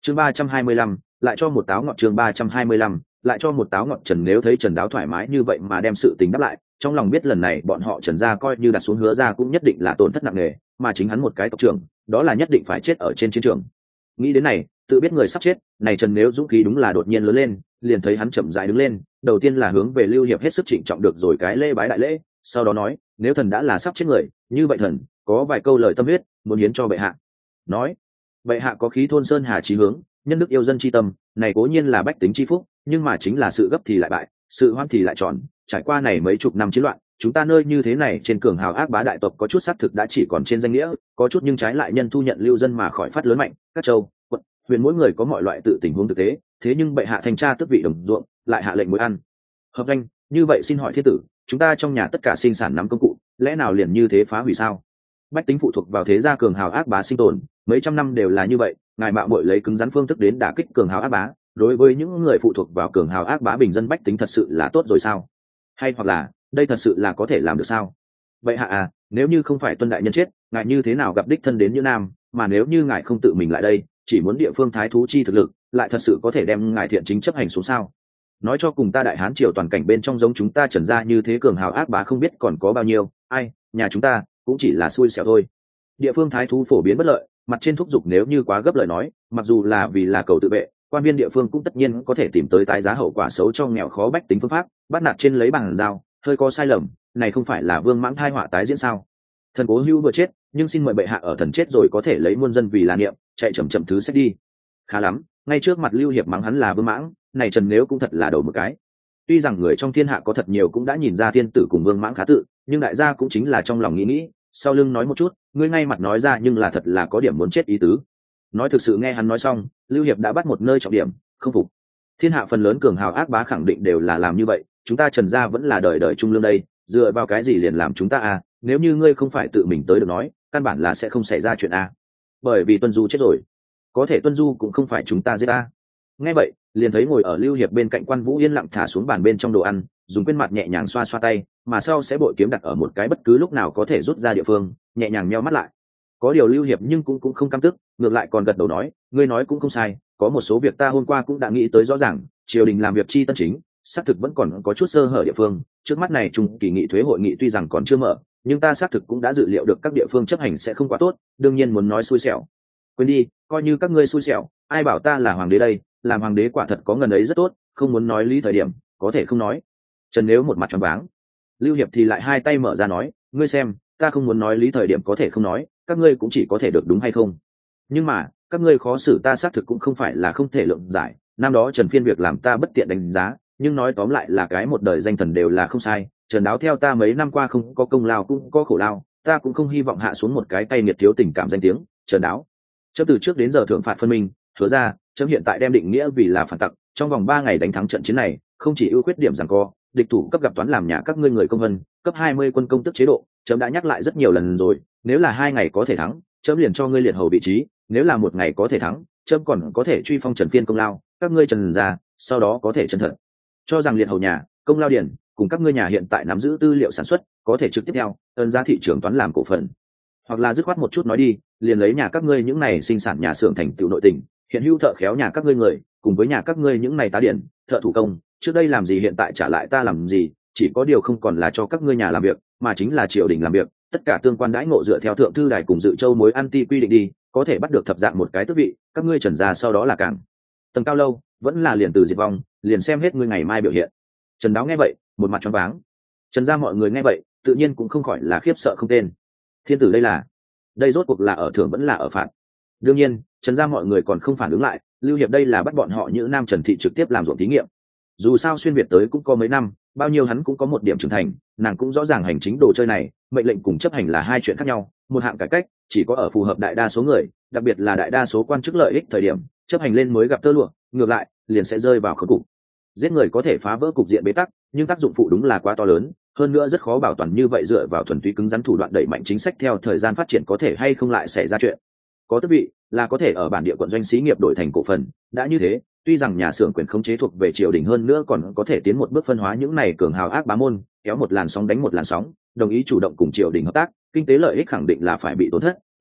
chương 325, lại cho một táo ngọt. chương 325, lại cho một táo ngọt. Trần nếu thấy Trần Đáo thoải mái như vậy mà đem sự tình đáp lại, trong lòng biết lần này bọn họ Trần gia coi như đặt xuống Hứa gia cũng nhất định là tổn thất nặng nề, mà chính hắn một cái tộc trưởng, đó là nhất định phải chết ở trên chiến trường. Nghĩ đến này, tự biết người sắp chết, này Trần nếu dũng khí đúng là đột nhiên lớn lên, liền thấy hắn chậm rãi đứng lên, đầu tiên là hướng về Lưu Hiệp hết sức trịnh trọng được rồi cái lễ bái đại lễ, sau đó nói, nếu thần đã là sắp chết người, như vậy thần có vài câu lời tâm huyết muốn hiến cho bệ hạ. Nói, bệ hạ có khí thôn sơn hà chí hướng, nhân đức yêu dân chi tâm, này cố nhiên là bách tính chi phúc, nhưng mà chính là sự gấp thì lại bại, sự hoan thì lại tròn. Trải qua này mấy chục năm chiến loạn, chúng ta nơi như thế này trên cường hào ác bá đại tộc có chút xác thực đã chỉ còn trên danh nghĩa, có chút nhưng trái lại nhân thu nhận lưu dân mà khỏi phát lớn mạnh. Các châu, quận, huyện mỗi người có mọi loại tự tình huống thực tế, thế nhưng bệ hạ thanh tra tước vị đồng ruộng, lại hạ lệnh mối ăn hợp danh. Như vậy xin hỏi thiên tử, chúng ta trong nhà tất cả sinh sản nắm công cụ, lẽ nào liền như thế phá hủy sao? Bách tính phụ thuộc vào thế gia cường hào ác bá sinh tồn, mấy trăm năm đều là như vậy, ngài mạo muội lấy cứng rắn phương thức đến đả kích cường hào ác bá, đối với những người phụ thuộc vào cường hào ác bá bình dân bách tính thật sự là tốt rồi sao? Hay hoặc là đây thật sự là có thể làm được sao? Vậy hạ à, nếu như không phải tuân đại nhân chết, ngài như thế nào gặp đích thân đến như Nam, mà nếu như ngài không tự mình lại đây, chỉ muốn địa phương thái thú chi thực lực, lại thật sự có thể đem ngài thiện chính chấp hành xuống sao? Nói cho cùng ta đại hán triều toàn cảnh bên trong giống chúng ta Trần gia như thế cường hào ác bá không biết còn có bao nhiêu, ai, nhà chúng ta cũng chỉ là xui xẻo thôi. Địa phương thái thú phổ biến bất lợi, mặt trên thúc giục nếu như quá gấp lời nói, mặc dù là vì là cầu tự vệ, quan viên địa phương cũng tất nhiên có thể tìm tới tái giá hậu quả xấu cho nghèo khó bách tính phương pháp, bắt nạt trên lấy bằng dao, hơi có sai lầm, này không phải là vương mãng thai họa tái diễn sao? Thần cố hữu vừa chết, nhưng xin mời bệ hạ ở thần chết rồi có thể lấy muôn dân vì là niệm, chạy chậm chậm thứ xét đi. Khá lắm, ngay trước mặt Lưu Hiệp mắng hắn là vương mãng, này Trần nếu cũng thật là đầu một cái. Tuy rằng người trong thiên hạ có thật nhiều cũng đã nhìn ra thiên tử cùng vương mãng khá tự, nhưng đại gia cũng chính là trong lòng nghĩ, sau lưng nói một chút, ngươi ngay mặt nói ra nhưng là thật là có điểm muốn chết ý tứ. Nói thực sự nghe hắn nói xong, Lưu Hiệp đã bắt một nơi trọng điểm, không phục. Thiên hạ phần lớn cường hào ác bá khẳng định đều là làm như vậy, chúng ta Trần gia vẫn là đời đời trung lương đây, dựa vào cái gì liền làm chúng ta à? Nếu như ngươi không phải tự mình tới được nói, căn bản là sẽ không xảy ra chuyện à? Bởi vì Tuân Du chết rồi, có thể Tuân Du cũng không phải chúng ta giết ta. Nghe vậy, liền thấy ngồi ở Lưu Hiệp bên cạnh Quan Vũ yên lặng thả xuống bàn bên trong đồ ăn, dùng quên mặt nhẹ nhàng xoa xoa tay, mà sau sẽ bội kiếm đặt ở một cái bất cứ lúc nào có thể rút ra địa phương, nhẹ nhàng nheo mắt lại. Có điều Lưu Hiệp nhưng cũng không căm tức, ngược lại còn gật đầu nói, ngươi nói cũng không sai, có một số việc ta hôm qua cũng đã nghĩ tới rõ ràng, triều đình làm việc chi tân chính, xác thực vẫn còn có chút sơ hở địa phương. Trước mắt này trung kỳ nghị thuế hội nghị tuy rằng còn chưa mở, nhưng ta xác thực cũng đã dự liệu được các địa phương chấp hành sẽ không quá tốt, đương nhiên muốn nói xui xẻo. Quên đi, coi như các ngươi xui xẻo, ai bảo ta là hoàng đế đây, làm hoàng đế quả thật có ngần ấy rất tốt, không muốn nói lý thời điểm, có thể không nói. Trần nếu một mặt tròn váng, Lưu Hiệp thì lại hai tay mở ra nói, ngươi xem, ta không muốn nói lý thời điểm có thể không nói, các ngươi cũng chỉ có thể được đúng hay không. Nhưng mà, các ngươi khó xử ta xác thực cũng không phải là không thể lượng giải, năm đó Trần Phiên việc làm ta bất tiện đánh giá, nhưng nói tóm lại là cái một đời danh thần đều là không sai. Trần Đáo theo ta mấy năm qua không có công lao cũng có khổ lao, ta cũng không hy vọng hạ xuống một cái tay nghiệt thiếu tình cảm danh tiếng. Trần Đáo, chấm từ trước đến giờ thượng phạt phân minh, Hứa ra, chấm hiện tại đem định nghĩa vì là phản tặc, trong vòng 3 ngày đánh thắng trận chiến này, không chỉ ưu khuyết điểm giằng co, địch thủ cấp gặp toán làm nhà các ngươi người công vân, cấp 20 quân công tức chế độ, chấm đã nhắc lại rất nhiều lần rồi, nếu là 2 ngày có thể thắng, chấm liền cho ngươi liệt hầu vị trí, nếu là 1 ngày có thể thắng, chấm còn có thể truy phong Trần Phiên công lao, các ngươi Trần gia, sau đó có thể chân thật cho rằng liệt hầu nhà, công lao điển, cùng các ngươi nhà hiện tại nắm giữ tư liệu sản xuất, có thể trực tiếp theo ơn giá thị trường toán làm cổ phần, hoặc là dứt khoát một chút nói đi, liền lấy nhà các ngươi những này sinh sản nhà xưởng thành tựu nội tình, hiện hữu thợ khéo nhà các ngươi người, cùng với nhà các ngươi những này tá điển, thợ thủ công, trước đây làm gì hiện tại trả lại ta làm gì, chỉ có điều không còn là cho các ngươi nhà làm việc, mà chính là triều đình làm việc, tất cả tương quan đãi ngộ dựa theo thượng thư đài cùng dự châu mối ăn ti quy định đi, có thể bắt được thập dạng một cái tước vị, các ngươi Trần gia sau đó là càng tầng cao lâu, vẫn là liền từ diệt vong, liền xem hết ngươi ngày mai biểu hiện. Trần Đáo nghe vậy, một mặt choáng váng. Trần gia mọi người nghe vậy, tự nhiên cũng không khỏi là khiếp sợ không tên. Thiên tử đây rốt cuộc là ở thưởng vẫn là ở phạt? Đương nhiên, Trần gia mọi người còn không phản ứng lại, Lưu Hiệp đây là bắt bọn họ như Nam Trần thị trực tiếp làm ruộng thí nghiệm. Dù sao xuyên việt tới cũng có mấy năm, bao nhiêu hắn cũng có một điểm trưởng thành, nàng cũng rõ ràng hành chính đồ chơi này, mệnh lệnh cùng chấp hành là hai chuyện khác nhau, một hạng cải cách chỉ có ở phù hợp đại đa số người, đặc biệt là đại đa số quan chức lợi ích thời điểm, chấp hành lên mới gặp tơ lụa, ngược lại liền sẽ rơi vào khốn cục. Giết người có thể phá vỡ cục diện bế tắc, nhưng tác dụng phụ đúng là quá to lớn, hơn nữa rất khó bảo toàn như vậy dựa vào thuần túy cứng rắn thủ đoạn đẩy mạnh chính sách theo thời gian phát triển có thể hay không lại xảy ra chuyện. Có tước vị là có thể ở bản địa quận doanh xí nghiệp đổi thành cổ phần, đã như thế, tuy rằng nhà xưởng quyền khống chế thuộc về triều đình hơn nữa còn có thể tiến một bước phân hóa những này cường hào ác bá môn, kéo một làn sóng đánh một làn sóng, đồng ý chủ động cùng triều đình hợp tác, kinh tế lợi ích khẳng định là phải bị tổn thất,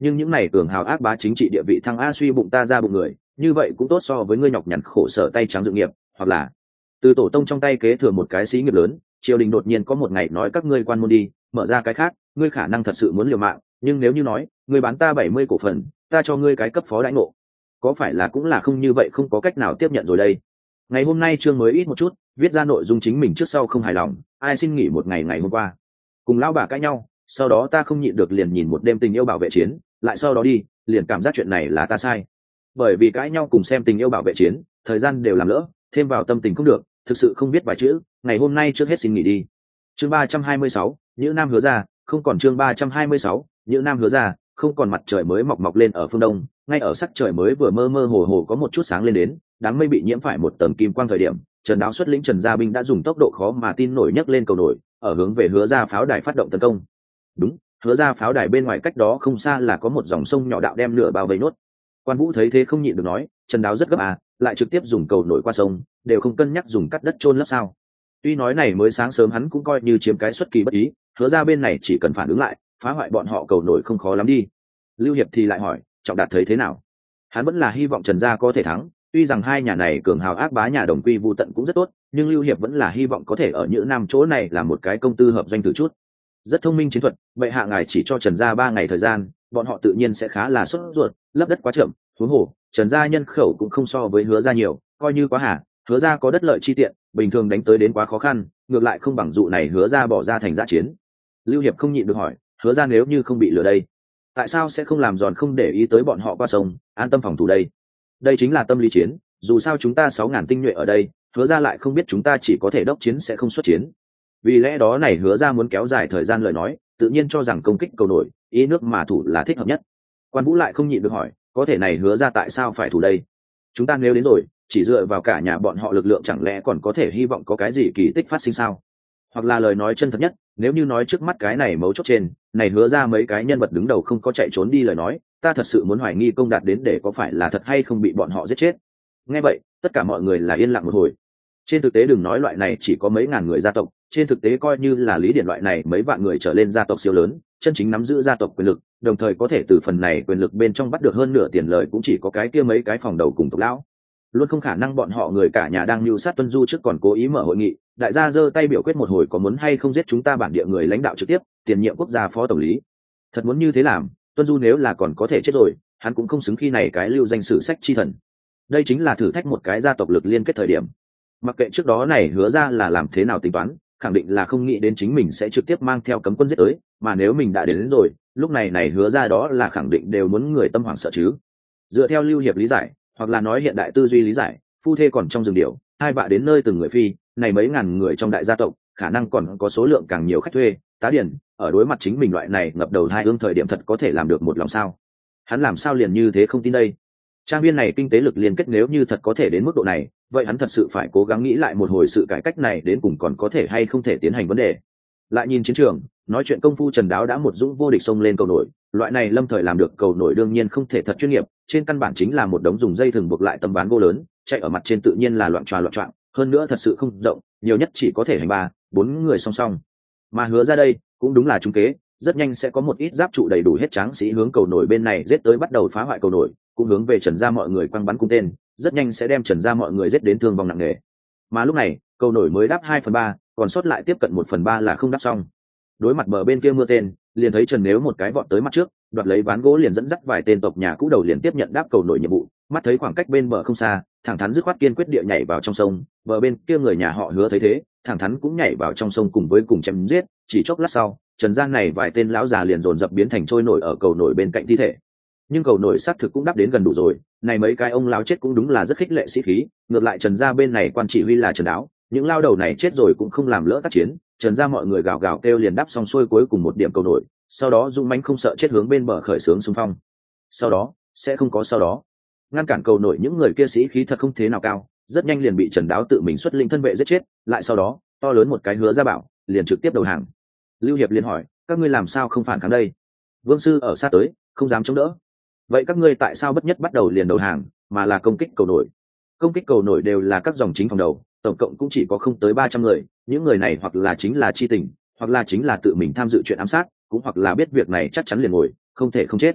nhưng những này cường hào ác bá chính trị địa vị thăng a suy bụng ta ra bụng người, như vậy cũng tốt so với ngươi nhọc nhằn khổ sở tay trắng dự nghiệp, hoặc là từ tổ tông trong tay kế thừa một cái xí nghiệp lớn, triều đình đột nhiên có một ngày nói các ngươi quan môn đi, mở ra cái khác, ngươi khả năng thật sự muốn liều mạng, nhưng nếu như nói ngươi bán ta 70 cổ phần, ta cho ngươi cái cấp phó đãi ngộ, có phải là cũng là không như vậy, không có cách nào tiếp nhận rồi đây. Ngày hôm nay chương mới ít một chút, viết ra nội dung chính mình trước sau không hài lòng, ai xin nghỉ một ngày ngày hôm qua, cùng lão bà cãi nhau, sau đó ta không nhịn được liền nhìn một đêm tình yêu bảo vệ chiến, lại sau đó đi, liền cảm giác chuyện này là ta sai. Bởi vì cãi nhau cùng xem tình yêu bảo vệ chiến, thời gian đều làm lỡ, thêm vào tâm tình không được, thực sự không biết vài chữ, ngày hôm nay trước hết xin nghỉ đi. Chương 326, Nhữ Nam hứa ra, không còn chương 326, Nhữ Nam hứa ra, không còn mặt trời mới mọc lên ở phương đông, ngay ở sắc trời mới vừa mơ mơ hồ hồ có một chút sáng lên đến, đám mây bị nhiễm phải một tầng kim quang thời điểm, Trần Đáo xuất lĩnh Trần Gia binh đã dùng tốc độ khó mà tin nổi nhấc lên cầu nổi, ở hướng về Hứa Ra pháo đài phát động tấn công. Đúng, Hứa Ra pháo đài bên ngoài cách đó không xa là có một dòng sông nhỏ đạo đem nửa bao vây nốt. Quan Vũ thấy thế không nhịn được nói, Trần Đáo rất gấp à, lại trực tiếp dùng cầu nổi qua sông, đều không cân nhắc dùng cắt đất chôn lấp sao? Tuy nói này mới sáng sớm hắn cũng coi như chiếm cái xuất kỳ bất ý, Hứa Ra bên này chỉ cần phản ứng lại, phá hoại bọn họ cầu nổi không khó lắm đi. Lưu Hiệp thì lại hỏi, Trọng Đạt thấy thế nào? Hắn vẫn là hy vọng Trần Gia có thể thắng, tuy rằng hai nhà này cường hào ác bá nhà đồng quy vu tận cũng rất tốt, nhưng Lưu Hiệp vẫn là hy vọng có thể ở Nhữ Nam chỗ này là một cái công tư hợp doanh từ chút. Rất thông minh chiến thuật, vậy hạ ngài chỉ cho Trần Gia 3 ngày thời gian, bọn họ tự nhiên sẽ khá là sốt ruột, lấp đất quá chậm, huống hồ Trần Gia nhân khẩu cũng không so với Hứa Gia nhiều, coi như quá hà, Hứa Gia có đất lợi chi tiện, bình thường đánh tới đến quá khó khăn, ngược lại không bằng dụ này Hứa Gia bỏ ra thành dã chiến. Lưu Hiệp không nhịn được hỏi, Hứa Gia nếu như không bị lừa đây, tại sao sẽ không làm giòn không để ý tới bọn họ qua sông, an tâm phòng thủ đây? Đây chính là tâm lý chiến, dù sao chúng ta 6.000 tinh nhuệ ở đây, Hứa Ra lại không biết chúng ta chỉ có thể đốc chiến sẽ không xuất chiến. Vì lẽ đó này Hứa Ra muốn kéo dài thời gian lời nói, tự nhiên cho rằng công kích cầu nổi, ý nước mà thủ là thích hợp nhất. Quan Vũ lại không nhịn được hỏi, có thể này Hứa Ra tại sao phải thủ đây? Chúng ta nếu đến rồi, chỉ dựa vào cả nhà bọn họ lực lượng chẳng lẽ còn có thể hy vọng có cái gì kỳ tích phát sinh sao? Hoặc là lời nói chân thật nhất, nếu như nói trước mắt cái này mấu chốt trên, này Hứa Ra mấy cái nhân vật đứng đầu không có chạy trốn đi lời nói, ta thật sự muốn hoài nghi Công Đạt đến để có phải là thật hay không bị bọn họ giết chết. Nghe vậy, tất cả mọi người là yên lặng một hồi. Trên thực tế đừng nói loại này chỉ có mấy ngàn người gia tộc, trên thực tế coi như là Lý Điển loại này mấy vạn người trở lên gia tộc siêu lớn, chân chính nắm giữ gia tộc quyền lực, đồng thời có thể từ phần này quyền lực bên trong bắt được hơn nửa tiền lời cũng chỉ có cái kia mấy cái phòng đầu cùng tộc lão. Luôn không khả năng bọn họ người cả nhà đang mưu sát Tuân Du trước còn cố ý mở hội nghị, đại gia giơ tay biểu quyết một hồi có muốn hay không giết chúng ta bản địa người lãnh đạo trực tiếp, tiền nhiệm quốc gia phó tổng lý. Thật muốn như thế làm, Tuân Du nếu là còn có thể chết rồi, hắn cũng không xứng khi này cái lưu danh sử sách chi thần. Đây chính là thử thách một cái gia tộc lực liên kết thời điểm. Mặc kệ trước đó này Hứa Ra là làm thế nào tính toán, khẳng định là không nghĩ đến chính mình sẽ trực tiếp mang theo cấm quân giết tới, mà nếu mình đã đến rồi, lúc này này Hứa Ra đó là khẳng định đều muốn người tâm hoảng sợ chứ. Dựa theo Lưu Hiệp lý giải, hoặc là nói hiện đại tư duy lý giải, phu thê còn trong rừng điểu, hai vạ đến nơi từng người phi, này mấy ngàn người trong đại gia tộc, khả năng còn có số lượng càng nhiều khách thuê, tá điển, ở đối mặt chính mình loại này ngập đầu hai ương thời điểm thật có thể làm được một lòng sao? Hắn làm sao liền như thế không tin đây? Trang viên này kinh tế lực liên kết nếu như thật có thể đến mức độ này, vậy hắn thật sự phải cố gắng nghĩ lại một hồi sự cải cách này đến cùng còn có thể hay không thể tiến hành vấn đề. Lại nhìn chiến trường, nói chuyện công phu Trần Đáo đã một dũng vô địch xông lên cầu nổi, loại này lâm thời làm được cầu nổi đương nhiên không thể thật chuyên nghiệp, trên căn bản chính là một đống dùng dây thừng buộc lại tấm ván gỗ lớn, chạy ở mặt trên tự nhiên là loạn choạng, hơn nữa thật sự không rộng, nhiều nhất chỉ có thể hành 3-4 người song song. Mà Hứa Ra đây, cũng đúng là trúng kế, rất nhanh sẽ có một ít giáp trụ đầy đủ hết tráng sĩ hướng cầu nổi bên này giết tới bắt đầu phá hoại cầu nổi, cũng hướng về Trần Gia mọi người quăng bắn cung tên, rất nhanh sẽ đem Trần Gia mọi người giết đến thương vong nặng nề. Mà lúc này, cầu nổi mới đáp 2/3, còn sót lại tiếp cận 1/3 là không đáp xong. Đối mặt bờ bên kia mưa tên, liền thấy Trần Nếu một cái vọt tới mặt trước, đoạt lấy ván gỗ liền dẫn dắt vài tên tộc nhà cũ đầu liền tiếp nhận đáp cầu nổi nhiệm vụ, mắt thấy khoảng cách bên bờ không xa, thẳng thắn dứt khoát kiên quyết địa nhảy vào trong sông, bờ bên kia người nhà họ Hứa thấy thế, thẳng thắn cũng nhảy vào trong sông cùng chém giết, chỉ chốc lát sau, Trần gian này vài tên lão già liền dồn dập biến thành trôi nổi ở cầu nổi bên cạnh thi thể. Nhưng cầu nổi xác thực cũng đáp đến gần đủ rồi, này mấy cái ông lão chết cũng đúng là rất khích lệ sĩ khí, ngược lại Trần gia bên này quan chỉ huy là Trần Đáo, những lao đầu này chết rồi cũng không làm lỡ tác chiến, Trần gia mọi người gào gào kêu liền đáp xong xuôi cuối cùng một điểm cầu nổi, sau đó dũng mãnh không sợ chết hướng bên bờ khởi xướng xung phong. Sau đó sẽ không có sau đó, ngăn cản cầu nổi những người kia sĩ khí thật không thế nào cao, rất nhanh liền bị Trần Đáo tự mình xuất lĩnh thân vệ giết chết, lại sau đó to lớn một cái Hứa Ra bảo liền trực tiếp đầu hàng. Lưu Hiệp liền hỏi, các ngươi làm sao không phản kháng đây? Vương sư ở xa tới, không dám chống đỡ. Vậy các ngươi tại sao bất nhất bắt đầu liền đầu hàng, mà là công kích cầu nổi? Công kích cầu nổi đều là các dòng chính phòng đầu, tổng cộng cũng chỉ có không tới 300 người, những người này hoặc là chính là chi tình, hoặc là chính là tự mình tham dự chuyện ám sát, cũng hoặc là biết việc này chắc chắn liền ngồi, không thể không chết.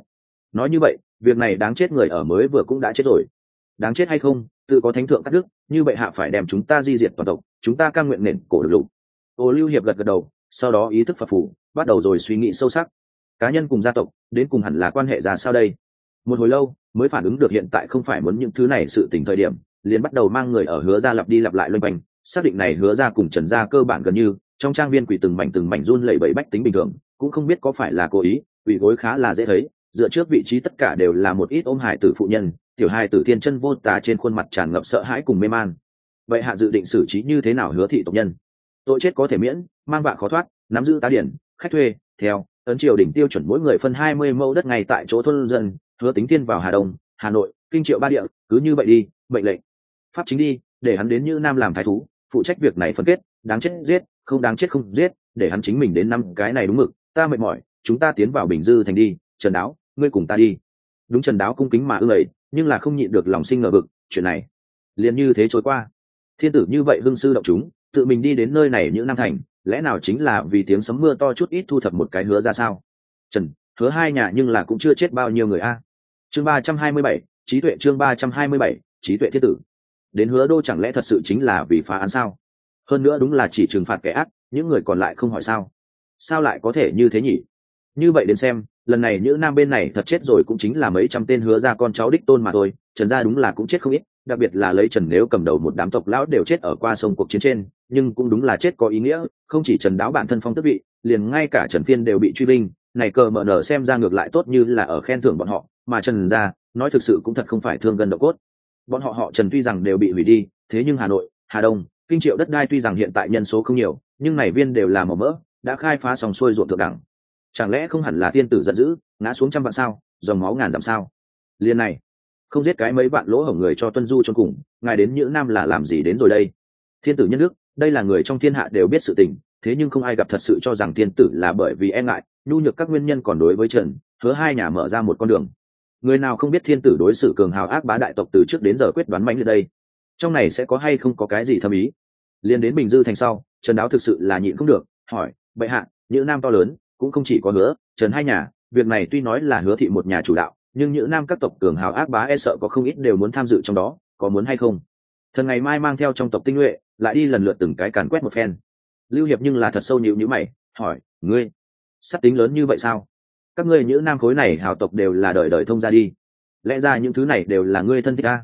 nói như vậy việc này đáng chết người ở mới vừa cũng đã chết rồi. Đáng chết hay không tự có thánh thượng cắt đứt, như bệ hạ phải đem chúng ta di diệt toàn tộc, chúng ta cam nguyện nền cổ được lục. Ô Lưu Hiệp gật gật đầu, sau đó ý thức phật phủ bắt đầu rồi suy nghĩ sâu sắc. Cá nhân cùng gia tộc đến cùng hẳn là quan hệ ra sao đây? Một hồi lâu mới phản ứng được hiện tại không phải muốn những thứ này sự tình thời điểm, liền bắt đầu mang người ở Hứa gia lặp đi lặp lại loanh quanh, xác định này Hứa gia cùng Trần gia cơ bản gần như trong trang viên quỷ từng mảnh run lẩy bẩy bách tính bình thường, cũng không biết có phải là cố ý, quỷ gối khá là dễ thấy, dựa trước vị trí tất cả đều là một ít ôm hài tử phụ nhân, tiểu hài tử thiên chân vô tà trên khuôn mặt tràn ngập sợ hãi cùng mê man. Vậy hạ dự định xử trí như thế nào Hứa thị tộc nhân? Tội chết có thể miễn, mang vạ khó thoát, nắm giữ tá điển, khách thuê, theo ấn triều đỉnh tiêu chuẩn mỗi người phân 20 mẫu đất ngay tại chỗ thôn dân. Hứa Tính Thiên vào Hà Đông, Hà Nội, Kinh Triệu ba địa, cứ như vậy đi, mệnh lệnh pháp chính đi, để hắn đến Như Nam làm thái thú, phụ trách việc này phân kết, đáng chết giết, không đáng chết không giết, để hắn chính mình đến năm cái này đúng mực. Ta mệt mỏi, chúng ta tiến vào Bình Dư thành đi. Trần Đáo, ngươi cùng ta đi. Đúng, Trần Đáo cung kính mà ưng ấy, nhưng là không nhịn được lòng sinh ngờ vực, chuyện này liền như thế trôi qua. Thiên tử như vậy hưng sư động chúng, tự mình đi đến nơi này Như Nam thành, lẽ nào chính là vì tiếng sấm mưa to chút ít thu thập một cái Hứa ra sao? Trần, Hứa hai nhà nhưng là cũng chưa chết bao nhiêu người a. Chương 327, trí tuệ. Chương 327, trí tuệ thiết tử. Đến Hứa đô chẳng lẽ thật sự chính là vì phá án sao? Hơn nữa đúng là chỉ trừng phạt kẻ ác, những người còn lại không hỏi sao? Sao lại có thể như thế nhỉ? Như vậy đến xem, lần này Nhữ Nam bên này thật chết rồi cũng chính là mấy trăm tên Hứa gia con cháu đích tôn mà thôi, Trần gia đúng là cũng chết không ít, đặc biệt là lấy Trần Nếu cầm đầu một đám tộc lão đều chết ở qua sông cuộc chiến trên, nhưng cũng đúng là chết có ý nghĩa, không chỉ Trần Đáo bản thân phong tước vị, liền ngay cả Trần Phiên đều bị truy binh, này cờ mở nở xem ra ngược lại tốt như là ở khen thưởng bọn họ, mà Trần gia nói thực sự cũng thật không phải thương gần độ cốt. Bọn họ Trần tuy rằng đều bị hủy đi, thế nhưng Hà Nội, Hà Đông, Kinh Triệu đất đai tuy rằng hiện tại nhân số không nhiều, nhưng này viên đều là màu mỡ, đã khai phá xong xuôi ruộng thượng đẳng. Chẳng lẽ không hẳn là thiên tử giận dữ, ngã xuống trăm vạn sao, dòng máu ngàn dặm sao? Liên này, không giết cái mấy vạn lỗ hổng người cho tuân du cho cùng, ngài đến Nhữ Nam là làm gì đến rồi đây? Thiên tử nhân đức, đây là người trong thiên hạ đều biết sự tình, thế nhưng không ai gặp thật sự cho rằng thiên tử là bởi vì e ngại, nhu nhược các nguyên nhân còn đối với Trần, Hứa hai nhà mở ra một con đường. Người nào không biết thiên tử đối xử cường hào ác bá đại tộc từ trước đến giờ quyết đoán mãnh liệt đây? Trong này sẽ có hay không có cái gì thâm ý? Liên đến Bình Dư thành sau, Trần Đáo thực sự là nhịn không được, hỏi: bệ hạ, Nhữ Nam to lớn, cũng không chỉ có Hứa, Trần hai nhà, việc này tuy nói là Hứa thị một nhà chủ đạo, nhưng Nhữ Nam các tộc cường hào ác bá e sợ có không ít đều muốn tham dự trong đó, có muốn hay không? Thần ngày mai mang theo trong tộc tinh nhuệ, lại đi lần lượt từng cái càn quét một phen. Lưu Hiệp nhưng là thật sâu nhíu nhíu mày, hỏi: ngươi sắp tính lớn như vậy sao? Các ngươi Nhữ Nam khối này hào tộc đều là đời đời thông ra đi, lẽ ra những thứ này đều là ngươi thân thích a?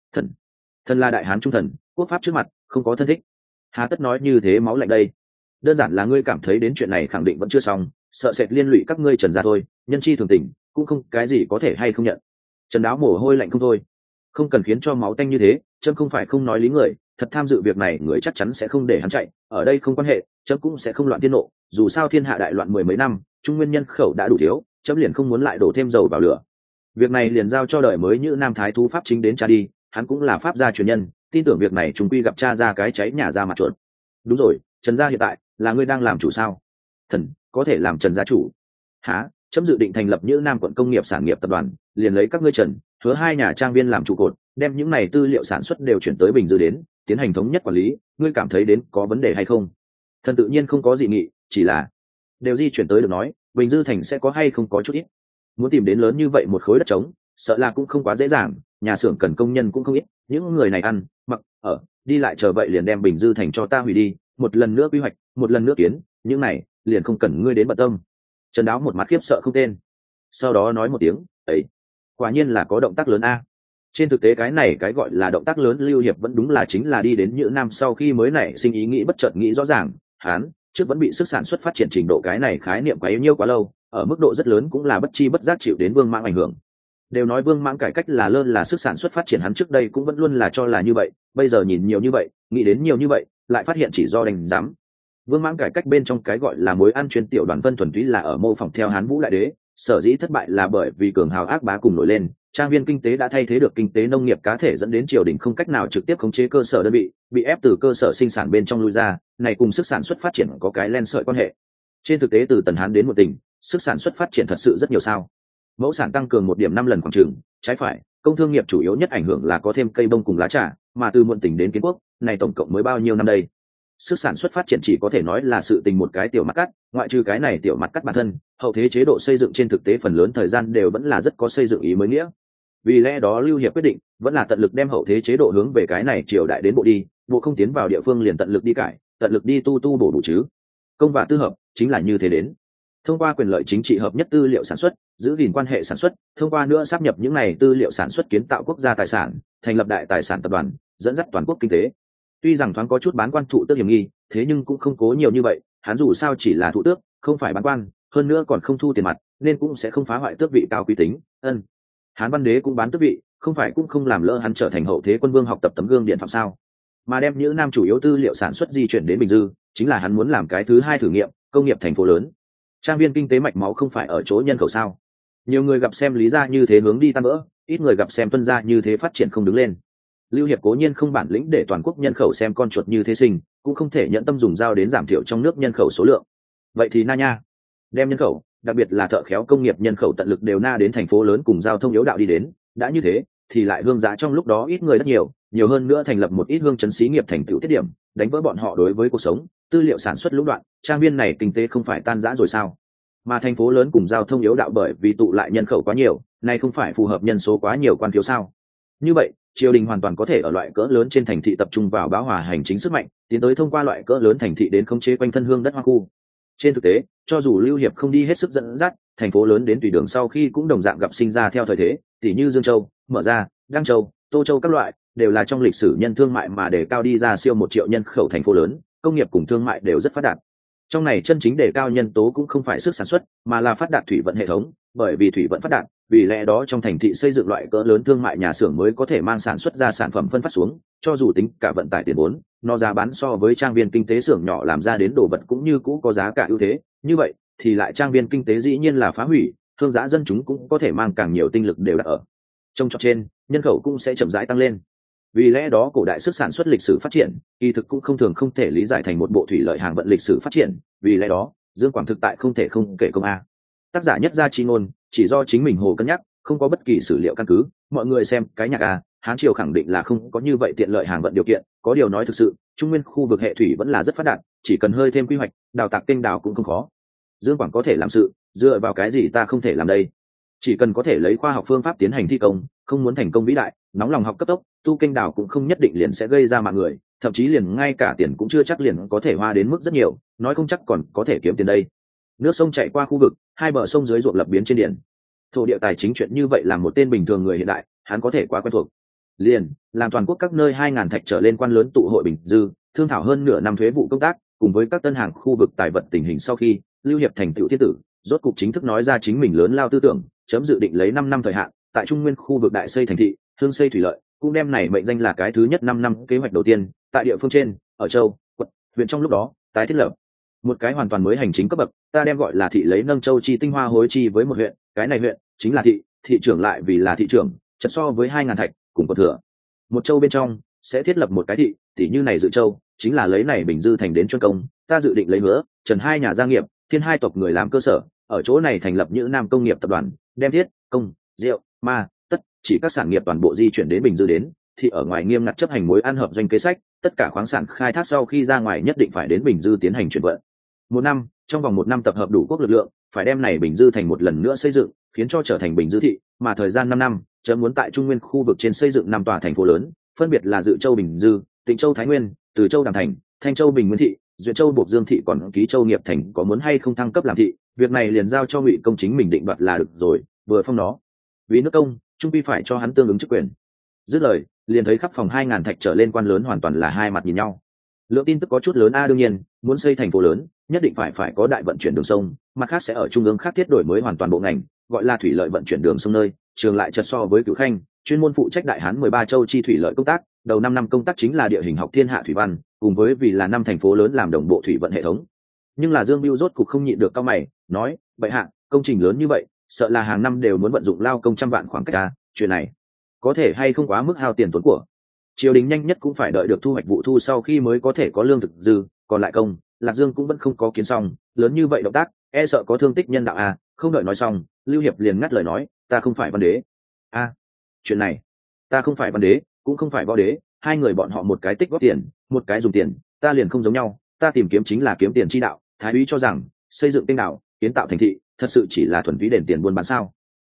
Thần là đại hán trung thần, quốc pháp trước mặt không có thân thích, hà tất nói như thế máu lạnh đây? Đơn giản là ngươi cảm thấy đến chuyện này khẳng định vẫn chưa xong, sợ sệt liên lụy các ngươi Trần gia thôi, nhân chi thường tình, cũng không cái gì có thể hay không nhận. Trần Đáo mồ hôi lạnh không thôi, không cần khiến cho máu tanh như thế, chấm không phải không nói lý người, thật tham dự việc này người chắc chắn sẽ không để hắn chạy, ở đây không quan hệ, chấm cũng sẽ không loạn thiên nộ, dù sao thiên hạ đại loạn mười mấy năm, trung nguyên nhân khẩu đã đủ thiếu, chấm liền không muốn lại đổ thêm dầu vào lửa. Việc này liền giao cho đời mới Như Nam thái thú pháp chính đến cha đi, hắn cũng là pháp gia truyền nhân, tin tưởng việc này chúng quy gặp cha ra cái cháy nhà ra mặt chuột. Đúng rồi, Trần gia hiện tại là ngươi đang làm chủ sao? Thần có thể làm Trần gia chủ? Hả? Chấm dự định thành lập Như Nam quận công nghiệp sản nghiệp tập đoàn, liền lấy các ngươi Trần, Hứa hai nhà trang viên làm trụ cột, đem những này tư liệu sản xuất đều chuyển tới Bình Dư đến, tiến hành thống nhất quản lý, ngươi cảm thấy đến có vấn đề hay không? Thần tự nhiên không có dị nghị, chỉ là đều di chuyển tới được nói, Bình Dư thành sẽ có hay không có chút ít. Muốn tìm đến lớn như vậy một khối đất trống, sợ là cũng không quá dễ dàng, nhà xưởng cần công nhân cũng không ít, những người này ăn, mặc, ở, đi lại chờ vậy liền đem Bình Dư thành cho ta hủy đi, một lần nữa quy hoạch, một lần nữa kiến, những này liền không cần ngươi đến bận tâm. Trần Đáo một mặt khiếp sợ không tên, sau đó nói một tiếng: ấy, quả nhiên là có động tác lớn a. Trên thực tế cái này cái gọi là động tác lớn, Lưu Hiệp vẫn đúng là chính là đi đến Nhữ Nam sau khi mới nảy sinh ý nghĩ bất chợt nghĩ rõ ràng, hắn trước vẫn bị sức sản xuất phát triển trình độ cái này khái niệm quá yếu nhiêu quá lâu, ở mức độ rất lớn cũng là bất chi bất giác chịu đến Vương Mãng ảnh hưởng. Đều nói Vương Mãng cải cách là lơn là sức sản xuất phát triển, hắn trước đây cũng vẫn luôn là cho là như vậy, bây giờ nhìn nhiều như vậy, nghĩ đến nhiều như vậy, lại phát hiện chỉ do đành dám. Vương Mãng cải cách bên trong cái gọi là mối ăn chuyên tiểu đoàn vân thuần túy là ở mô phỏng theo Hán Vũ Đại Đế, sở dĩ thất bại là bởi vì cường hào ác bá cùng nổi lên, trang viên kinh tế đã thay thế được kinh tế nông nghiệp cá thể, dẫn đến triều đình không cách nào trực tiếp khống chế cơ sở đơn vị, bị ép từ cơ sở sinh sản bên trong lui ra, này cùng sức sản xuất phát triển có cái len sợi quan hệ. Trên thực tế từ Tần Hán đến một tỉnh, sức sản xuất phát triển thật sự rất nhiều sao? Mẫu sản tăng cường 1,5 lần khoảng chừng, trái phải, công thương nghiệp chủ yếu nhất ảnh hưởng là có thêm cây bông cùng lá trà, mà từ muộn tỉnh đến kiến quốc, này tổng cộng mới bao nhiêu năm đây? sức sản xuất phát triển chỉ có thể nói là sự tình một cái tiểu mặt cắt, ngoại trừ cái này tiểu mặt cắt bản thân, hậu thế chế độ xây dựng trên thực tế phần lớn thời gian đều vẫn là rất có xây dựng ý mới nghĩa. Vì lẽ đó Lưu Hiệp quyết định vẫn là tận lực đem hậu thế chế độ hướng về cái này triều đại đến bộ đi, bộ không tiến vào địa phương liền tận lực đi cải, tận lực đi tu bổ đủ chứ. Công và tư hợp chính là như thế đến. Thông qua quyền lợi chính trị hợp nhất tư liệu sản xuất, giữ gìn quan hệ sản xuất, thông qua nữa sáp nhập những này tư liệu sản xuất kiến tạo quốc gia tài sản, thành lập đại tài sản tập đoàn, dẫn dắt toàn quốc kinh tế. Tuy rằng thoáng có chút bán quan thụ tước hiểm nghi, thế nhưng cũng không cố nhiều như vậy, hắn dù sao chỉ là thụ tước, không phải bán quan, hơn nữa còn không thu tiền mặt, nên cũng sẽ không phá hoại tước vị cao quý tính. Hán Văn Đế cũng bán tước vị, không phải cũng không làm lỡ hắn trở thành hậu thế quân vương học tập tấm gương điện phạm sao? Mà đem những nam chủ yếu tư liệu sản xuất di chuyển đến Bình Dư, chính là hắn muốn làm cái thứ hai thử nghiệm, công nghiệp thành phố lớn. Trang viên kinh tế mạch máu không phải ở chỗ nhân khẩu sao? Nhiều người gặp xem Lý gia như thế hướng đi tan vỡ, ít người gặp xem Tuân gia như thế phát triển không đứng lên. Lưu Hiệp cố nhiên không bản lĩnh để toàn quốc nhân khẩu xem con chuột như thế sinh, cũng không thể nhận tâm dùng dao đến giảm thiểu trong nước nhân khẩu số lượng. Vậy thì na nha, đem nhân khẩu, đặc biệt là thợ khéo công nghiệp nhân khẩu tận lực đều na đến thành phố lớn cùng giao thông yếu đạo đi đến, đã như thế thì lại hương giá trong lúc đó ít người rất nhiều hơn nữa thành lập một ít hương trấn xí nghiệp thành tựu tiết điểm, đánh vỡ bọn họ đối với cuộc sống, tư liệu sản xuất lũng đoạn, trang viên này kinh tế không phải tan rã rồi sao? Mà thành phố lớn cùng giao thông yếu đạo bởi vì tụ lại nhân khẩu quá nhiều, này không phải phù hợp nhân số quá nhiều quan thiếu sao? Như vậy, triều đình hoàn toàn có thể ở loại cỡ lớn trên thành thị tập trung vào bão hòa hành chính sức mạnh, tiến tới thông qua loại cỡ lớn thành thị đến khống chế quanh thân hương đất hoang khu. Trên thực tế, cho dù Lưu Hiệp không đi hết sức dẫn dắt, thành phố lớn đến tùy đường sau khi cũng đồng dạng gặp sinh ra theo thời thế, tỉ như Dương Châu, Mở Ra, Đăng Châu, Tô Châu các loại, đều là trong lịch sử nhân thương mại mà đề cao đi ra siêu 1 triệu nhân khẩu thành phố lớn, công nghiệp cùng thương mại đều rất phát đạt. Trong này chân chính đề cao nhân tố cũng không phải sức sản xuất, mà là phát đạt thủy vận hệ thống, bởi vì thủy vận phát đạt, vì lẽ đó trong thành thị xây dựng loại cỡ lớn thương mại nhà xưởng mới có thể mang sản xuất ra sản phẩm phân phát xuống, cho dù tính cả vận tải tiền vốn, nó giá bán so với trang viên kinh tế xưởng nhỏ làm ra đến đồ vật cũng như cũ có giá cả ưu thế, như vậy thì lại trang viên kinh tế dĩ nhiên là phá hủy, thương giá dân chúng cũng có thể mang càng nhiều tinh lực đều đặt ở trong trọt trên, nhân khẩu cũng sẽ chậm rãi tăng lên. Vì lẽ đó cổ đại sức sản xuất lịch sử phát triển kỳ thực cũng không thể lý giải thành một bộ thủy lợi hàng vận lịch sử phát triển, vì lẽ đó Dương Quảng thực tại không thể không kể công a. Tác giả nhất gia chi ngôn chỉ do chính mình hồ cân nhắc, không có bất kỳ sử liệu căn cứ, mọi người xem cái nhạc a, Hán triều khẳng định là không có như vậy tiện lợi hàng vận điều kiện, có điều nói thực sự trung nguyên khu vực hệ thủy vẫn là rất phát đạt, chỉ cần hơi thêm quy hoạch, đào tạc kênh đào cũng không khó. Dương Quảng có thể làm sự, dựa vào cái gì ta không thể làm đây? Chỉ cần có thể lấy khoa học phương pháp tiến hành thi công, không muốn thành công vĩ đại, nóng lòng học cấp tốc, tu kênh đào cũng không nhất định liền sẽ gây ra mạng người, thậm chí liền ngay cả tiền cũng chưa chắc liền có thể hoa đến mức rất nhiều, nói không chắc còn có thể kiếm tiền đây. Nước sông chảy qua khu vực, hai bờ sông dưới ruộng lập biến trên điển, thổ địa tài chính chuyện như vậy làm một tên bình thường người hiện đại, hắn có thể quá quen thuộc. Liền làm toàn quốc các nơi 2000 thạch trở lên quan lớn tụ hội Bình Dư, thương thảo hơn nửa năm thuế vụ công tác, cùng với các tân hàng khu vực tài vật tình hình sau khi Lưu Hiệp thành tựu thiên tử, rốt cục chính thức nói ra chính mình lớn lao tư tưởng, chấm dự định lấy 5 năm thời hạn, tại trung nguyên khu vực đại xây thành thị, hương xây thủy lợi, cũng đem này mệnh danh là cái thứ nhất 5 năm kế hoạch đầu tiên, tại địa phương trên, ở châu, quận, huyện trong lúc đó, tái thiết lập một cái hoàn toàn mới hành chính cấp bậc, ta đem gọi là thị, lấy nâng châu chi tinh hoa hối chi với một huyện, cái này huyện chính là thị trưởng lại vì là thị trưởng, chật so với 2000 thạch, cùng có thừa. Một châu bên trong sẽ thiết lập một cái thị, tỷ như này Dự Châu, chính là lấy này Bình Dư thành đến chuyên công, ta dự định lấy Hứa, Trần hai nhà gia nghiệp, Thiên hai tộc người làm cơ sở, ở chỗ này thành lập những nam công nghiệp tập đoàn, đem thiết, công, rượu, ma, tất chỉ các sản nghiệp toàn bộ di chuyển đến Bình Dư đến, thì ở ngoài nghiêm ngặt chấp hành mối ăn hợp doanh kế sách, tất cả khoáng sản khai thác sau khi ra ngoài nhất định phải đến Bình Dư tiến hành chuyển vận. Một năm, trong vòng 1 năm tập hợp đủ quốc lực lượng, phải đem này Bình Dư thành một lần nữa xây dựng, khiến cho trở thành Bình Dư thị, mà thời gian 5 năm, chấm muốn tại trung nguyên khu vực trên xây dựng 5 tòa thành phố lớn, phân biệt là Dự Châu Bình Dư, Tịnh Châu Thái Nguyên, Từ Châu Đàm Thành, Thanh Châu Bình Nguyên thị, Duyện Châu Bộc Dương thị, còn Ký Châu Nghiệp Thành có muốn hay không thăng cấp làm thị, việc này liền giao cho Ngụy Công chính mình định đoạt là được rồi, vừa phong nó. Vì nước công, trung quy phải cho hắn tương ứng chức quyền. Dứt lời, liền thấy khắp phòng 2000 thạch trở lên quan lớn hoàn toàn là hai mặt nhìn nhau. Lượng tin tức có chút lớn a, đương nhiên, muốn xây thành phố lớn, nhất định phải có đại vận chuyển đường sông, mặt khác sẽ ở trung ương khác thiết đổi mới hoàn toàn bộ ngành, gọi là thủy lợi vận chuyển đường sông nơi, trường lại chật so với Cửu Khanh, chuyên môn phụ trách đại hán 13 châu chi thủy lợi công tác, đầu 5 năm công tác chính là địa hình học thiên hạ thủy văn, cùng với vì là 5 thành phố lớn làm đồng bộ thủy vận hệ thống. Nhưng là Dương Bưu rốt cục không nhịn được cao mày, nói, vậy hạ, công trình lớn như vậy, sợ là hàng năm đều muốn vận dụng lao công trăm vạn khoảng cách a, chuyện này có thể hay không quá mức hao tiền tốn của. Triều đình nhanh nhất cũng phải đợi được thu hoạch vụ thu sau khi mới có thể có lương thực dư, còn lại công, Lạc Dương cũng vẫn không có kiến xong, lớn như vậy động tác, e sợ có thương tích nhân đạo a. Không đợi nói xong, Lưu Hiệp liền ngắt lời nói, ta không phải văn đế. A, chuyện này, ta không phải văn đế, cũng không phải võ đế, hai người bọn họ một cái tích góp tiền, một cái dùng tiền, ta liền không giống nhau, ta tìm kiếm chính là kiếm tiền chi đạo. Thái úy cho rằng xây dựng kênh đảo, kiến tạo thành thị thật sự chỉ là thuần túy đền tiền buôn bán sao?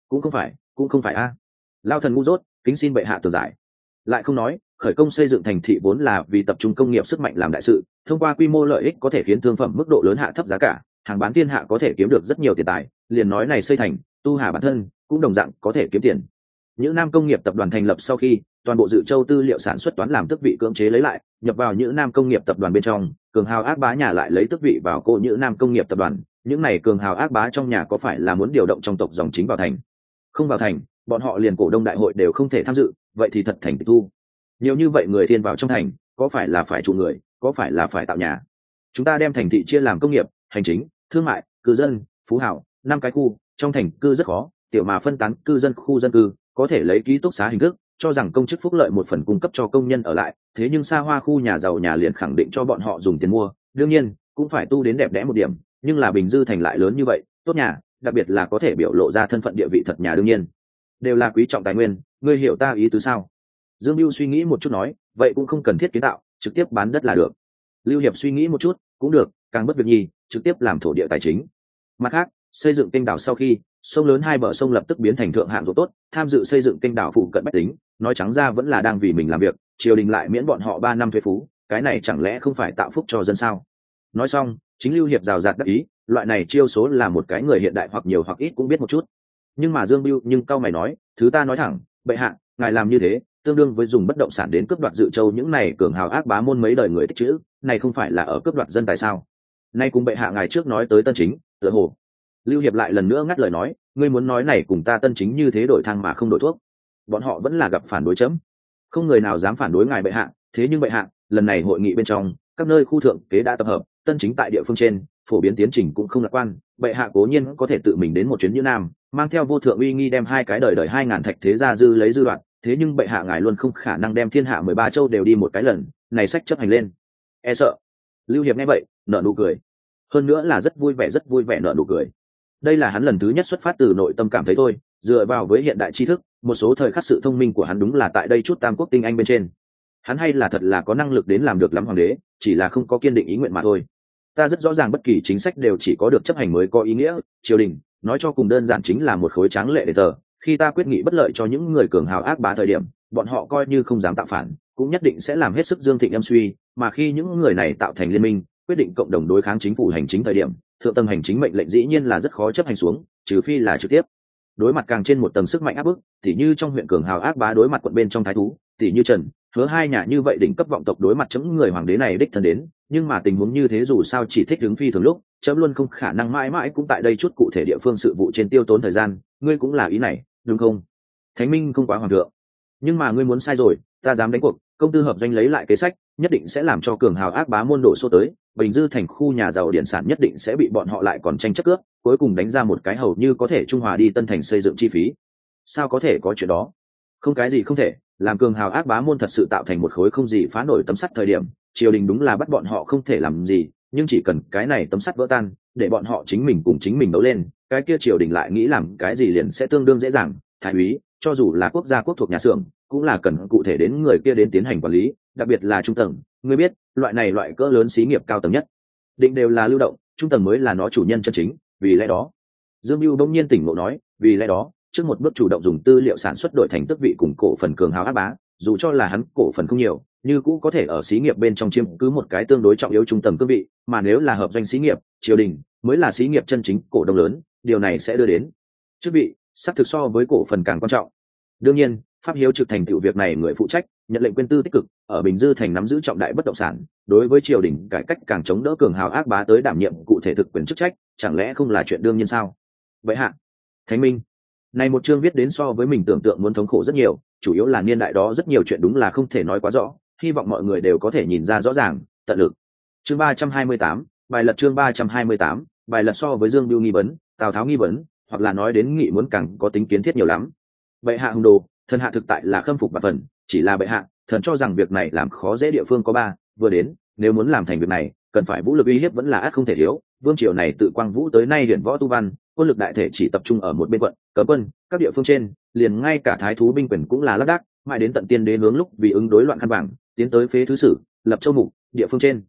Cũng không phải a. Lao thần ngu dốt, kính xin bệ hạ tường giải. Lại không nói, khởi công xây dựng thành thị vốn là vì tập trung công nghiệp sức mạnh làm đại sự, thông qua quy mô lợi ích có thể khiến thương phẩm mức độ lớn hạ thấp giá cả, hàng bán thiên hạ có thể kiếm được rất nhiều tiền tài. Liền nói này xây thành, tu hà bản thân cũng đồng dạng có thể kiếm tiền. Những Nam Công nghiệp tập đoàn thành lập sau khi, toàn bộ Dự Châu tư liệu sản xuất toán làm tước vị cưỡng chế lấy lại, nhập vào những Nam Công nghiệp tập đoàn bên trong, cường hào ác bá nhà lại lấy tước vị vào cô những Nam Công nghiệp tập đoàn. Những này cường hào ác bá trong nhà có phải là muốn điều động trong tộc dòng chính vào thành? Không vào thành, bọn họ liền cổ đông đại hội đều không thể tham dự, vậy thì thật thành tịch thu. Nhiều như vậy người thiên vào trong thành, có phải là phải trụ người, có phải là phải tạo nhà? Chúng ta đem thành thị chia làm công nghiệp, hành chính, thương mại, cư dân, phú hảo, 5 cái khu, trong thành cư rất khó, tiểu mà phân tán cư dân khu dân cư, có thể lấy ký túc xá hình thức, cho rằng công chức phúc lợi một phần cung cấp cho công nhân ở lại, thế nhưng xa hoa khu nhà giàu nhà liền khẳng định cho bọn họ dùng tiền mua, đương nhiên cũng phải tu đến đẹp đẽ một điểm, nhưng là Bình Dư thành lại lớn như vậy, tốt nhà, đặc biệt là có thể biểu lộ ra thân phận địa vị thật nhà đương nhiên đều là quý trọng tài nguyên, ngươi hiểu ta ý tứ sao? Dương Bưu suy nghĩ một chút nói, vậy cũng không cần thiết kiến tạo, trực tiếp bán đất là được. Lưu Hiệp suy nghĩ một chút, cũng được, càng bất việc nhì, trực tiếp làm thổ địa tài chính. Mặt khác, xây dựng kênh đảo sau khi, sông lớn hai bờ sông lập tức biến thành thượng hạng ruộng tốt, tham dự xây dựng kênh đảo phụ cận bách tính, nói trắng ra vẫn là đang vì mình làm việc, triều đình lại miễn bọn họ 3 năm thuế phú, cái này chẳng lẽ không phải tạo phúc cho dân sao? Nói xong, chính Lưu Hiệp rào rạt đắc ý, loại này chiêu số là một cái người hiện đại hoặc nhiều hoặc ít cũng biết một chút. Nhưng mà Dương Bưu nhưng cao mày nói, thứ ta nói thẳng, bệ hạ, ngài làm như thế, tương đương với dùng bất động sản đến cướp đoạt Dự Châu những này cường hào ác bá môn mấy đời người tích chữ, này không phải là ở cướp đoạt dân tại sao? Nay cùng bệ hạ ngài trước nói tới Tân Chính, tựa hồ. Lưu Hiệp lại lần nữa ngắt lời nói, ngươi muốn nói này cùng ta Tân Chính như thế đổi thang mà không đổi thuốc. Bọn họ vẫn là gặp phản đối chấm. Không người nào dám phản đối ngài bệ hạ, thế nhưng bệ hạ, lần này hội nghị bên trong, các nơi khu thượng kế đã tập hợp, Tân Chính tại địa phương trên, phổ biến tiến trình cũng không lạc quan, bệ hạ cố nhiên có thể tự mình đến một chuyến Như Nam, mang theo vô thượng uy nghi đem 2 cái đời 2000 thạch thế gia dư lấy dư đoạn, thế nhưng bệ hạ ngài luôn không khả năng đem thiên hạ 13 châu đều đi một cái lần, này sách chấp hành lên. E sợ. Lưu Hiệp nghe vậy, nở nụ cười. Hơn nữa là rất vui vẻ nở nụ cười. Đây là hắn lần thứ nhất xuất phát từ nội tâm cảm thấy thôi, dựa vào với hiện đại tri thức, một số thời khắc sự thông minh của hắn đúng là tại đây chút tam quốc tinh anh bên trên. Hắn hay là thật là có năng lực đến làm được lắm hoàng đế, chỉ là không có kiên định ý nguyện mà thôi. Ta rất rõ ràng bất kỳ chính sách đều chỉ có được chấp hành mới có ý nghĩa, triều đình, nói cho cùng đơn giản chính là một khối tráng lệ để tờ, khi ta quyết nghị bất lợi cho những người cường hào ác bá thời điểm, bọn họ coi như không dám tạo phản, cũng nhất định sẽ làm hết sức dương thịnh âm suy, mà khi những người này tạo thành liên minh, quyết định cộng đồng đối kháng chính phủ hành chính thời điểm, thượng tầng hành chính mệnh lệnh dĩ nhiên là rất khó chấp hành xuống, trừ phi là trực tiếp đối mặt càng trên một tầng sức mạnh áp bức, tỉ như trong huyện cường hào ác bá đối mặt quận bên trong thái thú, tỉ như Trần, Hứa hai nhà như vậy đỉnh cấp vọng tộc đối mặt chấm người hoàng đế này đích thân đến, nhưng mà tình huống như thế dù sao chỉ thích đứng phi thường lúc, chấm luôn không khả năng mãi mãi cũng tại đây chút cụ thể địa phương sự vụ trên tiêu tốn thời gian, ngươi cũng là ý này, đúng không? Thánh Minh không quá hoàng thượng, nhưng mà ngươi muốn sai rồi, ta dám đánh cuộc, công tư hợp doanh lấy lại kế sách, nhất định sẽ làm cho cường hào ác bá môn đổ xô tới, Bình Dư thành khu nhà giàu điện sản nhất định sẽ bị bọn họ lại còn tranh chấp cướp, cuối cùng đánh ra một cái hầu như có thể trung hòa đi Tân Thành xây dựng chi phí. Sao có thể có chuyện đó? Không cái gì không thể, làm cường hào ác bá môn thật sự tạo thành một khối không gì phá nổi tấm sắt thời điểm, triều đình đúng là bắt bọn họ không thể làm gì, nhưng chỉ cần cái này tấm sắt vỡ tan, để bọn họ chính mình cùng chính mình đấu lên, cái kia triều đình lại nghĩ làm cái gì liền sẽ tương đương dễ dàng. Thái úy, cho dù là quốc gia quốc thuộc nhà xưởng, cũng là cần cụ thể đến người kia đến tiến hành quản lý, đặc biệt là trung tầng, ngươi biết, loại này loại cỡ lớn xí nghiệp cao tầng nhất, định đều là lưu động, trung tầng mới là nó chủ nhân chân chính, vì lẽ đó, Dương Bưu bỗng nhiên tỉnh ngộ nói, vì lẽ đó, trước một bước chủ động dùng tư liệu sản xuất đổi thành tước vị cùng cổ phần cường hào ác bá, dù cho là hắn cổ phần không nhiều, như cũng có thể ở xí nghiệp bên trong chiếm cứ một cái tương đối trọng yếu trung tầng cương vị, mà nếu là hợp doanh xí nghiệp, triều đình mới là xí nghiệp chân chính cổ đông lớn, điều này sẽ đưa đến chức vị sắp thực so với cổ phần càng quan trọng. Đương nhiên, Pháp Hiếu trực thành tựu việc này người phụ trách, nhận lệnh quyên tư tích cực, ở Bình Dư thành nắm giữ trọng đại bất động sản, đối với triều đình cải cách càng chống đỡ cường hào ác bá tới đảm nhiệm cụ thể thực quyền chức trách, chẳng lẽ không là chuyện đương nhiên sao? Vậy hạ, Thánh Minh, này một chương viết đến so với mình tưởng tượng muốn thống khổ rất nhiều, chủ yếu là niên đại đó rất nhiều chuyện đúng là không thể nói quá rõ, hy vọng mọi người đều có thể nhìn ra rõ ràng, tận lực. Chương 328, bài lật chương 328, bài lật so với Dương Bưu nghi vấn, Tào Tháo nghi vấn, hoặc là nói đến nghị muốn càng có tính kiến thiết nhiều lắm. Bệ hạ hùng đồ, thần hạ thực tại là khâm phục bạc phần, chỉ là bệ hạ, thần cho rằng việc này làm khó dễ địa phương có ba, vừa đến, nếu muốn làm thành việc này, cần phải vũ lực uy hiếp vẫn là ắt không thể thiếu, vương triều này tự quang vũ tới nay điển võ tu văn, quân lực đại thể chỉ tập trung ở một bên quận, cấm quân, các địa phương trên, liền ngay cả thái thú binh quyền cũng là lác đác, mãi đến tận tiên đế hướng lúc vì ứng đối loạn khăn vàng, tiến tới phế thứ sử, lập châu mục, địa phương trên,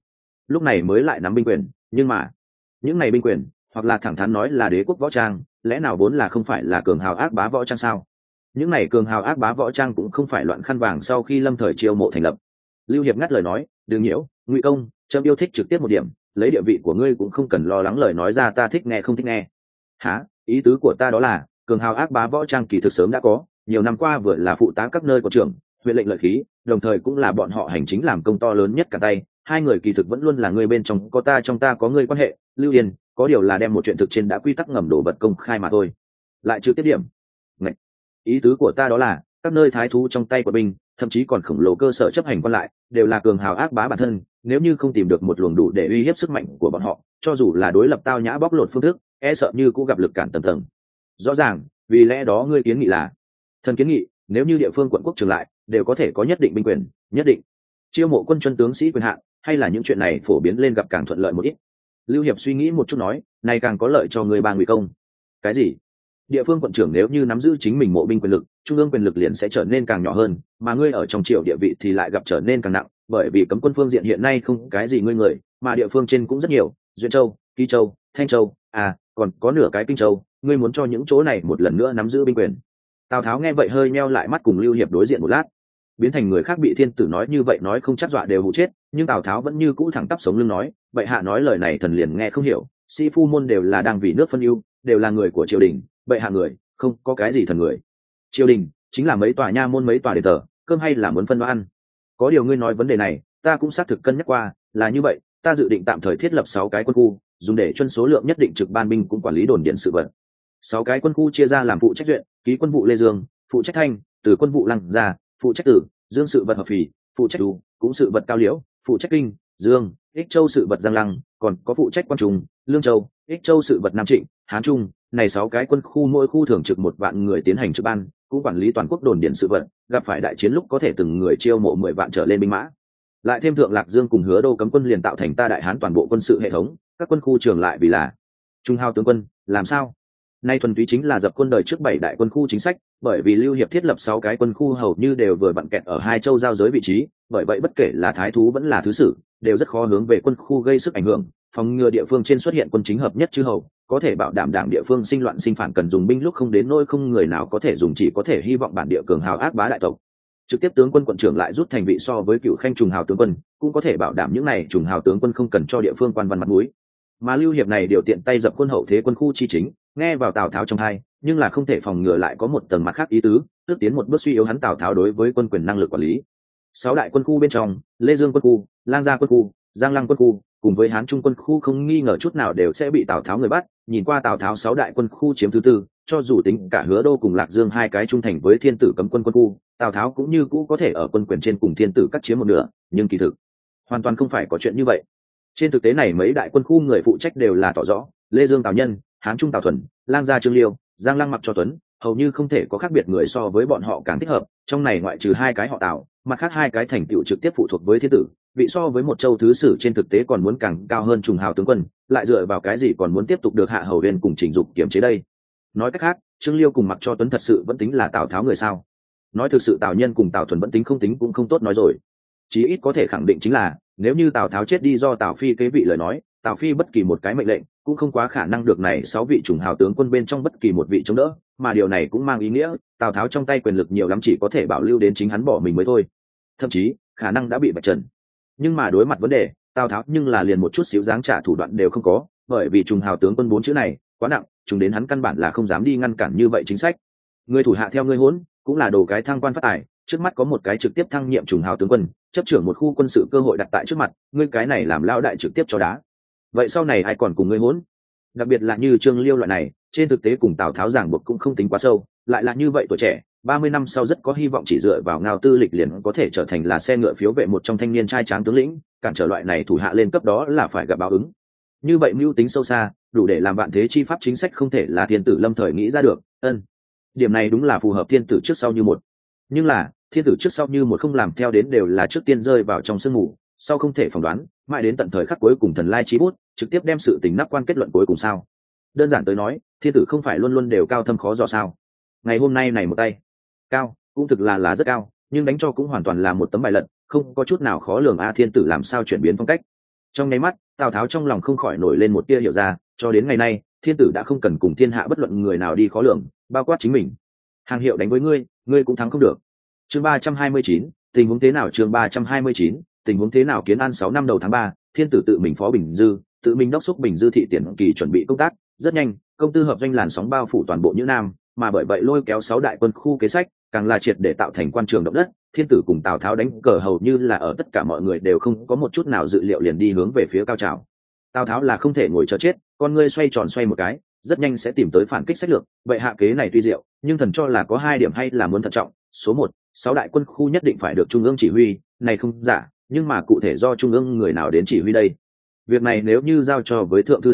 lúc này mới lại nắm binh quyền, nhưng mà những này binh quyền hoặc là thẳng thắn nói là đế quốc võ trang, lẽ nào vốn là không phải là cường hào ác bá võ trang sao? Những này cường hào ác bá võ trang cũng không phải loạn khăn vàng sau khi lâm thời chiêu mộ thành lập. Lưu Hiệp ngắt lời nói, đừng nhiễu, Ngụy công, trẫm yêu thích trực tiếp một điểm, lấy địa vị của ngươi cũng không cần lo lắng lời nói ra ta thích nghe không thích nghe. Hả? Ý tứ của ta đó là cường hào ác bá võ trang kỳ thực sớm đã có, nhiều năm qua vừa là phụ tá các nơi của trưởng huyện lệnh lợi khí, đồng thời cũng là bọn họ hành chính làm công to lớn nhất cả tay. Hai người kỳ thực vẫn luôn là ngươi bên trong có ta trong ta có ngươi quan hệ. Lưu Yên, có điều là đem một chuyện thực trên đã quy tắc ngầm đổ vật công khai mà thôi. Lại trực tiếp điểm. Ngậy. Ý tứ của ta đó là các nơi thái thú trong tay của binh, thậm chí còn khổng lồ cơ sở chấp hành quan lại, đều là cường hào ác bá bản thân. Nếu như không tìm được một luồng đủ để uy hiếp sức mạnh của bọn họ, cho dù là đối lập tao nhã bóc lột phương thức, e sợ như cũng gặp lực cản tầng tầng. Rõ ràng, vì lẽ đó ngươi kiến nghị là thần kiến nghị, nếu như địa phương quận quốc trường lại đều có thể có nhất định binh quyền, nhất định chiêu mộ quân chuân tướng sĩ quyền hạn, hay là những chuyện này phổ biến lên gặp càng thuận lợi một ít. Lưu Hiệp suy nghĩ một chút nói, này càng có lợi cho người ba Ngụy công. Cái gì? Địa phương quận trưởng nếu như nắm giữ chính mình mộ binh quyền lực, trung ương quyền lực liền sẽ trở nên càng nhỏ hơn, mà ngươi ở trong triều địa vị thì lại gặp trở nên càng nặng, bởi vì cấm quân phương diện hiện nay không cái gì ngươi người, mà địa phương trên cũng rất nhiều, Duyên Châu, Ký Châu, Thanh Châu, còn có nửa cái Kinh Châu, ngươi muốn cho những chỗ này một lần nữa nắm giữ binh quyền. Tào Tháo nghe vậy hơi meo lại mắt cùng Lưu Hiệp đối diện một lát, biến thành người khác bị thiên tử nói như vậy nói không chắc dọa đều hụ chết, nhưng Tào Tháo vẫn như cũ thẳng tắp sống lưng nói, bệ hạ nói lời này thần liền nghe không hiểu, sĩ phu môn đều là đang vì nước phân ưu, đều là người của triều đình, bệ hạ người không có cái gì thần người. Triều đình chính là mấy tòa nha môn mấy tòa đền thờ, cơm hay là muốn phân đoán ăn. Có điều ngươi nói vấn đề này ta cũng xác thực cân nhắc qua, là như vậy, ta dự định tạm thời thiết lập 6 cái quân khu, dùng để chuyên số lượng nhất định trực ban binh cũng quản lý đồn điện sự vật. 6 cái quân khu chia ra làm phụ trách duyện, ký quân vụ Lê Dương, phụ trách thanh, từ quân vụ Lăng Gia, phụ trách tử Dương sự vật Hợp Phì, phụ trách đủ cũng sự vật Cao Liễu, phụ trách kinh Dương, Ích Châu sự vật Giang Lăng, còn có phụ trách Quan Trung, Lương Châu, Ích Châu sự vật Nam Trịnh, Hán Trung. Này 6 cái quân khu mỗi khu thường trực 1 vạn người tiến hành trực ban, cũng quản lý toàn quốc đồn điện sự vật, gặp phải đại chiến lúc có thể từng người chiêu mộ 10 vạn trở lên binh mã. Lại thêm thượng Lạc Dương cùng Hứa Đô cấm quân liền tạo thành ta Đại Hán toàn bộ quân sự hệ thống, các quân khu trường lại vì là trung hào tướng quân, làm sao? Nay thuần túy chính là dập quân đời trước 7 đại quân khu chính sách, bởi vì Lưu Hiệp thiết lập 6 cái quân khu hầu như đều vừa vặn kẹt ở 2 châu giao giới vị trí, bởi vậy bất kể là thái thú vẫn là thứ sử, đều rất khó hướng về quân khu gây sức ảnh hưởng, phòng ngừa địa phương trên xuất hiện quân chính hợp nhất chư hầu, có thể bảo đảm đảng địa phương sinh loạn sinh phản cần dùng binh lúc không đến nỗi không người nào có thể dùng, chỉ có thể hy vọng bản địa cường hào ác bá đại tộc. Trực tiếp tướng quân quận trưởng lại rút thành vị so với cựu khanh trùng hào tướng quân, cũng có thể bảo đảm những này trùng hào tướng quân không cần cho địa phương quan văn mặt mũi. Mà Lưu Hiệp này điều tiện tay dập quân hậu thế quân khu chi chính, nghe vào Tào Tháo trong tai, nhưng là không thể phòng ngừa lại có một tầng mặt khác ý tứ, tức tiến một bước suy yếu hắn Tào Tháo đối với quân quyền năng lực quản lý. 6 đại quân khu bên trong, Lê Dương quân khu, Lang Gia quân khu, Giang Lăng quân khu, cùng với Hán Trung quân khu không nghi ngờ chút nào đều sẽ bị Tào Tháo người bắt. Nhìn qua Tào Tháo 6 đại quân khu chiếm thứ tư, cho dù tính cả Hứa Đô cùng Lạc Dương 2 cái trung thành với thiên tử cấm quân quân khu, Tào Tháo cũng như cũ có thể ở quân quyền trên cùng thiên tử cắt chiếm một nửa, nhưng kỳ thực hoàn toàn không phải có chuyện như vậy. Trên thực tế này mấy đại quân khu người phụ trách đều là tỏ rõ, Lê Dương Tào Nhân, Hán Trung Tào Thuần, Lang Gia Trương Liêu, Giang Lăng Mặc Cho Tuấn, hầu như không thể có khác biệt người so với bọn họ càng thích hợp. Trong này ngoại trừ 2 cái họ Tào, mặt khác 2 cái thành tựu trực tiếp phụ thuộc với thiên tử, vị so với một châu thứ sử trên thực tế còn muốn càng cao hơn trùng hào tướng quân, lại dựa vào cái gì còn muốn tiếp tục được hạ hầu viên cùng chỉnh dục kiểm chế đây? Nói cách khác, Trương Liêu cùng Mặc Cho Tuấn thật sự vẫn tính là Tào Tháo người sao? Nói thực sự Tào Nhân cùng Tào Thuần vẫn tính không tính cũng không tốt nói rồi. Chí ít có thể khẳng định chính là, nếu như Tào Tháo chết đi do Tào Phi kế vị lời nói, Tào Phi bất kỳ một cái mệnh lệnh cũng không quá khả năng được này 6 vị trùng hào tướng quân bên trong bất kỳ một vị chống đỡ, mà điều này cũng mang ý nghĩa Tào Tháo trong tay quyền lực nhiều lắm chỉ có thể bảo lưu đến chính hắn bỏ mình mới thôi, thậm chí khả năng đã bị vạch trần. Nhưng mà đối mặt vấn đề, Tào Tháo nhưng là liền một chút xíu dáng trả thủ đoạn đều không có, bởi vì trùng hào tướng quân 4 chữ này quá nặng, chúng đến hắn căn bản là không dám đi ngăn cản như vậy chính sách. Người thủ hạ theo ngươi hỗn, cũng là đồ cái thăng quan phát tài, trước mắt có một cái trực tiếp thăng nhiệm trùng hào tướng quân, chấp trưởng một khu quân sự cơ hội đặt tại trước mặt, ngươi cái này làm lão đại trực tiếp cho đá. Vậy sau này ai còn cùng ngươi hỗn? Đặc biệt là như Trương Liêu loại này, trên thực tế cùng Tào Tháo giảng buộc cũng không tính quá sâu, lại là như vậy tuổi trẻ, 30 năm sau rất có hy vọng chỉ dựa vào ngao tư lịch liền có thể trở thành là xe ngựa phiếu vệ một trong thanh niên trai tráng tướng lĩnh, cản trở loại này thủ hạ lên cấp đó là phải gặp báo ứng. Như vậy mưu tính sâu xa, đủ để làm vạn thế chi pháp chính sách không thể là thiên tử lâm thời nghĩ ra được. Điểm này đúng là phù hợp thiên tử trước sau như một. Nhưng là thiên tử trước sau như một không làm theo đến đều là trước tiên rơi vào trong sương mù, sau không thể phỏng đoán, mãi đến tận thời khắc cuối cùng thần lai chí bút trực tiếp đem sự tình nắp quan kết luận cuối cùng sao? Đơn giản tới nói, thiên tử không phải luôn luôn đều cao thâm khó dò sao? Ngày hôm nay này một tay cao, cũng thực là rất cao, nhưng đánh cho cũng hoàn toàn là một tấm bài lật, không có chút nào khó lường. Thiên tử làm sao chuyển biến phong cách? Trong nháy mắt Tào Tháo trong lòng không khỏi nổi lên một tia hiểu ra, cho đến ngày nay thiên tử đã không cần cùng thiên hạ bất luận người nào đi khó lường, bao quát chính mình. Hàng hiệu đánh với ngươi, ngươi cũng thắng không được. Chương 329, tình huống thế nào? Chương 329, tình huống thế nào? Kiến An 6 năm đầu tháng 3, thiên tử tự mình phó Bình Dư, tự mình đốc thúc Bình Dư thị tiền kỳ chuẩn bị công tác, rất nhanh, công tư hợp doanh làn sóng bao phủ toàn bộ Nhữ Nam, mà bởi vậy lôi kéo 6 đại quân khu kế sách, càng là triệt để tạo thành quan trường động đất. Thiên tử cùng Tào Tháo đánh cờ hầu như là ở tất cả mọi người đều không có một chút nào dự liệu liền đi hướng về phía cao trào. Tào Tháo là không thể ngồi chờ chết, con ngươi xoay tròn xoay một cái, rất nhanh sẽ tìm tới phản kích sách lược. Vậy hạ kế này tuy diệu, nhưng thần cho là có 2 điểm hay là muốn thận trọng. Số 1, 6 đại quân khu nhất định phải được trung ương chỉ huy, này không giả, nhưng mà cụ thể do trung ương người nào đến chỉ huy đây? Việc này nếu như giao cho với thượng thư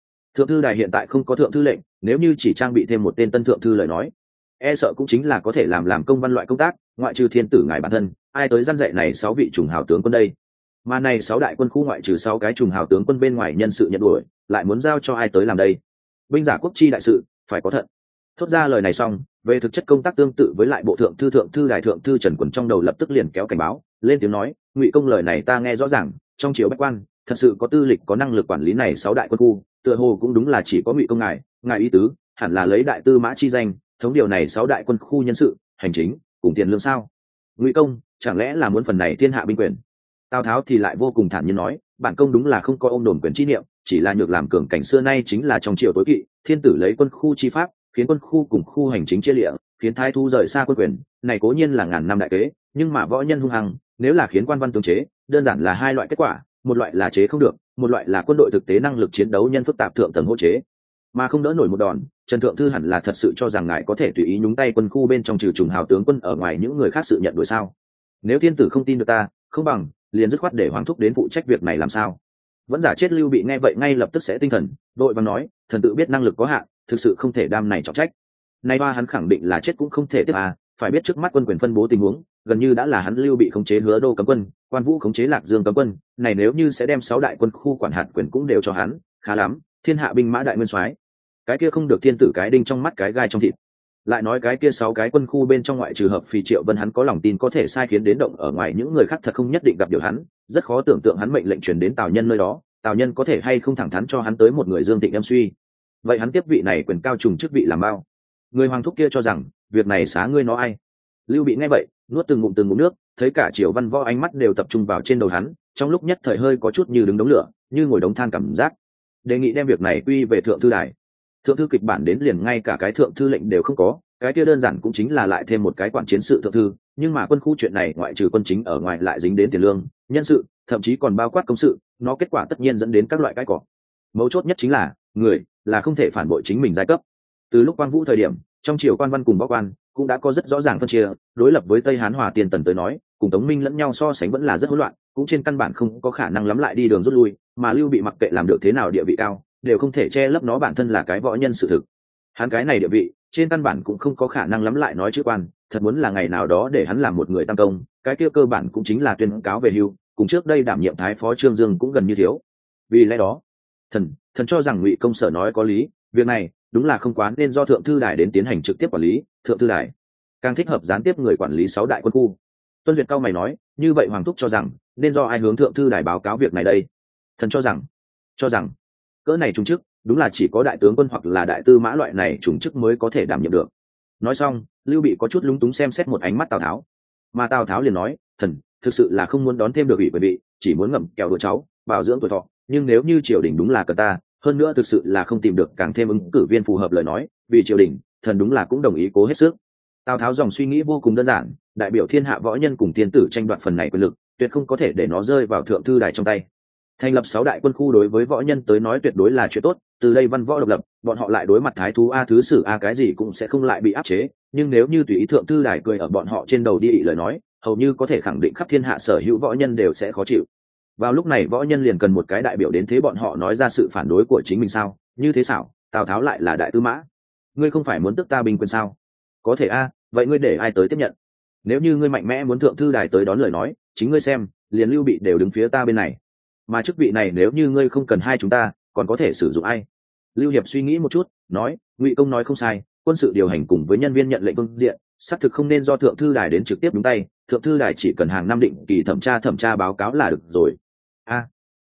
đài hiện tại không có thượng thư lệnh, nếu như chỉ trang bị thêm một tên tân thượng thư lời nói, e sợ cũng chính là có thể làm công văn loại công tác, ngoại trừ thiên tử ngài bản thân, ai tới răn dạy này 6 vị trùng hào tướng quân đây? Mà này 6 đại quân khu ngoại trừ 6 cái trùng hào tướng quân bên ngoài nhân sự nhận đuổi, lại muốn giao cho ai tới làm đây? Binh giả quốc chi đại sự, phải có thận. Thốt ra lời này xong, về thực chất công tác tương tự với lại bộ thượng thư đài thượng thư Trần Quần trong đầu lập tức liền kéo cảnh báo, lên tiếng nói, Ngụy công lời này ta nghe rõ ràng, trong triều bách quan, thật sự có tư lịch có năng lực quản lý này 6 đại quân khu, tựa hồ cũng đúng là chỉ có Ngụy công ngài ý tứ, hẳn là lấy đại tư mã chi danh, thống điều này 6 đại quân khu nhân sự, hành chính, cùng tiền lương sao? Ngụy công, chẳng lẽ là muốn phần này thiên hạ binh quyền? Tào Tháo thì lại vô cùng thản nhiên nói, bản công đúng là không có ôm đồn quyền chi niệm, chỉ là nhược làm cường cảnh xưa nay chính là trong triều tối kỵ, thiên tử lấy quân khu chi pháp, khiến quân khu cùng khu hành chính chia lịa, khiến thái thu rời xa quân quyền, này cố nhiên là ngàn năm đại kế, nhưng mà võ nhân hung hăng, nếu là khiến quan văn tướng chế, đơn giản là 2 loại kết quả, một loại là chế không được, một loại là quân đội thực tế năng lực chiến đấu nhân phức tạp thượng tầng hỗ chế, mà không đỡ nổi một đòn. Trần thượng thư hẳn là thật sự cho rằng ngài có thể tùy ý nhúng tay quân khu bên trong trừ trùng hào tướng quân ở ngoài những người khác sự nhận đuổi sao? Nếu thiên tử không tin được ta, không bằng liền dứt khoát để hoàng thúc đến phụ trách việc này làm sao? Vẫn giả chết Lưu Bị nghe vậy ngay lập tức sẽ tinh thần, đội vàng nói, thần tự biết năng lực có hạn, thực sự không thể đam này trọng trách. Nay ba hắn khẳng định là chết cũng không thể tiếp phải biết trước mắt quân quyền phân bố tình huống, gần như đã là hắn Lưu Bị khống chế Hứa Đô cấm quân, Quan Vũ khống chế Lạc Dương cấm quân, này nếu như sẽ đem 6 đại quân khu quản hạt quyền cũng đều cho hắn, khá lắm, thiên hạ binh mã đại nguyên soái. Cái kia không được thiên tử cái đinh trong mắt cái gai trong thịt. Lại nói cái kia 6 cái quân khu bên trong ngoại trừ hợp Phì Triệu Vân hắn có lòng tin có thể sai khiến đến động ở ngoài những người khác thật không nhất định gặp điều hắn, rất khó tưởng tượng hắn mệnh lệnh truyền đến Tào Nhân nơi đó, Tào Nhân có thể hay không thẳng thắn cho hắn tới một người Dương Thịnh em suy. Vậy hắn tiếp vị này quyền cao trùng chức vị làm bao? Người hoàng thúc kia cho rằng việc này xá ngươi nó ai? Lưu Bị nghe vậy nuốt từng ngụm nước, thấy cả triều văn võ ánh mắt đều tập trung vào trên đầu hắn, trong lúc nhất thời hơi có chút như đứng đống lửa, như ngồi đống than cảm giác. Đề nghị đem việc này quy về thượng thư đài. Thượng thư kịch bản đến liền ngay cả cái thượng thư lệnh đều không có, cái kia đơn giản cũng chính là lại thêm một cái quản chiến sự thượng thư, nhưng mà quân khu chuyện này ngoại trừ quân chính ở ngoài lại dính đến tiền lương, nhân sự, thậm chí còn bao quát công sự, nó kết quả tất nhiên dẫn đến các loại cái cỏ. Mấu chốt nhất chính là người là không thể phản bội chính mình giai cấp. Từ lúc Quan Vũ thời điểm, trong triều quan văn cùng võ quan cũng đã có rất rõ ràng phân chia, đối lập với Tây Hán Hòa Tiền Tần tới nói, cùng Tống Minh lẫn nhau so sánh vẫn là rất hỗn loạn, cũng trên căn bản không có khả năng lắm lại đi đường rút lui, mà Lưu Bị mặc kệ làm được thế nào địa vị cao, đều không thể che lấp nó bản thân là cái võ nhân sự thực. Hắn cái này địa vị, trên căn bản cũng không có khả năng lắm lại nói chữ quan, thật muốn là ngày nào đó để hắn làm một người tam công, cái kia cơ bản cũng chính là tuyên cáo về hưu, cùng trước đây đảm nhiệm thái phó Trương Dương cũng gần như thiếu. Vì lẽ đó, thần cho rằng Ngụy công sở nói có lý, việc này đúng là không quá nên do thượng thư đài đến tiến hành trực tiếp quản lý, thượng thư đài càng thích hợp gián tiếp người quản lý 6 đại quân khu. Tuân Duyệt cao mày nói, như vậy hoàng thúc cho rằng nên do ai hướng thượng thư đài báo cáo việc này đây? Thần cho rằng cỡ này trùng chức đúng là chỉ có đại tướng quân hoặc là đại tư mã loại này trùng chức mới có thể đảm nhiệm được. Nói xong, Lưu Bị có chút lúng túng xem xét một ánh mắt Tào Tháo, mà Tào Tháo liền nói, thần thực sự là không muốn đón thêm được ủy quyền vị, chỉ muốn ngậm kẹo đùa cháu, bảo dưỡng tuổi thọ, nhưng nếu như triều đình đúng là cần ta, hơn nữa thực sự là không tìm được càng thêm ứng cử viên phù hợp lời nói, vì triều đình, thần đúng là cũng đồng ý cố hết sức. Tào Tháo dòng suy nghĩ vô cùng đơn giản, đại biểu thiên hạ võ nhân cùng tiên tử tranh đoạt phần này quyền lực, tuyệt không có thể để nó rơi vào thượng thư đài trong tay. Thành lập 6 đại quân khu đối với võ nhân tới nói tuyệt đối là chuyện tốt, từ đây văn võ độc lập, bọn họ lại đối mặt thái thú thứ sử cái gì cũng sẽ không lại bị áp chế, nhưng nếu như tùy ý thượng thư đài cười ở bọn họ trên đầu đi ị lời nói, hầu như có thể khẳng định khắp thiên hạ sở hữu võ nhân đều sẽ khó chịu. Vào lúc này võ nhân liền cần một cái đại biểu đến thế bọn họ nói ra sự phản đối của chính mình sao? Như thế xảo, Tào Tháo lại là đại tư mã, ngươi không phải muốn tức ta binh quyền sao? Có thể vậy ngươi để ai tới tiếp nhận? Nếu như ngươi mạnh mẽ muốn thượng thư đài tới đón lời nói, chính ngươi xem, liền Lưu Bị đều đứng phía ta bên này. Mà chức vị này nếu như ngươi không cần hai chúng ta, còn có thể sử dụng ai? Lưu Hiệp suy nghĩ một chút, nói, Ngụy công nói không sai, quân sự điều hành cùng với nhân viên nhận lệnh phương diện, xác thực không nên do thượng thư đài đến trực tiếp đúng tay, thượng thư đài chỉ cần hàng năm định kỳ thẩm tra báo cáo là được rồi.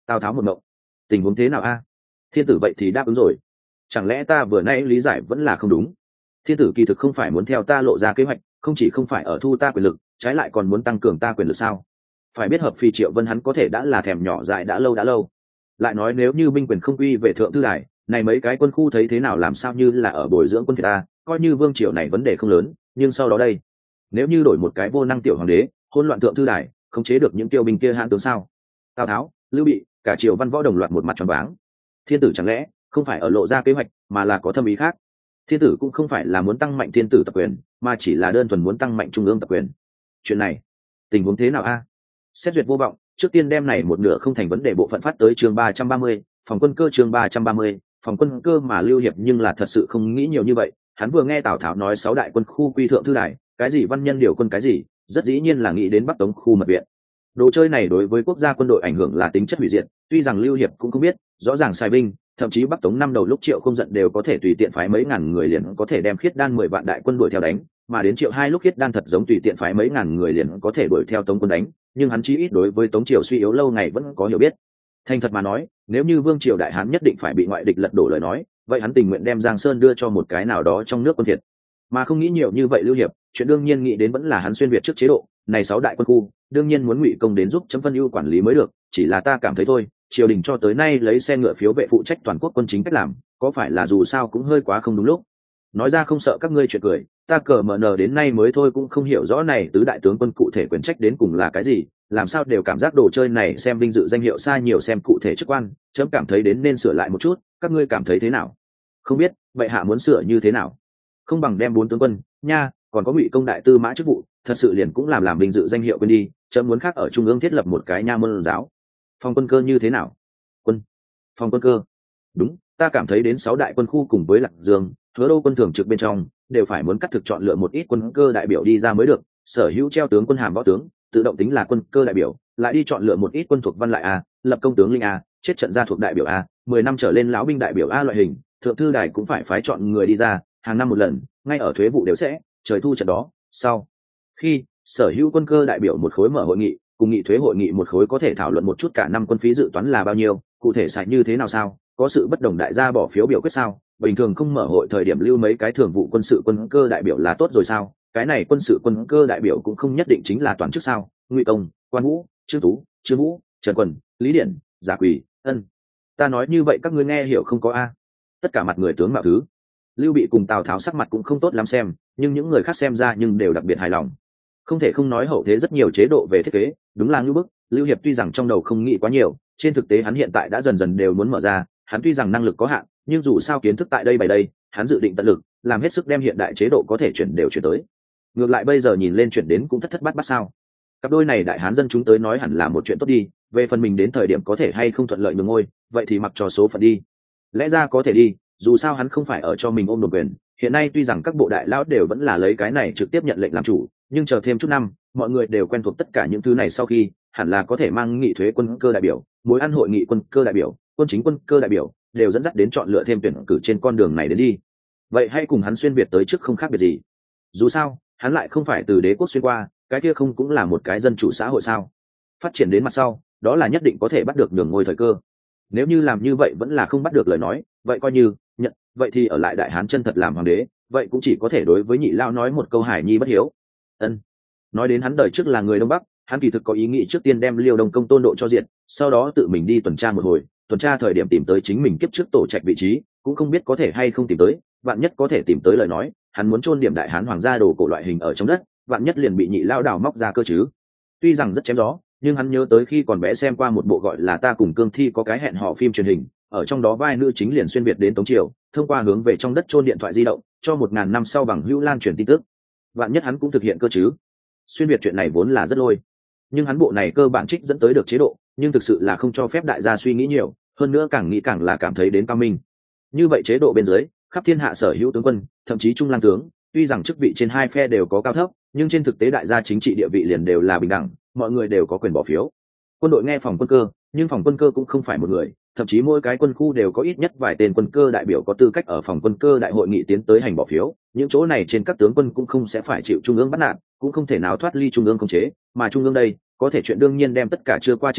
Tào Tháo một mộng, tình huống thế nào a? Thiên tử vậy thì đáp ứng rồi. Chẳng lẽ ta vừa nãy lý giải vẫn là không đúng? Thiên tử kỳ thực không phải muốn theo ta lộ ra kế hoạch, không chỉ không phải ở thu ta quyền lực, trái lại còn muốn tăng cường ta quyền lực sao? Phải biết Hợp Phi Triệu Vân hắn có thể đã là thèm nhỏ dại đã lâu. Lại nói nếu như binh quyền không quy về thượng thư đài, này mấy cái quân khu thấy thế nào, làm sao như là ở bồi dưỡng quân phiệt ta, coi như vương triều này vấn đề không lớn, nhưng sau đó đây, nếu như đổi một cái vô năng tiểu hoàng đế, hỗn loạn thượng thư đài, khống chế được những tiêu binh kia hãn tướng sao? Tào Tháo, Lưu Bị, cả triều văn võ đồng loạt một mặt tròn váng. Thiên tử chẳng lẽ không phải ở lộ ra kế hoạch, mà là có thâm ý khác? Thiên tử cũng không phải là muốn tăng mạnh thiên tử tập quyền, mà chỉ là đơn thuần muốn tăng mạnh trung ương tập quyền. Chuyện này, tình huống thế nào a? Xét duyệt vô vọng, trước tiên đem này một nửa không thành vấn đề bộ phận phát tới chương 330, phòng quân cơ chương 330, phòng quân cơ mà Lưu Hiệp nhưng là thật sự không nghĩ nhiều như vậy, hắn vừa nghe Tào Tháo nói 6 đại quân khu quy thượng thư đài, cái gì văn nhân điều quân cái gì, rất dĩ nhiên là nghĩ đến Bắc Tống khu mật viện. Đồ chơi này đối với quốc gia quân đội ảnh hưởng là tính chất hủy diệt, tuy rằng Lưu Hiệp cũng không biết, rõ ràng sai binh, thậm chí Bắc Tống năm đầu lúc Triệu không giận đều có thể tùy tiện phái mấy ngàn người liền có thể đem Khiết Đan 10 vạn đại quân đuổi theo đánh, mà đến Triệu hai lúc Khiết Đan thật giống tùy tiện phái mấy ngàn người liền có thể đuổi theo Tống quân đánh, nhưng hắn chí ít đối với Tống triều suy yếu lâu ngày vẫn có hiểu biết. Thành thật mà nói, nếu như Vương triều đại hán nhất định phải bị ngoại địch lật đổ lời nói, vậy hắn tình nguyện đem Giang Sơn đưa cho một cái nào đó trong nước quân thiệt, mà không nghĩ nhiều như vậy. Lưu Hiệp, chuyện đương nhiên nghĩ đến vẫn là hắn xuyên việt trước chế độ, này 6 đại quân khu, đương nhiên muốn Ngụy Công đến giúp chấm phân ưu quản lý mới được, chỉ là ta cảm thấy thôi, triều đình cho tới nay lấy xe ngựa phiếu vệ phụ trách toàn quốc quân chính cách làm, có phải là dù sao cũng hơi quá không đúng lúc. Nói ra không sợ các ngươi chuyện cười, ta cờ mở nở đến nay mới thôi cũng không hiểu rõ này tứ đại tướng quân cụ thể quyền trách đến cùng là cái gì, làm sao đều cảm giác đồ chơi này xem vinh dự danh hiệu xa nhiều xem cụ thể chức quan, chấm cảm thấy đến nên sửa lại một chút, các ngươi cảm thấy thế nào? Không biết, vậy hạ muốn sửa như thế nào? Không bằng đem 4 tướng quân nha, còn có Ngụy Công đại tư mã chức vụ, thật sự liền cũng làm vinh dự danh hiệu quên đi, chấm muốn khác ở trung ương thiết lập một cái nha môn giáo. Phòng quân cơ như thế nào? Phòng quân cơ, đúng, ta cảm thấy đến 6 đại quân khu cùng với Lạc Dương, Hứa Đô quân thường trực bên trong đều phải muốn cắt thực chọn lựa một ít quân cơ đại biểu đi ra mới được, sở hữu treo tướng quân hàm võ tướng tự động tính là quân cơ đại biểu, lại đi chọn lựa một ít quân thuộc văn lại a, lập công tướng linh a, chết trận gia thuộc đại biểu a, 10 năm trở lên lão binh đại biểu a loại hình, thượng thư đài cũng phải phái chọn người đi ra, hàng năm một lần, ngay ở thuế vụ đều sẽ trời thu trận đó. Sau khi sở hữu quân cơ đại biểu một khối mở hội nghị, cùng nghị thuế hội nghị một khối có thể thảo luận một chút cả năm quân phí dự toán là bao nhiêu, cụ thể xài như thế nào sao, có sự bất đồng đại gia bỏ phiếu biểu quyết sao, bình thường không mở hội thời điểm lưu mấy cái thường vụ quân sự quân cơ đại biểu là tốt rồi sao, cái này quân sự quân cơ đại biểu cũng không nhất định chính là toàn chức sao, Ngụy Công, Quan Vũ, Trương Tú, Trương Vũ, Trần Quần, Lý Điển, Giả Quỳ, Ân. Ta nói như vậy các ngươi nghe hiểu không có a? Tất cả mặt người tướng mạo thứ. Lưu Bị cùng Tào Tháo sắc mặt cũng không tốt lắm xem, nhưng những người khác xem ra nhưng đều đặc biệt hài lòng. Không thể không nói hậu thế rất nhiều chế độ về thiết kế, đúng là như bức. Lưu Hiệp tuy rằng trong đầu không nghĩ quá nhiều, trên thực tế hắn hiện tại đã dần dần đều muốn mở ra, hắn tuy rằng năng lực có hạn, nhưng dù sao kiến thức tại đây bày đây, hắn dự định tận lực làm hết sức đem hiện đại chế độ có thể chuyển đều chuyển tới. Ngược lại bây giờ nhìn lên chuyển đến cũng thất thất bát bát sao. Cặp đôi này đại hán dân chúng tới nói hẳn là một chuyện tốt đi, về phần mình đến thời điểm có thể hay không thuận lợi nhường ngôi, vậy thì mặc cho số phận đi. Lẽ ra có thể đi, dù sao hắn không phải ở cho mình ôm đồn quyền, hiện nay tuy rằng các bộ đại lão đều vẫn là lấy cái này trực tiếp nhận lệnh làm chủ, nhưng chờ thêm chút năm, mọi người đều quen thuộc tất cả những thứ này sau khi, hẳn là có thể mang nghị thuế quân cơ đại biểu, mối ăn hội nghị quân cơ đại biểu, quân chính quân cơ đại biểu, đều dẫn dắt đến chọn lựa thêm tuyển cử trên con đường này đến đi. Vậy hay cùng hắn xuyên việt tới trước không khác biệt gì. Dù sao, hắn lại không phải từ đế quốc xuyên qua, cái kia không cũng là một cái dân chủ xã hội sao? Phát triển đến mặt sau, đó là nhất định có thể bắt được nhường ngôi thời cơ. Nếu như làm như vậy vẫn là không bắt được lời nói, vậy coi như nhận, vậy thì ở lại đại hán chân thật làm hoàng đế, vậy cũng chỉ có thể đối với Nhị Lao nói một câu hải nhi bất hiếu. Ân. Nói đến hắn đời trước là người Đông Bắc, hắn kỳ thực có ý nghĩ trước tiên đem Liêu Đông Công Tôn Độ cho diện, sau đó tự mình đi tuần tra một hồi, tuần tra thời điểm tìm tới chính mình kiếp trước tổ trạch vị trí, cũng không biết có thể hay không tìm tới, vạn nhất có thể tìm tới lời nói, hắn muốn chôn điểm đại hán hoàng gia đồ cổ loại hình ở trong đất, vạn nhất liền bị Nhị Lao đào móc ra cơ chứ. Tuy rằng rất chém gió, nhưng hắn nhớ tới khi còn bé xem qua một bộ gọi là Ta cùng Cương Thi có cái hẹn hò phim truyền hình, ở trong đó vai nữ chính liền xuyên việt đến Tống Triều, thông qua hướng về trong đất chôn điện thoại di động, cho 1000 năm sau bằng hữu lan truyền tin tức. Vạn nhất hắn cũng thực hiện cơ chứ. Xuyên việt chuyện này vốn là rất lôi, nhưng hắn bộ này cơ bản trích dẫn tới được chế độ, nhưng thực sự là không cho phép đại gia suy nghĩ nhiều, hơn nữa càng nghĩ càng là cảm thấy đến cao minh. Như vậy chế độ bên dưới, khắp thiên hạ sở hữu tướng quân, thậm chí trung lang tướng, tuy rằng chức vị trên hai phe đều có cao thấp, nhưng trên thực tế đại gia chính trị địa vị liền đều là bình đẳng, mọi người đều có quyền bỏ phiếu. Quân đội nghe phòng quân cơ, nhưng phòng quân cơ cũng không phải một người, thậm chí mỗi cái quân khu đều có ít nhất vài tên quân cơ đại biểu có tư cách ở phòng quân cơ đại hội nghị tiến tới hành bỏ phiếu. Những chỗ này trên các tướng quân cũng không sẽ phải chịu trung ương bắt nạt, cũng không thể nào thoát ly trung ương khống chế, mà trung ương đây có thể chuyện đương nhiên đem tất cả chưa qua trên gặp,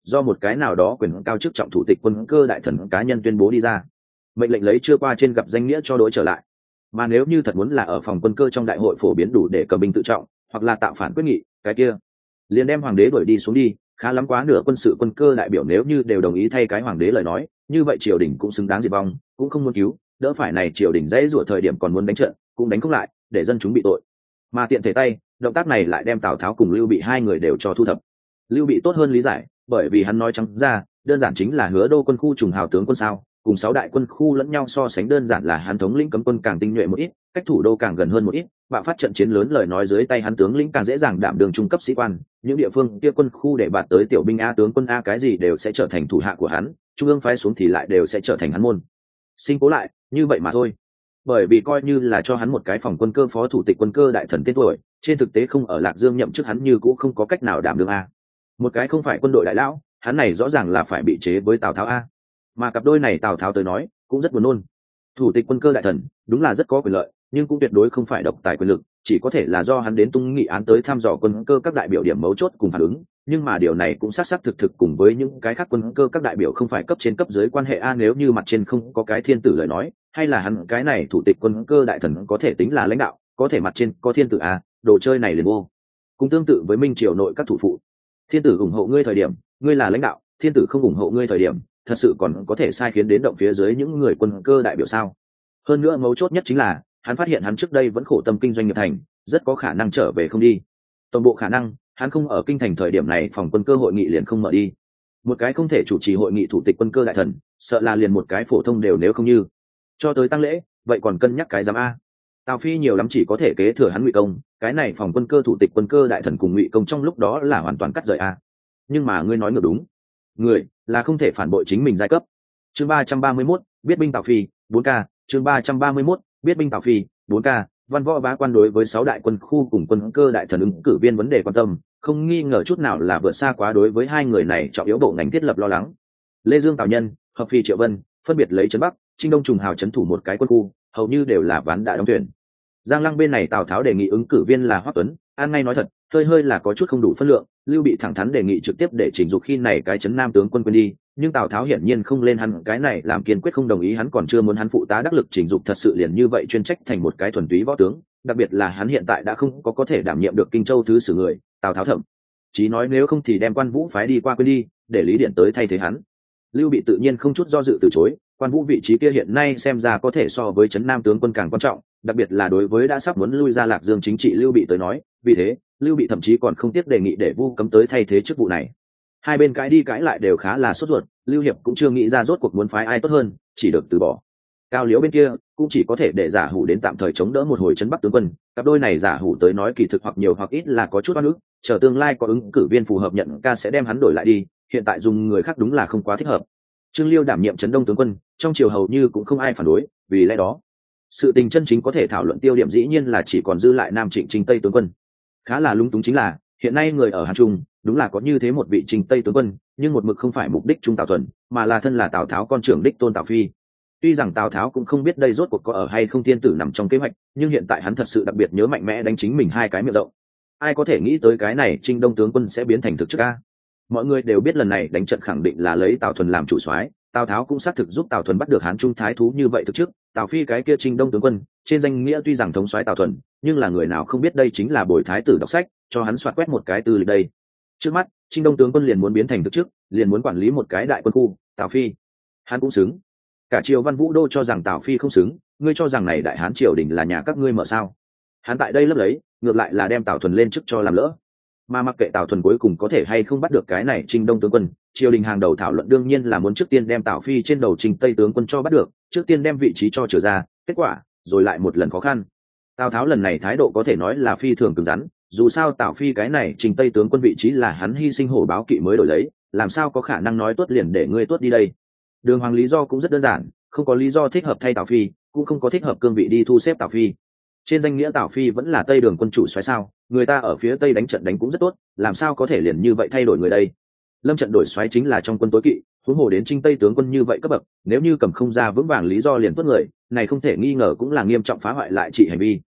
do một cái nào đó quyền cao chức trọng thủ tịch quân cơ đại thần cá nhân tuyên bố đi ra, mệnh lệnh lấy chưa qua trên gặp danh nghĩa cho đối trở lại. Mà nếu như thật muốn là ở phòng quân cơ trong đại hội phổ biến đủ để cầm binh tự trọng hoặc là tạo phản quyết nghị, cái kia liền đem hoàng đế đuổi đi xuống đi. Khá lắm, quá nửa quân sự quân cơ đại biểu nếu như đều đồng ý thay cái hoàng đế lời nói, như vậy triều đình cũng xứng đáng diệt vong, cũng không muốn cứu, đỡ phải này triều đình dãy rủa thời điểm còn muốn đánh trận cũng đánh không lại, để dân chúng bị tội. Mà tiện thể tay, động tác này lại đem Tào Tháo cùng Lưu Bị hai người đều cho thu thập. Lưu Bị tốt hơn lý giải, bởi vì hắn nói trắng ra, đơn giản chính là Hứa Đô quân khu trùng hào tướng quân sao, cùng 6 đại quân khu lẫn nhau so sánh, đơn giản là hắn thống lĩnh cấm quân càng tinh nhuệ một ít, cách thủ đô càng gần hơn một ít, bạo phát trận chiến lớn lời nói dưới tay hắn tướng lĩnh càng dễ dàng đảm đương trung cấp sĩ quan, những địa phương kia quân khu để bạt tới tiểu binh a tướng quân a cái gì đều sẽ trở thành thủ hạ của hắn, trung ương phái xuống thì lại đều sẽ trở thành hắn môn sinh cố lại, như vậy mà thôi. Bởi vì coi như là cho hắn một cái phòng quân cơ phó thủ tịch quân cơ đại thần tên tuổi, trên thực tế không ở Lạc Dương nhậm chức hắn như cũng không có cách nào đảm đương a. Một cái không phải quân đội đại lão, hắn này rõ ràng là phải bị chế với Tào Tháo a. Mà cặp đôi này Tào Tháo tới nói cũng rất buồn nôn. Thủ tịch quân cơ đại thần đúng là rất có quyền lợi, nhưng cũng tuyệt đối không phải độc tài quyền lực, chỉ có thể là do hắn đến tung nghị án tới thăm dò quân cơ các đại biểu điểm mấu chốt cùng phản ứng, nhưng mà điều này cũng xác thực cùng với những cái khác quân cơ các đại biểu không phải cấp trên cấp dưới quan hệ a. Nếu như mặt trên không có cái thiên tử lời nói, hay là hắn cái này thủ tịch quân cơ đại thần có thể tính là lãnh đạo, có thể mặt trên có thiên tử a, đồ chơi này liền vô. Cũng tương tự với Minh Triều nội các thủ phụ, thiên tử ủng hộ ngươi thời điểm ngươi là lãnh đạo, thiên tử không ủng hộ ngươi thời điểm thật sự còn có thể sai khiến đến động phía dưới những người quân cơ đại biểu sao? Hơn nữa mấu chốt nhất chính là hắn phát hiện hắn trước đây vẫn khổ tâm kinh doanh nghiệp thành, rất có khả năng trở về không đi. Toàn bộ khả năng hắn không ở kinh thành thời điểm này phòng quân cơ hội nghị liền không mở đi. Một cái không thể chủ trì hội nghị thủ tịch quân cơ đại thần, sợ là liền một cái phổ thông đều nếu không như. Cho tới tăng lễ, vậy còn cân nhắc cái giám a. Tào Phi nhiều lắm chỉ có thể kế thừa hắn Ngụy Công, cái này phòng quân cơ thủ tịch quân cơ đại thần cùng Ngụy Công trong lúc đó là hoàn toàn cắt rời a. Nhưng mà ngươi nói ngược đúng, người là không thể phản bội chính mình giai cấp. Chương 331, biết binh Tào Phi, 4K, chương 331, biết binh Tào Phi, 4K, văn võ bá quan đối với 6 đại quân khu cùng quân cơ đại thần ứng cử viên vấn đề quan tâm, không nghi ngờ chút nào là vượt xa quá đối với hai người này trọng yếu bộ ngành thiết lập lo lắng. Lê Dương Tào Nhân, Hợp Phi Triệu Vân, phân biệt lấy trấn Bắc, Trinh Đông trùng hào trấn thủ một cái quân khu, hầu như đều là ván đã đóng tuyển. Giang Lăng bên này Tào Tháo đề nghị ứng cử viên là Hoắc Tuấn, an ngay nói thật, hơi là có chút không đủ phân lượng. Lưu Bị thẳng thắn đề nghị trực tiếp để chỉnh dục khi này cái trấn Nam tướng quân quên đi, nhưng Tào Tháo hiển nhiên không lên hắn cái này làm kiên quyết không đồng ý, hắn còn chưa muốn hắn phụ tá đắc lực chỉnh dục thật sự liền như vậy chuyên trách thành một cái thuần túy võ tướng, đặc biệt là hắn hiện tại đã không có thể đảm nhiệm được Kinh Châu thứ sử người. Tào Tháo thậm chí nói nếu không thì đem Quan Vũ phái đi qua quên đi, để Lý Điển tới thay thế hắn. Lưu Bị tự nhiên không chút do dự từ chối, Quan Vũ vị trí kia hiện nay xem ra có thể so với trấn Nam tướng quân càng quan trọng, đặc biệt là đối với đã sắp muốn lui ra Lạc Dương chính trị Lưu Bị tới nói, vì thế Lưu Bị thậm chí còn không tiếc đề nghị để Vu Cấm tới thay thế chức vụ này. Hai bên cãi đi cãi lại đều khá là sốt ruột, Lưu Hiệp cũng chưa nghĩ ra rốt cuộc muốn phái ai tốt hơn, chỉ được từ bỏ. Cao Liễu bên kia cũng chỉ có thể để Giả Hủ đến tạm thời chống đỡ một hồi trấn Bắc tướng quân, cặp đôi này Giả Hủ tới nói kỳ thực hoặc nhiều hoặc ít là có chút oan ức, chờ tương lai có ứng cử viên phù hợp nhận ca sẽ đem hắn đổi lại đi, hiện tại dùng người khác đúng là không quá thích hợp. Trương Liêu đảm nhiệm trấn Đông tướng quân, trong triều hầu như cũng không ai phản đối, vì lẽ đó sự tình chân chính có thể thảo luận tiêu điểm dĩ nhiên là chỉ còn dư lại Nam Trịnh Trinh Tây tướng quân. Khá là lung túng chính là hiện nay người ở Hán Trung đúng là có như thế một vị Trinh Tây tướng quân, nhưng một mực không phải mục đích Trung Tào Thuần, mà là thân là Tào Tháo con trưởng đích tôn Tào Phi. Tuy rằng Tào Tháo cũng không biết đây rốt cuộc có ở hay không thiên tử nằm trong kế hoạch, nhưng hiện tại hắn thật sự đặc biệt nhớ mạnh mẽ đánh chính mình hai cái miệng rộng. Ai có thể nghĩ tới cái này Trinh Đông tướng quân sẽ biến thành thực chức a? Mọi người đều biết lần này đánh trận khẳng định là lấy Tào Thuần làm chủ soái, Tào Tháo cũng xác thực giúp Tào Thuần bắt được Hán Trung thái thú như vậy thực chức. Tào Phi cái kia Trinh Đông tướng quân trên danh nghĩa tuy rằng thống soái Tào Thuần, nhưng là người nào không biết đây chính là Bồi thái tử đọc sách cho hắn soạt quét một cái từ lịch đây. Trước mắt Trinh Đông tướng quân liền muốn biến thành thực chức, liền muốn quản lý một cái đại quân khu, Tào Phi hắn cũng xứng. Cả triều Văn Vũ Đô cho rằng Tào Phi không xứng, ngươi cho rằng này đại hán triều đình là nhà các ngươi mở sao? Hắn tại đây lấp lấy, ngược lại là đem Tào Thuần lên chức cho làm lỡ. Mà mặc kệ Tào Thuần cuối cùng có thể hay không bắt được cái này Trinh Đông tướng quân, triều đình hàng đầu thảo luận đương nhiên là muốn trước tiên đem Tào Phi trên đầu Trinh Tây tướng quân cho bắt được, trước tiên đem vị trí cho trở ra, kết quả rồi lại một lần khó khăn. Tào Tháo lần này thái độ có thể nói là phi thường cứng rắn, dù sao Tào Phi cái này Trinh Tây tướng quân vị trí là hắn hy sinh hổ báo kỵ mới đổi lấy, làm sao có khả năng nói tuốt liền để ngươi tuốt đi đây. Đường Hoàng lý do cũng rất đơn giản, không có lý do thích hợp thay Tào Phi, cũng không có thích hợp cương vị đi thu xếp Tào Phi. Trên danh nghĩa Tào Phi vẫn là Tây Đường quân chủ soái sao, người ta ở phía Tây đánh trận đánh cũng rất tốt, làm sao có thể liền như vậy thay đổi người đây. Lâm trận đổi soái chính là trong quân tối kỵ, huống hồ đến Trinh Tây tướng quân như vậy cấp bậc, nếu như cầm không ra vững vàng lý do liền tuốt người, này không thể nghi ngờ cũng là nghiêm trọng phá hoại lại trị hành vi.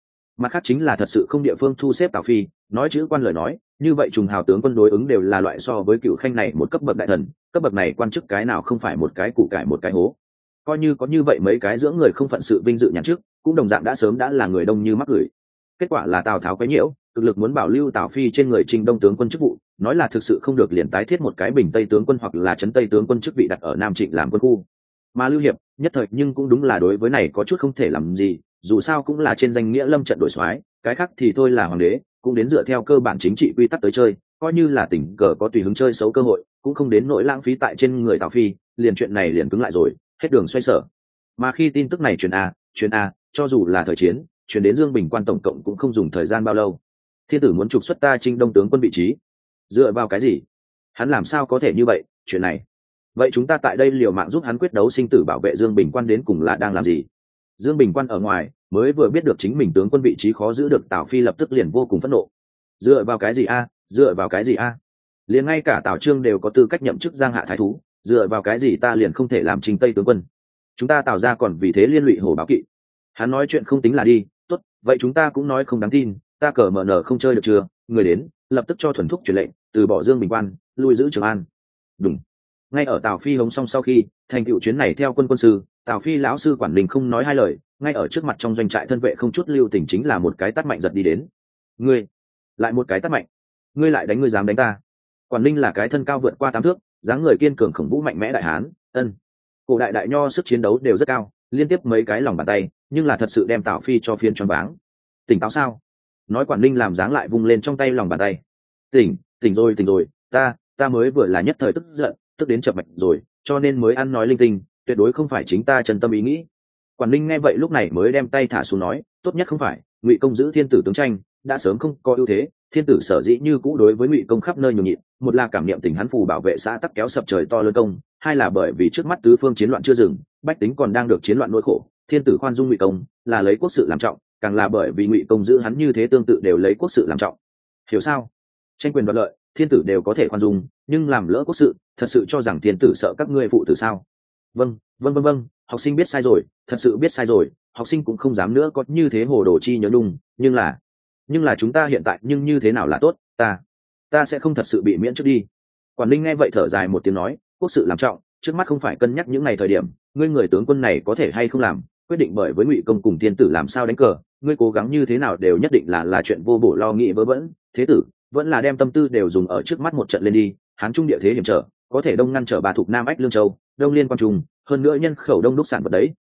mặt khác chính là thật sự không địa phương thu xếp Tào Phi, nói chữ quan lời nói, như vậy trùng hào tướng quân đối ứng đều là loại so với cựu khanh này một cấp bậc đại thần, cấp bậc này quan chức cái nào không phải một cái củ cải một cái hố. Coi như có như vậy mấy cái dưỡng người không phận sự vinh dự nhàn trước, cũng đồng dạng đã sớm đã là người đông như mắc gửi. Kết quả là Tào Tháo quấy nhiễu, cực lực muốn bảo lưu Tào Phi trên người Trinh Đông tướng quân chức vụ, nói là thực sự không được liền tái thiết một cái Bình Tây tướng quân hoặc là Trấn Tây tướng quân chức vị đặt ở Nam Trịnh làm quân khu. Mà Lưu Hiệp nhất thời nhưng cũng đúng là đối với này có chút không thể làm gì, dù sao cũng là trên danh nghĩa lâm trận đổi soái, cái khác thì thôi là hoàng đế, cũng đến dựa theo cơ bản chính trị quy tắc tới chơi, coi như là tình cờ có tùy hứng chơi xấu cơ hội, cũng không đến nỗi lãng phí tại trên người Tào Phi, liền chuyện này liền cứng lại rồi, hết đường xoay sở. Mà khi tin tức này truyền a, cho dù là thời chiến, truyền đến Dương Bình Quan tổng cộng cũng không dùng thời gian bao lâu. Thiên tử muốn trục xuất ta Trinh Đông tướng quân vị trí, dựa vào cái gì? Hắn làm sao có thể như vậy? Chuyện này, vậy chúng ta tại đây liều mạng giúp hắn quyết đấu sinh tử bảo vệ Dương Bình Quan đến cùng là đang làm gì? Dương Bình Quan ở ngoài mới vừa biết được chính mình tướng quân vị trí khó giữ được, Tào Phi lập tức liền vô cùng phẫn nộ. Dựa vào cái gì a? Dựa vào cái gì a? Liền ngay cả Tào Trương đều có tư cách nhậm chức giang hạ thái thú, dựa vào cái gì ta liền không thể làm Trinh Tây tướng quân? Chúng ta Tào ra còn vì thế liên lụy Hồ Báo Kỵ. Hắn nói chuyện không tính là đi, tốt, vậy chúng ta cũng nói không đáng tin, ta cờ mở nở không chơi được chưa? Người đến, lập tức cho thuần thúc truyền lệnh, từ bỏ Dương Bình Quan, lui giữ Trường An. Đúng. Ngay ở Tào Phi hống xong sau khi thành tựu chuyến này theo quân sư, Tào Phi lão sư quản đình không nói hai lời, ngay ở trước mặt trong doanh trại thân vệ không chút lưu tình chính là một cái tát mạnh giật đi đến. Ngươi, lại một cái tát mạnh, ngươi lại đánh, ngươi dám đánh ta? Quản Linh là cái thân cao vượt qua 8 thước, dáng người kiên cường khổng vũ mạnh mẽ đại hán, cổ đại đại nho sức chiến đấu đều rất cao, liên tiếp mấy cái lòng bàn tay, nhưng là thật sự đem Tào Phi cho phiến choáng váng. Tỉnh táo sao? Nói Quản Linh làm dáng lại vung lên trong tay lòng bàn tay. Tỉnh rồi, ta mới vừa là nhất thời tức giận, tức đến chập mạch rồi, cho nên mới ăn nói linh tinh, tuyệt đối không phải chính ta chân tâm ý nghĩ. Quản Linh nghe vậy lúc này mới đem tay thả xuống nói, tốt nhất không phải, Ngụy công giữ thiên tử tướng tranh, đã sớm không có ưu thế, thiên tử sở dĩ như cũ đối với Ngụy công khắp nơi nhường nhịn, một là cảm niệm tình hắn phù bảo vệ xã tắc kéo sập trời to lớn công, hai là bởi vì trước mắt tứ phương chiến loạn chưa dừng, bách tính còn đang được chiến loạn nỗi khổ, thiên tử khoan dung Ngụy công, là lấy quốc sự làm trọng, càng là bởi vì Ngụy công giữ hắn như thế tương tự đều lấy quốc sự làm trọng. Hiểu sao? Tranh quyền đoạt lợi, thiên tử đều có thể khoan dung, nhưng làm lỡ quốc sự, thật sự cho rằng thiên tử sợ các ngươi phụ tử sao? Vâng, học sinh biết sai rồi, thật sự biết sai rồi, học sinh cũng không dám nữa có như thế hồ đồ chi nhớ đung, nhưng là chúng ta hiện tại nhưng như thế nào là tốt, ta sẽ không thật sự bị miễn trước đi. Quản Linh nghe vậy thở dài một tiếng nói, quốc sự làm trọng, trước mắt không phải cân nhắc những ngày thời điểm, ngươi người tướng quân này có thể hay không làm, quyết định bởi với Ngụy công cùng thiên tử làm sao đánh cờ, ngươi cố gắng như thế nào đều nhất định là chuyện vô bổ lo nghĩ vớ vẩn, thế tử vẫn là đem tâm tư đều dùng ở trước mắt một trận lên đi. Hán trung địa thế hiểm trở, có thể đông ngăn trở Ba Thục Nam ách Lương Châu, đông liên quan trung, hơn nữa nhân khẩu đông đúc sản vật đấy.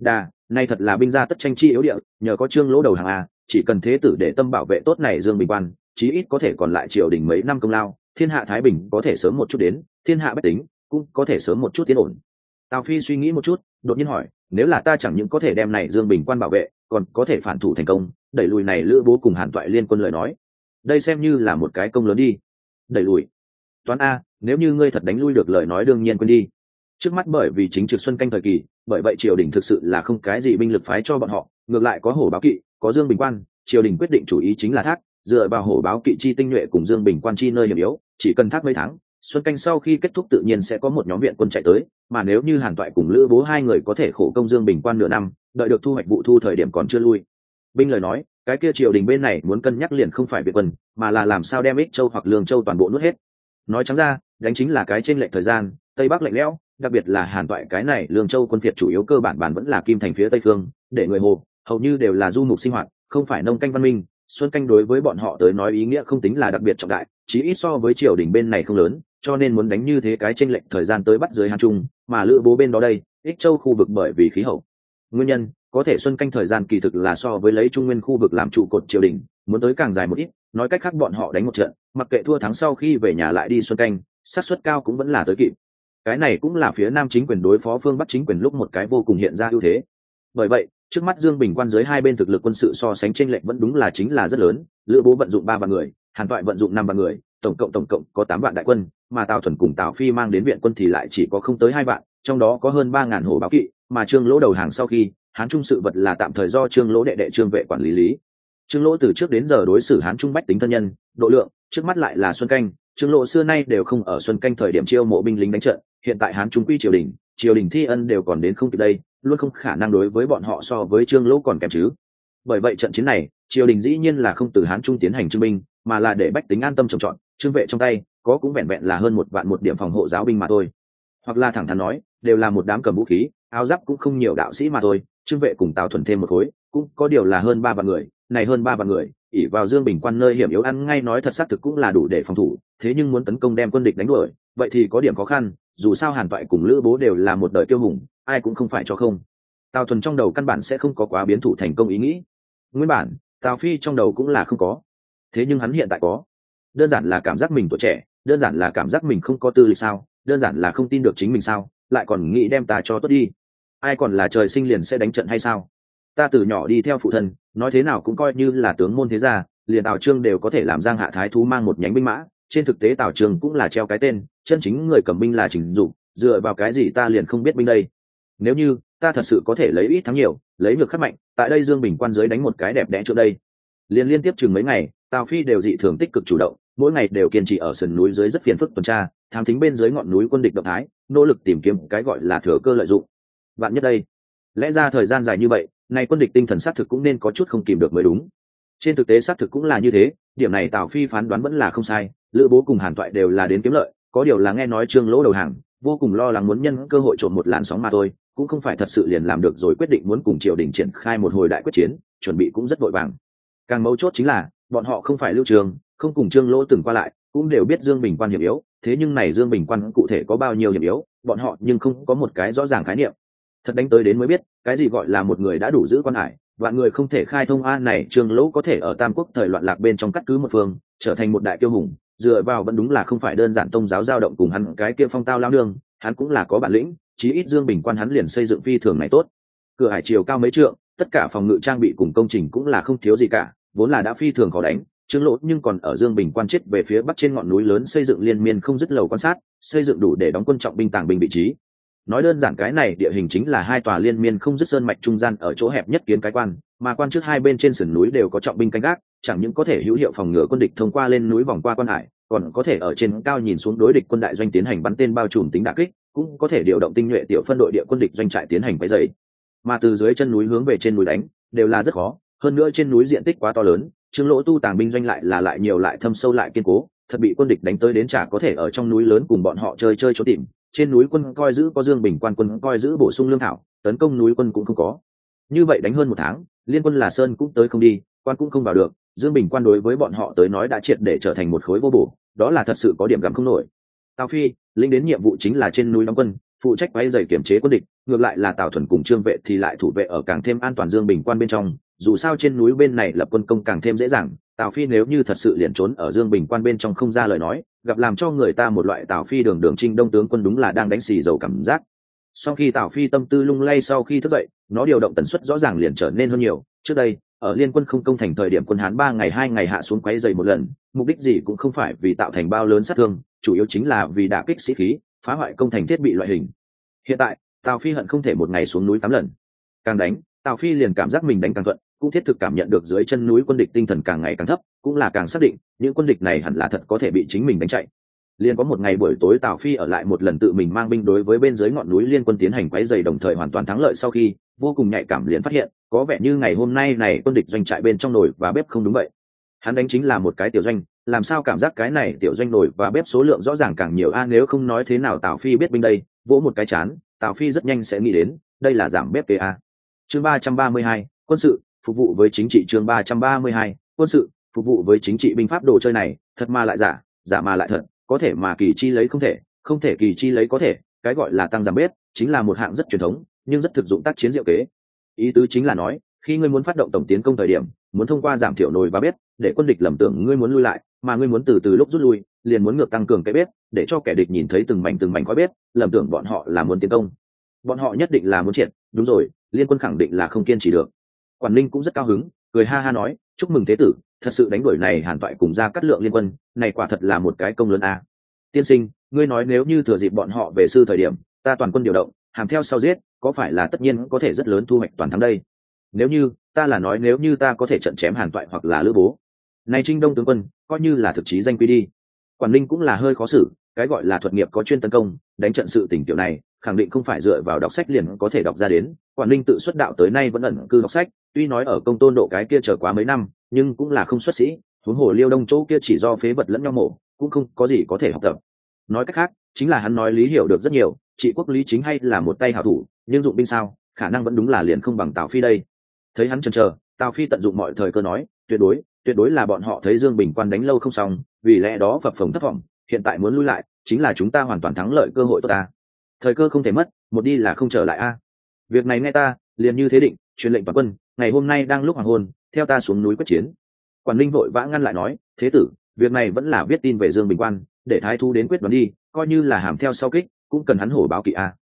Nay thật là binh gia tất tranh chi yếu địa, nhờ có Trương Lỗ đầu hàng a, chỉ cần thế tử để tâm bảo vệ tốt này Dương Bình Quan, chí ít có thể còn lại triều đình mấy năm công lao, thiên hạ thái bình có thể sớm một chút đến, thiên hạ bách tính cũng có thể sớm một chút tiến ổn. Tào Phi suy nghĩ một chút, đột nhiên hỏi, nếu là ta chẳng những có thể đem này Dương Bình Quan bảo vệ, còn có thể phản thủ thành công, đẩy lùi này Lữ Bố cùng Hàn Toại liên quân lời nói, đây xem như là một cái công lớn đi. Đẩy lùi? Toán a, nếu như ngươi thật đánh lui được lời nói đương nhiên quên đi. Trước mắt bởi vì chính trực xuân canh thời kỳ, bởi vậy triều đình thực sự là không cái gì binh lực phái cho bọn họ, ngược lại có Hổ Báo Kỵ, có Dương Bình Quan, triều đình quyết định chủ ý chính là thác, dựa vào Hổ Báo Kỵ chi tinh nhuệ cùng Dương Bình Quan chi nơi hiểm yếu, chỉ cần thác mấy tháng, xuân canh sau khi kết thúc tự nhiên sẽ có một nhóm viện quân chạy tới, mà nếu như Hàn Toại cùng Lữ Bố hai người có thể khổ công Dương Bình Quan nửa năm, đợi được thu hoạch vụ thu thời điểm còn chưa lui binh lời nói, cái kia triều đình bên này muốn cân nhắc liền không phải viện quân, mà là làm sao đem Ích Châu hoặc Lương Châu toàn bộ nuốt hết. Nói trắng ra, đánh chính là cái trên lệch thời gian, Tây Bắc lạnh lẽo, đặc biệt là Hàn Toại cái này Lương Châu quân phiệt chủ yếu cơ bản vẫn là Kim Thành phía Tây Khương, để người Hồ hầu như đều là du mục sinh hoạt, không phải nông canh văn minh, xuân canh đối với bọn họ tới nói ý nghĩa không tính là đặc biệt trọng đại, chí ít so với triều đình bên này không lớn, cho nên muốn đánh như thế cái chênh lệch thời gian tới bắt dưới Hàn Trung, mà Lữ Bố bên đó đây, Ích Châu khu vực bởi vì khí hậu nguyên nhân, có thể xuân canh thời gian kỳ thực là so với lấy Trung Nguyên khu vực làm trụ cột triều đình, muốn tới càng dài một ít, nói cách khác bọn họ đánh một trận, mặc kệ thua thắng sau khi về nhà lại đi xuân canh, xác suất cao cũng vẫn là tới kịp. Cái này cũng là phía Nam chính quyền đối phó phương Bắc chính quyền lúc một cái vô cùng hiện ra ưu thế. Bởi vậy, trước mắt Dương Bình Quan dưới hai bên thực lực quân sự so sánh chênh lệch vẫn đúng là chính là rất lớn, Lữ Bố vận dụng 3 vạn người, Hàn Toại vận dụng 5 vạn người, tổng cộng có 8 vạn đại quân, mà Tào Thuần cùng Tào Phi mang đến viện quân thì lại chỉ có không tới 2 vạn, trong đó có hơn 3000 Hổ Báo Kỵ, mà Trương Lỗ đầu hàng sau khi, Hán Trung sự vật là tạm thời do Trương Lỗ đệ đệ Trương Vệ quản lý. Trương Lỗ từ trước đến giờ đối xử Hán Trung bách tính thân nhân, độ lượng, trước mắt lại là xuân canh, Trương Lỗ xưa nay đều không ở xuân canh thời điểm chiêu mộ binh lính đánh trận, hiện tại Hán Trung quy triều đình thi ân đều còn đến không kịp đây, luôn không khả năng đối với bọn họ so với Trương Lỗ còn kém chứ. Bởi vậy trận chiến này triều đình dĩ nhiên là không từ Hán Trung tiến hành trưng binh, mà là để bách tính an tâm trồng trọt, trương vệ trong tay có cũng vẹn vẹn là hơn 1 vạn một điểm phòng hộ giáo binh mà thôi. Hoặc là thẳng thắn nói, đều là một đám cầm vũ khí, áo giáp cũng không nhiều đạo sĩ mà thôi. Trương vệ cùng Tào Thuần thêm một khối, cũng có điều là hơn 3 vạn người, này hơn 3 vạn người, ỷ vào Dương Bình Quan nơi hiểm yếu ăn ngay nói thật xác thực cũng là đủ để phòng thủ, thế nhưng muốn tấn công đem quân địch đánh đuổi, vậy thì có điểm khó khăn, dù sao Hàn Toại cùng Lữ Bố đều là một đời kiêu hùng, ai cũng không phải cho không. Tào Thuần trong đầu căn bản sẽ không có quá biến thủ thành công ý nghĩ. Nguyên bản, Tào Phi trong đầu cũng là không có. Thế nhưng hắn hiện tại có. Đơn giản là cảm giác mình tuổi trẻ, đơn giản là cảm giác mình không có tư lịch sao, đơn giản là không tin được chính mình sao, lại còn nghĩ đem ta cho tốt đi. Ai còn là trời sinh liền sẽ đánh trận hay sao? Ta từ nhỏ đi theo phụ thân, nói thế nào cũng coi như là tướng môn thế gia, liền Tào Trương đều có thể làm Giang Hạ Thái Thú mang một nhánh binh mã, trên thực tế Tào Trương cũng là treo cái tên, chân chính người cầm binh là Trình Dục, dựa vào cái gì ta liền không biết binh đây? Nếu như ta thật sự có thể lấy ít thắng nhiều, lấy nhược khắc mạnh, tại đây Dương Bình Quan dưới đánh một cái đẹp đẽ chỗ đây. Liên tiếp chừng mấy ngày, Tào Phi đều dị thường tích cực chủ động, mỗi ngày đều kiên trì ở sườn núi dưới rất phiền phức tuần tra, thám thính bên dưới ngọn núi quân địch động thái, nỗ lực tìm kiếm cái gọi là thừa cơ lợi dụng. Vạn nhất đây, lẽ ra thời gian dài như vậy, nay quân địch tinh thần xác thực cũng nên có chút không kìm được mới đúng. Trên thực tế xác thực cũng là như thế, điểm này Tào Phi phán đoán vẫn là không sai, Lữ Bố cùng Hàn Toại đều là đến kiếm lợi, có điều là nghe nói Trương Lỗ đầu hàng, vô cùng lo lắng muốn nhân cơ hội trộn một làn sóng mà thôi, cũng không phải thật sự liền làm được rồi quyết định muốn cùng triều đình triển khai một hồi đại quyết chiến, chuẩn bị cũng rất vội vàng. Càng mấu chốt chính là bọn họ không phải Lưu Trường, không cùng Trương Lỗ từng qua lại, cũng đều biết Dương Bình Quan hiểm yếu, thế nhưng này Dương Bình Quan cụ thể có bao nhiêu hiểm yếu, bọn họ nhưng không có một cái rõ ràng khái niệm. Thật đánh tới đến mới biết, cái gì gọi là một người đã đủ giữ quan hải, vạn người không thể khai thông a này. Trương Lỗ có thể ở Tam Quốc thời loạn lạc bên trong cắt cứ một phương, trở thành một đại kiêu hùng, dựa vào vẫn đúng là không phải đơn giản tông giáo dao động cùng hắn cái kia phong tao lao nương, hắn cũng là có bản lĩnh, chí ít Dương Bình Quan hắn liền xây dựng phi thường này tốt. Cửa hải chiều cao mấy trượng, tất cả phòng ngự trang bị cùng công trình cũng là không thiếu gì cả, vốn là đã phi thường khó đánh. Trương Lỗ nhưng còn ở Dương Bình Quan chết về phía bắc trên ngọn núi lớn xây dựng liên miên không dứt lầu quan sát, xây dựng đủ để đóng quân trọng binh tàng binh vị trí. Nói đơn giản cái này địa hình chính là hai tòa liên miên không dứt sơn mạch trung gian ở chỗ hẹp nhất kiến cái quan, mà quan trước hai bên trên sườn núi đều có trọng binh canh gác, chẳng những có thể hữu hiệu phòng ngừa quân địch thông qua lên núi vòng qua quan hải, còn có thể ở trên cao nhìn xuống đối địch quân đại doanh tiến hành bắn tên bao trùm tính đả kích, cũng có thể điều động tinh nhuệ tiểu phân đội địa quân địch doanh trại tiến hành quấy rầy. Mà từ dưới chân núi hướng về trên núi đánh đều là rất khó, hơn nữa trên núi diện tích quá to lớn, Trương Lỗ tu tàng binh doanh lại là lại nhiều lại thâm sâu lại kiên cố, thật bị quân địch đánh tới đến chả có thể ở trong núi lớn cùng bọn họ chơi chỗ tìm. Trên núi quân coi giữ có Dương Bình Quan quân coi giữ bổ sung lương thảo, tấn công núi quân cũng không có. Như vậy đánh hơn 1 tháng, liên quân là sơn cũng tới không đi, quan cũng không vào được, Dương Bình Quan đối với bọn họ tới nói đã triệt để trở thành một khối vô bổ, đó là thật sự có điểm gặm không nổi. Tào Phi lính đến nhiệm vụ chính là trên núi đóng quân, phụ trách quay dày kiểm chế quân địch, ngược lại là Tào Thuần cùng Trương Vệ thì lại thủ vệ ở càng thêm an toàn Dương Bình Quan bên trong. Dù sao trên núi bên này lập quân công càng thêm dễ dàng, Tào Phi nếu như thật sự liền trốn ở Dương Bình Quan bên trong không ra lời nói, gặp làm cho người ta một loại Tào Phi đường đường trinh đông tướng quân đúng là đang đánh xì dầu cảm giác. Sau khi Tào Phi tâm tư lung lay sau khi thức dậy, nó điều động tần suất rõ ràng liền trở nên hơn nhiều. Trước đây ở liên quân không công thành thời điểm quân Hán 3 ngày 2 ngày hạ xuống quấy dày một lần, mục đích gì cũng không phải vì tạo thành bao lớn sát thương, chủ yếu chính là vì đả kích sĩ khí, phá hoại công thành thiết bị loại hình. Hiện tại Tào Phi hận không thể một ngày xuống núi 8 lần. Càng đánh, Tào Phi liền cảm giác mình đánh càng thuận, cũng thiết thực cảm nhận được dưới chân núi quân địch tinh thần càng ngày càng thấp, cũng là càng xác định những quân địch này hẳn là thật có thể bị chính mình đánh chạy. Liền có một ngày buổi tối Tào Phi ở lại một lần tự mình mang binh đối với bên dưới ngọn núi liên quân tiến hành quấy rầy đồng thời hoàn toàn thắng lợi sau khi vô cùng nhạy cảm liền phát hiện có vẻ như ngày hôm nay này quân địch doanh trại bên trong nồi và bếp không đúng vậy. Hắn đánh chính là một cái tiểu doanh, làm sao cảm giác cái này tiểu doanh nồi và bếp số lượng rõ ràng càng nhiều a, nếu không nói thế nào Tào Phi biết binh đây, vỗ một cái chán, Tào Phi rất nhanh sẽ nghĩ đến, đây là giảm bếp kê a. Chương 332, quân sự phục vụ với chính trị. Chương 332, quân sự phục vụ với chính trị. Binh pháp đồ chơi này thật mà lại giả, giả mà lại thật, có thể mà kỳ chi lấy không thể, không thể kỳ chi lấy có thể. Cái gọi là tăng giảm bếp chính là một hạng rất truyền thống nhưng rất thực dụng tác chiến diệu kế. Ý tứ chính là nói khi ngươi muốn phát động tổng tiến công thời điểm, muốn thông qua giảm thiểu nồi và bếp để quân địch lầm tưởng ngươi muốn lui lại, mà ngươi muốn từ lúc rút lui liền muốn ngược tăng cường cái bếp để cho kẻ địch nhìn thấy từng mảnh khói bếp, lầm tưởng bọn họ là muốn tiến công. Bọn họ nhất định là muốn triệt, đúng rồi, liên quân khẳng định là không kiên trì được. Quản Ninh cũng rất cao hứng, cười ha ha nói, chúc mừng thế tử, thật sự đánh đuổi này Hàn Toại cùng ra cắt lượng liên quân, này quả thật là một cái công lớn a. Tiên sinh, ngươi nói nếu như thừa dịp bọn họ về sư thời điểm, ta toàn quân điều động, hàm theo sau giết, có phải là tất nhiên có thể rất lớn thu hoạch toàn thắng đây? Nếu như nếu như ta có thể trận chém Hàn Toại hoặc là Lữ Bố, này Trinh Đông tướng quân coi như là thực chí danh quy đi. Quản Ninh cũng là hơi khó xử, cái gọi là thuật nghiệp có chuyên tấn công, đánh trận sự tình tiểu này khẳng định không phải dựa vào đọc sách liền có thể đọc ra đến. Quản Linh tự xuất đạo tới nay vẫn ẩn cư đọc sách, tuy nói ở công tôn độ cái kia chờ quá mấy năm, nhưng cũng là không xuất sĩ, huống hồ Liêu Đông chỗ kia chỉ do phế vật lẫn nhau mổ, cũng không có gì có thể học tập. Nói cách khác, chính là hắn nói lý hiểu được rất nhiều, trị quốc lý chính hay là một tay hảo thủ, nhưng dụng binh sao, khả năng vẫn đúng là liền không bằng Tào Phi đây. Thấy hắn chần chờ, Tào Phi tận dụng mọi thời cơ nói, tuyệt đối là bọn họ thấy Dương Bình Quan đánh lâu không xong, vì lẽ đó phập phồng thất vọng, hiện tại muốn lui lại, chính là chúng ta hoàn toàn thắng lợi cơ hội tốt ta. Thời cơ không thể mất, một đi là không trở lại a. Việc này nghe ta, liền như thế định, truyền lệnh toàn quân, ngày hôm nay đang lúc hoàng hôn, theo ta xuống núi quyết chiến. Quản Linh vội vã ngăn lại nói, thế tử, việc này vẫn là viết tin về Dương Bình Quan, để thái thú đến quyết đoán đi, coi như là hàm theo sau kích, cũng cần hắn hổ báo kỵ a.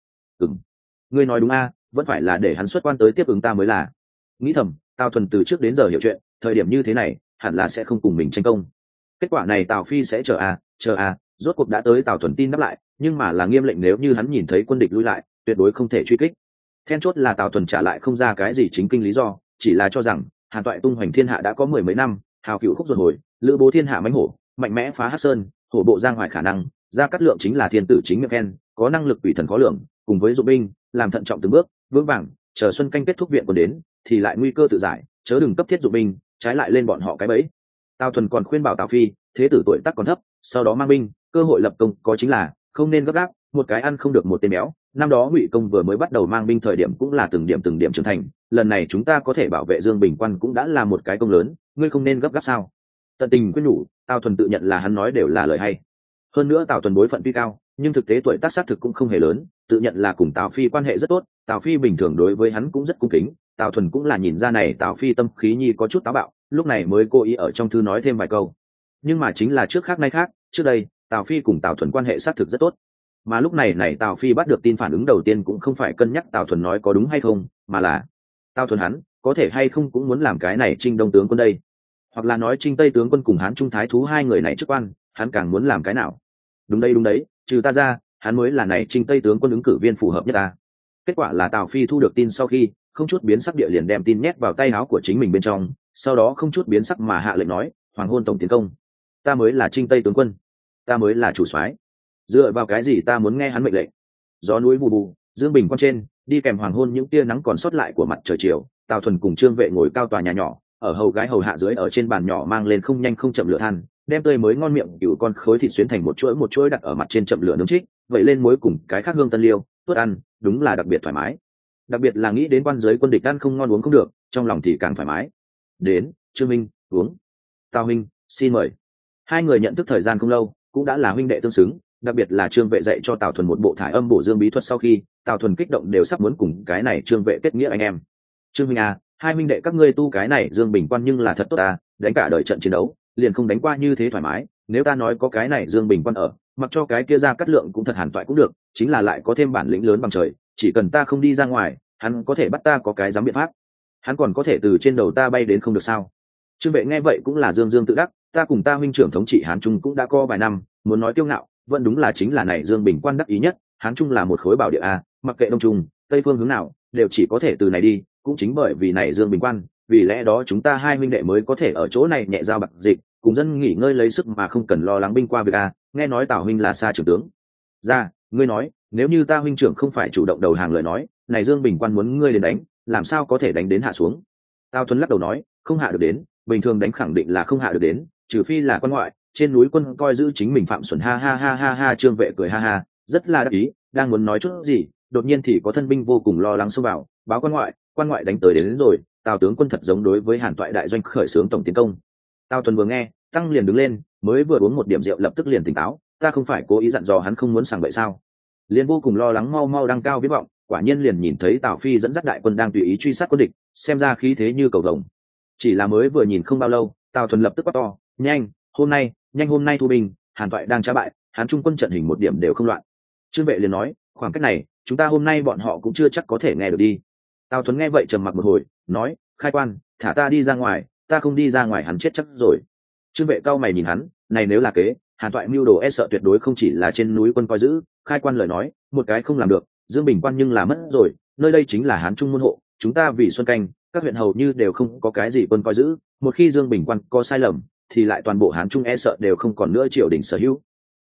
Ngươi nói đúng a, vẫn phải là để hắn xuất quan tới tiếp ứng ta mới là. Nghĩ thầm, Tào Thuần từ trước đến giờ hiểu chuyện, thời điểm như thế này hẳn là sẽ không cùng mình tranh công. Kết quả này Tào Phi sẽ chờ a, rốt cuộc đã tới Tào Thuần tin đáp lại, nhưng mà là nghiêm lệnh nếu như hắn nhìn thấy quân địch lui lại, tuyệt đối không thể truy kích. Then chốt là Tào Thuần trả lại không ra cái gì chính kinh lý do, chỉ là cho rằng Hàn Toại tung hoành thiên hạ đã có mười mấy năm, hào cựu khúc ruột hồi, lữ bố thiên hạ mãnh hổ, mạnh mẽ phá Hắc Sơn, hổ bộ giang hoài khả năng, Gia Cát Lượng chính là thiên tử chính miệng khen, có năng lực quỷ thần khó lường, cùng với dụng binh, làm thận trọng từng bước, vững vàng, chờ xuân canh kết thúc viện còn đến, thì lại nguy cơ tự giải, chớ đừng cấp thiết dụng binh, trái lại lên bọn họ cái bẫy. Tào Thuần còn khuyên bảo Tào Phi, thế tử tuổi tác còn thấp, sau đó mang binh, cơ hội lập công có chính là không nên gấp gáp, một cái ăn không được một tên béo. Năm đó Ngụy Công vừa mới bắt đầu mang binh thời điểm cũng là từng điểm trưởng thành, lần này chúng ta có thể bảo vệ Dương Bình Quan cũng đã là một cái công lớn, ngươi không nên gấp gáp sao? Tận tình khuyên nhủ, Tào Thuần tự nhận là hắn nói đều là lời hay. Hơn nữa Tào Thuần bối phận tuy cao, nhưng thực tế tuổi tác xác thực cũng không hề lớn, tự nhận là cùng Tào Phi quan hệ rất tốt, Tào Phi bình thường đối với hắn cũng rất cung kính, Tào Thuần cũng là nhìn ra này Tào Phi tâm khí nhi có chút táo bạo, lúc này mới cố ý ở trong thư nói thêm vài câu. Nhưng mà chính là trước khác nay khác, trước đây Tào Phi cùng Tào Thuần quan hệ xác thực rất tốt, mà lúc này Tào Phi bắt được tin phản ứng đầu tiên cũng không phải cân nhắc Tào Thuần nói có đúng hay không, mà là Tào Thuần hắn có thể hay không cũng muốn làm cái này Trinh Đông tướng quân đây, hoặc là nói Trinh Tây tướng quân cùng Hán Trung Thái thú hai người này chức quan, hắn càng muốn làm cái nào? Đúng đấy, trừ ta ra, hắn mới là này Trinh Tây tướng quân ứng cử viên phù hợp nhất ta. Kết quả là Tào Phi thu được tin sau khi không chút biến sắc địa liền đem tin nhét vào tay áo của chính mình bên trong, sau đó không chút biến sắc mà hạ lệnh nói, hoàng hôn tổng tiến công, ta mới là Trinh Tây tướng quân, ta mới là chủ soái, dựa vào cái gì ta muốn nghe hắn mệnh lệnh? Gió núi vù vù, Dương Bình Quan trên đi kèm hoàng hôn những tia nắng còn sót lại của mặt trời chiều, Tào Thuần cùng Trương Vệ ngồi cao tòa nhà nhỏ, ở hầu gái hầu hạ dưới ở trên bàn nhỏ mang lên không nhanh không chậm lửa than, đem tươi mới ngon miệng cựu con khối thịt xuyến thành một chuỗi đặt ở mặt trên chậm lửa nướng trích, vậy lên muối cùng cái khác hương tân liêu, tốt ăn, đúng là đặc biệt thoải mái. Đặc biệt là nghĩ đến quan giới quân địch ăn không ngon uống không được, trong lòng thì càng thoải mái. Đến, Trương Minh, uống. Tào Minh, xin mời. Hai người nhận thức thời gian không lâu, cũng đã là huynh đệ tương xứng, đặc biệt là Trương Vệ dạy cho Tào Thuần một bộ thải âm bổ dương bí thuật sau khi, Tào Thuần kích động đều sắp muốn cùng cái này Trương Vệ kết nghĩa anh em. Trương Minh à, hai huynh đệ các ngươi tu cái này Dương Bình Quan nhưng là thật tốt ta, đánh cả đời trận chiến đấu, liền không đánh qua như thế thoải mái, nếu ta nói có cái này Dương Bình Quan ở, mặc cho cái kia Gia Cát Lượng cũng thật Hàn Toại cũng được, chính là lại có thêm bản lĩnh lớn bằng trời, chỉ cần ta không đi ra ngoài, hắn có thể bắt ta có cái dám biện pháp, hắn còn có thể từ trên đầu ta bay đến không được sao? Trương Vệ nghe vậy cũng là dương dương tự đắc, ta cùng ta huynh trưởng thống trị Hán Trung cũng đã có vài năm, muốn nói kiêu ngạo, vẫn đúng là chính là này Dương Bình Quan đắc ý nhất, Hán Trung là một khối bảo địa a, mặc kệ đông trung, tây phương hướng nào, đều chỉ có thể từ này đi, cũng chính bởi vì này Dương Bình Quan, vì lẽ đó chúng ta hai huynh đệ mới có thể ở chỗ này nhẹ giao bạc dịch, cùng dân nghỉ ngơi lấy sức mà không cần lo lắng binh qua việc a. Nghe nói Tào huynh là xa trưởng tướng. Ra, ngươi nói, nếu như ta huynh trưởng không phải chủ động đầu hàng lời nói, này Dương Bình Quan muốn ngươi đến đánh, làm sao có thể đánh đến hạ xuống? Tào Thuần lắc đầu nói, không hạ được đến, bình thường đánh khẳng định là không hạ được đến, trừ phi là quan ngoại, trên núi quân coi giữ chính mình Phạm Xuẩn ha. Trương Vệ cười ha, rất là đắc ý, đang muốn nói chút gì, đột nhiên thì có thân binh vô cùng lo lắng xông vào, báo quan ngoại đánh tới đến rồi, Tào tướng quân thật giống đối với Hàn Toại đại doanh khởi xướng tổng tiến công. Tào Thuần vừa nghe, tăng liền đứng lên, mới vừa uống một điểm rượu lập tức liền tỉnh táo, ta không phải cố ý dặn dò hắn không muốn sảng bậy sao? Liền vô cùng lo lắng mau đăng cao viết vọng, quả nhiên liền nhìn thấy Tào Phi dẫn dắt đại quân đang tùy ý truy sát quân địch, xem ra khí thế như cầu vồng. Chỉ là mới vừa nhìn không bao lâu, Tào Thuần lập tức quát to, nhanh hôm nay thu binh, Hàn Toại đang trả bại, Hán Trung quân trận hình một điểm đều không loạn. Trương Vệ liền nói, khoảng cách này chúng ta hôm nay bọn họ cũng chưa chắc có thể nghe được đi. Tào Thuần nghe vậy trầm mặc một hồi, nói, khai quan, thả ta đi ra ngoài, ta không đi ra ngoài hắn chết chắc rồi. Trương Vệ cau mày nhìn hắn, này nếu là kế, Hàn Toại mưu đồ e sợ tuyệt đối không chỉ là trên núi quân coi giữ, khai quan lời nói, một cái không làm được, Dương Bình Quan nhưng là mất rồi, nơi đây chính là Hán Trung môn hộ, chúng ta vì xuân canh, các huyện hầu như đều không có cái gì quân coi giữ, một khi Dương Bình Quan có sai lầm, thì lại toàn bộ Hán Trung e sợ đều không còn nữa triều đình sở hữu.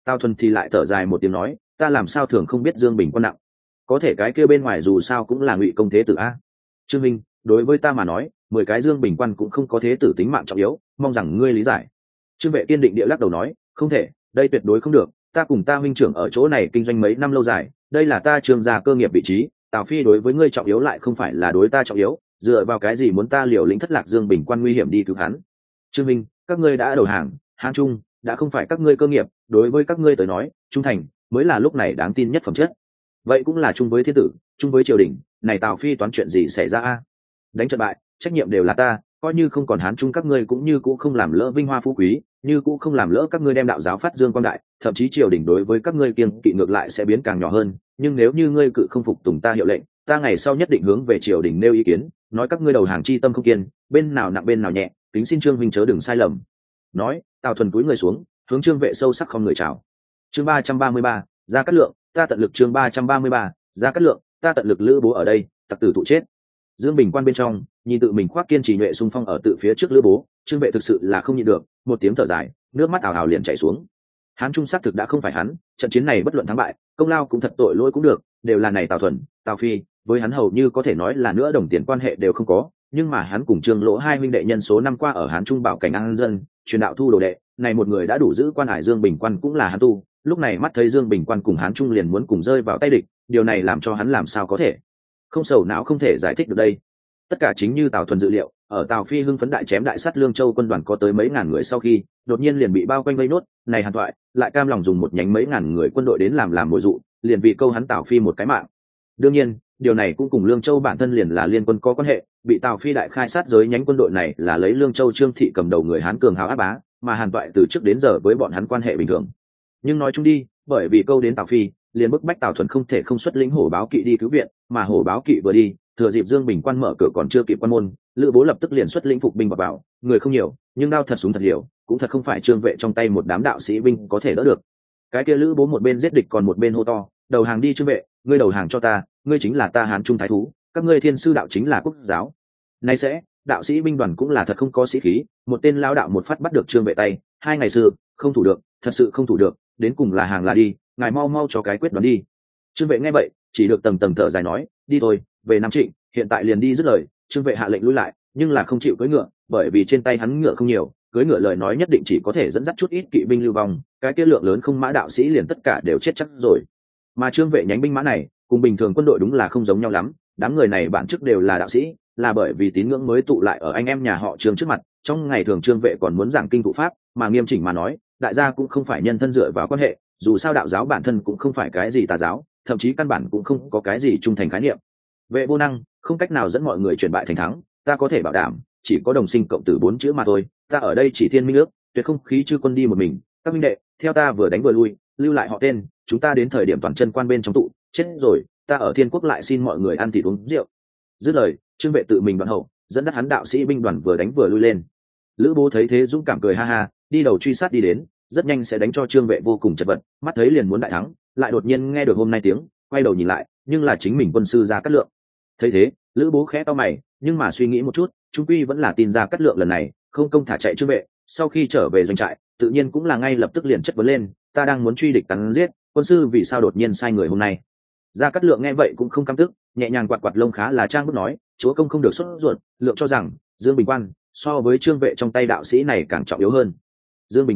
Tào Thuần thì lại thở dài một tiếng nói, ta làm sao thường không biết Dương Bình Quân nặng, có thể cái kia bên ngoài dù sao cũng là Ngụy công thế tử a. Trương Minh, đối với ta mà nói 10 cái Dương Bình Quân cũng không có thế tử tính mạng trọng yếu, mong rằng ngươi lý giải. Trương Vệ kiên định địa lắc đầu nói, không thể, đây tuyệt đối không được, ta cùng ta huynh trưởng ở chỗ này kinh doanh mấy năm lâu dài, đây là ta Trương gia cơ nghiệp vị trí, Tào phi đối với ngươi trọng yếu lại không phải là đối ta trọng yếu, dựa vào cái gì muốn ta liều lĩnh thất lạc Dương Bình Quân nguy hiểm đi cứu hắn. Trương Minh, các ngươi đã đầu hàng, Hán Trung đã không phải các ngươi cơ nghiệp, đối với các ngươi tới nói trung thành mới là lúc này đáng tin nhất phẩm chất. Vậy cũng là chung với thiên tử, chung với triều đình, này Tào phi toán chuyện gì xảy ra a? Đánh trận bại trách nhiệm đều là ta, coi như không còn Hán Trung các ngươi cũng như cũ không làm lỡ vinh hoa phú quý, như cũ không làm lỡ các ngươi đem đạo giáo phát dương quang đại, thậm chí triều đình đối với các ngươi kiêng kỵ ngược lại sẽ biến càng nhỏ hơn. Nhưng nếu như ngươi cự không phục tùng ta hiệu lệnh, ta ngày sau nhất định hướng về triều đình nêu ý kiến, nói các ngươi đầu hàng chi tâm không kiên, bên nào nặng bên nào nhẹ, kính xin Trương huynh chớ đừng sai lầm. Nói, Tào Thuần cúi người xuống, hướng Trương Vệ sâu sắc không người chào. Chương 333, Gia Cát Lượng, ta tận lực. Chương 333, Gia Cát Lượng, ta tận lực. Lữ Bố ở đây, tặc tử tụ chết. Dương Bình Quan bên trong, nhìn tự mình khoác kiên trì nhuệ xung phong ở tự phía trước Lữ Bố, Trương Vệ thực sự là không nhịn được, một tiếng thở dài, nước mắt ào ào liền chảy xuống. Hán Trung xác thực đã không phải hắn, trận chiến này bất luận thắng bại, công lao cũng thật tội lỗi cũng được, đều là này Tào Thuần, Tào Phi, với hắn hầu như có thể nói là nữa đồng tiền quan hệ đều không có, nhưng mà hắn cùng Trương Lỗ hai huynh đệ nhân số năm qua ở Hán Trung bảo cảnh an dân, truyền đạo thu đồ đệ, này một người đã đủ giữ quan hải. Dương Bình Quan cũng là hắn tu, lúc này mắt thấy Dương Bình Quan cùng Hán Trung liền muốn cùng rơi vào tay địch, điều này làm cho hắn làm sao có thể không sầu não không thể giải thích được đây. Tất cả chính như Tào Thuần dự liệu, ở Tào Phi hưng phấn đại chém đại sát Lương Châu quân đoàn có tới mấy ngàn người sau khi, đột nhiên liền bị bao quanh vây nốt, này Hàn Toại lại cam lòng dùng một nhánh mấy ngàn người quân đội đến làm mồi dụ, liền vì câu hắn Tào Phi một cái mạng. Đương nhiên, điều này cũng cùng Lương Châu bản thân liền là liên quân có quan hệ, bị Tào Phi đại khai sát giới nhánh quân đội này là lấy Lương Châu Trương thị cầm đầu người Hán cường hào áp bá, mà Hàn Toại từ trước đến giờ với bọn hắn quan hệ bình thường. Nhưng nói chung đi, bởi vì câu đến Tào Phi, liền bức bách Tào Thuần không thể không xuất lĩnh hổ báo kỵ đi cứu viện, mà hổ báo kỵ vừa đi, thừa dịp Dương Bình Quan mở cửa còn chưa kịp quan môn, Lữ Bố lập tức liền xuất lĩnh phục binh vào, người không nhiều, nhưng đao thật súng thật liều, cũng thật không phải Trương Vệ trong tay một đám đạo sĩ binh có thể đỡ được. Cái kia Lữ Bố một bên giết địch còn một bên hô to, đầu hàng đi Trương Vệ, ngươi đầu hàng cho ta, ngươi chính là ta Hán Trung thái thú, các ngươi thiên sư đạo chính là quốc giáo. Nay sẽ, đạo sĩ binh đoàn cũng là thật không có sĩ khí, một tên lao đạo một phát bắt được Trương Vệ tay, 2 ngày xưa, không thủ được, thật sự không thủ được, đến cùng là hàng là đi, ngài mau mau cho cái quyết đoán đi. Trương Vệ nghe vậy, chỉ được tầng tầng thở dài nói, đi thôi, về Nam Trịnh, hiện tại liền đi. dứt lời, Trương Vệ hạ lệnh lùi lại, nhưng là không chịu cưỡi ngựa, bởi vì trên tay hắn ngựa không nhiều, cưỡi ngựa lời nói nhất định chỉ có thể dẫn dắt chút ít kỵ binh lưu vong, cái kia lượng lớn không mã đạo sĩ liền tất cả đều chết chắc rồi. Mà Trương Vệ nhánh binh mã này, cùng bình thường quân đội đúng là không giống nhau lắm, đám người này bản chất đều là đạo sĩ, là bởi vì tín ngưỡng mới tụ lại ở anh em nhà họ Trương trước mặt, trong ngày thường Trương Vệ còn muốn giảng kinh thụ pháp, mà nghiêm chỉnh mà nói, đại gia cũng không phải nhân thân dựa vào quan hệ, dù sao đạo giáo bản thân cũng không phải cái gì tà giáo, thậm chí căn bản cũng không có cái gì trung thành khái niệm. Vệ vô năng, không cách nào dẫn mọi người chuyển bại thành thắng, ta có thể bảo đảm, chỉ có đồng sinh cộng tử 4 chữ mà thôi, ta ở đây chỉ thiên minh ước, tuyệt không khí chư quân đi một mình, các minh đệ, theo ta vừa đánh vừa lui, lưu lại họ tên, chúng ta đến thời điểm toàn chân quan bên trong tụ, chết rồi, ta ở Thiên Quốc lại xin mọi người ăn thịt uống rượu. Dứt lời, Trương Vệ tự mình đoạn hậu, dẫn dắt hắn đạo sĩ binh đoàn vừa đánh vừa lui lên. Lữ Bố thấy thế dũng cảm cười ha ha, đi đầu truy sát đi đến, rất nhanh sẽ đánh cho Trương Vệ vô cùng chật vật, mắt thấy liền muốn đại thắng, lại đột nhiên nghe được hôm nay tiếng, quay đầu nhìn lại, nhưng là chính mình quân sư Gia Cát Lượng. Thấy thế, Lữ Bố khẽ cau mày, nhưng mà suy nghĩ một chút, trung quy vẫn là tin Gia Cát Lượng lần này không công thả chạy Trương Vệ, sau khi trở về doanh trại, tự nhiên cũng là ngay lập tức liền chất vấn lên, ta đang muốn truy địch cắn giết, quân sư vì sao đột nhiên sai người hôm nay? Gia Cát Lượng nghe vậy cũng không căm tức, nhẹ nhàng quạt quạt lông khá là trang bức nói, chúa công không được sốt ruột, Lượng cho rằng Dương Bình Quan so với Trương Vệ trong tay đạo sĩ này càng trọng yếu hơn. Dương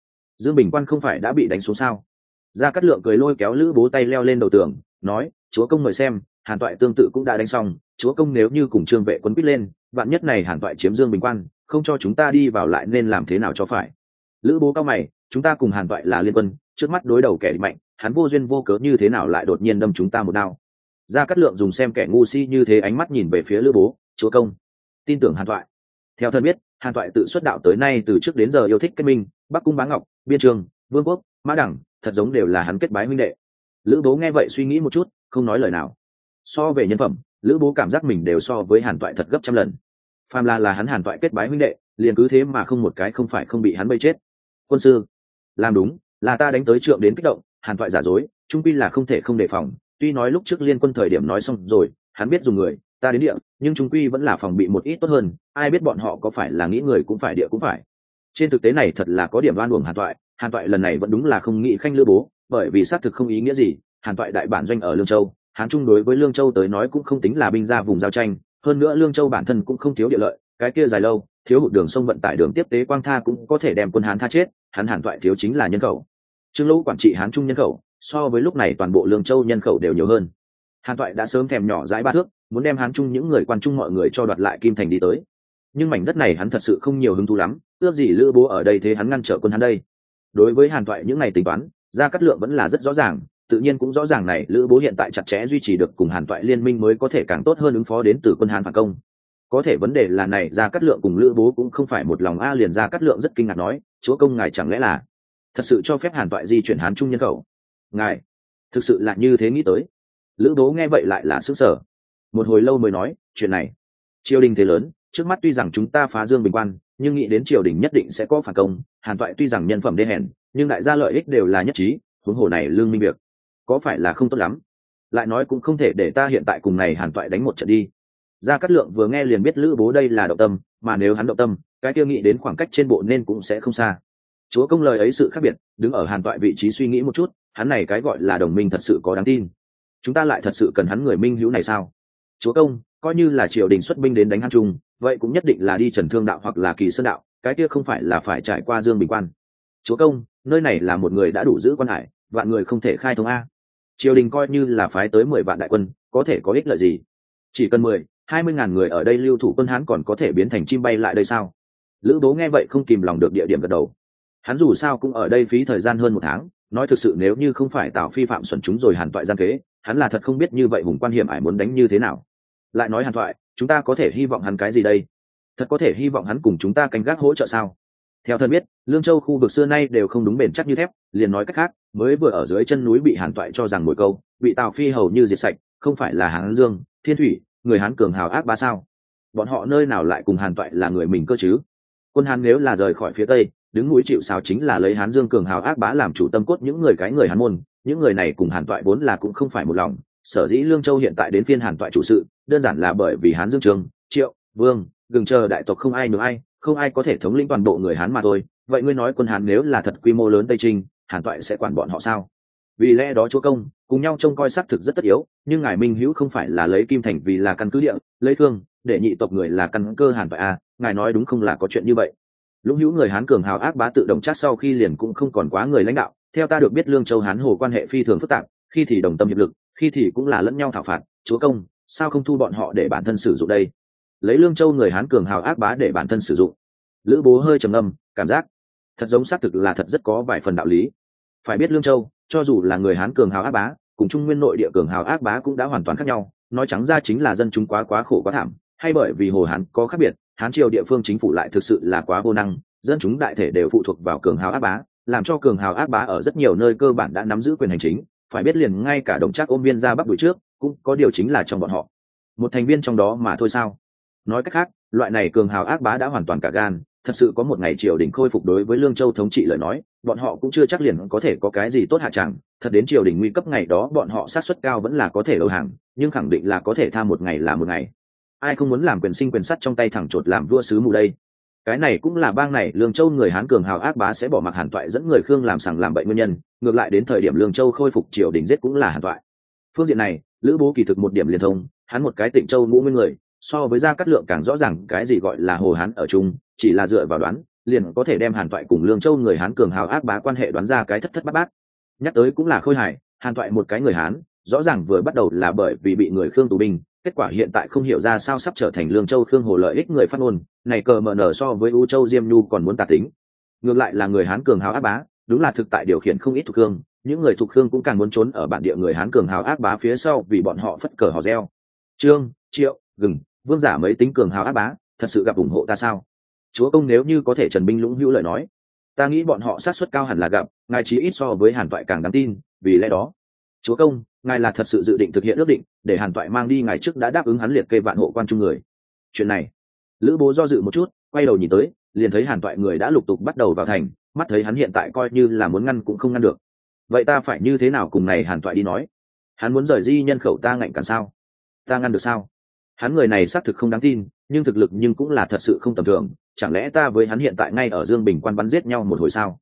Bình Quan không phải đã bị đánh xuống sao? Gia Cát Lượng cười lôi kéo Lữ Bố tay leo lên đầu tường, nói, chúa công mời xem, Hàn Toại tương tự cũng đã đánh xong, chúa công nếu như cùng Trương Vệ quấn quýt lên, vạn nhất này Hàn Toại chiếm Dương Bình Quan, không cho chúng ta đi vào lại nên làm thế nào cho phải? Lữ Bố cao mày, chúng ta cùng Hàn Toại là liên quân, trước mắt đối đầu kẻ địch mạnh, hắn vô duyên vô cớ như thế nào lại đột nhiên đâm chúng ta một đao? Gia Cát Lượng dùng xem kẻ ngu si như thế ánh mắt nhìn về phía Lữ Bố, chúa công tin tưởng Hàn Toại. Theo thân biết, Hàn Toại tự xuất đạo tới nay từ trước đến giờ yêu thích kết minh, Bắc Cung Bá Ngọc, Biên Trường, Vương Quốc, Mã Đẳng, thật giống đều là hắn kết bái huynh đệ. Lữ Bố nghe vậy suy nghĩ một chút, không nói lời nào. So về nhân phẩm, Lữ Bố cảm giác mình đều so với Hàn Toại thật gấp trăm lần. Phàm là hắn Hàn Toại kết bái huynh đệ, liền cứ thế mà không một cái không phải không bị hắn bây chết. Quân sư, làm đúng, là ta đánh tới trượng đến kích động, Hàn Toại giả dối, trung quy là không thể không đề phòng. Tuy nói lúc trước liên quân thời điểm nói xong rồi, hắn biết dùng người, ta đến địa, nhưng trung quy vẫn là phòng bị một ít tốt hơn. Ai biết bọn họ có phải là nghĩ người cũng phải địa cũng phải. Trên thực tế này thật là có điểm đoan uổng Hàn Toại, Hàn Toại lần này vẫn đúng là không nghĩ khanh lữ bố, bởi vì xác thực không ý nghĩa gì. Hàn Toại đại bản doanh ở Lương Châu, Hán Trung đối với Lương Châu tới nói cũng không tính là binh ra vùng giao tranh, hơn nữa Lương Châu bản thân cũng không thiếu địa lợi, cái kia dài lâu, thiếu hụt đường sông vận tải đường tiếp tế quang tha cũng có thể đem quân Hán tha chết. Hắn Hàn Toại thiếu chính là nhân khẩu. Trương Lỗ quản trị Hán Trung nhân khẩu, so với lúc này toàn bộ Lương Châu nhân khẩu đều nhiều hơn. Hàn Toại đã sớm thèm nhỏ dãi ba thước, muốn đem Hán Trung những người quan trung mọi người cho đoạt lại Kim Thành đi tới. Nhưng mảnh đất này hắn thật sự không nhiều hứng thú lắm, ước gì Lữ Bố ở đây thế hắn ngăn trở quân hắn đây. Đối với Hàn Toại những ngày tính toán, Gia Cát Lượng vẫn là rất rõ ràng, tự nhiên cũng rõ ràng này Lữ Bố hiện tại chặt chẽ duy trì được cùng Hàn Toại liên minh mới có thể càng tốt hơn ứng phó đến từ quân Hán phản công. Có thể vấn đề là này Gia Cát Lượng cùng Lữ Bố cũng không phải một lòng a. Liền Gia Cát Lượng rất kinh ngạc nói, chúa công ngài chẳng lẽ là thật sự cho phép Hàn Toại di chuyển Hán Trung nhân khẩu? Ngài thực sự là như thế nghĩ tới? Lữ Bố nghe vậy lại là sững sờ, một hồi lâu mới nói, chuyện này triều đình thế lớn, trước mắt tuy rằng chúng ta phá Dương Bình Quan, nhưng nghĩ đến triều đình nhất định sẽ có phản công. Hàn Toại tuy rằng nhân phẩm đê hèn, nhưng đại gia lợi ích đều là nhất trí, huống hồ này lương minh việc có phải là không tốt lắm? Lại nói cũng không thể để ta hiện tại cùng này Hàn Toại đánh một trận đi. Gia Cát Lượng vừa nghe liền biết Lữ Bố đây là động tâm, mà nếu hắn động tâm, cái kia nghĩ đến khoảng cách trên bộ nên cũng sẽ không xa. Chúa công lời ấy sự khác biệt, đứng ở Hàn Toại vị trí suy nghĩ một chút, hắn này cái gọi là đồng minh thật sự có đáng tin. Chúng ta lại thật sự cần hắn người minh hữu này sao? Chúa công, coi như là triều đình xuất binh đến đánh Hán Trung, vậy cũng nhất định là đi Trần Thương đạo hoặc là Kỳ Sơn đạo, cái kia không phải là phải trải qua Dương Bình Quan. Chúa công, nơi này là một người đã đủ giữ quan hải, vạn người không thể khai thông a. Triều đình coi như là phái tới 10 vạn đại quân, có thể có ích lợi gì? Chỉ cần 20 ngàn người ở đây lưu thủ quân Hán còn có thể biến thành chim bay lại đây sao? Lữ Bố nghe vậy không kìm lòng được địa điểm gật đầu. Hắn dù sao cũng ở đây phí thời gian hơn 1 tháng, nói thực sự nếu như không phải Tào Phi phạm xuẩn chúng rồi Hàn Toại gian kế, hắn là thật không biết như vậy hùng quan hiểm ải muốn đánh như thế nào. Lại nói Hàn Toại, chúng ta có thể hy vọng hắn cái gì đây? Thật có thể hy vọng hắn cùng chúng ta canh gác hỗ trợ sao? Theo thân biết, Lương Châu khu vực xưa nay đều không đúng bền chắc như thép, liền nói cách khác, mới vừa ở dưới chân núi bị Hàn Toại cho rằng mồi câu, bị Tào Phi hầu như diệt sạch, không phải là Hán Dương, Thiên Thủy, người Hán cường hào ác bá sao? Bọn họ nơi nào lại cùng Hàn Toại là người mình cơ chứ? Quân Hán nếu là rời khỏi phía tây, đứng núi chịu sào chính là lấy Hán Dương cường hào ác bá làm chủ tâm cốt những người Hán môn, những người này cùng Hàn Toại vốn là cũng không phải một lòng. Sở dĩ Lương Châu hiện tại đến phiên Hàn Toại chủ sự, đơn giản là bởi vì Hán Dương Trường, Triệu, Vương, gừng chờ đại tộc không ai nhường ai, không ai có thể thống lĩnh toàn bộ người Hán mà thôi. Vậy ngươi nói quân Hán nếu là thật quy mô lớn Tây Trinh, Hàn Toại sẽ quản bọn họ sao? Vì lẽ đó chúa công cùng nhau trông coi xác thực rất tất yếu, nhưng ngài Minh Hữu không phải là lấy Kim Thành vì là căn cứ địa, lấy Thương để nhị tộc người là căn cơ Hàn Toại à? Ngài nói đúng không là có chuyện như vậy? Lũng hữu người Hán cường hào ác bá tự động chắc sau khi liền cũng không còn quá người lãnh đạo. Theo ta được biết Lương Châu Hán Hồ quan hệ phi thường phức tạp, khi thì đồng tâm hiệp lực, khi thì cũng là lẫn nhau thảo phạt. Chúa công sao không thu bọn họ để bản thân sử dụng đây? Lấy Lương Châu người Hán cường hào ác bá để bản thân sử dụng. Lữ Bố hơi trầm ngâm, cảm giác thật giống xác thực là thật rất có vài phần đạo lý. Phải biết Lương Châu cho dù là người Hán cường hào ác bá, cùng Trung Nguyên nội địa cường hào ác bá cũng đã hoàn toàn khác nhau. Nói trắng ra chính là dân chúng quá khổ quá thảm, hay bởi vì Hồ Hán có khác biệt, Hán triều địa phương chính phủ lại thực sự là quá vô năng, dân chúng đại thể đều phụ thuộc vào cường hào ác bá, làm cho cường hào ác bá ở rất nhiều nơi cơ bản đã nắm giữ quyền hành chính. Phải biết liền ngay cả Đồng Trác ôm Viên ra Bắc đuổi trước, cũng có điều chính là trong bọn họ một thành viên trong đó mà thôi sao? Nói cách khác, loại này cường hào ác bá đã hoàn toàn cả gan, thật sự có một ngày triều đình khôi phục đối với Lương Châu thống trị lời nói, bọn họ cũng chưa chắc liền có thể có cái gì tốt hạ tràng. Thật đến triều đình nguy cấp ngày đó bọn họ sát suất cao vẫn là có thể đầu hàng, nhưng khẳng định là có thể tha một ngày là một ngày. Ai không muốn làm quyền sinh quyền sắt trong tay thẳng chột làm vua sứ mù đây? Cái này cũng là bang này Lương Châu người Hán cường hào ác bá sẽ bỏ mặc Hàn Toại dẫn người Khương làm sằng làm bậy nguyên nhân. Ngược lại đến thời điểm Lương Châu khôi phục triều đình giết cũng là Hàn Toại. Phương diện này Lữ Bố kỳ thực một điểm liền thông, hắn một cái Tịnh Châu ngũ nguyên người, so với Gia Cát Lượng càng rõ ràng cái gì gọi là Hồ Hán ở chung, chỉ là dựa vào đoán liền có thể đem Hàn Toại cùng Lương Châu người Hán cường hào ác bá quan hệ đoán ra cái thất thất bát bát. Nhắc tới cũng là khôi hài, Hàn Toại một cái người Hán, rõ ràng vừa bắt đầu là bởi vì bị người Khương tù binh, kết quả hiện tại không hiểu ra sao sắp trở thành Lương Châu Khương Hồ lợi ích người phát ngôn, này cờ mờ nở so với U Châu Diêm Nhu còn muốn tà tính. Ngược lại là người Hán cường hào ác bá, đúng là thực tại điều khiển không ít thuộc Khương, những người thuộc Khương cũng càng muốn trốn ở bản địa người Hán cường hào ác bá phía sau vì bọn họ phất cờ hò reo. Trương, Triệu, gừng, Vương giả mấy tính cường hào ác bá, thật sự gặp ủng hộ ta sao? Chúa công nếu như có thể trần binh lũng hữu lời nói, ta nghĩ bọn họ sát suất cao hẳn là gặp, ngài chí ít so với Hàn Toại càng đáng tin. Vì lẽ đó chúa công ngài là thật sự dự định thực hiện ước định để Hàn Toại mang đi ngài trước đã đáp ứng hắn liệt kê vạn hộ quan trung người. Chuyện này Lữ Bố do dự một chút, quay đầu nhìn tới liền thấy Hàn Toại người đã lục tục bắt đầu vào thành, mắt thấy hắn hiện tại coi như là muốn ngăn cũng không ngăn được. Vậy ta phải như thế nào cùng này Hàn Toại đi nói? Hắn muốn rời di nhân khẩu ta ngạnh cản sao? Ta ngăn được sao? Hắn người này xác thực không đáng tin, nhưng thực lực nhưng cũng là thật sự không tầm thường, chẳng lẽ ta với hắn hiện tại ngay ở Dương Bình Quan bắn giết nhau một hồi sao?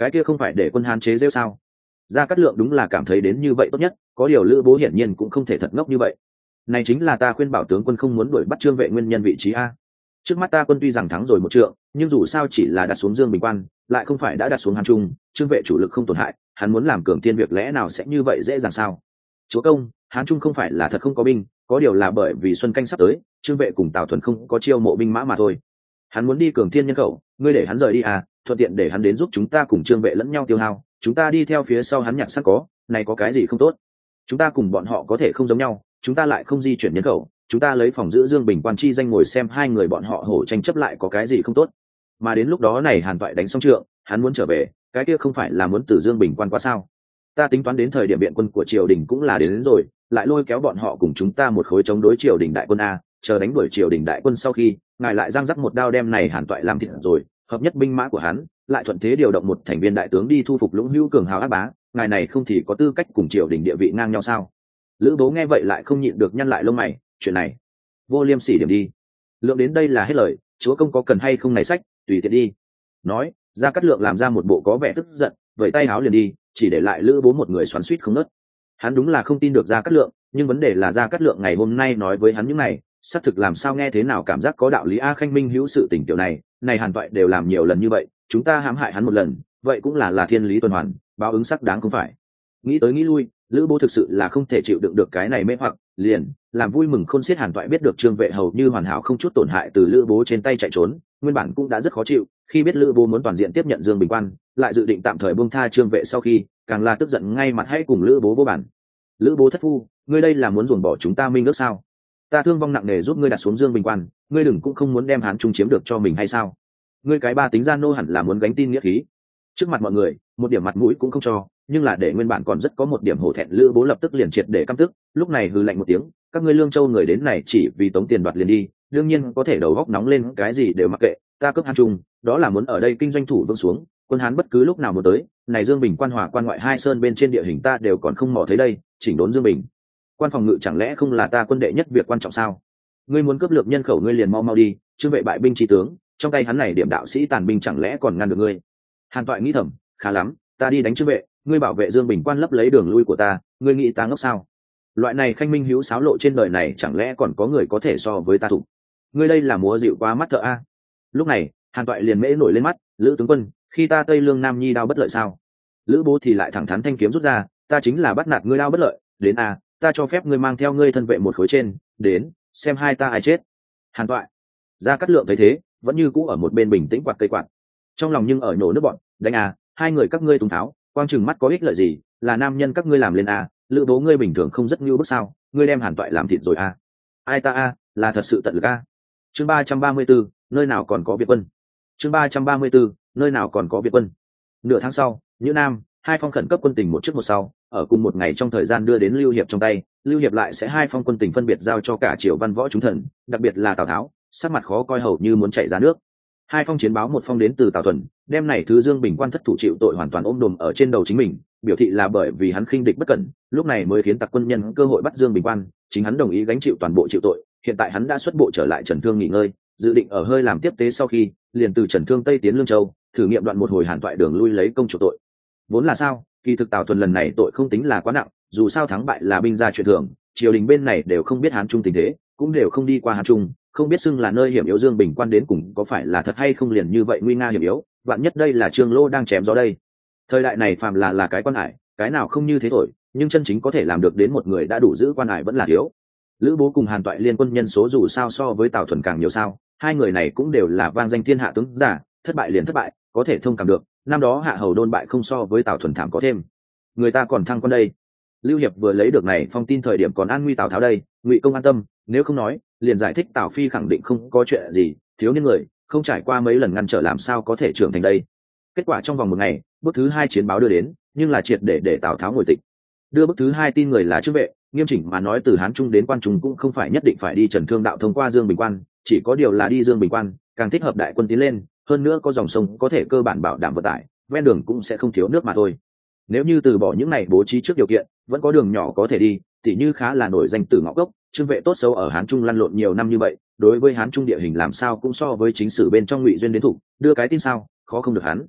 cái kia không phải để quân Hán chế rêu sao? Gia Cát Lượng đúng là cảm thấy đến như vậy tốt nhất, có điều Lữ Bố hiển nhiên cũng không thể thật ngốc như vậy. Này chính là ta khuyên bảo tướng quân không muốn đuổi bắt Trương Vệ nguyên nhân vị trí a. Trước mắt ta quân tuy rằng thắng rồi một trượng, nhưng dù sao chỉ là đặt xuống Dương Bình Quan, lại không phải đã đặt xuống Hán Trung, Trương Vệ chủ lực không tổn hại, hắn muốn làm cường tiên việc lẽ nào sẽ như vậy dễ dàng sao? Chúa công, Hán Trung không phải là thật không có binh, có điều là bởi vì xuân canh sắp tới, Trương Vệ cùng Tào Thuần không có chiêu mộ binh mã mà thôi. Hắn muốn đi cường thiên nhân khẩu, ngươi để hắn rời đi à, thuận tiện để hắn đến giúp chúng ta cùng Trương Vệ lẫn nhau tiêu hao, chúng ta đi theo phía sau hắn nhặt sắt có, này có cái gì không tốt? Chúng ta cùng bọn họ có thể không giống nhau, chúng ta lại không di chuyển nhân khẩu, chúng ta lấy phòng giữ Dương Bình Quan chi danh ngồi xem hai người bọn họ hổ tranh chấp lại có cái gì không tốt. Mà đến lúc đó này Hàn Toại đánh xong trượng, hắn muốn trở về, cái kia không phải là muốn từ Dương Bình Quan qua sao? Ta tính toán đến thời điểm biện quân của triều đình cũng là đến rồi, lại lôi kéo bọn họ cùng chúng ta một khối chống đối triều đình đại quân a, chờ đánh đuổi triều đình đại quân sau khi, ngài lại giang rắc một đao đem này Hàn Toại làm thịt rồi, hợp nhất binh mã của hắn, lại thuận thế điều động một thành viên đại tướng đi thu phục Lũng Hữu cường hào ác bá, ngài này không thì có tư cách cùng triều đình địa vị ngang nhau sao? Lữ Bố nghe vậy lại không nhịn được nhăn lại lông mày, chuyện này vô liêm sỉ điểm đi. Lượng đến đây là hết lời, chúa công có cần hay không này sách, tùy tiện đi. Nói, Gia Cát Lượng làm ra một bộ có vẻ tức giận, vẩy tay háo liền đi, chỉ để lại Lữ Bố một người xoắn xuýt không ngớt. Hắn đúng là không tin được Gia Cát Lượng, nhưng vấn đề là Gia Cát Lượng ngày hôm nay nói với hắn những này, xác thực làm sao nghe thế nào cảm giác có đạo lý a. Khanh Minh hữu sự tình tiểu này, này Hàn Toại đều làm nhiều lần như vậy, chúng ta hãm hại hắn một lần, vậy cũng là thiên lý tuần hoàn, báo ứng xác đáng không phải? Nghĩ tới nghĩ lui, Lữ Bố thực sự là không thể chịu đựng được cái này mê hoặc, liền làm vui mừng khôn xiết Hàn Toại biết được Trương Vệ hầu như hoàn hảo không chút tổn hại từ Lữ Bố trên tay chạy trốn, nguyên bản cũng đã rất khó chịu, khi biết Lữ Bố muốn toàn diện tiếp nhận Dương Bình Quan, lại dự định tạm thời buông tha Trương Vệ sau khi, càng là tức giận ngay mặt hãy cùng Lữ Bố vô bản. Lữ Bố thất phu, ngươi đây là muốn ruồng bỏ chúng ta minh ước sao? Ta thương vong nặng nề giúp ngươi đặt xuống Dương Bình Quan, ngươi đừng cũng không muốn đem Hán Trung chiếm được cho mình hay sao? Ngươi cái ba tính gian nô hẳn là muốn gánh tin nghĩa khí. Trước mặt mọi người, một điểm mặt mũi cũng không cho, nhưng là để nguyên bản còn rất có một điểm hổ thẹn Lữ Bố lập tức liền triệt để căm tức, lúc này hừ lạnh một tiếng, các ngươi Lương Châu người đến này chỉ vì tống tiền đoạt liền đi, đương nhiên có thể đầu góc nóng lên cái gì đều mặc kệ, ta cướp Hán Trung, đó là muốn ở đây kinh doanh thủ vương xuống, quân Hán bất cứ lúc nào muốn tới, này Dương Bình Quan hòa quan ngoại hai sơn bên trên địa hình ta đều còn không mò thấy đây, chỉnh đốn Dương Bình Quan phòng ngự chẳng lẽ không là ta quân đệ nhất việc quan trọng sao? Ngươi muốn cướp lược nhân khẩu ngươi liền mau mau đi, Trương Vệ bại binh chi tướng, trong tay hắn này điểm đạo sĩ tàn binh chẳng lẽ còn ngăn được ngươi? Hàn Toại nghĩ thầm, khá lắm, ta đi đánh Trương Vệ, ngươi bảo vệ Dương Bình Quan lấp lấy đường lui của ta, ngươi nghĩ ta ngốc sao? Loại này khanh minh hữu xáo lộ trên đời này chẳng lẽ còn có người có thể so với ta thủ? Ngươi đây là múa dịu quá mắt thợ a. Lúc này, Hàn Toại liền mễ nổi lên mắt, Lữ tướng quân, khi ta Tây Lương Nam Nhi đao bất lợi sao? Lữ Bố thì lại thẳng thắn thanh kiếm rút ra, ta chính là bắt nạt ngươi đao bất lợi, đến a, ta cho phép ngươi mang theo ngươi thân vệ một khối trên, đến, xem hai ta ai chết. Hàn Toại. Gia Cát Lượng thấy thế, vẫn như cũ ở một bên bình tĩnh quạt cây quạt. Trong lòng nhưng ở nhổ nước bọn, đánh à, hai người các ngươi tung tháo, quang chừng mắt có ích lợi gì, là nam nhân các ngươi làm lên à, Lữ Bố ngươi bình thường không rất nhu bức sao, ngươi đem Hàn Toại làm thịt rồi à. Ai ta à, là thật sự tận lực à. Chương 334, nơi nào còn có Việt quân. Chương 334, nơi nào còn có Việt quân. Nửa tháng sau, Nhữ Nam, hai phong khẩn cấp quân tình một trước một sau, ở cùng một ngày trong thời gian đưa đến Lưu Hiệp trong tay, Lưu Hiệp lại sẽ hai phong quân tình phân biệt giao cho cả triều văn võ chúng thần, đặc biệt là Tào Tháo, sắc mặt khó coi hầu như muốn chảy ra nước. Hai phong chiến báo, một phong đến từ Tào Thuần, đem này thứ Dương Bình Quan thất thủ chịu tội hoàn toàn ôm đồm ở trên đầu chính mình, biểu thị là bởi vì hắn khinh địch bất cẩn, lúc này mới khiến tặc quân nhân cơ hội bắt Dương Bình Quan, chính hắn đồng ý gánh chịu toàn bộ chịu tội, hiện tại hắn đã xuất bộ trở lại Trần Thương nghỉ ngơi, dự định ở hơi làm tiếp tế sau khi, liền từ Trần Thương tây tiến Lương Châu, thử nghiệm đoạn một hồi Hàn Toại đường lui lấy công chủ tội. Vốn là sao, kỳ thực Tào Thuần lần này tội không tính là quá nặng, dù sao thắng bại là binh gia chuyện thường, triều đình bên này đều không biết Hán Trung tình thế, cũng đều không đi qua Hán Trung, không biết xưng là nơi hiểm yếu Dương Bình Quan đến cùng có phải là thật hay không liền như vậy nguy nga hiểm yếu, vạn nhất đây là Trương Lô đang chém gió đây. Thời đại này phàm là cái quan hải, cái nào không như thế thôi, nhưng chân chính có thể làm được đến một người đã đủ giữ quan hải vẫn là thiếu. Lữ Bố cùng Hàn Toại liên quân nhân số dù sao so với Tào Thuần càng nhiều sao, hai người này cũng đều là vang danh thiên hạ tướng giả, thất bại liền thất bại, có thể thông cảm được, năm đó Hạ Hầu Đôn bại không so với Tào Thuần thảm có thêm. Người ta còn thăng quan đây. Lưu Hiệp vừa lấy được này phong tin thời điểm còn an nguy Tào Tháo đây, Ngụy Công an tâm, nếu không nói, liền giải thích Tào Phi khẳng định không có chuyện gì, thiếu niên người, không trải qua mấy lần ngăn trở làm sao có thể trưởng thành đây. Kết quả trong vòng một ngày, bước thứ hai chiến báo đưa đến, nhưng là triệt để Tào Tháo ngồi tịch. Đưa bước thứ hai tin người là Trương Vệ, nghiêm chỉnh mà nói từ Hán Trung đến Quan Trung cũng không phải nhất định phải đi Trần Thương đạo thông qua Dương Bình Quan, chỉ có điều là đi Dương Bình Quan, càng thích hợp đại quân tiến lên, hơn nữa có dòng sông có thể cơ bản bảo đảm vận tải, ven đường cũng sẽ không thiếu nước mà thôi. Nếu như từ bỏ những này bố trí trước điều kiện, vẫn có đường nhỏ có thể đi, tỉ như khá là nổi danh Tử Ngọc Cốc, Trương Vệ tốt xấu ở Hán Trung lăn lộn nhiều năm như vậy, đối với Hán Trung địa hình làm sao cũng so với chính sử bên trong Ngụy Duyên đến thủ, đưa cái tin sao, khó không được hắn.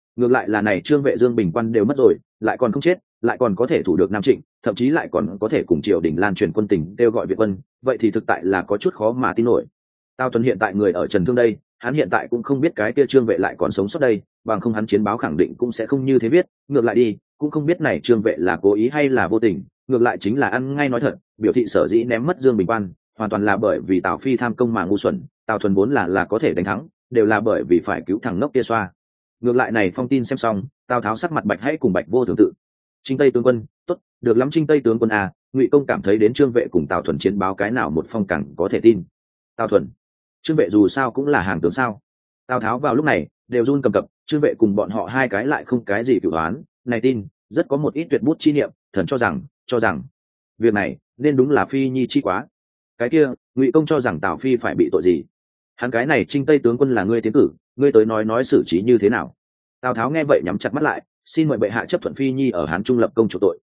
Ngược lại là này trương vệ Dương Bình Quan đều mất rồi, lại còn không chết, lại còn có thể thủ được Nam Trịnh, thậm chí lại còn có thể cùng triều đình lan truyền quân tình kêu gọi viện quân, vậy thì thực tại là có chút khó mà tin nổi. Tào Thuần hiện tại người ở Trần Thương đây, hắn hiện tại cũng không biết cái kia trương vệ lại còn sống sót đây, bằng không hắn chiến báo khẳng định cũng sẽ không như thế viết. Ngược lại đi, cũng không biết này trương vệ là cố ý hay là vô tình, ngược lại chính là ăn ngay nói thật, biểu thị sở dĩ ném mất Dương Bình Quan, hoàn toàn là bởi vì Tào Phi tham công mà ngu xuẩn, Tào Thuần vốn là có thể đánh thắng, đều là bởi vì phải cứu thằng ngốc kia xoa. Ngược lại này phong tin xem xong, Tào Tháo sắc mặt bạch hãy cùng Bạch Vô Thường tự. Trinh Tây tướng quân, tốt, được lắm Trinh Tây tướng quân à, Ngụy công cảm thấy đến trương vệ cùng Tào Thuần chiến báo cái nào một phong càng có thể tin. Tào Thuần, trương vệ dù sao cũng là hàng tướng sao. Tào Tháo vào lúc này đều run cầm cập, trương vệ cùng bọn họ hai cái lại không cái gì cửu oán, này tin rất có một ít tuyệt bút chi niệm, thần cho rằng việc này nên đúng là Phi Nhi chi quá. Cái kia Ngụy công cho rằng Tào Phi phải bị tội gì? Hắn cái này Trinh Tây tướng quân là ngươi tiến cử, ngươi tới nói xử trí như thế nào? Tào Tháo nghe vậy nhắm chặt mắt lại, xin mời bệ hạ chấp thuận Phi Nhi ở Hán Trung lập công chủ tội.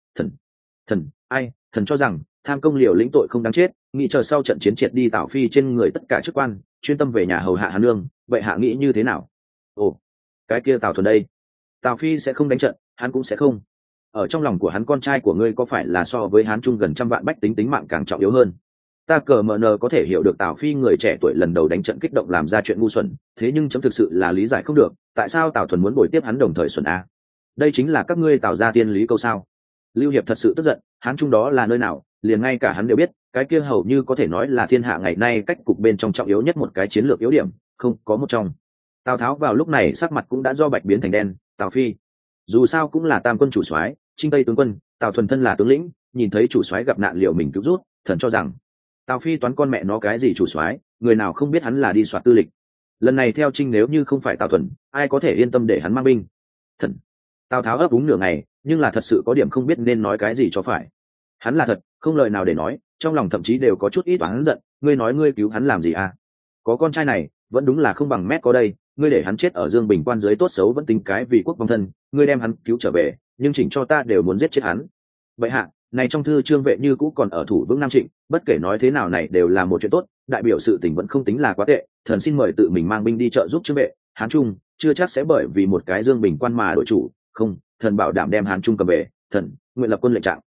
Thần cho rằng tham công liều lĩnh tội không đáng chết, nghĩ chờ sau trận chiến triệt đi Tào Phi trên người tất cả chức quan, chuyên tâm về nhà hầu hạ Hán Nương, bệ hạ nghĩ như thế nào? Ồ, cái kia Tào Thuần đây, Tào Phi sẽ không đánh trận, hắn cũng sẽ không. Ở trong lòng của hắn con trai của ngươi có phải là so với Hán Trung gần 100 vạn bách tính mạng càng trọng yếu hơn? Ta cờ mờ nờ có thể hiểu được Tào Phi người trẻ tuổi lần đầu đánh trận kích động làm ra chuyện ngu xuẩn, thế nhưng chấm thực sự là lý giải không được, tại sao Tào Thuần muốn bồi tiếp hắn đồng thời xuẩn a? Đây chính là các ngươi Tào gia tiên lý câu sao? Lưu Hiệp thật sự tức giận, Hán Trung đó là nơi nào, liền ngay cả hắn đều biết, cái kia hầu như có thể nói là thiên hạ ngày nay cách cục bên trong trọng yếu nhất một cái chiến lược yếu điểm, không có một trong. Tào Tháo vào lúc này sắc mặt cũng đã do bạch biến thành đen. Tào Phi dù sao cũng là tam quân chủ soái, Trinh Tây tướng quân, Tào Thuần thân là tướng lĩnh, nhìn thấy chủ soái gặp nạn liệu mình cứu rút, thần cho rằng Tào Phi toán con mẹ nó cái gì chủ soái, người nào không biết hắn là đi soạt tư lịch. Lần này theo Trinh nếu như không phải Tào Thuần, ai có thể yên tâm để hắn mang binh? Thần. Tào Tháo ấp úng nửa ngày, nhưng là thật sự có điểm không biết nên nói cái gì cho phải. Hắn là thật không lời nào để nói, trong lòng thậm chí đều có chút ít oán giận. Ngươi nói ngươi cứu hắn làm gì à? Có con trai này vẫn đúng là không bằng mét có đây, ngươi để hắn chết ở Dương Bình Quan dưới tốt xấu vẫn tính cái vì quốc vong thân, ngươi đem hắn cứu trở về, nhưng chỉnh cho ta đều muốn giết chết hắn. Vậy hạ, này trong thư trương vệ như cũ còn ở thủ vững Nam Trịnh, bất kể nói thế nào này đều là một chuyện tốt, đại biểu sự tình vẫn không tính là quá tệ, thần xin mời tự mình mang binh đi trợ giúp trương vệ. Hán Trung chưa chắc sẽ bởi vì một cái Dương Bình Quan mà đổi chủ, không, thần bảo đảm đem Hán Trung cầm về, thần nguyện lập quân lệnh trạng.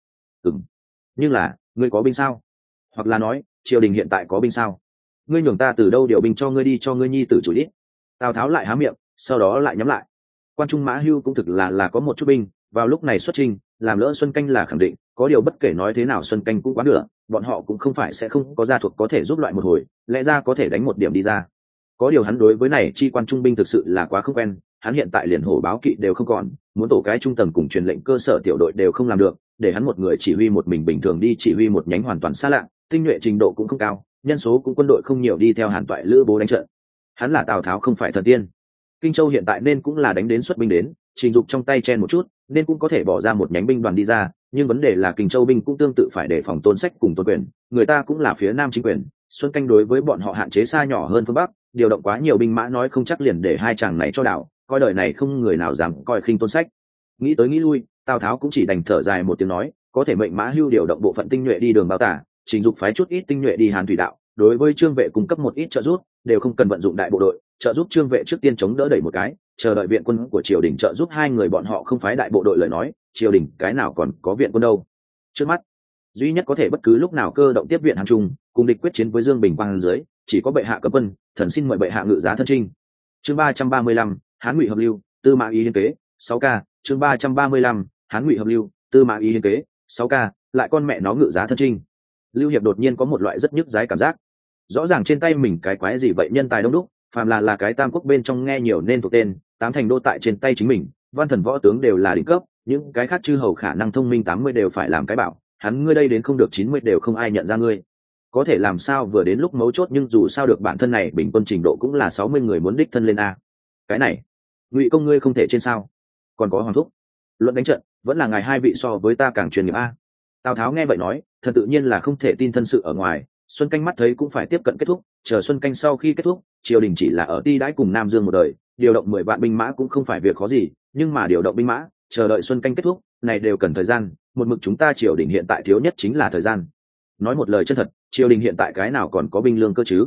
Nhưng là ngươi có binh sao? Hoặc là nói triều đình hiện tại có binh sao? Ngươi nhường ta từ đâu điều binh cho ngươi đi cho ngươi nhi tử chủ ít? Tào Tháo lại há miệng, sau đó lại nhắm lại. Quan Trung Mã Hưu cũng thực là có một chút binh, vào lúc này xuất trình, làm lỡ Xuân Canh là khẳng định, có điều bất kể nói thế nào Xuân Canh cũng quá nửa, bọn họ cũng không phải sẽ không có gia thuộc có thể giúp loại một hồi, lẽ ra có thể đánh một điểm đi ra. Có điều hắn đối với này chi quan trung binh thực sự là quá không quen, hắn hiện tại liền hổ báo kỵ đều không còn, muốn tổ cái trung tầng cùng truyền lệnh cơ sở tiểu đội đều không làm được, để hắn một người chỉ huy một mình bình thường đi chỉ huy một nhánh hoàn toàn xa lạ, tinh nhuệ trình độ cũng không cao, nhân số cũng quân đội không nhiều đi theo Hàn Toại Lữ Bố đánh trận. Hắn là Tào Tháo không phải thần tiên. Kinh Châu hiện tại nên cũng là đánh đến xuất binh đến, Trình Dục trong tay chen một chút, nên cũng có thể bỏ ra một nhánh binh đoàn đi ra, nhưng vấn đề là Kinh Châu binh cũng tương tự phải đề phòng Tôn Sách cùng Tôn Quyền, người ta cũng là phía Nam chính quyền, Xuân Canh đối với bọn họ hạn chế xa nhỏ hơn phương Bắc, điều động quá nhiều binh mã nói không chắc liền để hai chàng này cho đảo, coi đời này không người nào dám coi khinh Tôn Sách. Nghĩ tới nghĩ lui, Tào Tháo cũng chỉ đành thở dài một tiếng nói, có thể mệnh Mã Hưu điều động bộ phận tinh nhuệ đi đường Bao Tả, Trình Dục phái chút ít tinh nhuệ đi Hàn Thủy đạo, đối với Trương Vệ cung cấp một ít trợ giúp, đều không cần vận dụng đại bộ đội, trợ giúp Trương Vệ trước tiên chống đỡ đẩy một cái, chờ đợi viện quân của triều đình trợ giúp hai người bọn họ không phái đại bộ đội lời nói, triều đình cái nào còn có viện quân đâu. Trước mắt, duy nhất có thể bất cứ lúc nào cơ động tiếp viện Hán Trung, cùng địch quyết chiến với Dương Bình Quang dưới, chỉ có bệ hạ cấm quân, thần xin mời bệ hạ ngự giá thân trinh. Chương 335, Hán Ngụy hợp lưu, Tư Mã Ý hiến kế, 6K, chương 335, Hán Ngụy hợp lưu, Tư Mã Ý hiến kế, 6K, lại con mẹ nó ngự giá thân trinh. Lưu Hiệp đột nhiên có một loại rất nhức dái cảm giác. Rõ ràng trên tay mình cái quái gì vậy, nhân tài đông đúc, phàm là cái tam quốc bên trong nghe nhiều nên thuộc tên, tám thành đô tại trên tay chính mình, văn thần võ tướng đều là đỉnh cấp, những cái khác chư hầu khả năng thông minh 80 đều phải làm cái bảo, hắn ngươi đây đến không được 90 đều không ai nhận ra ngươi. Có thể làm sao vừa đến lúc mấu chốt nhưng dù sao được bản thân này bình quân trình độ cũng là 60 người muốn đích thân lên a. Cái này, Ngụy công ngươi không thể trên sao? Còn có Hoàng thúc, luận đánh trận, vẫn là ngài hai vị so với ta càng chuyên nghiệp a. Tào Tháo nghe vậy nói, thật tự nhiên là không thể tin thân sự ở ngoài, Xuân Canh mắt thấy cũng phải tiếp cận kết thúc, chờ Xuân Canh sau khi kết thúc, triều đình chỉ là ở ti đãi cùng Nam Dương một đời, điều động 10 vạn binh mã cũng không phải việc khó gì, nhưng mà điều động binh mã, chờ đợi Xuân Canh kết thúc, này đều cần thời gian, một mực chúng ta triều đình hiện tại thiếu nhất chính là thời gian. Nói một lời chân thật, triều đình hiện tại cái nào còn có binh lương cơ chứ?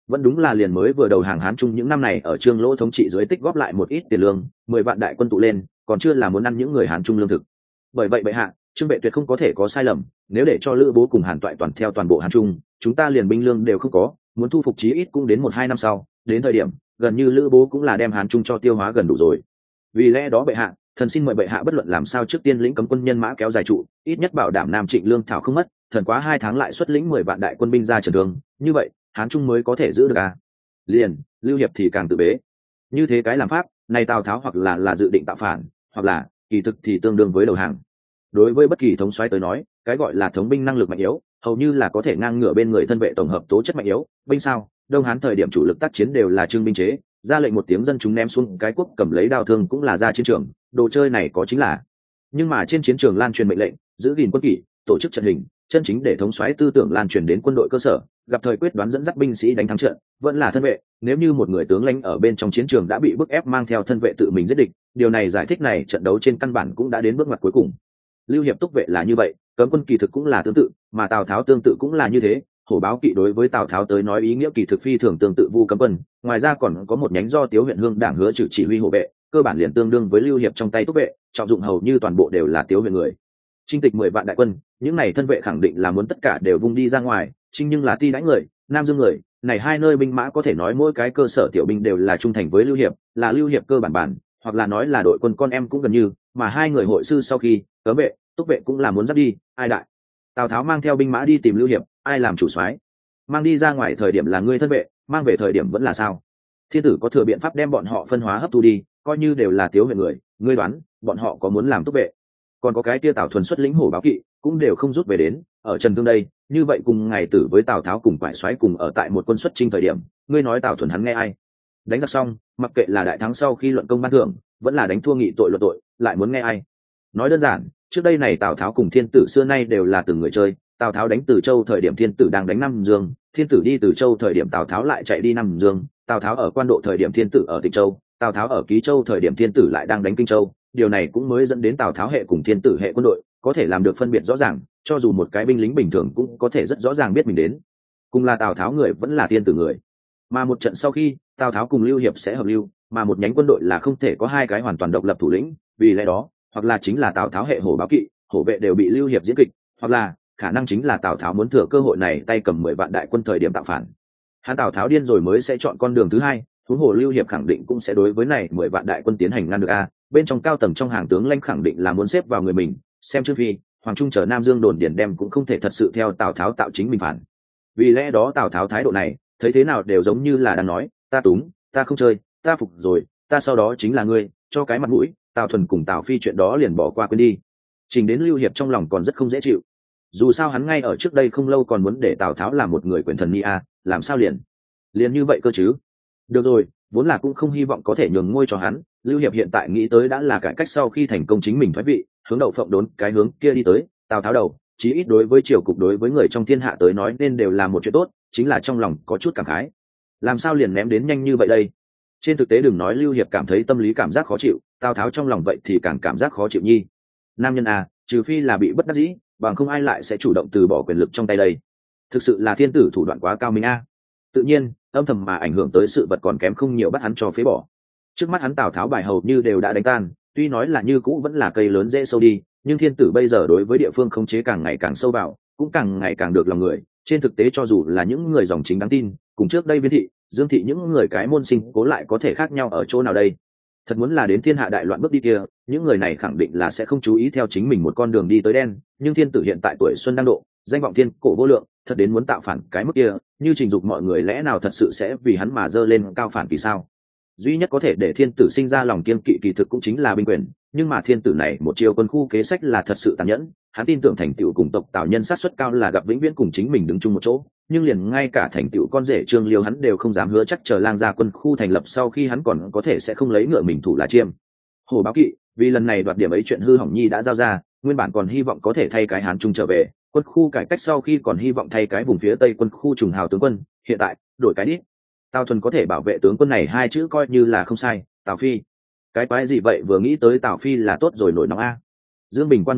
vẫn đúng là liền mới vừa đầu hàng Hán Trung những năm này ở Trương Lỗ thống trị dưới tích góp lại một ít tiền lương, 10 vạn đại quân tụ lên, còn chưa là muốn ăn những người Hán Trung lương thực. Bởi vậy bệ hạ, Trương Vệ tuyệt không có thể có sai lầm, nếu để cho Lữ Bố cùng Hàn Toại toàn theo toàn bộ Hán Trung, chúng ta liền binh lương đều không có, muốn thu phục chí ít cũng đến 1-2 năm sau, đến thời điểm gần như Lữ Bố cũng là đem Hán Trung cho tiêu hóa gần đủ rồi. Vì lẽ đó bệ hạ, thần xin mời bệ hạ bất luận làm sao trước tiên lĩnh cấm quân nhân mã kéo dài trụ, ít nhất bảo đảm Nam Trịnh lương thảo không mất, thần quá 2 tháng lại xuất lĩnh 10 vạn đại quân binh ra trần thương, như vậy Hán Trung mới có thể giữ được à. Liền Lưu Hiệp thì càng tự bế, như thế cái làm pháp này Tào Tháo hoặc là dự định tạo phản, hoặc là kỳ thực thì tương đương với đầu hàng. Đối với bất kỳ thống soái tới nói, cái gọi là thống binh năng lực mạnh yếu hầu như là có thể ngang ngửa bên người thân vệ tổng hợp tố chất mạnh yếu. Binh sao Đông Hán thời điểm chủ lực tác chiến đều là trương binh chế, ra lệnh một tiếng dân chúng ném xuống cái quốc cầm lấy đao thương cũng là ra chiến trường, đồ chơi này có chính là. Nhưng mà trên chiến trường lan truyền mệnh lệnh, giữ gìn quân kỷ, tổ chức trận hình, chân chính để thống soái tư tưởng lan truyền đến quân đội cơ sở, gặp thời quyết đoán dẫn dắt binh sĩ đánh thắng trận, vẫn là thân vệ. Nếu như một người tướng lãnh ở bên trong chiến trường đã bị bức ép mang theo thân vệ tự mình giết địch, điều này giải thích này trận đấu trên căn bản cũng đã đến bước ngoặt cuối cùng. Lưu Hiệp túc vệ là như vậy, cấm quân kỳ thực cũng là tương tự, mà Tào Tháo tương tự cũng là như thế. Hổ báo kỵ đối với Tào Tháo tới nói ý nghĩa kỳ thực phi thường tương tự Vu cấm quân, ngoài ra còn có một nhánh do Tiếu huyện Hương đảng hứa trừ chỉ huy hộ vệ, cơ bản liền tương đương với Lưu Hiệp trong tay túc vệ, trọng dụng hầu như toàn bộ đều là Tiếu huyện người. Chinh tịch 10 vạn đại quân, những này thân vệ khẳng định là muốn tất cả đều vung đi ra ngoài, chinh nhưng là Ti đánh người, Nam Dương người, này hai nơi binh mã có thể nói mỗi cái cơ sở tiểu binh đều là trung thành với Lưu Hiệp, là Lưu Hiệp cơ bản, hoặc là nói là đội quân con em cũng gần như, mà hai người hội sư sau khi, cấm vệ, túc vệ cũng là muốn dắt đi, ai đại. Tào Tháo mang theo binh mã đi tìm Lưu Hiệp, ai làm chủ soái? Mang đi ra ngoài thời điểm là ngươi thân vệ, mang về thời điểm vẫn là sao? Thiên tử có thừa biện pháp đem bọn họ phân hóa hấp thu đi, coi như đều là Tiếu huyện người, ngươi đoán, bọn họ có muốn làm túc vệ? Còn có cái kia Tào Thuần xuất lĩnh hổ báo kỵ, cũng đều không rút về đến, ở Trần Thương đây, như vậy cùng ngày tử với Tào Tháo cùng quải soái cùng ở tại một quân xuất chinh thời điểm, ngươi nói Tào Thuần hắn nghe ai? Đánh giặc xong, mặc kệ là đại thắng sau khi luận công ban thưởng, vẫn là đánh thua nghị tội luận tội, lại muốn nghe ai? Nói đơn giản, trước đây này Tào Tháo cùng Thiên tử xưa nay đều là từng người chơi. Tào Tháo đánh Từ Châu thời điểm Thiên tử đang đánh Nam Dương, Thiên tử đi Từ Châu thời điểm Tào Tháo lại chạy đi Nam Dương, Tào Tháo ở Quan Độ thời điểm Thiên tử ở Tịnh Châu, Tào Tháo ở Ký Châu thời điểm Thiên tử lại đang đánh Kinh Châu. Điều này cũng mới dẫn đến Tào Tháo hệ cùng Thiên tử hệ quân đội có thể làm được phân biệt rõ ràng, cho dù một cái binh lính bình thường cũng có thể rất rõ ràng biết mình đến cùng là Tào Tháo người vẫn là Thiên tử người. Mà một trận sau khi Tào Tháo cùng Lưu Hiệp sẽ hợp lưu, mà một nhánh quân đội là không thể có hai cái hoàn toàn độc lập thủ lĩnh, vì lẽ đó hoặc là chính là Tào Tháo hệ hổ báo kỵ, hổ vệ đều bị Lưu Hiệp diễn kịch, hoặc là khả năng chính là Tào Tháo muốn thừa cơ hội này tay cầm 10 vạn đại quân thời điểm tạo phản. Hắn Tào Tháo điên rồi mới sẽ chọn con đường thứ hai, huống hồ Lưu Hiệp khẳng định cũng sẽ đối với này 10 vạn đại quân tiến hành ngăn được a. Bên trong cao tầng trong hàng tướng lãnh khẳng định là muốn xếp vào người mình, xem Trương Phi, Hoàng Trung chờ Nam Dương đồn điển đem cũng không thể thật sự theo Tào Tháo tạo chính mình phản. Vì lẽ đó Tào Tháo thái độ này, thấy thế nào đều giống như là đang nói, ta túng, ta không chơi, ta phục rồi, ta sau đó chính là ngươi, cho cái mặt mũi, Tào Thuần cùng Tào Phi chuyện đó liền bỏ qua quên đi. Trình đến Lưu Hiệp trong lòng còn rất không dễ chịu. Dù sao hắn ngay ở trước đây không lâu còn muốn để Tào Tháo làm một người quyền thần ni a, làm sao liền như vậy cơ chứ? Được rồi, vốn là cũng không hy vọng có thể nhường ngôi cho hắn, Lưu Hiệp hiện tại nghĩ tới đã là cải cách sau khi thành công chính mình thoái vị, hướng Đậu Phộng đốn cái hướng kia đi tới, Tào Tháo đầu, chí ít đối với triều cục đối với người trong thiên hạ tới nói nên đều là một chuyện tốt, chính là trong lòng có chút cảm khái. Làm sao liền ném đến nhanh như vậy đây? Trên thực tế đừng nói Lưu Hiệp cảm thấy tâm lý cảm giác khó chịu, Tào Tháo trong lòng vậy thì càng cảm giác khó chịu nhi. Nam nhân à, trừ phi là bị bất đắc dĩ, bằng không ai lại sẽ chủ động từ bỏ quyền lực trong tay đây. Thực sự là thiên tử thủ đoạn quá cao minh a. Tự nhiên âm thầm mà ảnh hưởng tới sự vật còn kém không nhiều bắt hắn cho phế bỏ. Trước mắt hắn Tào Tháo bài hầu như đều đã đánh tan, tuy nói là như cũ vẫn là cây lớn dễ sâu đi, nhưng thiên tử bây giờ đối với địa phương khống chế càng ngày càng sâu vào, cũng càng ngày càng được lòng người. Trên thực tế cho dù là những người dòng chính đáng tin, cùng trước đây Viên thị, Dương thị những người cái môn sinh cố lại có thể khác nhau ở chỗ nào đây? Thật muốn là đến thiên hạ đại loạn bước đi kia, những người này khẳng định là sẽ không chú ý theo chính mình một con đường đi tới đen, nhưng thiên tử hiện tại tuổi xuân đang độ, danh vọng thiên cổ vô lượng, thật đến muốn tạo phản cái mức kia, như Trình Dục mọi người lẽ nào thật sự sẽ vì hắn mà dơ lên cao phản kỳ sao? Duy nhất có thể để thiên tử sinh ra lòng kiên kỵ kỳ thực cũng chính là binh quyền, nhưng mà thiên tử này một chiều quân khu kế sách là thật sự tàn nhẫn, hắn tin tưởng thành tựu cùng tộc Tào nhân sát suất cao là gặp vĩnh viễn cùng chính mình đứng chung một chỗ, nhưng liền ngay cả thành tựu con rể Trương Liêu hắn đều không dám hứa chắc chờ lang gia quân khu thành lập sau khi hắn còn có thể sẽ không lấy ngựa mình thủ là chiêm. Hồ Báo Kỵ vì lần này đoạt điểm ấy chuyện hư hỏng nhi đã giao ra, nguyên bản còn hy vọng có thể thay cái Hán Trung trở về, quân khu cải cách sau khi còn hy vọng thay cái vùng phía tây quân khu trùng hào tướng quân, hiện tại đổi cái đi. Tào Thuần có thể bảo vệ tướng quân này hai chữ coi như là không sai. Tào Phi cái quái gì vậy, vừa nghĩ tới Tào Phi là tốt rồi nổi nóng a. Dương Bình Quan một bại,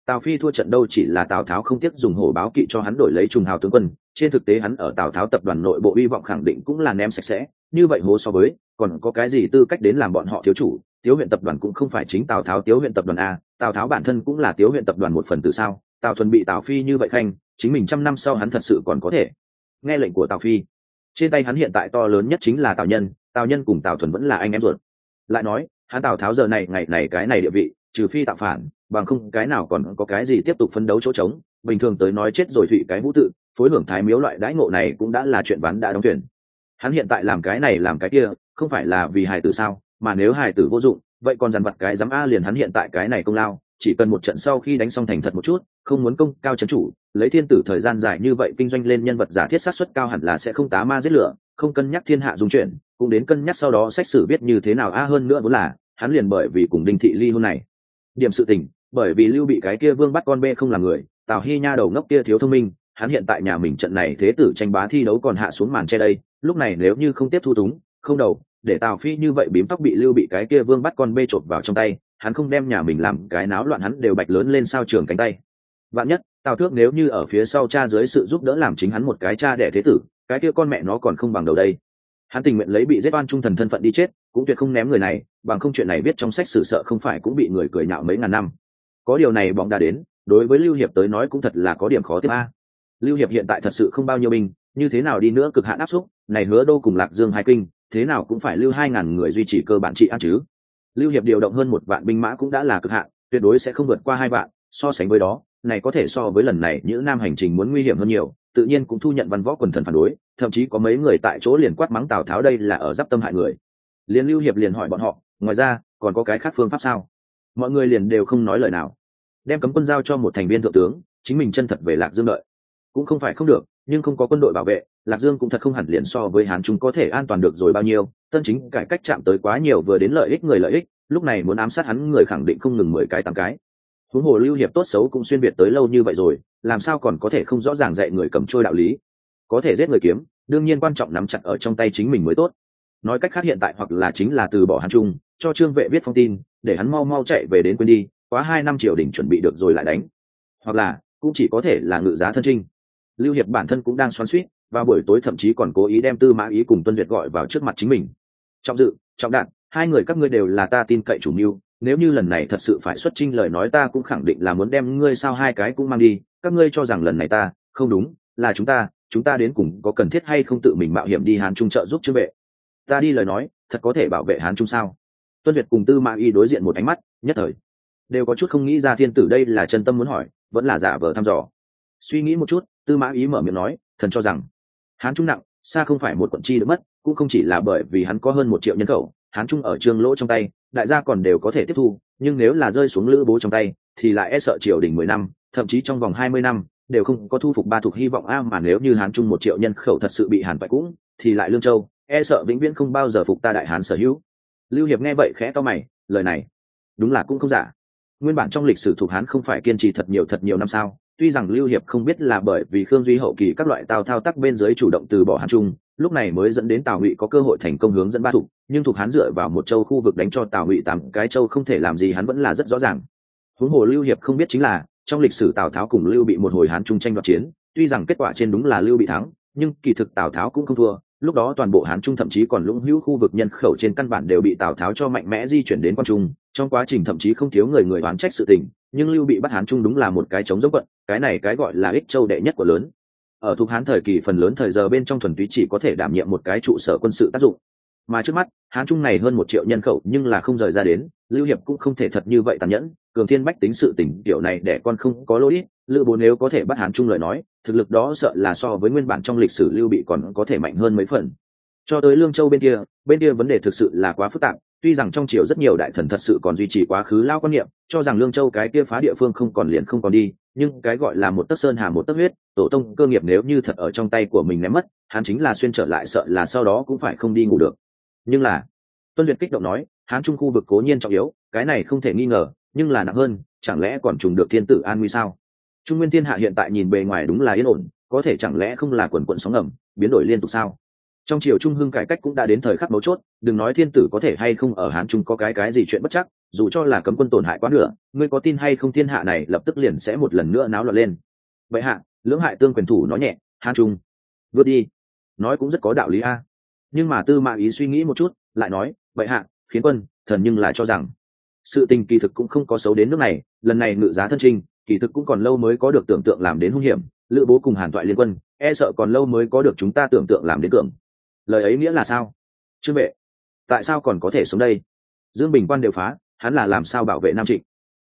Tào Phi thua trận đâu chỉ là Tào Tháo không tiếc dùng hổ báo kỵ cho hắn đổi lấy trùng hào tướng quân, trên thực tế hắn ở Tào Tháo tập đoàn nội bộ hy vọng khẳng định cũng là ném sạch sẽ, như vậy hố so với, còn có cái gì tư cách đến làm bọn họ thiếu chủ? Tiếu huyện tập đoàn cũng không phải chính Tào Tháo Tiếu huyện tập đoàn a, Tào Tháo bản thân cũng là Tiếu huyện tập đoàn một phần từ sao? Tào Thuần bị Tào Phi như vậy khanh, chính mình 100 năm sau hắn thật sự còn có thể nghe lệnh của Tào Phi. Trên tay hắn hiện tại to lớn nhất chính là Tào Nhân cùng Tào Thuần vẫn là anh em ruột. Lại nói, hắn Tào Tháo giờ này ngày này cái này địa vị, trừ phi tạo phản, bằng không cái nào còn có cái gì tiếp tục phấn đấu chỗ trống. Bình thường tới nói chết rồi thụy cái vũ tự, phối hưởng thái miếu loại đãi ngộ này cũng đã là chuyện ván đã đóng thuyền. Hắn hiện tại làm cái này làm cái kia, không phải là vì hài tử sao? Mà nếu hài tử vô dụng, vậy còn dằn vặt cái dám a liền hắn hiện tại cái này công lao, chỉ cần một trận sau khi đánh xong thành thật một chút, không muốn công cao chấn chủ, lấy thiên tử thời gian dài như vậy kinh doanh lên nhân vật giả thiết sát suất cao hẳn là sẽ không tá ma giết lửa, không cân nhắc thiên hạ dung chuyển, cũng đến cân nhắc sau đó xét xử biết như thế nào a hơn nữa vốn là hắn liền bởi vì cùng Đinh Thị ly hôn này điểm sự tình, bởi vì Lưu bị cái kia vương bắt con bê không làm người, Tào Hy nha đầu ngốc kia thiếu thông minh, hắn hiện tại nhà mình trận này thế tử tranh bá thi đấu còn hạ xuống màn che đây, lúc này nếu như không tiếp thu túng, không đầu, để Tào Phi như vậy bím tóc bị Lưu bị cái kia vương bắt con bê chộp vào trong tay, hắn không đem nhà mình làm cái náo loạn hắn đều bạch lớn lên sao trường cánh tay. Vạn nhất Tào Thước nếu như ở phía sau cha dưới sự giúp đỡ làm chính hắn một cái cha đẻ thế tử, cái kia con mẹ nó còn không bằng đầu đây. Hắn tình nguyện lấy bị giết oan trung thần thân phận đi chết, cũng tuyệt không ném người này, bằng không chuyện này viết trong sách sử sợ không phải cũng bị người cười nhạo mấy ngàn năm. Có điều này bóng đá đến, đối với Lưu Hiệp tới nói cũng thật là có điểm khó tiếp a. Lưu Hiệp hiện tại thật sự không bao nhiêu binh, như thế nào đi nữa cực hạn áp xúc, này Hứa Đô cùng Lạc Dương hai kinh, thế nào cũng phải lưu 2000 người duy trì cơ bản trị an chứ. Lưu Hiệp điều động hơn 1 vạn binh mã cũng đã là cực hạn, tuyệt đối sẽ không vượt qua 2 vạn, so sánh với đó, này có thể so với lần này những nam hành trình muốn nguy hiểm hơn nhiều, tự nhiên cũng thu nhận văn võ quần thần phản đối, thậm chí có mấy người tại chỗ liền quát mắng Tào Tháo đây là ở giáp tâm hại người. Liên Lưu Hiệp liền hỏi bọn họ, ngoài ra còn có cái khác phương pháp sao? Mọi người liền đều không nói lời nào. Đem cấm quân giao cho một thành viên thượng tướng, chính mình chân thật về Lạc Dương đợi. Cũng không phải không được, nhưng không có quân đội bảo vệ, Lạc Dương cũng thật không hẳn liền so với Hán Trung có thể an toàn được rồi bao nhiêu. Tân chính cải cách chạm tới quá nhiều vừa đến lợi ích người lợi ích, lúc này muốn ám sát hắn người khẳng định không ngừng 10 cái 8 cái. Huống hồ Lưu Hiệp tốt xấu cũng xuyên việt tới lâu như vậy rồi, làm sao còn có thể không rõ ràng dạy người cầm trôi đạo lý? Có thể giết người kiếm, đương nhiên quan trọng nắm chặt ở trong tay chính mình mới tốt. Nói cách khác hiện tại hoặc là chính là từ bỏ Hán Trung, cho Trương Vệ viết phong tin, để hắn mau mau chạy về đến quên đi, quá 2 năm triều đình chuẩn bị được rồi lại đánh. Hoặc là cũng chỉ có thể là ngự giá thân trinh. Lưu Hiệp bản thân cũng đang xoắn xuýt, vào buổi tối thậm chí còn cố ý đem Tư Mã Ý cùng Tuân Duyệt gọi vào trước mặt chính mình. Trọng Dự, Trọng Đạn, 2 người các ngươi đều là ta tin cậy chủ mưu, nếu như lần này thật sự phải xuất chinh lời nói ta cũng khẳng định là muốn đem ngươi sao 2 cái cũng mang đi, các ngươi cho rằng lần này ta, không đúng, là chúng ta đến cùng có cần thiết hay không tự mình mạo hiểm đi Hán Trung trợ giúp Trương Vệ. Ta đi lời nói, thật có thể bảo vệ Hán Trung sao? Tuân Duyệt cùng Tư Mã Ý đối diện một ánh mắt, nhất thời đều có chút không nghĩ ra thiên tử đây là chân tâm muốn hỏi, vẫn là giả vờ thăm dò. Suy nghĩ một chút, Tư Mã Ý mở miệng nói, thần cho rằng Hán Trung nặng, xa không phải một quận chi được mất, cũng không chỉ là bởi vì hắn có hơn 1 triệu nhân khẩu, Hán Trung ở Trương Lỗ trong tay, đại gia còn đều có thể tiếp thu, nhưng nếu là rơi xuống Lữ Bố trong tay, thì lại e sợ triều đình 10 năm, thậm chí trong vòng 20 năm đều không có thu phục ba thuộc hy vọng a mà nếu như Hán Trung 1 triệu nhân khẩu thật sự bị Hàn toại cũng, thì lại Lương Châu, e sợ vĩnh viễn không bao giờ phục ta đại Hán sở hữu. Lưu Hiệp nghe vậy khẽ cau mày, lời này đúng là cũng không giả. Nguyên bản trong lịch sử thuộc Hán không phải kiên trì thật nhiều năm sao? Tuy rằng Lưu Hiệp không biết là bởi vì Khương Duy hậu kỳ các loại thao tác bên dưới chủ động từ bỏ Hán Trung, lúc này mới dẫn đến Tào Ngụy có cơ hội thành công hướng dẫn ba thuộc, nhưng thuộc Hán dựa vào một châu khu vực đánh cho Tào Ngụy 8 cái châu không thể làm gì hắn vẫn là rất rõ ràng. Huống hồ Lưu Hiệp không biết chính là trong lịch sử Tào Tháo cùng Lưu Bị một hồi Hán Trung tranh đoạt chiến, tuy rằng kết quả trên đúng là Lưu Bị thắng, nhưng kỳ thực Tào Tháo cũng không thua, lúc đó toàn bộ Hán Trung thậm chí còn lũng hữu khu vực nhân khẩu trên căn bản đều bị Tào Tháo cho mạnh mẽ di chuyển đến Quan Trung, trong quá trình thậm chí không thiếu người oán trách sự tình, nhưng Lưu Bị bắt Hán Trung đúng là một cái chống giống quận, cái này cái gọi là ích châu đệ nhất của lớn. Ở thuộc Hán thời kỳ phần lớn thời giờ bên trong thuần túy chỉ có thể đảm nhiệm một cái trụ sở quân sự tác dụng, mà trước mắt Hán Trung này hơn 1 triệu nhân khẩu nhưng là không rời ra đến, Lưu Hiệp cũng không thể thật như vậy tàn nhẫn, cường thiên bách tính sự tình kiểu này để con không có lỗi, Lữ Bố nếu có thể bắt Hán Trung lời nói, thực lực đó sợ là so với nguyên bản trong lịch sử Lưu Bị còn có thể mạnh hơn mấy phần. Cho tới Lương Châu bên kia vấn đề thực sự là quá phức tạp, tuy rằng trong triều rất nhiều đại thần thật sự còn duy trì quá khứ lao quan niệm, cho rằng Lương Châu cái kia phá địa phương không còn liền không còn đi, nhưng cái gọi là một tấc sơn hà một tấc huyết, tổ tông cơ nghiệp nếu như thật ở trong tay của mình ném mất, hắn chính là xuyên trở lại sợ là sau đó cũng phải không đi ngủ được. Nhưng là Tuân Duyệt kích động nói, Hán Trung khu vực cố nhiên trọng yếu, cái này không thể nghi ngờ, nhưng là nặng hơn, chẳng lẽ còn trùng được thiên tử an nguy sao? Trung nguyên thiên hạ hiện tại nhìn bề ngoài đúng là yên ổn, có thể chẳng lẽ không là quần quần sóng ngầm, biến đổi liên tục sao? Trong triều trung hưng cải cách cũng đã đến thời khắc mấu chốt, đừng nói thiên tử có thể hay không ở hán trung có cái gì chuyện bất chắc, dù cho là cấm quân tổn hại quá nửa, ngươi có tin hay không thiên hạ này lập tức liền sẽ một lần nữa náo loạn lên. Vậy hạ, lưỡng hại tương quyền thủ nói nhẹ, hán trung vượt đi, nói cũng rất có đạo lý a. Nhưng mà Tư Mã Ý suy nghĩ một chút, lại nói, vậy hạ, khiến quân thần nhưng lại cho rằng sự tình kỳ thực cũng không có xấu đến nước này, lần này ngự giá thân trinh kỳ thực cũng còn lâu mới có được tưởng tượng làm đến hung hiểm, Lữ Bố cùng Hàn Toại liên quân e sợ còn lâu mới có được chúng ta tưởng tượng làm đến tưởng. Lời ấy nghĩa là sao? Trương Vệ tại sao còn có thể sống đây? Dương Bình quan đều phá, hắn là làm sao bảo vệ Nam Trịnh?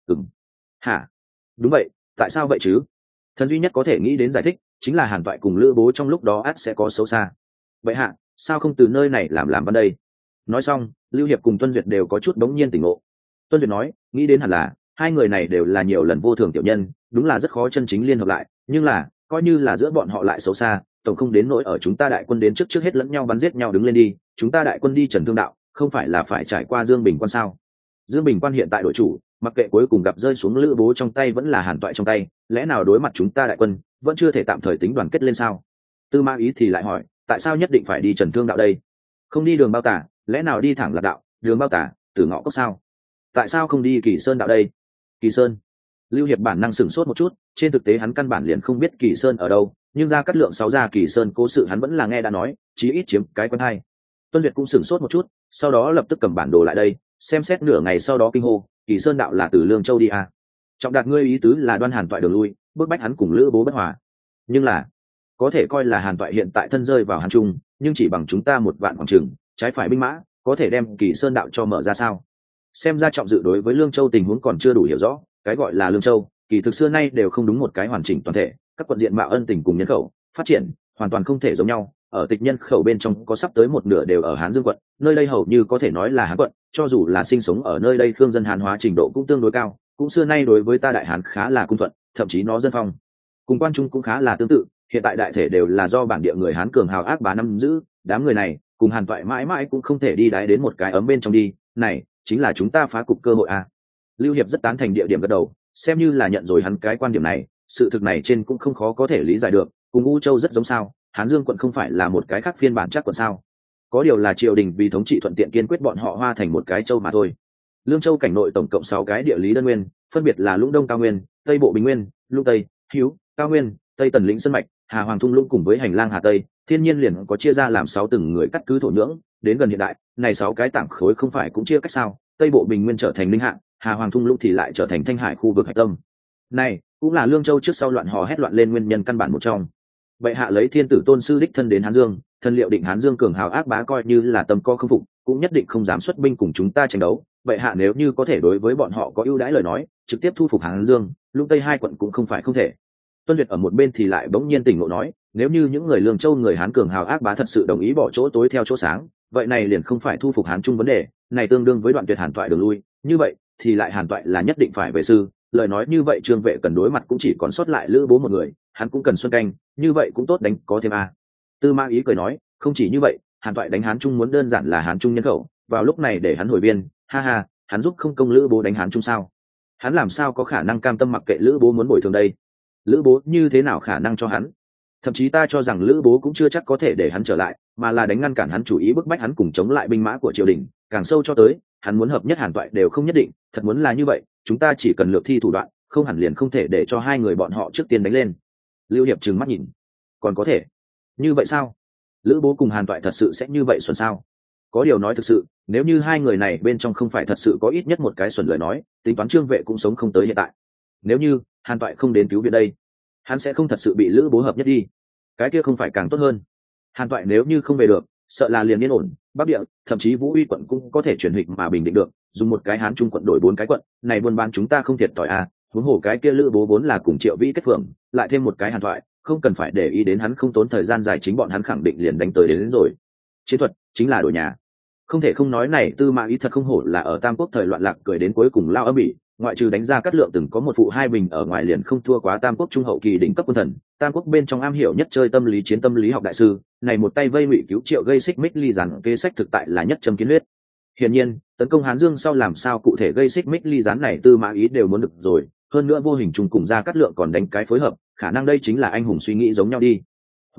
Hả? Đúng vậy, tại sao vậy chứ? Thần duy nhất có thể nghĩ đến giải thích chính là Hàn Toại cùng Lữ Bố trong lúc đó ắt sẽ có xấu xa. Vậy hạ, sao không từ nơi này làm văn đây? Nói xong, Lưu Hiệp cùng Tuân Duyệt đều có chút bỗng nhiên tỉnh ngộ. Tuân Duyệt nói, nghĩ đến hẳn là hai người này đều là nhiều lần vô thường tiểu nhân, đúng là rất khó chân chính liên hợp lại, nhưng là coi như là giữa bọn họ lại xấu xa, tổng không đến nỗi ở chúng ta đại quân đến trước hết lẫn nhau bắn giết nhau đứng lên đi, chúng ta đại quân đi Trần Thương Đạo, không phải là phải trải qua Dương Bình quan sao? Dương Bình quan hiện tại đội chủ, mặc kệ cuối cùng gặp rơi xuống Lữ Bố trong tay vẫn là Hàn Toại trong tay, lẽ nào đối mặt chúng ta đại quân vẫn chưa thể tạm thời tính đoàn kết lên sao? Tư Mã Ý thì lại hỏi, tại sao nhất định phải đi Trần Thương Đạo đây? Không đi đường Bao Tả, lẽ nào đi thẳng Lạc Đạo, đường Bao Tả, Tử Ngọ Cốc sao? Tại sao không đi Kỳ Sơn Đạo đây? Kỳ Sơn? Lưu Hiệp bản năng sửng sốt một chút, trên thực tế hắn căn bản liền không biết Kỳ Sơn ở đâu, nhưng ra cắt lượng sáu ra Kỳ Sơn cố sự hắn vẫn là nghe đã nói, chí ít chiếm cái quen hay. Tuân Duyệt cũng sửng sốt một chút, sau đó lập tức cầm bản đồ lại đây, xem xét nửa ngày sau đó kinh hô, Kỳ Sơn Đạo là từ Lương Châu đi à? Trọng Đạt ngươi ý tứ là đoan Hàn Toại đường lui, bức bách hắn cùng Lữ Bố bất hòa. Nhưng là có thể coi là Hàn Toại hiện tại thân rơi vào Hàn Trung, nhưng chỉ bằng chúng ta một vạn khoảng chừng trái phải binh mã, có thể đem Kỳ Sơn Đạo cho mở ra sao? Xem ra Trọng Dự đối với Lương Châu tình huống còn chưa đủ hiểu rõ, cái gọi là Lương Châu kỳ thực xưa nay đều không đúng một cái hoàn chỉnh toàn thể, các quận diện mạo ân tình cùng nhân khẩu phát triển hoàn toàn không thể giống nhau. Ở tịch nhân khẩu bên trong có sắp tới một nửa đều ở Hán Dương quận, nơi đây hầu như có thể nói là Hán quận, cho dù là sinh sống ở nơi đây khương dân Hán hóa trình độ cũng tương đối cao, cũng xưa nay đối với ta Đại Hán khá là cung thuận, thậm chí nó dân phong cùng quan trung cũng khá là tương tự. Hiện tại đại thể đều là do bản địa người Hán cường hào ác bá nắm giữ, đám người này cùng Hàn Toại mãi mãi cũng không thể đi đáy đến một cái ấm bên trong đi, này chính là chúng ta phá cục cơ hội à. Lưu Hiệp rất tán thành địa điểm gật đầu, xem như là nhận rồi hắn cái quan điểm này, sự thực này trên cũng không khó có thể lý giải được, cùng U Châu rất giống sao, Hán Dương quận không phải là một cái khác phiên bản chắc quận sao? Có điều là triều đình vì thống trị thuận tiện kiên quyết bọn họ hoa thành một cái châu mà thôi. Lương Châu cảnh nội tổng cộng 6 cái địa lý đơn nguyên, phân biệt là Lũng Đông Cao Nguyên, Tây Bộ Bình Nguyên, Lũng Tây, Hữu, Cao Nguyên, Tây Tần Lĩnh Sơn Mạch, Hà Hoàng Thung Lũng cùng với hành lang Hà Tây, thiên nhiên liền có chia ra làm 6 từng người cắt cứ thổ nhưỡng, đến gần hiện đại, này 6 cái tảng khối không phải cũng chia cách sao? Tây Bộ Bình Nguyên trở thành Ninh Hạ, Hà Hoàng Thung Lũng thì lại trở thành Thanh Hải khu vực hạch tâm. Này cũng là Lương Châu trước sau loạn hò hét loạn lên nguyên nhân căn bản một trong. Vậy hạ lấy thiên tử tôn sư đích thân đến Hán Dương, thân liệu định Hán Dương cường hào ác bá coi như là tâm co không phục, cũng nhất định không dám xuất binh cùng chúng ta tranh đấu. Vậy hạ nếu như có thể đối với bọn họ có ưu đãi lời nói, trực tiếp thu phục Hán Dương, Lũng Tây hai quận cũng không phải không thể. Tuân Duyệt ở một bên thì lại bỗng nhiên tỉnh ngộ nói, nếu như những người Lương Châu người Hán cường hào ác bá thật sự đồng ý bỏ chỗ tối theo chỗ sáng, vậy này liền không phải thu phục Hán Trung vấn đề, này tương đương với đoạn tuyệt Hàn Toại đường lui, như vậy thì lại Hàn Toại là nhất định phải về sư. Lời nói như vậy Trương Vệ cần đối mặt cũng chỉ còn sót lại Lữ Bố một người, hắn cũng cần xuân canh, như vậy cũng tốt đánh có thêm a. Tư Mã Ý cười nói, không chỉ như vậy, Hàn Toại đánh Hán Trung muốn đơn giản là Hán Trung nhân khẩu, vào lúc này để hắn hồi biên, ha ha, hắn giúp không công Lữ Bố đánh Hán Trung sao? Hắn làm sao có khả năng cam tâm mặc kệ Lữ Bố muốn bồi thường đây? Lữ Bố như thế nào khả năng cho hắn? Thậm chí ta cho rằng Lữ Bố cũng chưa chắc có thể để hắn trở lại, mà là đánh ngăn cản hắn, chủ ý bức bách hắn cùng chống lại binh mã của triều đình, càng sâu cho tới hắn muốn hợp nhất Hàn Toại đều không nhất định. Thật muốn là như vậy, chúng ta chỉ cần lược thi thủ đoạn, không hẳn liền không thể để cho hai người bọn họ trước tiên đánh lên. Lưu Hiệp trừng mắt nhìn, còn có thể như vậy sao? Lữ Bố cùng Hàn Toại thật sự sẽ như vậy xuẩn sao? Có điều nói thực sự, nếu như hai người này bên trong không phải thật sự có ít nhất một cái xuẩn lời nói, tính toán Trương Vệ cũng sống không tới hiện tại. Nếu như Hàn Toại không đến cứu viện đây, hắn sẽ không thật sự bị Lữ Bố hợp nhất đi, cái kia không phải càng tốt hơn? Hàn Toại nếu như không về được, sợ là liền yên ổn, Bắc Địa, thậm chí Vũ Uy quận cũng có thể chuyển hịch mà bình định được, dùng một cái Hán Trung quận đổi 4 cái quận, này buôn bán chúng ta không thiệt thòi à? Huống hồ cái kia Lữ Bố vốn là cùng Triệu Vĩ kết phường, lại thêm một cái Hàn Toại, không cần phải để ý đến hắn, không tốn thời gian dài chính bọn hắn khẳng định liền đánh tới đến rồi. Chiến thuật chính là đổi nhà. Không thể không nói này Tư Mã Ý thật không hổ là ở Tam Quốc thời loạn lạc cười đến cuối cùng lao âm ỉ, ngoại trừ đánh ra cát lượng từng có một phụ hai bình ở ngoài liền không thua quá Tam Quốc trung hậu kỳ đỉnh cấp quân thần. Tam Quốc bên trong am hiểu nhất chơi tâm lý chiến, tâm lý học đại sư, này một tay vây ngụy cứu Triệu gây xích mích ly gián kế sách thực tại là nhất châm kiến huyết. Hiển nhiên, tấn công Hán Dương sau làm sao cụ thể gây xích mích ly gián này Tư Mã Ý đều muốn được rồi, hơn nữa vô hình chung cùng ra cát lượng còn đánh cái phối hợp, khả năng đây chính là anh hùng suy nghĩ giống nhau đi.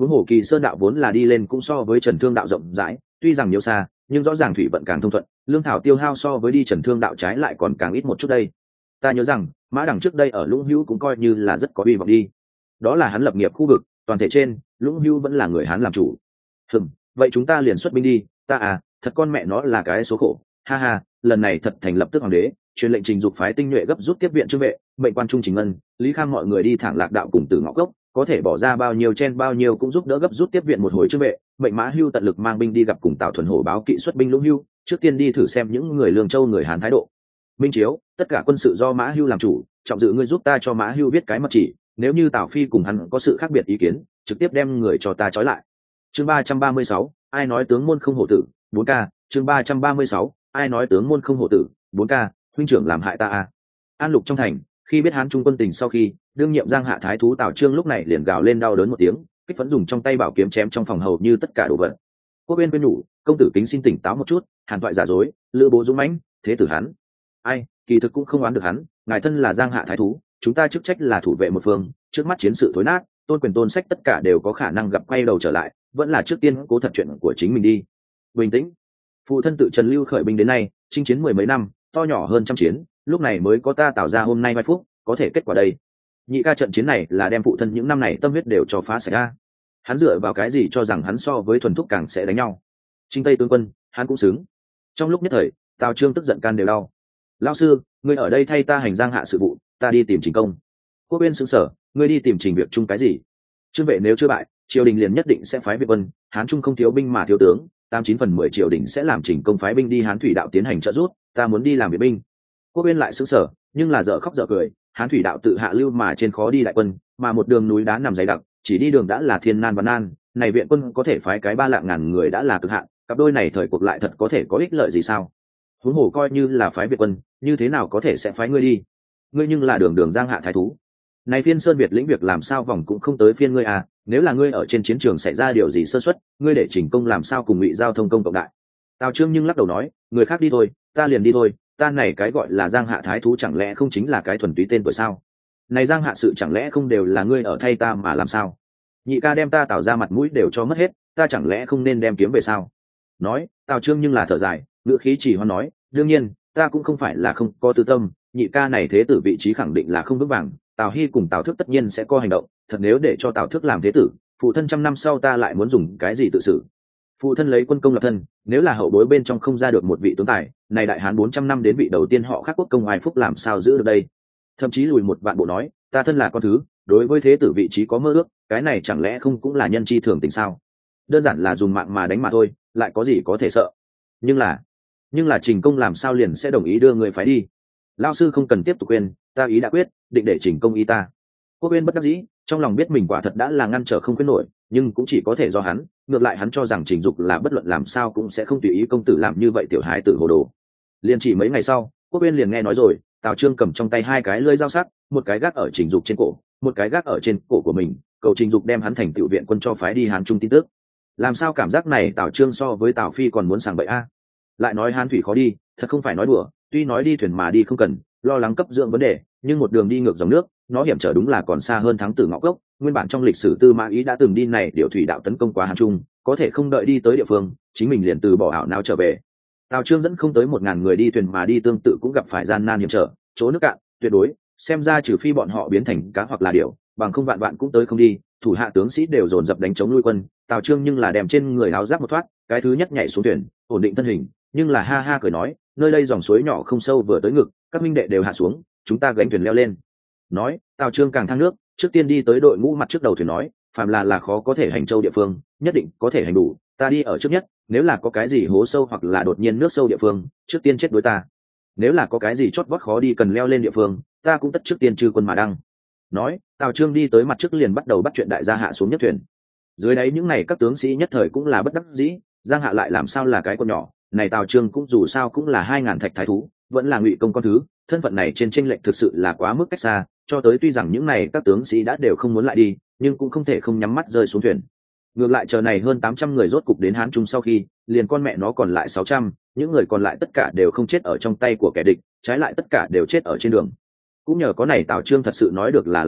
huống hồ Kỳ Sơn đạo vốn là đi lên cũng so với Trần Thương đạo rộng rãi, tuy rằng nhiều xa nhưng rõ ràng thủy vận càng thông thuận, lương thảo tiêu hao so với đi Trần Thương đạo trái lại còn càng ít một chút đây. Ta nhớ rằng Mã Đằng trước đây ở Lũng Hữu cũng coi như là rất có uy vọng đi, đó là hắn lập nghiệp khu vực, toàn thể trên Lũng Hữu vẫn là người Hán làm chủ. Vậy chúng ta liền xuất binh đi. Ta thật con mẹ nó là cái số khổ, ha ha, lần này thật thành lập tức hoàng đế, truyền lệnh trình dục phái tinh nhuệ gấp rút tiếp viện trương vệ, mệnh quan trung Trình Ngân, Lý Khang mọi người đi thẳng Lạc đạo cùng Tử Ngõ Cốc, có thể bỏ ra bao nhiêu chen bao nhiêu cũng giúp đỡ gấp rút tiếp viện một hồi trương vệ, mệnh Mã Hưu tận lực mang binh đi gặp cùng Tào Thuần Hổ báo kỵ xuất binh Lũng Hưu, trước tiên đi thử xem những người Lương Châu người Hán thái độ. Minh Chiếu, tất cả quân sự do Mã Hưu làm chủ, trọng dự ngươi giúp ta cho Mã Hưu viết cái mật chỉ, nếu như Tào Phi cùng hắn có sự khác biệt ý kiến, trực tiếp đem người cho ta trói lại. Chương 336, ai nói tướng môn không hổ tử, 4K, chương 336, ai nói tướng môn không hổ tử, 4K, huynh trưởng làm hại ta. An Lục trong thành, khi biết Hán Trung quân tình sau khi, đương nhiệm Giang Hạ thái thú Tào Trương lúc này liền gào lên đau đớn một tiếng, kích phấn dùng trong tay bảo kiếm chém trong phòng hầu như tất cả đồ vật. Quốc bên quên nhủ, công tử kính xin tỉnh táo một chút, Hàn thoại giả dối, lữ bố dũng mãnh, thế tử hắn. Ai, kỳ thực cũng không oán được hắn, ngài thân là Giang Hạ thái thú, chúng ta chức trách là thủ vệ một phương, trước mắt chiến sự thối nát, tôn quyền tôn sách tất cả đều có khả năng gặp quay đầu trở lại, vẫn là trước tiên cố thật chuyện của chính mình đi. Bình tĩnh. Phụ thân tự Trần Lưu khởi binh đến nay, chinh chiến mười mấy năm, to nhỏ hơn trăm chiến, lúc này mới có ta tạo ra hôm nay mai phúc, có thể kết quả đây. Nhị ca trận chiến này là đem phụ thân những năm này tâm huyết đều cho phá sạch ra. Hắn dựa vào cái gì cho rằng hắn so với thuần thúc càng sẽ đánh nhau? Trinh Tây tướng quân, hắn cũng xứng. Trong lúc nhất thời, Tào Trương tức giận can đều đau. Lão sư, ngươi ở đây thay ta hành Giang Hạ sự vụ, ta đi tìm Trình công. Quốc bên xứ sở, ngươi đi tìm Trình việc chung cái gì? Trương vệ nếu chưa bại, triều đình liền nhất định sẽ phái Việt quân, Hán Trung không thiếu binh mà thiếu tướng, 89/10 triều đình sẽ làm Trình công phái binh đi Hán thủy đạo tiến hành trợ giúp, ta muốn đi làm viện binh. Quốc bên lại xứ sở, nhưng là dở khóc dở cười, Hán thủy đạo tự hạ lưu mà trên khó đi đại quân, mà một đường núi đá nằm dày đặc, chỉ đi đường đã là thiên nan và nan, này viện quân có thể phái cái 3 lạng ngàn người đã là cực hạn, cặp đôi này thời cuộc lại thật có thể có ích lợi gì sao? Huống hồ coi như là phái Việt quân, như thế nào có thể sẽ phái ngươi đi? Ngươi nhưng là đường Giang Hạ thái thú. Này phiên Sơn Việt lĩnh việc làm sao vòng cũng không tới phiên ngươi à, nếu là ngươi ở trên chiến trường xảy ra điều gì sơ suất, ngươi để Trình công làm sao cùng Ngụy Giao thông công cộng đại. Tào Trương nhưng lắc đầu nói, người khác đi thôi, ta liền đi thôi, ta này cái gọi là Giang Hạ thái thú chẳng lẽ không chính là cái thuần túy tên tuổi sao? Này Giang Hạ sự chẳng lẽ không đều là ngươi ở thay ta mà làm sao? Nhị ca đem ta Tào ra mặt mũi đều cho mất hết, ta chẳng lẽ không nên đem kiếm về sao? Nói, Tào Trương nhưng là thở dài, ngữ khí chỉ hoan nói, đương nhiên, ta cũng không phải là không có tư tâm, nhị ca này thế tử vị trí khẳng định là không vững vàng, Tào Hy cùng Tào Thức tất nhiên sẽ có hành động, thật nếu để cho Tào Thức làm thế tử, phụ thân 100 năm sau ta lại muốn dùng cái gì tự xử? Phụ thân lấy quân công lập thân, nếu là hậu bối bên trong không ra được một vị tướng tài, này đại hán 400 năm đến vị đầu tiên họ khắc quốc công ai phúc làm sao giữ được đây? Thậm chí lùi một vạn bộ nói, ta thân là con thứ, đối với thế tử vị trí có mơ ước, cái này chẳng lẽ không cũng là nhân chi thường tình sao? Đơn giản là dùng mạng mà đánh mà thôi, lại có gì có thể sợ? Nhưng là Trình công làm sao liền sẽ đồng ý đưa người phái đi? Lão sư không cần tiếp tục khuyên, ta ý đã quyết, định để Trình công y ta. Quốc Uyên bất đắc dĩ, trong lòng biết mình quả thật đã là ngăn trở không khuyên nổi, nhưng cũng chỉ có thể do hắn, ngược lại hắn cho rằng Trình Dục là bất luận làm sao cũng sẽ không tùy ý công tử làm như vậy tiểu hài tử hồ đồ. Liền chỉ mấy ngày sau, Quốc Uyên liền nghe nói rồi, Tào Trương cầm trong tay 2 cái lưỡi dao sắc, một cái gác ở Trình Dục trên cổ, một cái gác ở trên cổ của mình, cầu Trình Dục đem hắn thành tiểu viện quân cho phái đi Hán Trung tin tức. Làm sao cảm giác này Tào Trương so với Tào Phi còn muốn sảng bậy a? Lại nói Hán thủy khó đi, thật không phải nói đùa, tuy nói đi thuyền mà đi không cần lo lắng cấp dưỡng vấn đề, nhưng một đường đi ngược dòng nước, nó hiểm trở đúng là còn xa hơn thắng Tử Ngõ Cốc. Nguyên bản trong lịch sử Tư Mã Ý đã từng đi này điều thủy đạo tấn công qua Hán Trung, có thể không đợi đi tới địa phương, chính mình liền từ bỏ ảo não trở về. Tào Trương dẫn không tới 1000 người đi thuyền mà đi tương tự cũng gặp phải gian nan hiểm trở, chỗ nước cạn, tuyệt đối, xem ra trừ phi bọn họ biến thành cá hoặc là điểu, bằng không vạn vạn cũng tới không đi, thủ hạ tướng sĩ đều dồn dập đánh chống nuôi quân, Tào Trương nhưng là đem trên người áo giáp một thoát, cái thứ nhất nhảy xuống thuyền, ổn định thân hình, nhưng là ha ha cười nói, nơi đây dòng suối nhỏ không sâu vừa tới ngực, các minh đệ đều hạ xuống, chúng ta gánh thuyền leo lên. Nói, Tào Trương càng thang nước, trước tiên đi tới đội ngũ mặt trước đầu thuyền nói, phàm là khó có thể hành châu địa phương, nhất định có thể hành đủ, ta đi ở trước nhất, nếu là có cái gì hố sâu hoặc là đột nhiên nước sâu địa phương, trước tiên chết đối ta. Nếu là có cái gì chót vót khó đi cần leo lên địa phương, ta cũng tất trước tiên trừ quân mà đăng. Nói, Tào Trương đi tới mặt trước liền bắt đầu bắt chuyện đại gia hạ xuống nhất thuyền. Dưới đấy những này các tướng sĩ nhất thời cũng là bất đắc dĩ, Giang Hạ lại làm sao là cái con nhỏ, này Tào Trương cũng dù sao cũng là 2000 thạch thái thú, vẫn là Ngụy công con thứ, thân phận này trên chênh lệch thực sự là quá mức cách xa, cho tới tuy rằng những này các tướng sĩ đã đều không muốn lại đi, nhưng cũng không thể không nhắm mắt rơi xuống thuyền. Ngược lại chờ này hơn 800 người rốt cục đến Hán Trung sau khi, liền con mẹ nó còn lại 600, những người còn lại tất cả đều không chết ở trong tay của kẻ địch, trái lại tất cả đều chết ở trên đường. Cũng nhờ có này Tào Trương thật sự nói được là làm được,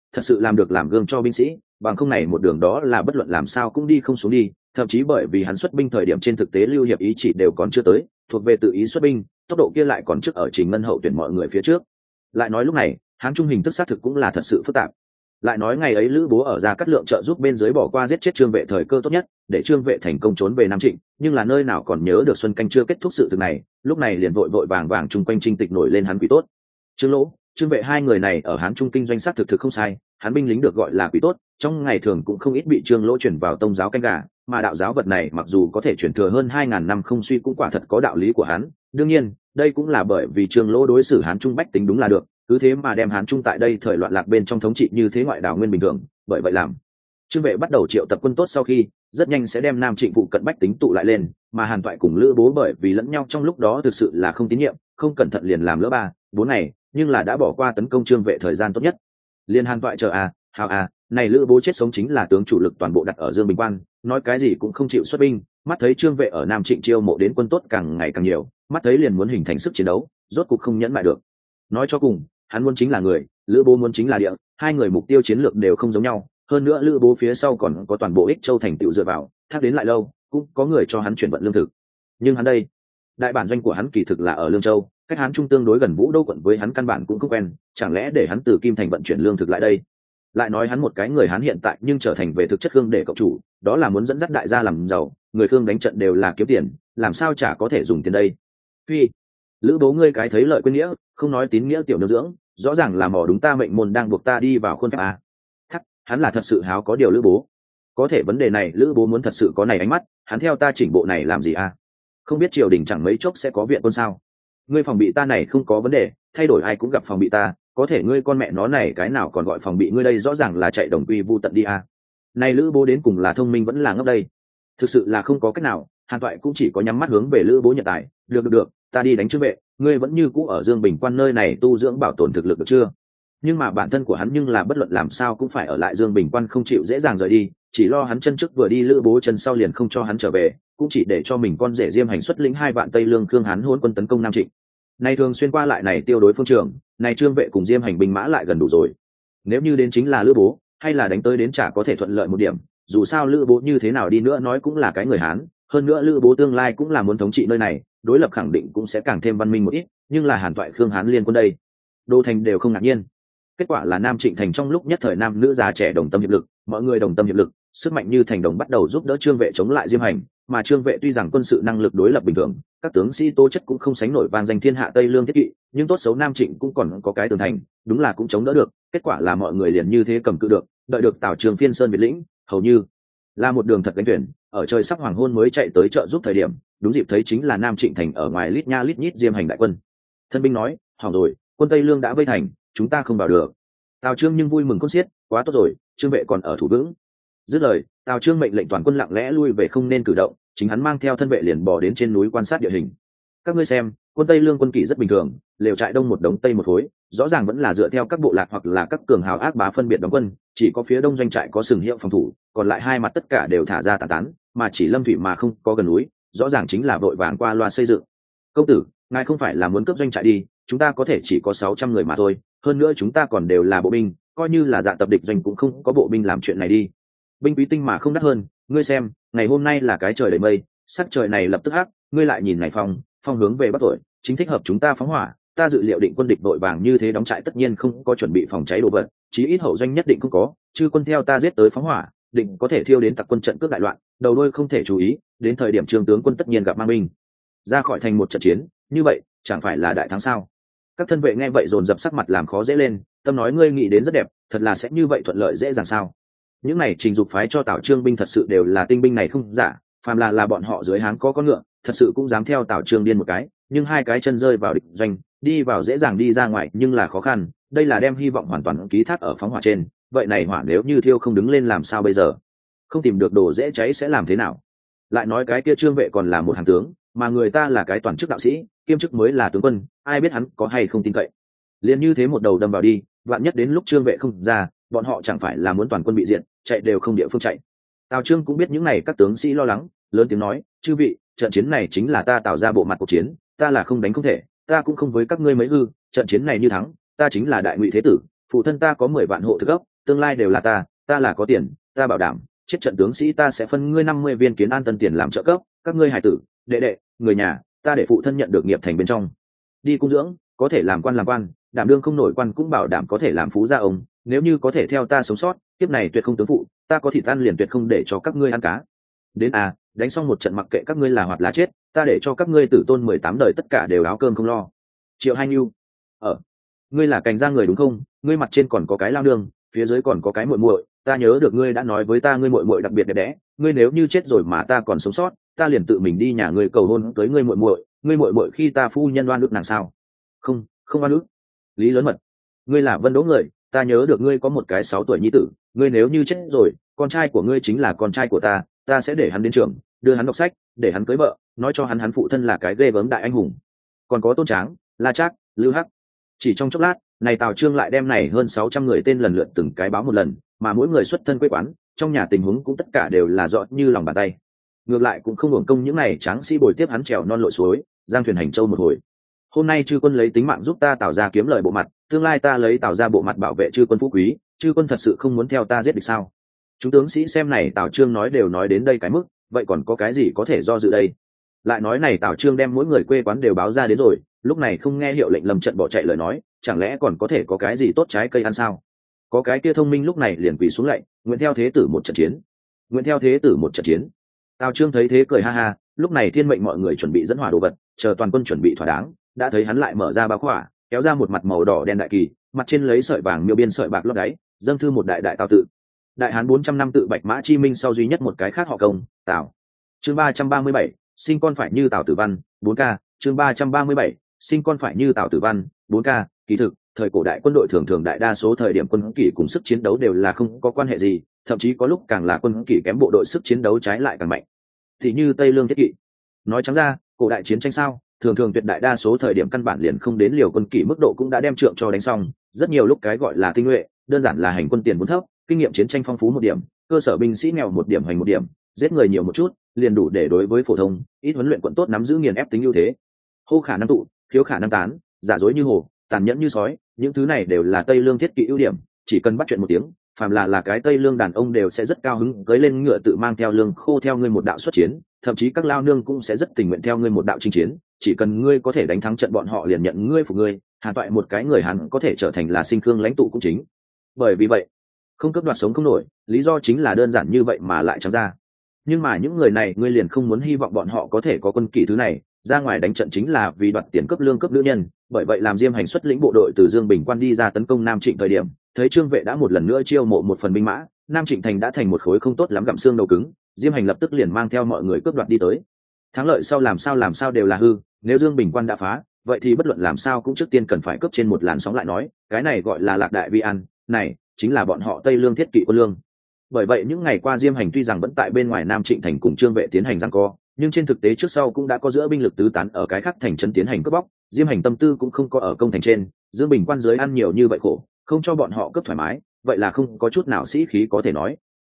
thật sự làm được làm gương cho binh sĩ, bằng không này một đường đó là bất luận làm sao cũng đi không xuống đi, thậm chí bởi vì hắn xuất binh thời điểm trên thực tế lưu hiệp ý chỉ đều còn chưa tới, thuộc về tự ý xuất binh, tốc độ kia lại còn trước ở Trình Ngân hậu tuyển mọi người phía trước. Lại nói lúc này hán trung hình thức xác thực cũng là thật sự phức tạp. Lại nói ngày ấy Lữ Bố ở Gia Cát Lượng trợ giúp bên dưới bỏ qua giết chết Trương Vệ thời cơ tốt nhất để Trương Vệ thành công trốn về Nam Trịnh, nhưng là nơi nào còn nhớ được Xuân Canh chưa kết thúc sự tình này, lúc này liền vội vội vàng vàng chung quanh Trinh Tịch nổi lên hắn quỷ tốt. Trương Lỗ, Trương Vệ hai người này ở hán trung kinh doanh xác thực không sai, hắn binh lính được gọi là quỷ tốt, trong ngày thường cũng không ít bị Trương Lỗ chuyển vào tông giáo canh gà, mà đạo giáo vật này mặc dù có thể chuyển thừa hơn 2000 năm không suy cũng quả thật có đạo lý của hắn. Đương nhiên, đây cũng là bởi vì Trương Lỗ đối xử hán trung bách tính đúng là được, cứ thế mà đem hán trung tại đây thời loạn lạc bên trong thống trị như thế ngoại đảo nguyên bình thường, bởi vậy làm Trương Vệ bắt đầu triệu tập quân tốt sau khi rất nhanh sẽ đem Nam Trịnh phụ cận bách tính tụ lại lên, mà Hàn Toại cùng Lữ Bố bởi vì lẫn nhau trong lúc đó thực sự là không tín nhiệm, không cẩn thận liền làm lỡ 3-4 ngày, nhưng là đã bỏ qua tấn công Trương Vệ thời gian tốt nhất. Liên Hàn Toại chờ này Lữ Bố chết sống chính là tướng chủ lực toàn bộ đặt ở Dương Bình Quan, nói cái gì cũng không chịu xuất binh, mắt thấy Trương Vệ ở Nam Trịnh chiêu mộ đến quân tốt càng ngày càng nhiều, mắt thấy liền muốn hình thành sức chiến đấu, rốt cục không nhẫn lại được. Nói cho cùng, hắn muốn chính là người, Lữ Bố muốn chính là địa, hai người mục tiêu chiến lược đều không giống nhau, hơn nữa Lữ Bố phía sau còn có toàn bộ Ích Châu thành tựu dựa vào, thác đến lại lâu, cũng có người cho hắn chuyển vận lương thực. Nhưng hắn đây, đại bản doanh của hắn kỳ thực là ở Lương Châu, cách hắn trung tương đối gần Vũ Đô quận, với hắn căn bản cũng không quen, chẳng lẽ để hắn từ Kim Thành vận chuyển lương thực lại đây? Lại nói hắn một cái người hắn hiện tại nhưng trở thành về thực chất Khương để cậu chủ, đó là muốn dẫn dắt đại gia làm giàu, người Khương đánh trận đều là kiếm tiền, làm sao chả có thể dùng tiền đây? Phi, Lữ Bố ngươi cái thấy lợi quên nghĩa, không nói tín nghĩa tiểu nương dưỡng, rõ ràng là mò đúng ta mệnh môn đang buộc ta đi vào khuôn phép à? Thắc, hắn là thật sự háo có điều Lữ Bố. Có thể vấn đề này Lữ Bố muốn thật sự có này ánh mắt, hắn theo ta chỉnh bộ này làm gì à? Không biết triều đình chẳng mấy chốc sẽ có viện quân sao? Ngươi phòng bị ta này không có vấn đề, thay đổi ai cũng gặp phòng bị ta, có thể ngươi con mẹ nó này cái nào còn gọi phòng bị ngươi đây, rõ ràng là chạy đồng quy vu tận đi à? Này Lữ Bố đến cùng là thông minh vẫn là ngốc đây? Thực sự là không có cách nào, Hàn Toại cũng chỉ có nhắm mắt hướng về Lữ Bố nhận tài. Được, ta đi đánh Trương Vệ, ngươi vẫn như cũ ở Dương Bình Quan nơi này tu dưỡng bảo tồn thực lực được chưa? Nhưng mà bản thân của hắn nhưng là bất luận làm sao cũng phải ở lại Dương Bình Quan, không chịu dễ dàng rời đi, chỉ lo hắn chân trước vừa đi Lữ Bố chân sau liền không cho hắn trở về, cũng chỉ để cho mình con rể Diêm Hành xuất lĩnh 2 vạn Tây Lương Khương Hán hỗn quân tấn công Nam Trịnh. Này thường xuyên qua lại này tiêu đối phương trường, này Trương Vệ cùng Diêm Hành binh mã lại gần đủ rồi. Nếu như đến chính là Lữ Bố, hay là đánh tới đến chả có thể thuận lợi một điểm, dù sao Lữ Bố như thế nào đi nữa nói cũng là cái người Hán, hơn nữa Lữ Bố tương lai cũng là muốn thống trị nơi này, đối lập khẳng định cũng sẽ càng thêm văn minh một ít, nhưng là Hàn Toại Khương Hán liên quân đây, Đô Thành đều không ngạc nhiên. Kết quả là Nam Trịnh thành trong lúc nhất thời nam nữ già trẻ đồng tâm hiệp lực, mọi người đồng tâm hiệp lực, sức mạnh như thành đồng bắt đầu giúp đỡ Trương Vệ chống lại Diêm Hành, mà Trương Vệ tuy rằng quân sự năng lực đối lập bình thường, các tướng sĩ tố chất cũng không sánh nổi vang danh thiên hạ Tây Lương thiết kỵ, nhưng tốt xấu Nam Trịnh cũng còn có cái tường thành, đúng là cũng chống đỡ được. Kết quả là mọi người liền như thế cầm cự được, đợi được Tào Trường Phiên Sơn Việt lĩnh, hầu như là một đường thật đánh tuyển, ở trời sắp hoàng hôn mới chạy tới trợ giúp thời điểm, đúng dịp thấy chính là Nam Trịnh thành ở ngoài lít nha lít nhít Diêm Hành đại quân. Thân binh nói, hỏng rồi, quân Tây Lương đã vây thành, chúng ta không vào được. Tào Trương nhưng vui mừng khôn xiết, quá tốt rồi, Trương Vệ còn ở thủ vững. Dứt lời, Tào Trương mệnh lệnh toàn quân lặng lẽ lui về không nên cử động, chính hắn mang theo thân vệ liền bò đến trên núi quan sát địa hình. Các ngươi xem, quân Tây Lương quân kỵ rất bình thường, lều trại đông một đống tây một khối, rõ ràng vẫn là dựa theo các bộ lạc hoặc là các cường hào ác bá phân biệt đóng quân, chỉ có phía đông doanh trại có sừng hiệu phòng thủ, còn lại hai mặt tất cả đều thả ra tán tán, mà chỉ Lâm Thủy mà không có gần núi, rõ ràng chính là vội vàng qua loa xây dựng. Công tử, ngài không phải là muốn cướp doanh trại đi, chúng ta có thể chỉ có 600 người mà thôi, hơn nữa chúng ta còn đều là bộ binh, coi như là dạ tập địch doanh cũng không có bộ binh làm chuyện này đi. Binh quý tinh mà không đắt hơn, ngươi xem, ngày hôm nay là cái trời đầy mây, sắc trời này lập tức hắc, ngươi lại nhìn này phong hướng về bắc thổi, chính thích hợp chúng ta phóng hỏa. Ta dự liệu định quân địch vội vàng như thế đóng trại tất nhiên không có chuẩn bị phòng cháy đồ vật, chí ít hậu doanh nhất định không có, chư quân theo ta giết tới phóng hỏa, định có thể thiêu đến tặc quân trận cướp đại loạn, đầu đuôi không thể chú ý, đến thời điểm Trương tướng quân tất nhiên gặp mang binh ra khỏi thành một trận chiến, như vậy chẳng phải là đại thắng sao? Các thân vệ nghe vậy dồn dập sắc mặt làm khó dễ lên, tâm nói ngươi nghĩ đến rất đẹp, thật là sẽ như vậy thuận lợi dễ dàng sao? Những này Trình Dục phái cho Tào Trương binh thật sự đều là tinh binh này không giả, phàm là bọn họ dưới Hán có con ngựa, thật sự cũng dám theo Tào Trương điên một cái, nhưng hai cái chân rơi vào địch doanh, đi vào dễ dàng đi ra ngoài nhưng là khó khăn, đây là đem hy vọng hoàn toàn ký thác ở phóng hỏa trên, vậy này hỏa nếu như thiêu không đứng lên làm sao bây giờ? Không tìm được đồ dễ cháy sẽ làm thế nào? Lại nói cái kia Trương Vệ còn là một hàng tướng, mà người ta là cái toàn chức đạo sĩ, kiêm chức mới là tướng quân, ai biết hắn có hay không tin cậy. Liền như thế một đầu đâm vào đi, vạn nhất đến lúc Trương Vệ không ra, bọn họ chẳng phải là muốn toàn quân bị diệt, chạy đều không địa phương chạy. Tào Trương cũng biết những này các tướng sĩ lo lắng, lớn tiếng nói, chư vị, trận chiến này chính là ta tạo ra bộ mặt cuộc chiến, ta là không đánh không thể, ta cũng không với các ngươi mấy hư, trận chiến này như thắng, ta chính là đại ngụy thế tử, phụ thân ta có 10 vạn hộ thực ốc, tương lai đều là ta là có tiền, ta bảo đảm chết trận tướng sĩ ta sẽ phân ngươi 50 viên kiến an tân tiền làm trợ cấp, các ngươi hài tử, đệ đệ, người nhà, ta để phụ thân nhận được nghiệp thành bên trong đi cung dưỡng, có thể làm quan, đảm đương không nổi quan cũng bảo đảm có thể làm phú gia ông, nếu như có thể theo ta sống sót, kiếp này tuyệt không tướng phụ, ta có thịt ăn liền tuyệt không để cho các ngươi ăn cá. Đến đánh xong một trận mặc kệ các ngươi là hoạt là chết, ta để cho các ngươi tử tôn 18 đời tất cả đều áo cơm không lo. Triệu Hai Nhu, ngươi là Cành Giang người đúng không? Ngươi mặt trên còn có cái lao nương, phía dưới còn có cái muội muội, ta nhớ được ngươi đã nói với ta ngươi muội muội đặc biệt đẹp đẽ, ngươi nếu như chết rồi mà ta còn sống sót, ta liền tự mình đi nhà ngươi cầu hôn cưới ngươi muội muội khi ta phu nhân oan ức nàng sao? Không oan ức. Lý Lớn Mật, ngươi là Vân Đỗ người, ta nhớ được ngươi có một cái 6 tuổi nhi tử, ngươi nếu như chết rồi, con trai của ngươi chính là con trai của ta sẽ để hắn đến trường, đưa hắn đọc sách, để hắn cưới vợ, nói cho hắn phụ thân là cái ghê gớm đại anh hùng. Còn có Tôn Tráng, La Trác, Lưu Hắc. Chỉ trong chốc lát, này Tào Trương lại đem này hơn 600 người tên lần lượt từng cái báo một lần, mà mỗi người xuất thân quê quán, trong nhà tình huống cũng tất cả đều là rõ như lòng bàn tay. Ngược lại cũng không hưởng công những này tráng sĩ bồi tiếp hắn trèo non lội suối, giang thuyền hành châu một hồi. Hôm nay chư quân lấy tính mạng giúp ta Tào ra kiếm lời bộ mặt, tương lai ta lấy Tào ra bộ mặt bảo vệ chư quân phú quý, chư quân thật sự không muốn theo ta giết địch sao? Chúng tướng sĩ xem này Tào Trương nói đều nói đến đây cái mức, vậy còn có cái gì có thể do dự đây? Lại nói này Tào Trương đem mỗi người quê quán đều báo ra đến rồi, lúc này không nghe hiệu lệnh lầm trận bỏ chạy lời nói, chẳng lẽ còn có thể có cái gì tốt trái cây ăn sao? Có cái kia thông minh lúc này liền quỳ xuống lạy, nguyện theo thế tử một trận chiến, nguyện theo thế tử một trận chiến. Tào Trương thấy thế cười ha ha, lúc này thiên mệnh mọi người chuẩn bị dẫn hỏa đồ vật, chờ toàn quân chuẩn bị thỏa đáng, đã thấy hắn lại mở ra bao khỏa, kéo ra một mặt màu đỏ đen đại kỳ, mặt trên lấy sợi vàng miêu biên sợi bạc lót đáy, dâng thư một đại đại Tào tự. Đại Hán 400 năm tự Bạch Mã Chi Minh sau duy nhất một cái khác họ Công, Tào. Chương 337, sinh con phải như Tào Tử Văn, 4K, chương 337, sinh con phải như Tào Tử Văn, 4K, kỳ thực, thời cổ đại quân đội thường đại đa số thời điểm quân kỷ cùng sức chiến đấu đều là không có quan hệ gì, thậm chí có lúc càng là quân kỷ kém bộ đội sức chiến đấu trái lại càng mạnh. Thì như Tây Lương Thiết Kỵ. Nói trắng ra, cổ đại chiến tranh sao, thường tuyệt đại đa số thời điểm căn bản liền không đến liều quân kỷ mức độ cũng đã đem trượng cho đánh xong, rất nhiều lúc cái gọi là tinh nhuệ, đơn giản là hành quân tiền vốn thấp, kinh nghiệm chiến tranh phong phú một điểm, cơ sở binh sĩ nghèo một điểm hành một điểm, giết người nhiều một chút, liền đủ để đối với phổ thông, ít huấn luyện quận tốt nắm giữ nghiền ép tính ưu thế. Hô khả năng tụ, khiếu khả năng tán, giả dối như hồ, tàn nhẫn như sói, những thứ này đều là Tây Lương Thiết Kỵ ưu điểm, chỉ cần bắt chuyện một tiếng, phàm là cái Tây Lương đàn ông đều sẽ rất cao hứng, cưỡi lên ngựa tự mang theo lương khô theo ngươi một đạo xuất chiến, thậm chí các lao nương cũng sẽ rất tình nguyện theo ngươi một đạo chinh chiến, chỉ cần ngươi có thể đánh thắng trận bọn họ liền nhận ngươi phục ngươi, Hàn Toại một cái người Hàn có thể trở thành là sinh khương lãnh tụ cũng chính. Bởi vì vậy, không cướp đoạt sống không nổi, lý do chính là đơn giản như vậy mà lại trắng ra. Nhưng mà những người này ngươi liền không muốn hy vọng bọn họ có thể có quân kỷ thứ này, ra ngoài đánh trận chính là vì đoạt tiền cấp lương cấp nữ nhân, bởi vậy làm Diêm Hành xuất lĩnh bộ đội từ Dương Bình Quan đi ra tấn công Nam Trịnh thời điểm, thấy Trương Vệ đã một lần nữa chiêu mộ một phần binh mã, Nam Trịnh thành đã thành một khối không tốt lắm gặm xương đầu cứng, Diêm Hành lập tức liền mang theo mọi người cướp đoạt đi tới. Thắng lợi sau làm sao đều là hư, nếu Dương Bình Quan đã phá, vậy thì bất luận làm sao cũng trước tiên cần phải cướp trên một làn sóng lại nói, cái này gọi là lạc đại vi an, này chính là bọn họ Tây Lương Thiết Kỵ quân lương. Bởi vậy những ngày qua Diêm Hành tuy rằng vẫn tại bên ngoài Nam Trịnh thành cùng Trương Vệ tiến hành giằng co, nhưng trên thực tế trước sau cũng đã có giữa binh lực tứ tán ở cái khác thành trấn tiến hành cướp bóc, Diêm Hành tâm tư cũng không có ở công thành trên, Dương Bình Quan dưới ăn nhiều như vậy khổ, không cho bọn họ cướp thoải mái, vậy là không có chút nào sĩ khí có thể nói.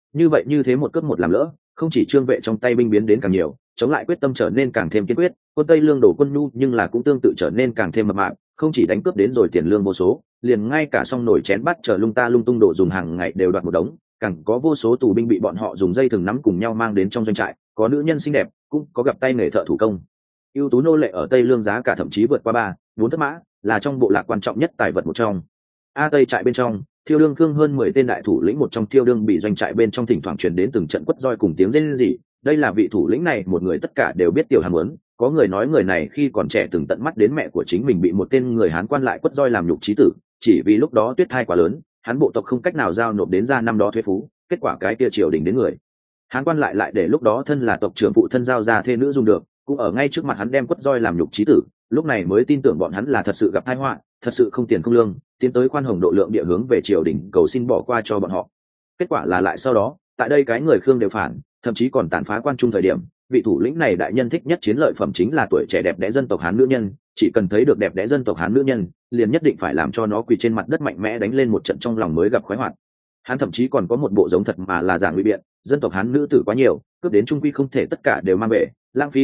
Như thế một cướp một làm lỡ, không chỉ Trương Vệ trong tay binh biến đến càng nhiều, chống lại quyết tâm trở nên càng thêm kiên quyết, quân Tây Lương đổ quân nhu nhưng là cũng tương tự trở nên càng thêm mập mạp, không chỉ đánh cướp đến rồi tiền lương vô số, liền ngay cả xong nổi chén bát chờ lung ta lung tung đồ dùng hàng ngày đều đoạt một đống, càng có vô số tù binh bị bọn họ dùng dây thừng nắm cùng nhau mang đến trong doanh trại, có nữ nhân xinh đẹp, cũng có gặp tay nghề thợ thủ công. Ưu tú nô lệ ở Tây Lương giá cả thậm chí vượt qua 3-4 thất mã, là trong bộ lạc quan trọng nhất tài vật một trong. Tây trại bên trong, Thiêu Đương Khương hơn 10 tên đại thủ lĩnh một trong Thiêu Đương bị doanh trại bên trong thỉnh thoảng truyền đến từng trận quất roi cùng tiếng rên rỉ, đây là vị thủ lĩnh này một người tất cả đều biết tiểu Hàn muốn, có người nói người này khi còn trẻ từng tận mắt đến mẹ của chính mình bị một tên người Hán quan lại quất roi làm nhục chí tử, chỉ vì lúc đó tuyết thai quá lớn, hắn bộ tộc không cách nào giao nộp đến ra năm đó thuế phú, kết quả cái kia triều đình đến người Hán quan lại để lúc đó thân là tộc trưởng phụ thân giao ra thê nữ dùng được, cũng ở ngay trước mặt hắn đem quất roi làm nhục chí tử, lúc này mới tin tưởng bọn hắn là thật sự gặp tai họa, thật sự không tiền không lương, tiến tới khoan hồng độ lượng địa hướng về triều đình cầu xin bỏ qua cho bọn họ. Kết quả là lại sau đó, tại đây cái người Khương đều phản, thậm chí còn tàn phá quan trung thời điểm, vị thủ lĩnh này đại nhân thích nhất chiến lợi phẩm chính là tuổi trẻ đẹp đẽ dân tộc Hán nữ nhân, chỉ cần thấy được đẹp đẽ dân tộc Hán nữ nhân, liền nhất định phải làm cho nó quỳ trên mặt đất mạnh mẽ đánh lên một trận trong lòng mới gặp khoái hoạt. Hắn thậm chí còn có một bộ giống thật mà là giả ngụy biện, dân tộc Hán nữ tử quá nhiều, cướp đến trung quy không thể tất cả đều mang về, lãng phí lương thực,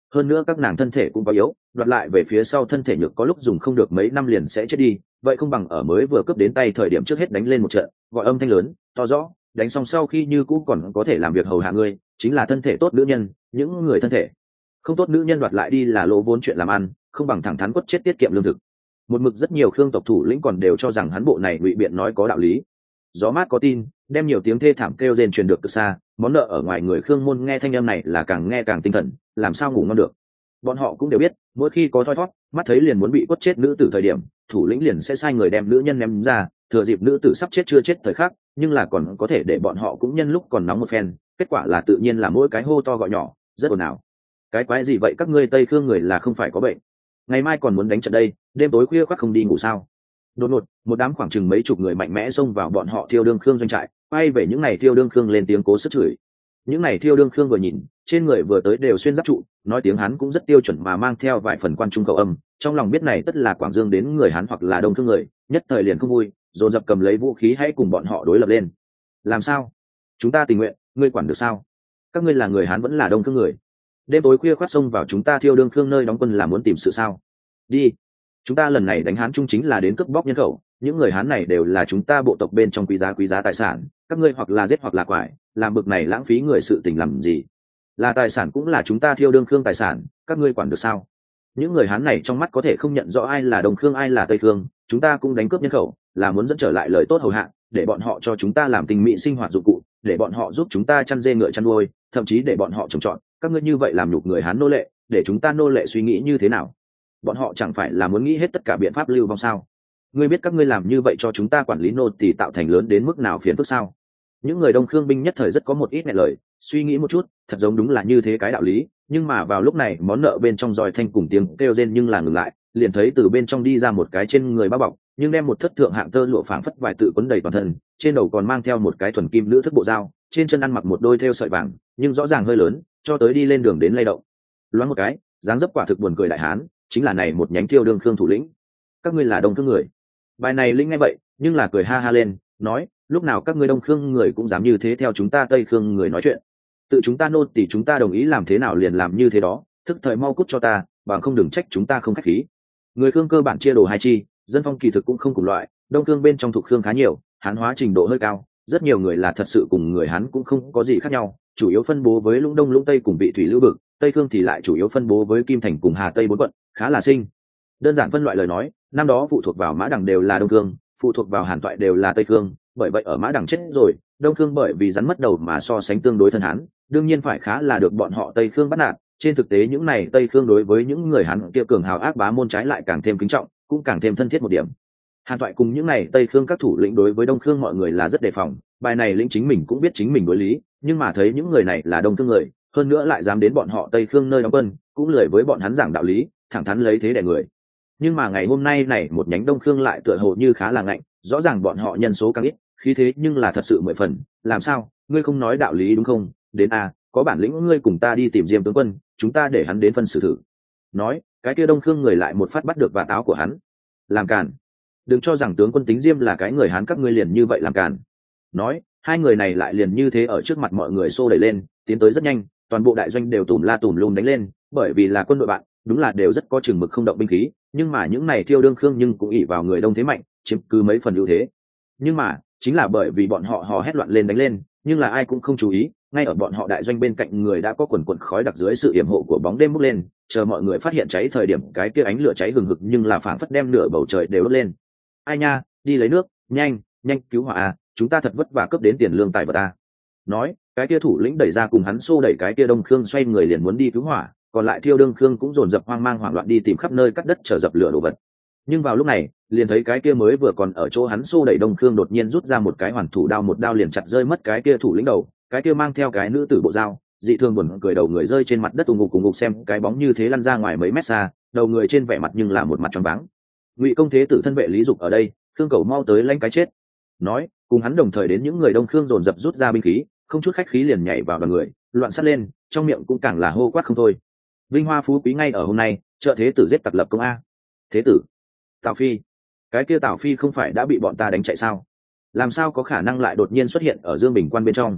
hơn nữa các nàng thân thể cũng có yếu, đoạt lại về phía sau thân thể nhược có lúc dùng không được mấy năm liền sẽ chết đi, vậy không bằng ở mới vừa cướp đến tay thời điểm trước hết đánh lên một trận, gọi âm thanh lớn to rõ, đánh xong sau khi như cũ còn có thể làm việc hầu hạ ngươi, chính là thân thể tốt nữ nhân. Những người thân thể không tốt nữ nhân đoạt lại đi là lỗ vốn chuyện làm ăn, không bằng thẳng thắn quất chết tiết kiệm lương thực. Một mực rất nhiều khương tộc thủ lĩnh còn đều cho rằng hắn bộ này ngụy biện nói có đạo lý. Gió mát có tin, đem nhiều tiếng thê thảm kêu rên truyền được từ xa, món nợ ở ngoài người khương môn nghe thanh âm này là càng nghe càng tinh thần, làm sao ngủ ngon được. Bọn họ cũng đều biết, mỗi khi có thoi thót mắt thấy liền muốn bị quất chết nữ tử thời điểm, thủ lĩnh liền sẽ sai người đem nữ nhân ném ra, thừa dịp nữ tử sắp chết chưa chết thời khắc, nhưng là còn có thể để bọn họ cũng nhân lúc còn nóng một phen. Kết quả là tự nhiên là mỗi cái hô to gọi nhỏ, rất ồn ào. Cái quái gì vậy, các ngươi Tây Khương người là không phải có bệnh? Ngày mai còn muốn đánh trận đây, đêm tối khuya khoác không đi ngủ sao? Đột ngột, một đám khoảng chừng mấy chục người mạnh mẽ xông vào bọn họ Thiêu Đương Khương doanh trại, quay về những này Thiêu Đương Khương lên tiếng cố sức chửi. Những này Thiêu Đương Khương vừa nhìn, trên người vừa tới đều xuyên giáp trụ, nói tiếng Hán cũng rất tiêu chuẩn mà mang theo vài phần quan trung khẩu âm, trong lòng biết này tất là Quảng Dương đến người Hán hoặc là Đông Khương người, nhất thời liền không vui, dồn dập cầm lấy vũ khí hãy cùng bọn họ đối lập lên. Làm sao? Chúng ta tình nguyện, ngươi quản được sao? Các ngươi là người Hán vẫn là Đông Khương người? Đêm tối khuya khoác xông vào chúng ta Thiêu Đương Khương nơi đóng quân là muốn tìm sự sao? Đi, chúng ta lần này đánh Hán trung chính là đến cướp bóc nhân khẩu, những người Hán này đều là chúng ta bộ tộc bên trong quý giá tài sản, các ngươi hoặc là giết hoặc là quải, làm bực này lãng phí người sự tình làm gì? Là tài sản cũng là chúng ta Thiêu Đương Khương tài sản, các ngươi quản được sao? Những người Hán này trong mắt có thể không nhận rõ ai là Đông Khương ai là Tây Khương, chúng ta cũng đánh cướp nhân khẩu, là muốn dẫn trở lại lời tốt hầu hạ, để bọn họ cho chúng ta làm tình mỹ sinh hoạt dụng cụ, để bọn họ giúp chúng ta chăn dê ngựa chăn nuôi, thậm chí để bọn họ trồng trọt. Các ngươi như vậy làm nhục người Hán nô lệ, để chúng ta nô lệ suy nghĩ như thế nào? Bọn họ chẳng phải là muốn nghĩ hết tất cả biện pháp lưu vong sao? Ngươi biết các ngươi làm như vậy cho chúng ta quản lý nô tỳ tạo thành lớn đến mức nào phiền phức sao? Những người Đông Khương binh nhất thời rất có một ít nghẹn lời, suy nghĩ một chút, thật giống đúng là như thế cái đạo lý, nhưng mà vào lúc này món nợ bên trong roi thanh cùng tiếng kêu rên nhưng là ngừng lại, liền thấy từ bên trong đi ra một cái trên người bao bọc, nhưng đem một thất thượng hạng tơ lụa phảng phất vải tự quấn đầy toàn thân, trên đầu còn mang theo một cái thuần kim nữ thức bộ dao, trên chân ăn mặc một đôi thêu sợi vàng, nhưng rõ ràng hơi lớn, cho tới đi lên đường đến lay động. Loáng một cái, dáng dấp quả thực buồn cười đại hán, chính là này một nhánh Thiêu Đương Khương thủ lĩnh. Các ngươi là Đông Khương người? Bài này linh nghe vậy, nhưng là cười ha ha lên, nói, lúc nào các ngươi Đông Khương người cũng dám như thế theo chúng ta Tây Khương người nói chuyện. Tự chúng ta nô tỳ chúng ta đồng ý làm thế nào liền làm như thế đó, thức thời mau cút cho ta, bằng không đừng trách chúng ta không khách khí. Người Khương cơ bản chia đồ hai chi, dân phong kỳ thực cũng không cùng loại, Đông Khương bên trong thuộc Khương khá nhiều, Hán hóa trình độ hơi cao, rất nhiều người là thật sự cùng người Hán cũng không có gì khác nhau, chủ yếu phân bố với Lũng Đông Lũng Tây cùng Vị Thủy Lưu Bực, Tây Khương thì lại chủ yếu phân bố với Kim Thành cùng Hà Tây bốn quận, khá là sinh. Đơn giản phân loại lời nói, năm đó phụ thuộc vào Mã Đằng đều là Đông Khương, phụ thuộc vào Hàn Toại đều là Tây Khương, bởi vậy ở Mã Đằng chết rồi, Đông Khương bởi vì rắn mất đầu mà so sánh tương đối thân Hán, đương nhiên phải khá là được bọn họ Tây Khương bắt nạt. Trên thực tế những này Tây Khương đối với những người Hán kia cường hào ác bá môn trái lại càng thêm kính trọng, cũng càng thêm thân thiết một điểm. Hàn Toại cùng những này Tây Khương các thủ lĩnh đối với Đông Khương mọi người là rất đề phòng, bài này lĩnh chính mình cũng biết chính mình đối lý, nhưng mà thấy những người này là Đông Khương người, hơn nữa lại dám đến bọn họ Tây Khương nơi đóng quân, cũng lười với bọn hắn giảng đạo lý, thẳng thắn lấy thế đè người. Nhưng mà ngày hôm nay này một nhánh Đông Khương lại tựa hồ như khá là ngạnh, rõ ràng bọn họ nhân số càng ít, khí thế nhưng là thật sự 10 phần. Làm sao, ngươi không nói đạo lý đúng không? Đến a, có bản lĩnh ngươi cùng ta đi tìm Diêm tướng quân, chúng ta để hắn đến phân xử thử. Nói, cái kia Đông Khương người lại một phát bắt được vạt áo của hắn. Làm càn, đừng cho rằng tướng quân tính Diêm là cái người Hán các ngươi liền như vậy làm càn. Nói, hai người này lại liền như thế ở trước mặt mọi người xô đẩy lên, tiến tới rất nhanh, toàn bộ đại doanh đều tùm la tùm lum đánh lên, bởi vì là quân đội bạn, đúng là đều rất có chừng mực không động binh khí, nhưng mà những này Thiêu Đương Khương nhưng cũng ỷ vào người đông thế mạnh, chiếm cứ mấy phần ưu thế. Nhưng mà chính là bởi vì bọn họ hò hét loạn lên đánh lên, nhưng là ai cũng không chú ý, ngay ở bọn họ đại doanh bên cạnh người đã có quần quần khói đặc dưới sự yểm hộ của bóng đêm bốc lên, chờ mọi người phát hiện cháy thời điểm cái kia ánh lửa cháy hừng hực nhưng là phảng phất đem nửa bầu trời đều đốt lên. Ai nha, đi lấy nước, nhanh nhanh cứu hỏa à, chúng ta thật vất vả cướp đến tiền lương tài vật ta. Nói, cái kia thủ lĩnh đẩy ra cùng hắn xô đẩy cái kia Đông Khương xoay người liền muốn đi cứu hỏa, còn lại Thiêu Đương Khương cũng dồn dập hoang mang hoảng loạn đi tìm khắp nơi cắt đất chở dập lửa đồ vật. Nhưng vào lúc này, liền thấy cái kia mới vừa còn ở chỗ hắn xô đẩy Đông Khương đột nhiên rút ra một cái hoàn thủ đao, một đao liền chặt rơi mất cái kia thủ lĩnh đầu, cái kia mang theo cái nữ tử bộ dao, dị thường buồn cười đầu người rơi trên mặt đất ù ngục cùng ngục xem cái bóng như thế lăn ra ngoài mấy mét xa, đầu người trên vẻ mặt nhưng là một mặt tròn váng. Ngụy công thế tử thân vệ Lý Dục ở đây, Khương Cầu mau tới lãnh cái chết. Nói, cùng hắn đồng thời đến những người Đông Khương dồn dập rút ra binh khí, không chút khách khí liền nhảy vào đoàn người, loạn sát lên, trong miệng cũng càng là hô quát không thôi. Vinh hoa phú quý ngay ở hôm nay, trợ thế tử giết tặc lập công a. Thế tử? Tào Phi? Cái kia Tào Phi không phải đã bị bọn ta đánh chạy sao? Làm sao có khả năng lại đột nhiên xuất hiện ở Dương Bình Quan bên trong?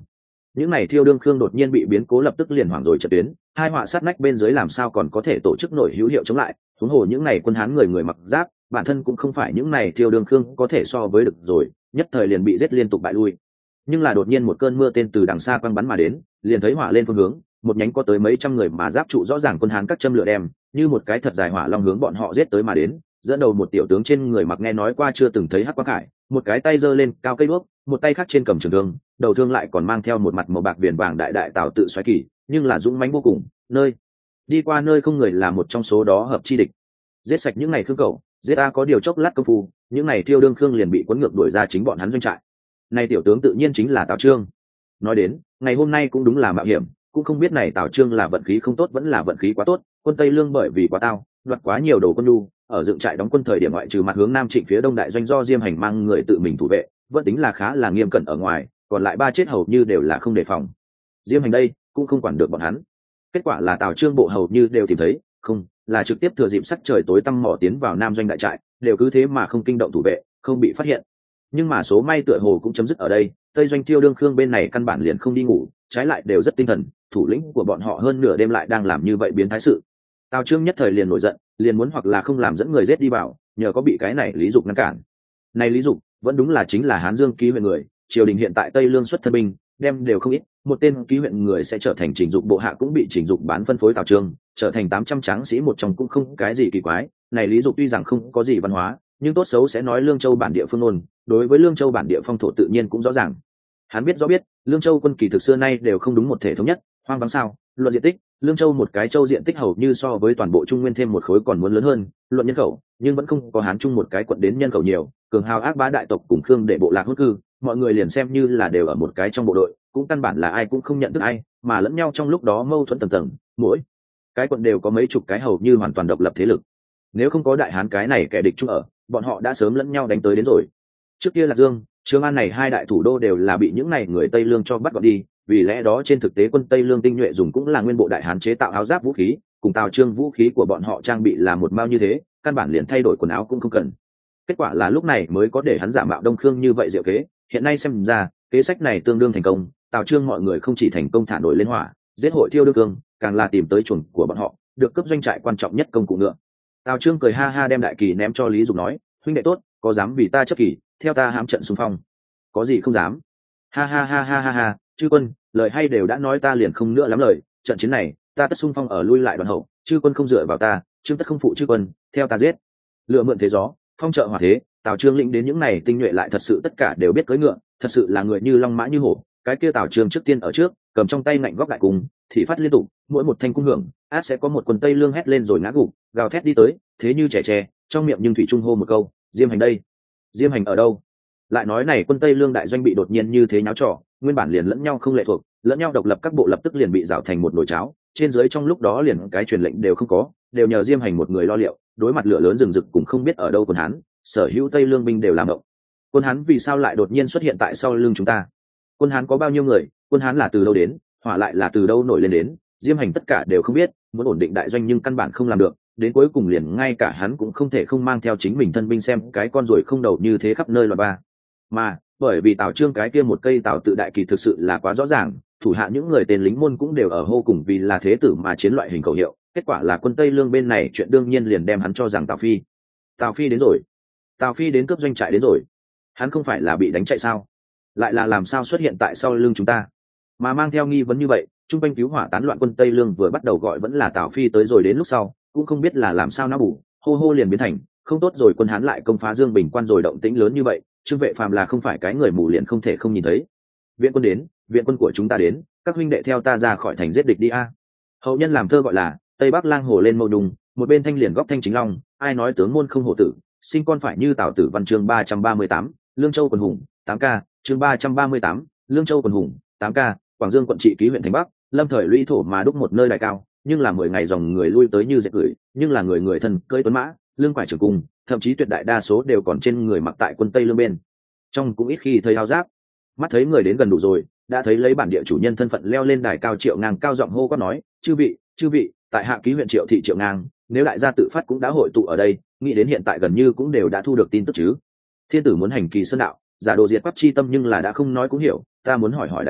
những này thiêu đương khương đột nhiên bị biến cố lập tức liền hoảng rồi trận tuyến, hai họa sát nách bên dưới làm sao còn có thể tổ chức nổi hữu hiệu chống lại, huống hồ những này quân hán người người mặc giáp bản thân cũng không phải những này thiêu đương khương có thể so với được rồi, nhất thời liền bị giết liên tục bại lui. Nhưng là đột nhiên một cơn mưa tên từ đằng xa quăng bắn mà đến, liền thấy hỏa lên phương hướng, một nhánh có tới mấy trăm người mà giáp trụ rõ ràng quân hán các châm lửa đem như một cái thật dài hỏa long hướng bọn họ giết tới mà đến, dẫn đầu một tiểu tướng trên người mặc nghe nói qua chưa từng thấy hắc quang khải, một cái tay giơ lên cao cây đuốc, một tay khác trên cầm trường thương, đầu thương lại còn mang theo một mặt màu bạc viền vàng đại đại tạo tự xoáy kỳ, nhưng là dũng mãnh vô cùng, nơi đi qua nơi không người là một trong số đó hợp chi địch. Giết sạch những này khương cầu, giết a có điều chốc lát công phu, những này thiêu đương khương liền bị cuốn ngược đuổi ra chính bọn hắn doanh trại. Này tiểu tướng tự nhiên chính là Tào Trương. Nói đến, ngày hôm nay cũng đúng là mạo hiểm, cũng không biết này Tào Trương là vận khí không tốt vẫn là vận khí quá tốt, quân Tây Lương bởi vì quá tao, đoạt quá nhiều đồ quân nhu, ở dựng trại đóng quân thời điểm ngoại trừ mặt hướng nam trịnh phía đông đại doanh do Diêm Hành mang người tự mình thủ vệ, vẫn tính là khá là nghiêm cẩn ở ngoài, còn lại ba chết hầu như đều là không đề phòng. Diêm Hành đây cũng không quản được bọn hắn. Kết quả là Tào Trương bộ hầu như đều tìm thấy, không, là trực tiếp thừa dịp sắc trời tối tăm mò tiến vào nam doanh đại trại, đều cứ thế mà không kinh động thủ vệ, không bị phát hiện. Nhưng mà số may tựa hồ cũng chấm dứt ở đây, Tây doanh Tiêu đương khương bên này căn bản liền không đi ngủ, trái lại đều rất tinh thần, thủ lĩnh của bọn họ hơn nửa đêm lại đang làm như vậy biến thái sự. Tào Trương nhất thời liền nổi giận, liền muốn hoặc là không làm dẫn người giết đi vào, nhờ có bị cái này Lý Dục ngăn cản. Này Lý Dục vẫn đúng là chính là Hán Dương ký huyện người, triều đình hiện tại Tây Lương xuất thân binh, đem đều không ít, một tên ký huyện người sẽ trở thành Trình Dục bộ hạ cũng bị Trình Dục bán phân phối Tào Trương, trở thành 800 tráng sĩ một trong cũng không cái gì kỳ quái. Này Lý Dục tuy rằng không có gì văn hóa, nhưng tốt xấu sẽ nói Lương Châu bản địa phương ngôn, đối với Lương Châu bản địa phong thổ tự nhiên cũng rõ ràng. Hắn biết rõ biết, Lương Châu quân kỳ thực xưa nay đều không đúng một thể thống nhất, hoang vắng sao? Luận diện tích, Lương Châu một cái châu diện tích hầu như so với toàn bộ Trung Nguyên thêm một khối còn muốn lớn hơn, luận nhân khẩu, nhưng vẫn không có Hán Trung một cái quận đến nhân khẩu nhiều, cường hào ác bá đại tộc cùng Khương để bộ lạc hốt cư, mọi người liền xem như là đều ở một cái trong bộ đội, cũng căn bản là ai cũng không nhận được ai, mà lẫn nhau trong lúc đó mâu thuẫn tầng tầng, mỗi cái quận đều có mấy chục cái hầu như hoàn toàn độc lập thế lực. Nếu không có Đại Hán cái này kẻ địch chung ở, bọn họ đã sớm lẫn nhau đánh tới đến rồi. Trước kia Lạc Dương, Trường An này hai đại thủ đô đều là bị những này người Tây Lương cho bắt gọn đi, vì lẽ đó trên thực tế quân Tây Lương tinh nhuệ dùng cũng là nguyên bộ Đại Hán chế tạo áo giáp vũ khí, cùng Tào Trương vũ khí của bọn họ trang bị là một mao như thế, căn bản liền thay đổi quần áo cũng không cần. Kết quả là lúc này mới có để hắn giả mạo Đông Khương như vậy diệu kế, hiện nay xem ra, kế sách này tương đương thành công, Tào Trương mọi người không chỉ thành công thả nổi lên hỏa, giết hội Thiêu Đương Cương, càng là tìm tới chuồng của bọn họ, được cấp doanh trại quan trọng nhất công cụ ngựa. Tào Trương cười ha ha đem đại kỳ ném cho Lý Dục nói, huynh đệ tốt, có dám vì ta chấp kỳ, theo ta hãm trận xung phong? Có gì không dám? Ha ha ha ha ha ha, chư quân, lời hay đều đã nói ta liền không nữa lắm lời, trận chiến này, ta tất xung phong ở lui lại đoàn hậu, chư quân không dựa vào ta, Trương tất không phụ chư quân, theo ta giết. Lựa mượn thế gió, phong trợ hỏa thế, Tào Trương lĩnh đến những này tinh nhuệ lại thật sự tất cả đều biết cưỡi ngựa, thật sự là người như long mã như hổ. Cái kia Tào Trương trước tiên ở trước, cầm trong tay ngạnh góc đại cung, thì phát liên tục, mỗi một thanh cung hưởng, át sẽ có một quân Tây Lương hét lên rồi ngã gục, gào thét đi tới, thế như trẻ tre, trong miệng nhưng thủy trung hô một câu, Diêm Hành đây, Diêm Hành ở đâu? Lại nói này quân Tây Lương đại doanh bị đột nhiên như thế nháo trò, nguyên bản liền lẫn nhau không lệ thuộc, lẫn nhau độc lập các bộ lập tức liền bị rào thành một nồi cháo, trên dưới trong lúc đó liền cái truyền lệnh đều không có, đều nhờ Diêm Hành một người lo liệu, đối mặt lửa lớn rừng rực cũng không biết ở đâu quân Hán, sở hữu Tây Lương binh đều làm động. Quân Hán vì sao lại đột nhiên xuất hiện tại sau lưng chúng ta? Quân Hán có bao nhiêu người? Quân Hán là từ đâu đến? Hỏa lại là từ đâu nổi lên đến? Diêm Hành tất cả đều không biết, muốn ổn định đại doanh nhưng căn bản không làm được, đến cuối cùng liền ngay cả hắn cũng không thể không mang theo chính mình thân binh xem cái con ruồi không đầu như thế khắp nơi loạn ba. Mà bởi vì Tào Trương cái kia một cây Tào tự đại kỳ thực sự là quá rõ ràng, thủ hạ những người tên lính môn cũng đều ở hô cùng vì là thế tử mà chiến loại hình khẩu hiệu, kết quả là quân Tây Lương bên này chuyện đương nhiên liền đem hắn cho rằng Tào Phi đến rồi, Tào Phi đến cướp doanh trại đến rồi, hắn không phải là bị đánh chạy sao, lại là làm sao xuất hiện tại sau lưng chúng ta? Mà mang theo nghi vấn như vậy, trung quanh cứu hỏa tán loạn quân Tây Lương vừa bắt đầu gọi vẫn là Tào Phi tới rồi đến lúc sau cũng không biết là làm sao nó bù hô hô liền biến thành không tốt rồi, quân Hán lại công phá Dương Bình quan rồi, động tĩnh lớn như vậy, Trương Vệ Phàm là không phải cái người mù liền không thể không nhìn thấy. Viện quân đến, viện quân của chúng ta đến, các huynh đệ theo ta ra khỏi thành giết địch đi a. Hậu nhân làm thơ gọi là Tây Bắc lang hồ lên mâu đùng, một bên thanh liền góc thanh chính long, ai nói tướng môn không hổ tử, sinh con phải như Tào tử văn. Chương 338, Lương Châu quần hùng 8k. Chương 338, Lương Châu quần hùng 8k. Quảng Dương quận trị ký huyện thành Bắc, lâm thời lũy thổ mà đúc một nơi đại cao, nhưng là 10 ngày dòng người lui tới như dệt gửi, nhưng là người người thân cưỡi tuấn mã, lương quải trường cung, thậm chí tuyệt đại đa số đều còn trên người mặc tại quân Tây Lương bên trong cũng ít khi thấy áo giáp. Mắt thấy người đến gần đủ rồi, đã thấy lấy bản địa chủ nhân thân phận leo lên đài cao Triệu Ngang cao giọng hô quát nói, chư vị, tại hạ ký huyện Triệu thị Triệu Ngang, nếu đại gia tự phát cũng đã hội tụ ở đây, nghĩ đến hiện tại gần như cũng đều đã thu được tin tức chứ. Thiên tử muốn hành kỳ sơn đạo, giả đồ diệt pháp chi tâm, nhưng là đã không nói cũng hiểu, ta muốn hỏi đại gia,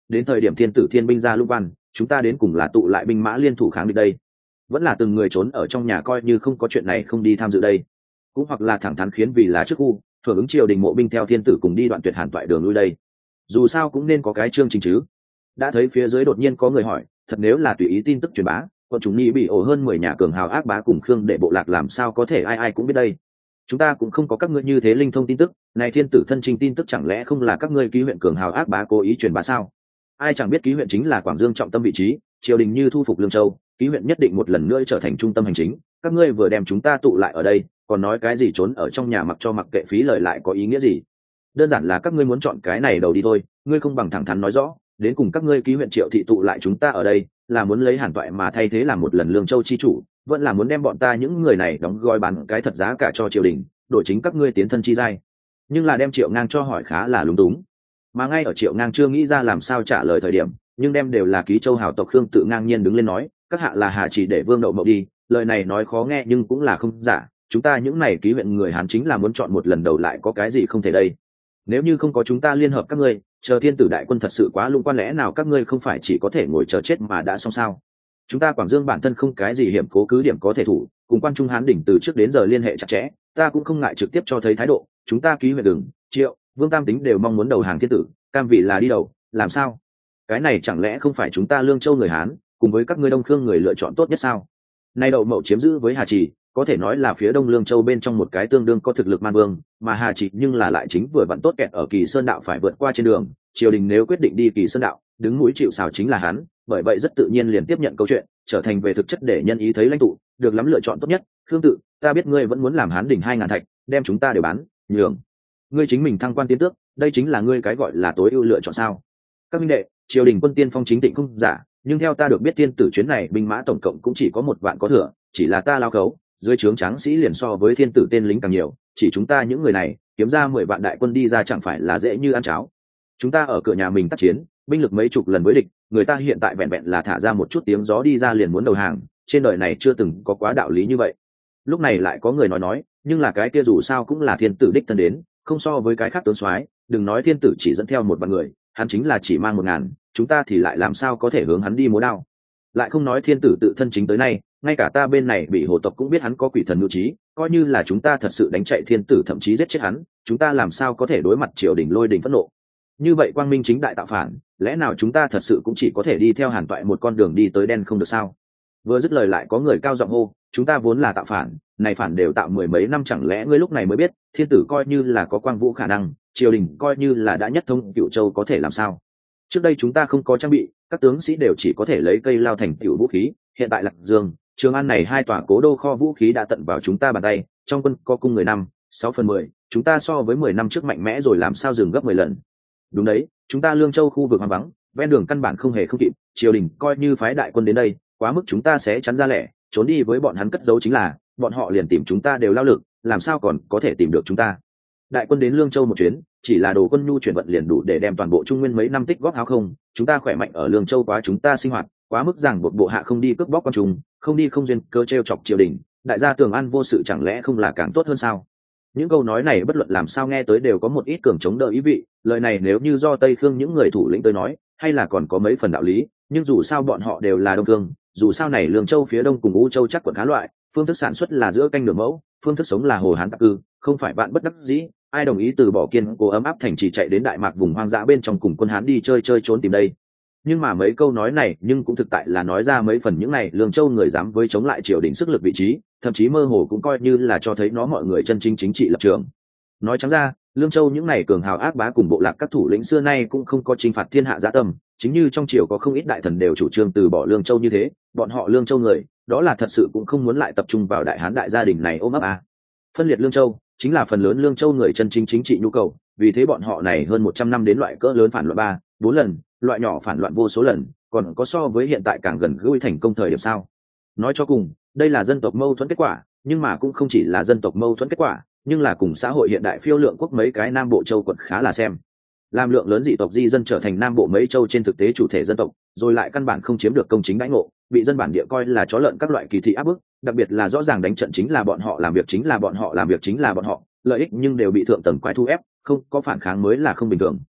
đến thời điểm thiên tử thiên binh ra lũng quan, chúng ta đến cùng là tụ lại binh mã liên thủ kháng địch đây, vẫn là từng người trốn ở trong nhà coi như không có chuyện này không đi tham dự đây, cũng hoặc là thẳng thắn khiến vì là chức khu hưởng ứng triều đình mộ binh theo thiên tử cùng đi đoạn tuyệt hàn toại đường lui đây. Dù sao cũng nên có cái chương trình chứ. Đã thấy phía dưới đột nhiên có người hỏi, thật nếu là tùy ý tin tức truyền bá, bọn chúng nghĩ bị ổ hơn 10 nhà cường hào ác bá cùng khương để bộ lạc làm sao có thể ai ai cũng biết đây. Chúng ta cũng không có các ngươi như thế linh thông tin tức, này thiên tử thân trình tin tức chẳng lẽ không là các ngươi ký huyện cường hào ác bá cố ý truyền bá sao? Ai chẳng biết ký huyện chính là Quảng Dương trọng tâm vị trí, triều đình như thu phục Lương Châu, ký huyện nhất định một lần nữa trở thành trung tâm hành chính, các ngươi vừa đem chúng ta tụ lại ở đây, còn nói cái gì trốn ở trong nhà mặc cho mặc kệ phí lời lại có ý nghĩa gì? Đơn giản là các ngươi muốn chọn cái này đầu đi thôi, ngươi không bằng thẳng thắn nói rõ, đến cùng các ngươi ký huyện Triệu thị tụ lại chúng ta ở đây, là muốn lấy Hàn Toại mà thay thế làm một lần Lương Châu chi chủ, vẫn là muốn đem bọn ta những người này đóng gói bán cái thật giá cả cho triều đình, đổi chính các ngươi tiến thân chi giai. Nhưng là đem Triệu Ngang cho hỏi khá là lúng túng. Mà ngay ở Triệu Ngang chưa nghĩ ra làm sao trả lời thời điểm, nhưng đem đều là ký châu hào tộc Khương tự ngang nhiên đứng lên nói, các hạ là Hà chỉ để Vương Đậu Mậu đi, lời này nói khó nghe nhưng cũng là không giả, chúng ta những này ký huyện người Hán chính là muốn chọn một lần đầu lại có cái gì không thể đây. Nếu như không có chúng ta liên hợp các ngươi, chờ thiên tử đại quân thật sự quá lung quan, lẽ nào các ngươi không phải chỉ có thể ngồi chờ chết mà đã xong sao? Chúng ta Quảng Dương bản thân không cái gì hiểm cố cứ điểm có thể thủ, cùng quan trung Hán đỉnh từ trước đến giờ liên hệ chặt chẽ, ta cũng không ngại trực tiếp cho thấy thái độ, chúng ta ký huyện Đường, Triệu, Vương Tam Tính đều mong muốn đầu hàng thiên tử, cam vị là đi đầu, làm sao? Cái này chẳng lẽ không phải chúng ta Lương Châu người Hán cùng với các ngươi Đông Khương người lựa chọn tốt nhất sao? Nay Đậu Mậu chiếm giữ với Hà Trì, có thể nói là phía Đông Lương Châu bên trong một cái tương đương có thực lực man vương, mà Hà Trì nhưng là lại chính vừa vặn tốt kẹt ở Kỳ Sơn đạo phải vượt qua trên đường, triều đình nếu quyết định đi Kỳ Sơn đạo, đứng mũi chịu sào chính là hắn, bởi vậy rất tự nhiên liền tiếp nhận câu chuyện, trở thành về thực chất để nhân ý thấy lãnh tụ, được lắm lựa chọn tốt nhất. Khương tự, ta biết ngươi vẫn muốn làm Hán đỉnh 2000 thạch, đem chúng ta đều bán, nhường ngươi chính mình thăng quan tiến tước, đây chính là ngươi cái gọi là tối ưu lựa chọn sao? Các minh đệ, triều đình quân tiên phong chính tịnh không giả, nhưng theo ta được biết thiên tử chuyến này binh mã tổng cộng cũng chỉ có 1 vạn có thừa, chỉ là ta lao khấu, dưới trướng tráng sĩ liền so với thiên tử tên lính càng nhiều, chỉ chúng ta những người này kiếm ra 10 vạn đại quân đi ra chẳng phải là dễ như ăn cháo. Chúng ta ở cửa nhà mình tác chiến, binh lực mấy chục lần với địch, người ta hiện tại vẹn vẹn là thả ra một chút tiếng gió đi ra liền muốn đầu hàng, trên đời này chưa từng có quá đạo lý như vậy. Lúc này lại có người nói, nhưng là cái kia dù sao cũng là thiên tử đích thân đến, không so với cái khác tướng soái, đừng nói thiên tử chỉ dẫn theo 1 vạn người, hắn chính là chỉ mang 1000, chúng ta thì lại làm sao có thể hướng hắn đi múa đao. Lại không nói thiên tử tự thân chính tới nay, ngay cả ta bên này bị hồ tộc cũng biết hắn có quỷ thần mưu trí, coi như là chúng ta thật sự đánh chạy thiên tử thậm chí giết chết hắn, chúng ta làm sao có thể đối mặt triều đình lôi đình phẫn nộ. Như vậy quang minh chính đại tạo phản, lẽ nào chúng ta thật sự cũng chỉ có thể đi theo Hàn Toại một con đường đi tới đen không được sao? Vừa dứt lời lại có người cao giọng hô, chúng ta vốn là tạo phản, này phản đều tạo 10 mấy năm, chẳng lẽ ngươi lúc này mới biết thiên tử coi như là có quang vũ khả năng, triều đình coi như là đã nhất thống Cửu Châu có thể làm sao? Trước đây chúng ta không có trang bị, các tướng sĩ đều chỉ có thể lấy cây lao thành tiểu vũ khí, hiện tại Lạc Dương, Trường An này 2 tòa cố đô kho vũ khí đã tận vào chúng ta bàn tay, trong quân có cung người 5/6/10, chúng ta so với 10 năm trước mạnh mẽ rồi làm sao dừng gấp 10 lần. Đúng đấy, chúng ta Lương Châu khu vực hoang vắng, ven đường căn bản không hề không kịp, triều đình coi như phái đại quân đến đây, quá mức chúng ta sẽ chắn ra lẻ, trốn đi với bọn hắn cất giấu chính là, bọn họ liền tìm chúng ta đều lao lực, làm sao còn có thể tìm được chúng ta. Đại quân đến Lương Châu một chuyến, chỉ là đồ quân nhu chuyển vận liền đủ để đem toàn bộ Trung Nguyên mấy năm tích góp háo không, chúng ta khỏe mạnh ở Lương Châu quá chúng ta sinh hoạt, quá mức rằng một bộ hạ không đi cướp bóc quan trung, không đi không duyên cơ trêu chọc triều đình, đại gia Tường An vô sự chẳng lẽ không là càng tốt hơn sao? Những câu nói này bất luận làm sao nghe tới đều có một ít cường chống đỡ ý vị, lời này nếu như do Tây Khương những người thủ lĩnh tới nói, hay là còn có mấy phần đạo lý, nhưng dù sao bọn họ đều là Đông Cương, dù sao này Lương Châu phía đông cùng U Châu chắc quận khá loại, phương thức sản xuất là giữa canh nửa mẫu, phương thức sống là hồ hán tặc cư, không phải bạn bất đắc dĩ, ai đồng ý từ bỏ kiên cố ấm áp thành trì chạy đến Đại Mạc vùng hoang dã bên trong cùng quân Hán đi chơi trốn tìm đây. Nhưng mà mấy câu nói này nhưng cũng thực tại là nói ra mấy phần những này Lương Châu người dám với chống lại triều đình sức lực vị trí, thậm chí mơ hồ cũng coi như là cho thấy nó mọi người chân chính chính trị lập trường. Nói trắng ra, Lương Châu những này cường hào ác bá cùng bộ lạc các thủ lĩnh xưa nay cũng không có chinh phạt thiên hạ dã tâm, chính như trong triều có không ít đại thần đều chủ trương từ bỏ Lương Châu như thế, bọn họ Lương Châu người, đó là thật sự cũng không muốn lại tập trung vào đại hán đại gia đình này ôm ấp à. Phân liệt Lương Châu chính là phần lớn Lương Châu người chân chính chính trị nhu cầu, vì thế bọn họ này hơn 100 năm đến loại cỡ lớn phản loạn 3-4 lần, loại nhỏ phản loạn vô số lần, còn có so với hiện tại càng gần gũi thành công thời điểm sao? Nói cho cùng, đây là dân tộc mâu thuẫn kết quả, nhưng mà cũng không chỉ là dân tộc mâu thuẫn kết quả, nhưng là cùng xã hội hiện đại phiêu lượng quốc mấy cái Nam Bộ châu quận khá là xem. Làm lượng lớn dị tộc di dân trở thành Nam Bộ mấy châu trên thực tế chủ thể dân tộc, rồi lại căn bản không chiếm được công chính đãi ngộ, bị dân bản địa coi là chó lợn các loại kỳ thị áp bức, đặc biệt là rõ ràng đánh trận chính là bọn họ, làm việc chính là bọn họ, làm việc chính là bọn họ, lợi ích nhưng đều bị thượng tầng quái thu ép, không có phản kháng mới là không bình thường.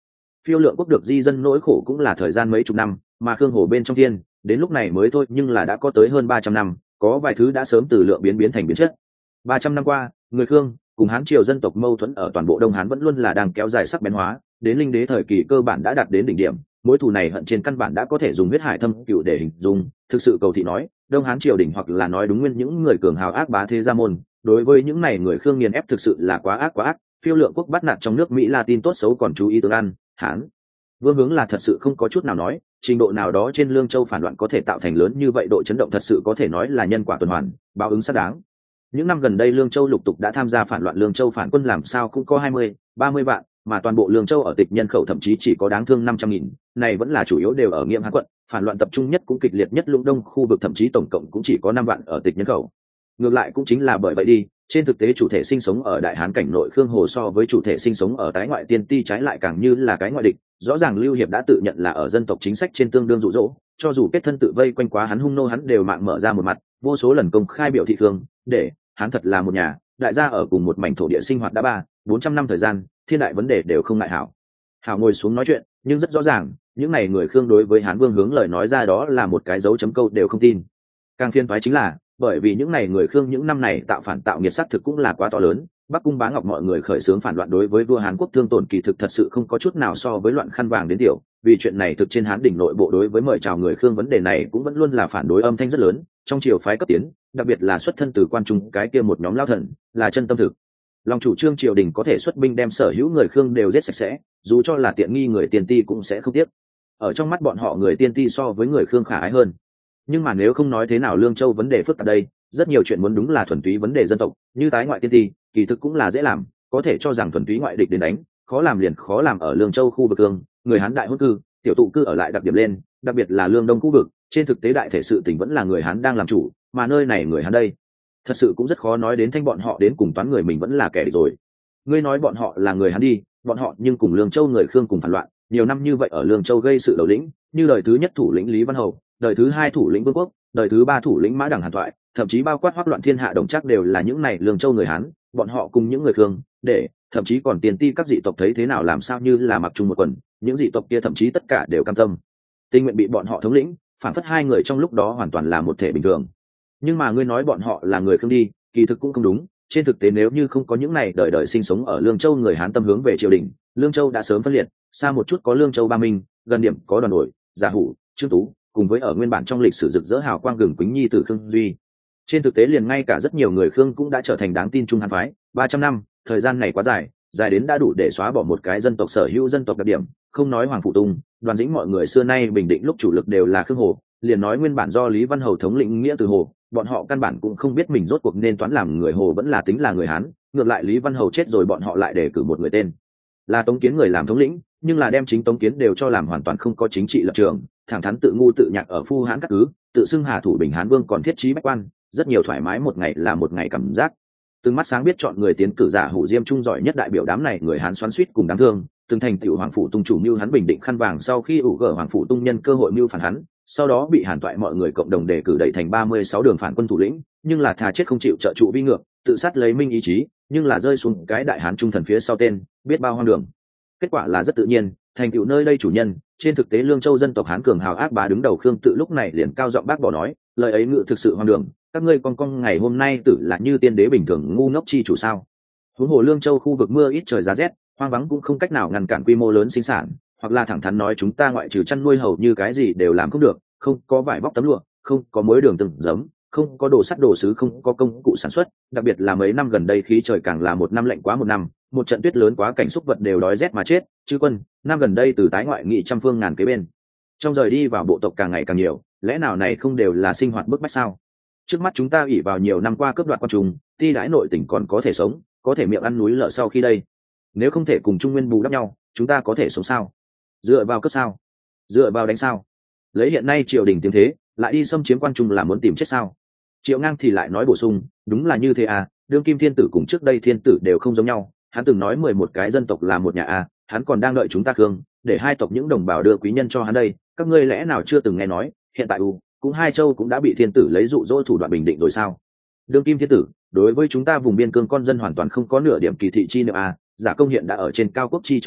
Phiêu Lượng quốc được di dân nỗi khổ cũng là thời gian mấy chục năm, mà Khương Hồ bên trong thiên đến lúc này mới thôi, nhưng là đã có tới hơn 300 năm, có vài thứ đã sớm từ lượng biến thành biến chất. 300 năm qua, người Khương cùng Hán triều dân tộc mâu thuẫn ở toàn bộ Đông Hán vẫn luôn là đang kéo dài sắc bén hóa, đến Linh Đế thời kỳ cơ bản đã đạt đến đỉnh điểm, mối thù này hận trên căn bản đã có thể dùng huyết hải thâm cựu để hình dung. Thực sự cầu thị nói, Đông Hán triều đỉnh hoặc là nói đúng nguyên những người cường hào ác bá thế gia môn, đối với những này người Khương nghiền ép thực sự là quá ác. Phiêu Lượng quốc bắt nạt trong nước Mỹ Latin tốt xấu còn chú ý tương ăn, Hán Vương hướng là thật sự không có chút nào nói, trình độ nào đó trên Lương Châu phản loạn có thể tạo thành lớn như vậy độ chấn động thật sự có thể nói là nhân quả tuần hoàn, báo ứng xác đáng. Những năm gần đây Lương Châu lục tục đã tham gia phản loạn, Lương Châu phản quân làm sao cũng có 20-30 vạn, mà toàn bộ Lương Châu ở tịch nhân khẩu thậm chí chỉ có đáng thương 500.000, này vẫn là chủ yếu đều ở Nghiêm Hán quận, phản loạn tập trung nhất cũng kịch liệt nhất Lũng Đông khu vực, thậm chí tổng cộng cũng chỉ có 5 vạn ở tịch nhân khẩu. Ngược lại cũng chính là bởi vậy đi, trên thực tế chủ thể sinh sống ở Đại Hán cảnh nội Khương Hồ so với chủ thể sinh sống ở tái ngoại Tiên Ti trái lại càng như là cái ngoại địch. Rõ ràng Lưu Hiệp đã tự nhận là ở dân tộc chính sách trên tương đương dụ dỗ, cho dù kết thân tự vây quanh quá hắn hung nô hắn đều mạng mở ra một mặt, vô số lần công khai biểu thị Khương để hắn thật là một nhà đại gia ở cùng một mảnh thổ địa sinh hoạt đã 300-400 năm thời gian, thiên đại vấn đề đều không ngại hảo ngồi xuống nói chuyện. Nhưng rất rõ ràng những này người Khương đối với Hán Vương hướng lời nói ra đó là một cái dấu chấm câu đều không tin. Càng phiền toái chính là bởi vì những này người Khương những năm này tạo phản tạo nghiệt sắc thực cũng là quá to lớn, Bắc Cung Bá Ngọc mọi người khởi xướng phản loạn đối với vua Hán quốc thương tổn kỳ thực thật sự không có chút nào so với loạn khăn vàng đến tiểu. Vì chuyện này thực trên Hán đỉnh nội bộ đối với mời chào người Khương vấn đề này cũng vẫn luôn là phản đối âm thanh rất lớn, trong triều phái cấp tiến, đặc biệt là xuất thân từ quan trung cái kia một nhóm lao thần, là chân tâm thực lòng chủ trương triều đình có thể xuất binh đem sở hữu người Khương đều giết sạch sẽ, dù cho là tiện nghi người Tiên Ti cũng sẽ không tiếc. Ở trong mắt bọn họ người Tiên Ti so với người Khương khả ái hơn. Nhưng mà nếu không nói thế nào Lương Châu vấn đề phức tạp đây, rất nhiều chuyện muốn đúng là thuần túy vấn đề dân tộc, như tái ngoại Tiên Ti, kỳ thực cũng là dễ làm, có thể cho rằng thuần túy ngoại địch đến đánh, khó làm liền khó làm. Ở Lương Châu khu vực Khương, người Hán đại hôn cư, tiểu tụ cư ở lại đặc điểm lên, đặc biệt là Lương Đông khu vực, trên thực tế đại thể sự tình vẫn là người Hán đang làm chủ, mà nơi này người Hán đây, thật sự cũng rất khó nói đến thanh bọn họ đến cùng toán người mình vẫn là kẻ địch rồi. Ngươi nói bọn họ là người Hán đi, bọn họ nhưng cùng Lương Châu người Khương cùng phản loạn, nhiều năm như vậy ở Lương Châu gây sự đầu lĩnh, như đời thứ nhất thủ lĩnh Lý Văn Hầu, đời thứ hai thủ lĩnh Vương Quốc, đời thứ ba thủ lĩnh Mã Đằng Hàn Thoại, thậm chí bao quát Hoắc Loạn Thiên Hạ Đồng Trác đều là những này Lương Châu người Hán, bọn họ cùng những người Khương, để thậm chí còn Tiền Ti các dị tộc thấy thế nào làm sao như là mặc chung một quần, những dị tộc kia thậm chí tất cả đều cam tâm tình nguyện bị bọn họ thống lĩnh, phản phất hai người trong lúc đó hoàn toàn là một thể bình thường. Nhưng mà ngươi nói bọn họ là người Khương đi, kỳ thực cũng không đúng. Trên thực tế nếu như không có những này đời đời sinh sống ở Lương Châu người Hán tâm hướng về triều đình, Lương Châu đã sớm phân liệt, xa một chút có Lương Châu Ba Minh, gần điểm có Đoàn Nội, Giả Hủ, Trương Tú, cùng với ở nguyên bản trong lịch sử rực rỡ hào quang Gừng Quýnh nhi tử Khương Duy. Trên thực tế liền ngay cả rất nhiều người Khương cũng đã trở thành đáng tin trung Hán phái. 300 năm, thời gian này quá dài, dài đến đã đủ để xóa bỏ một cái dân tộc sở hữu dân tộc đặc điểm. Không nói Hoàng Phụ Tung, Đoàn Dĩnh mọi người xưa nay bình định lúc chủ lực đều là Khương Hồ, liền nói nguyên bản do Lý Văn Hầu thống lĩnh nghĩa từ Hồ, bọn họ căn bản cũng không biết mình rốt cuộc nên toán làm người Hồ vẫn là tính là người Hán. Ngược lại Lý Văn Hầu chết rồi bọn họ lại đề cử một người tên là Tống Kiến người làm thống lĩnh, nhưng là đem chính Tống Kiến đều cho làm hoàn toàn không có chính trị lập trường, thẳng thắn tự ngu tự nhạc ở phu Hán các cứ, tự xưng Hà thủ Bình Hán Vương còn thiết trí bách quan, rất nhiều thoải mái một ngày là một ngày cảm giác. Từng mắt sáng biết chọn người tiến cử Giả Hủ Diêm trung giỏi nhất đại biểu đám này người Hán xoắn xuýt cùng đáng thương, từng thành tiểu Hoàng Phủ Tung chủ mưu hắn bình định khăn vàng sau khi ủ gỡ Hoàng Phủ Tung nhân cơ hội mưu phản hắn, sau đó bị Hàn Toại mọi người cộng đồng đề cử đẩy thành 36 đường phản quân thủ lĩnh, nhưng là thà chết không chịu trợ trụ vi ngược, tự sát lấy minh ý chí, nhưng là rơi xuống cái đại hán trung thần phía sau tên, biết bao hoang đường. Kết quả là rất tự nhiên, thành tựu nơi đây chủ nhân, trên thực tế Lương Châu dân tộc Hán cường hào ác bá đứng đầu Khương tự lúc này liền cao giọng bác bỏ nói, lời ấy ngự thực sự hoang đường, các ngươi con ngày hôm nay tự là như tiên đế bình thường ngu ngốc chi chủ sao? Huống hồ Lương Châu khu vực mưa ít trời giá rét, hoang vắng cũng không cách nào ngăn cản quy mô lớn sinh sản, hoặc là thẳng thắn nói chúng ta ngoại trừ chăn nuôi hầu như cái gì đều làm không được, không có vải vóc tấm lụa, không có muối đường từng giấm, không có đồ sắt đồ sứ, không có công cụ sản xuất, đặc biệt là mấy năm gần đây khí trời càng là một năm lạnh quá một năm, một trận tuyết lớn quá cảnh xúc vật đều đói rét mà chết. Chứ quân năm gần đây từ tái ngoại nghị trăm phương ngàn kế bên trong rời đi vào bộ tộc càng ngày càng nhiều, lẽ nào này không đều là sinh hoạt bức bách sao? Trước mắt chúng ta ủy vào nhiều năm qua cướp đoạt quan trung, ti đãi nội tỉnh còn có thể sống, có thể miệng ăn núi lở sau khi đây, nếu không thể cùng Trung Nguyên bù đắp nhau, chúng ta có thể sống sao? Dựa vào cấp sao? Dựa vào đánh sao? Lấy hiện nay triều đình tiếng thế, lại đi xâm chiếm quan trung là muốn tìm chết sao? Triệu Ngang thì lại nói bổ sung, đúng là như thế à, đương kim thiên tử cùng trước đây thiên tử đều không giống nhau, hắn từng nói 11 cái dân tộc là một nhà à, hắn còn đang đợi chúng ta Khương, để hai tộc những đồng bào đưa quý nhân cho hắn đây, các ngươi lẽ nào chưa từng nghe nói, hiện tại cũng hai châu cũng đã bị thiên tử lấy dụ dỗ thủ đoạn bình định rồi sao? Đương kim thiên tử, đối với chúng ta vùng biên cương con dân hoàn toàn không có nửa điểm kỳ thị chi nữa à, Giả Công hiện đã ở trên cao quốc chi trọng thần,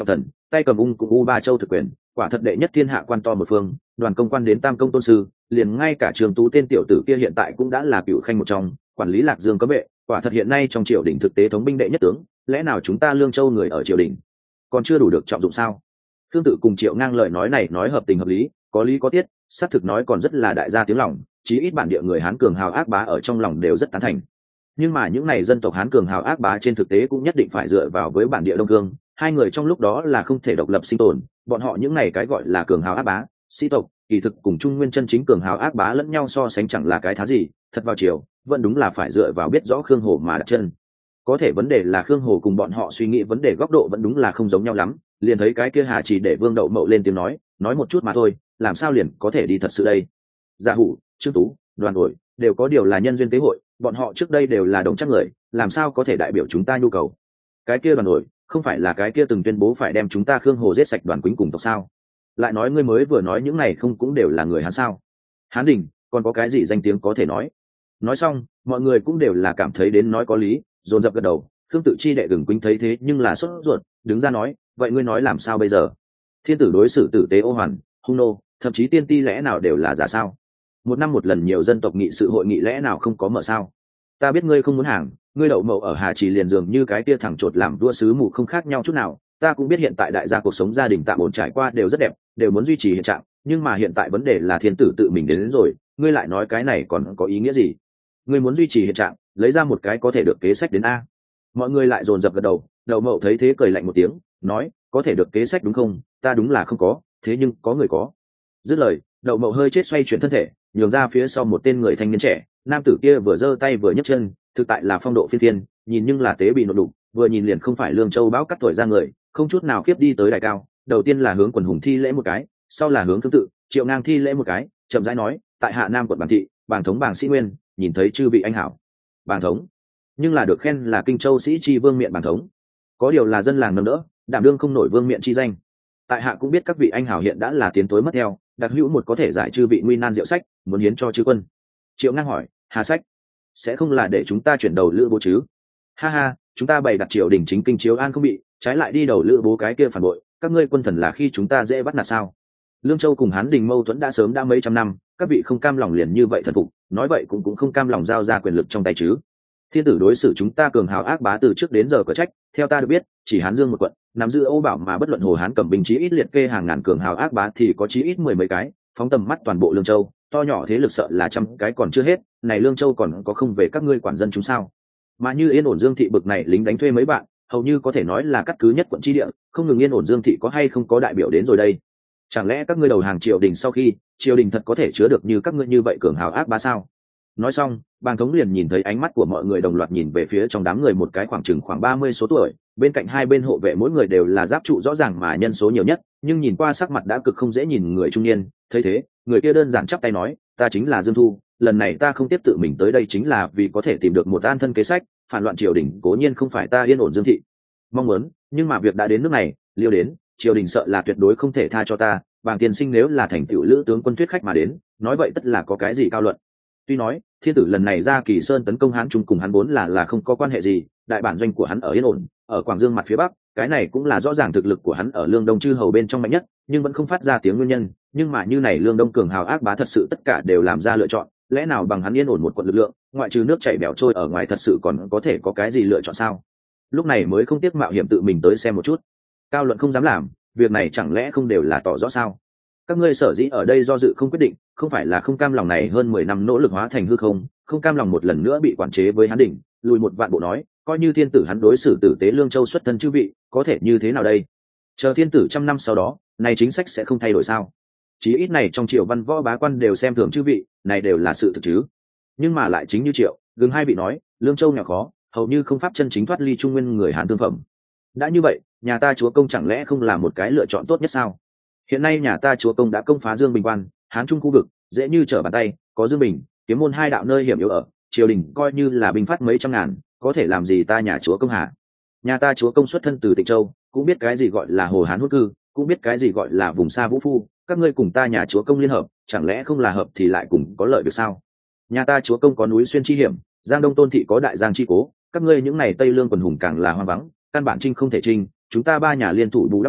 tay cầm ung cùng ba châu thực quyền, quả thật đệ nhất thiên hạ quan to một phương, đoàn công quan đến tam công tôn sư, liền ngay cả Trường Tú tên tiểu tử kia hiện tại cũng đã là cựu khanh một trong, quản lý Lạc Dương cấm vệ, quả thật hiện nay trong triều đình thực tế thống binh đệ nhất tướng, lẽ nào chúng ta Lương Châu người ở triều đình còn chưa đủ được trọng dụng sao? Khương Tự cùng Triệu Ngang lời nói này nói hợp tình hợp lý, có lý có tiết, xác thực nói còn rất là đại gia tiếng lòng, chí ít bản địa người Hán cường hào ác bá ở trong lòng đều rất tán thành. Nhưng mà những này dân tộc Hán cường hào ác bá trên thực tế cũng nhất định phải dựa vào với bản địa Đông Cương, hai người trong lúc đó là không thể độc lập sinh tồn, bọn họ những này cái gọi là cường hào ác bá, sĩ tộc, kỳ thực cùng Trung Nguyên chân chính cường hào ác bá lẫn nhau so sánh chẳng là cái thá gì, thật vào chiều, vẫn đúng là phải dựa vào biết rõ Khương Hồ mà đặt chân. Có thể vấn đề là Khương Hồ cùng bọn họ suy nghĩ vấn đề góc độ vẫn đúng là không giống nhau lắm, liền thấy cái kia Hà Chỉ để Vương Đậu Mậu lên tiếng nói một chút mà thôi, làm sao liền có thể đi thật sự đây? Giả Hủ, Trương Tú, Đoàn Hội đều có điều là nhân duyên tế hội, bọn họ trước đây đều là đồng chắc người, làm sao có thể đại biểu chúng ta nhu cầu? Cái kia Đoàn Hội không phải là cái kia từng tuyên bố phải đem chúng ta Khương Hồ giết sạch Đoàn Quýnh cùng tộc sao? Lại nói ngươi mới vừa nói những này không cũng đều là người Hán sao? Hán Đình còn có cái gì danh tiếng có thể nói? Nói xong, mọi người cũng đều là cảm thấy đến nói có lý, dồn dập gật đầu. Khương Tự chi đệ Gừng Quýnh thấy thế nhưng là sốt ruột, đứng ra nói, vậy ngươi nói làm sao bây giờ? Thiên tử đối xử tử tế ô hoàn, hung nô, thậm chí tiên ti lẽ nào đều là giả sao? Một năm một lần nhiều dân tộc nghị sự hội nghị lẽ nào không có mở sao? Ta biết ngươi không muốn hàng, ngươi Đậu Mậu ở Hà Trì liền dường như cái kia thằng chột làm vua sứ mù không khác nhau chút nào. Ta cũng biết hiện tại đại gia cuộc sống gia đình tạm ổn trải qua đều rất đẹp, đều muốn duy trì hiện trạng, nhưng mà hiện tại vấn đề là thiên tử tự mình đến rồi, ngươi lại nói cái này còn có ý nghĩa gì? Ngươi muốn duy trì hiện trạng, lấy ra một cái có thể được kế sách đến a. Mọi người lại dồn dập gật đầu. Đậu Mậu thấy thế cười lạnh một tiếng, nói, có thể được kế sách đúng không? Ta đúng là không có, thế nhưng có người có. Dứt lời, Đậu Mậu hơi chết xoay chuyển thân thể, nhường ra phía sau một tên người thanh niên trẻ. Nam tử kia vừa giơ tay vừa nhấc chân, thực tại là phong độ phiên phiên, nhìn nhưng là tế bị nộn đục, vừa nhìn liền không phải Lương Châu bão cắt tuổi ra người, không chút nào khiếp đi tới đài cao. Đầu tiên là hướng quần hùng thi lễ một cái, sau là hướng Khương Tự, Triệu Ngang thi lễ một cái, chậm rãi nói, tại hạ Nam quận Bàng thị, Bàng thống Bàng Sĩ Nguyên, nhìn thấy chư vị anh hảo. Bàng thống, nhưng là được khen là Kinh Châu sĩ chi vương miện Bàng thống, có điều là dân làng nâng đỡ, đảm đương không nổi vương miện chi danh. Tại hạ cũng biết các vị anh hảo hiện đã là tiến tối mất theo, đặc hữu một có thể giải chư vị nguy nan diệu sách, muốn hiến cho chư quân. Triệu Ngang hỏi, hà sách sẽ không là để chúng ta chuyển đầu Lữ Bố chứ? Ha ha, chúng ta bày đặt triều đình chính kinh chiếu an không bị, trái lại đi đầu Lữ Bố cái kia phản bội, các ngươi quân thần là khi chúng ta dễ bắt nạt sao? Lương Châu cùng Hán Đình mâu thuẫn đã sớm đã mấy trăm năm, các vị không cam lòng liền như vậy thần phục, nói vậy cũng không cam lòng giao ra quyền lực trong tay chứ? Thiên tử đối xử chúng ta cường hào ác bá từ trước đến giờ có trách, theo ta được biết, chỉ Hán Dương một quận nắm giữ Âu Bảo mà bất luận Hồ Hán cầm binh chí ít liệt kê hàng ngàn cường hào ác bá thì có chí ít 10 mấy cái, phóng tầm mắt toàn bộ Lương Châu, to nhỏ thế lực sợ là trăm cái còn chưa hết, này Lương Châu còn có không về các ngươi quản dân chúng sao? Mà như Yên Ổn Dương thị bực này lính đánh thuê mấy bạn, hầu như có thể nói là cắt cứ nhất quận chi địa, không ngừng Yên Ổn Dương thị có hay không có đại biểu đến rồi đây? Chẳng lẽ các ngươi đầu hàng triều đình sau khi triều đình thật có thể chứa được như các ngươi như vậy cường hào ác bá sao? Nói xong, Bàng thống liền nhìn thấy ánh mắt của mọi người đồng loạt nhìn về phía trong đám người một cái khoảng 30 số tuổi, bên cạnh hai bên hộ vệ mỗi người đều là giáp trụ rõ ràng mà nhân số nhiều nhất, nhưng nhìn qua sắc mặt đã cực không dễ nhìn người trung niên. Thấy thế, người kia đơn giản chắp tay nói, ta chính là Dương Thu, lần này ta không tiếp tự mình tới đây chính là vì có thể tìm được một an thân kế sách, phản loạn triều đình cố nhiên không phải ta Yên Ổn Dương thị mong muốn, nhưng mà việc đã đến nước này, liêu đến, triều đình sợ là tuyệt đối không thể tha cho ta. Bàng tiên sinh nếu là thành tựu Lữ tướng quân thuyết khách mà đến, nói vậy tất là có cái gì cao luận. Tuy nói thiên tử lần này ra Kỳ Sơn tấn công Hán Trung cùng hắn vốn là không có quan hệ gì, đại bản doanh của hắn ở Yên Ổn, ở Quảng Dương mặt phía bắc, cái này cũng là rõ ràng thực lực của hắn ở Lương Đông chư hầu bên trong mạnh nhất, nhưng vẫn không phát ra tiếng nguyên nhân. Nhưng mà như này Lương Đông cường hào ác bá thật sự tất cả đều làm ra lựa chọn, lẽ nào bằng hắn Yên Ổn một quận lực lượng, ngoại trừ nước chảy bẻo trôi ở ngoài thật sự còn có thể có cái gì lựa chọn sao? Lúc này mới không tiếc mạo hiểm tự mình tới xem một chút. Cao luận không dám làm, việc này chẳng lẽ không đều là tỏ rõ sao? Các ngươi sở dĩ ở đây do dự không quyết định, không phải là không cam lòng này hơn 10 năm nỗ lực hóa thành hư không cam lòng một lần nữa bị quản chế với Hán đỉnh, lùi một vạn bộ nói, coi như thiên tử hắn đối xử tử tế Lương Châu xuất thân chư vị, có thể như thế nào đây? Chờ thiên tử trăm năm sau đó, này chính sách sẽ không thay đổi sao? Chí ít này trong triều văn võ bá quan đều xem thường chư vị, này đều là sự thực chứ. Nhưng mà lại chính như Triệu, Gừng hai vị nói, Lương Châu nghèo khó, hầu như không pháp chân chính thoát ly trung nguyên người Hán thương phẩm. Đã như vậy, nhà ta chúa công chẳng lẽ không là một cái lựa chọn tốt nhất sao? Hiện nay nhà ta chúa công đã công phá Dương Bình Quan, Hán Trung khu vực, dễ như trở bàn tay, có Dương Bình, Kiếm Môn hai đạo nơi hiểm yếu ở, triều đình coi như là binh phát mấy trăm ngàn, có thể làm gì ta nhà chúa công hả? Nhà ta chúa công xuất thân từ Tịnh Châu, cũng biết cái gì gọi là Hồ Hán hốt cư, cũng biết cái gì gọi là vùng xa vũ phu, các ngươi cùng ta nhà chúa công liên hợp, chẳng lẽ không là hợp thì lại cùng có lợi được sao? Nhà ta chúa công có núi xuyên chi hiểm, Giang Đông Tôn thị có đại giang chi cố, các ngươi những này Tây Lương quần hùng càng là hoang vắng, căn bản trinh không thể trinh, chúng ta ba nhà liên thủ bù đắp nhau,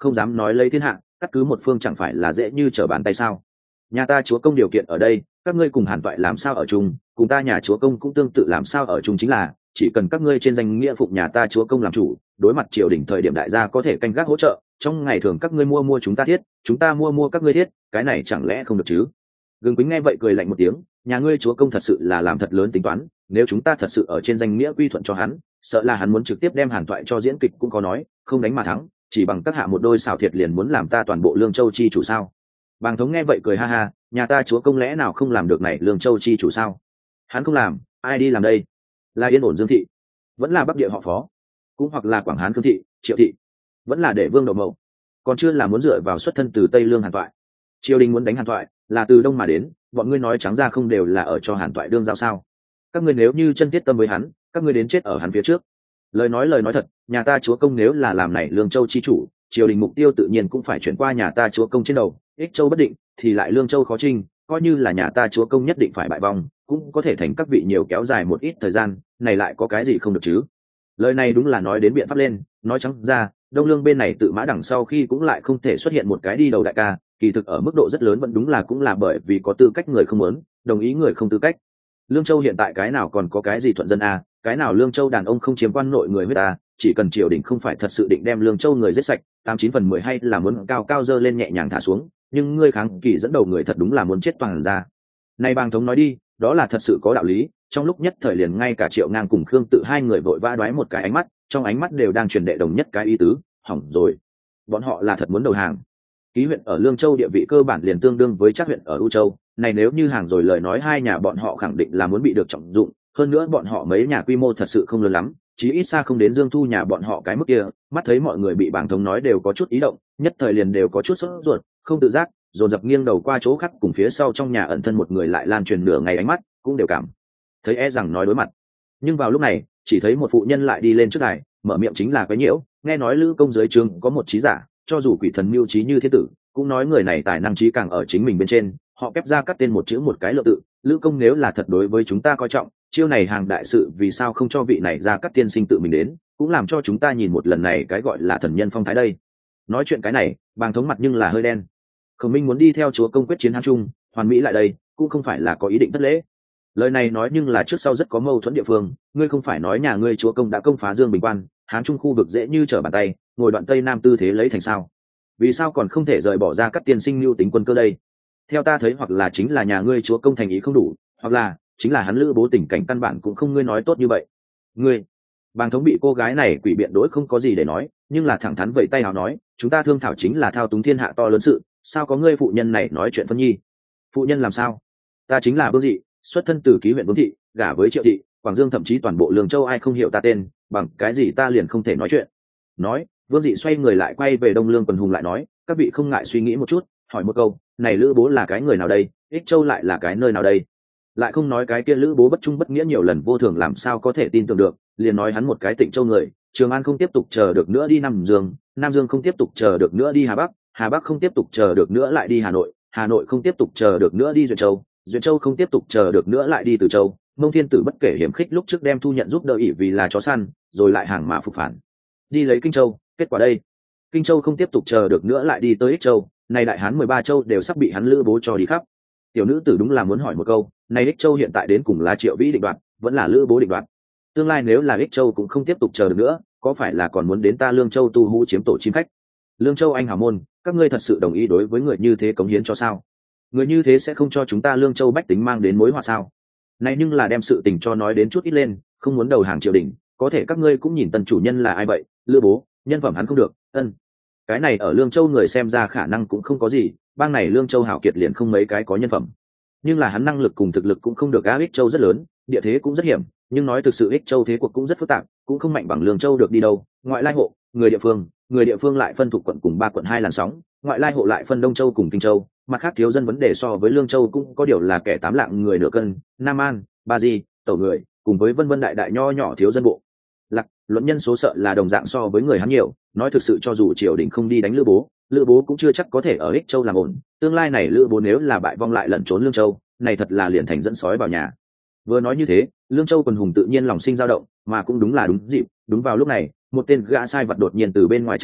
không dám nói lấy thiên hạ, cắt cứ một phương chẳng phải là dễ như trở bàn tay sao? Nhà ta chúa công điều kiện ở đây, các ngươi cùng Hàn Toại làm sao ở chung, cùng ta nhà chúa công cũng tương tự làm sao ở chung, chính là chỉ cần các ngươi trên danh nghĩa phụng nhà ta chúa công làm chủ, đối mặt triều đình thời điểm đại gia có thể canh gác hỗ trợ, trong ngày thường các ngươi mua chúng ta thiết, chúng ta mua các ngươi thiết, cái này chẳng lẽ không được chứ? Gừng Quýnh nghe vậy cười lạnh một tiếng, nhà ngươi chúa công thật sự là làm thật lớn tính toán, nếu chúng ta thật sự ở trên danh nghĩa quy thuận cho hắn, sợ là hắn muốn trực tiếp đem Hàn Toại cho diễn kịch cũng có nói, không đánh mà thắng, chỉ bằng các hạ một đôi xào thiệt liền muốn làm ta toàn bộ Lương Châu chi chủ sao? Bàng Thống nghe vậy cười ha ha, nhà ta chúa công lẽ nào không làm được này Lương Châu chi chủ sao? Hắn không làm, ai đi làm đây? Là Yên Ổn Dương thị, vẫn là Bắc Địa họ Phó, cũng hoặc là Quảng Hán Khương thị, Triệu thị, vẫn là để Vương Đậu Mậu, còn chưa là muốn dựa vào xuất thân từ Tây Lương Hàn Toại. Triều đình muốn đánh Hàn Toại, là từ đông mà đến, bọn ngươi nói trắng ra không đều là ở cho Hàn Toại đương giao sao? Các ngươi nếu như chân thiết tâm với hắn, các ngươi đến chết ở hắn phía trước. Lời nói thật, nhà ta chúa công nếu là làm này Lương Châu chi chủ, triều đình mục tiêu tự nhiên cũng phải chuyển qua nhà ta chúa công trên đầu, Ích Châu bất định thì lại Lương Châu khó trinh, coi như là nhà ta chúa công nhất định phải bại vong, cũng có thể thành các vị nhiều kéo dài một ít thời gian, này lại có cái gì không được chứ? Lời này đúng là nói đến biện pháp lên, nói trắng ra, Đông Lương bên này tự mã đằng sau khi cũng lại không thể xuất hiện một cái đi đầu đại ca, kỳ thực ở mức độ rất lớn vẫn đúng là cũng là bởi vì có tư cách người không muốn, đồng ý người không tư cách. Lương Châu hiện tại cái nào còn có cái gì thuận dân a, cái nào Lương Châu đàn ông không chiếm quan nội người huyết a, chỉ cần triều đình không phải thật sự định đem Lương Châu người giết sạch, 89/10 hay là muốn cao cao dơ lên nhẹ nhàng thả xuống, nhưng ngươi kháng kỳ dẫn đầu người thật đúng là muốn chết toàn ra. Này Bàng Thống nói đi, đó là thật sự có đạo lý, trong lúc nhất thời liền ngay cả Triệu Ngang cùng Khương Tự hai người vội vã đoái một cái ánh mắt, trong ánh mắt đều đang truyền đệ đồng nhất cái ý tứ, hỏng rồi. Bọn họ là thật muốn đầu hàng. Ký huyện ở Lương Châu địa vị cơ bản liền tương đương với Trác huyện ở U Châu, này nếu như hàng rồi lời nói hai nhà bọn họ khẳng định là muốn bị được trọng dụng, hơn nữa bọn họ mấy nhà quy mô thật sự không lớn lắm, chí ít xa không đến Dương Thu nhà bọn họ cái mức kia. Mắt thấy mọi người bị Bàng Thống nói đều có chút ý động, nhất thời liền đều có chút sốt ruột, không tự giác dồn dập nghiêng đầu qua chỗ khác, cùng phía sau trong nhà ẩn thân một người lại lan truyền nửa ngày ánh mắt, cũng đều cảm thấy e rằng nói đối mặt. Nhưng vào lúc này, chỉ thấy một phụ nhân lại đi lên trước đài, mở miệng chính là Quái Nhiễu, nghe nói Lữ công dưới trướng có một trí giả, cho dù quỷ thần mưu trí như thiên tử, cũng nói người này tài năng trí càng ở chính mình bên trên, họ kép ra cắt tên một chữ một cái lượng tự, Lữ công nếu là thật đối với chúng ta coi trọng, chiêu này hàng đại sự vì sao không cho vị này ra cắt tiên sinh tự mình đến, cũng làm cho chúng ta nhìn một lần này cái gọi là thần nhân phong thái đây. Nói chuyện cái này, Bàng Thống mặt nhưng là hơi đen. Khổng Minh muốn đi theo chúa công quyết chiến Hán Trung, hoàn mỹ lại đây, cũng không phải là có ý định thất lễ. Lời này nói nhưng là trước sau rất có mâu thuẫn địa phương, ngươi không phải nói nhà ngươi chúa công đã công phá Dương Bình Quan, Hán Trung khu vực dễ như trở bàn tay, ngồi đoạn tây nam tư thế lấy thành sao? Vì sao còn không thể rời bỏ ra các tiên sinh lưu tính quân cơ đây? Theo ta thấy hoặc là chính là nhà ngươi chúa công thành ý không đủ, hoặc là chính là hắn Lữ bố tình cảnh căn bản cũng không ngươi nói tốt như vậy. Ngươi, Bàng Thống bị cô gái này quỷ biện đối không có gì để nói, nhưng là thẳng thắn vậy tay hào nói, chúng ta thương thảo chính là thao túng thiên hạ to lớn sự, sao có ngươi phụ nhân này nói chuyện phân nhi? Phụ nhân làm sao? Ta chính là Vương Dị, xuất thân từ Ký huyện Vương thị, gả với Triệu thị, Quảng Dương thậm chí toàn bộ Lương Châu ai không hiểu ta tên, bằng cái gì ta liền không thể nói chuyện? Nói, Vương Dị xoay người lại quay về Đông Lương quần hùng lại nói, các vị không ngại suy nghĩ một chút, hỏi một câu, này Lữ bố là cái người nào đây? Ích Châu lại là cái nơi nào đây? Lại không nói cái kia Lữ bố bất trung bất nghĩa nhiều lần vô thường làm sao có thể tin tưởng được, liền nói hắn một cái Tịnh Châu người, Trường An không tiếp tục chờ được nữa đi Nam Dương, Nam Dương không tiếp tục chờ được nữa đi Hà Bắc, Hà Bắc không tiếp tục chờ được nữa lại đi Hà Nội, Hà Nội không tiếp tục chờ được nữa đi Duyện Châu, Duyện Châu không tiếp tục chờ được nữa lại đi Từ Châu. Mông Thiên Tử bất kể hiểm khích lúc trước đem thu nhận giúp đỡ ỷ vì là chó săn, rồi lại hàng mã phục phản đi lấy Kinh Châu, kết quả đây Kinh Châu không tiếp tục chờ được nữa lại đi tới Ích Châu, này đại hán 13 châu đều sắp bị hắn Lữ bố cho đi khắp. Tiểu nữ tử đúng là muốn hỏi một câu, này Ích Châu hiện tại đến cùng là Triệu Vĩ định đoạt, vẫn là Lữ bố định đoạt? Tương lai nếu là Ích Châu cũng không tiếp tục chờ được nữa, có phải là còn muốn đến ta Lương Châu tu hú chiếm tổ chim khách? Lương Châu anh hào môn, các ngươi thật sự đồng ý đối với người như thế cống hiến cho sao? Người như thế sẽ không cho chúng ta Lương Châu bách tính mang đến mối họa sao? Này nhưng là đem sự tình cho nói đến chút ít lên, không muốn đầu hàng triều đình, có thể các ngươi cũng nhìn tần chủ nhân là ai vậy? Lữ bố, nhân phẩm hắn không được, cái này ở Lương Châu người xem ra khả năng cũng không có gì, bang này Lương Châu hảo kiệt liền không mấy cái có nhân phẩm, nhưng là hắn năng lực cùng thực lực cũng không được. Ích Châu rất lớn, địa thế cũng rất hiểm, nhưng nói thực sự Ích Châu thế cuộc cũng rất phức tạp, cũng không mạnh bằng Lương Châu được đi đâu. Ngoại lai hộ, người địa phương lại phân thuộc quận cùng 3 quận 2 làn sóng, ngoại lai hộ lại phân Đông Châu cùng Kinh Châu, mặt khác thiếu dân vấn đề so với Lương Châu cũng có điều là kẻ 8 lạng người nửa cân, Nam An, Ba Di, Tẩu người, cùng với vân vân đại đại nho nhỏ thiếu dân bộ lạc, luận nhân số sợ là đồng dạng so với người hắn nhiều. Nói thực sự cho dù triều đình không đi đánh Lữ bố cũng chưa chắc có thể ở Ích Châu làm ổn. Tương lai này Lữ bố nếu là bại vong lại lẩn trốn Lương Châu, này thật là liền thành dẫn sói vào nhà. Vừa nói như thế, Lương Châu quần hùng tự nhiên lòng sinh dao động, mà cũng đúng là đúng dịp. Đúng vào lúc này, một tên gã sai vật đột nhiên từ bên ngoài chạy tới,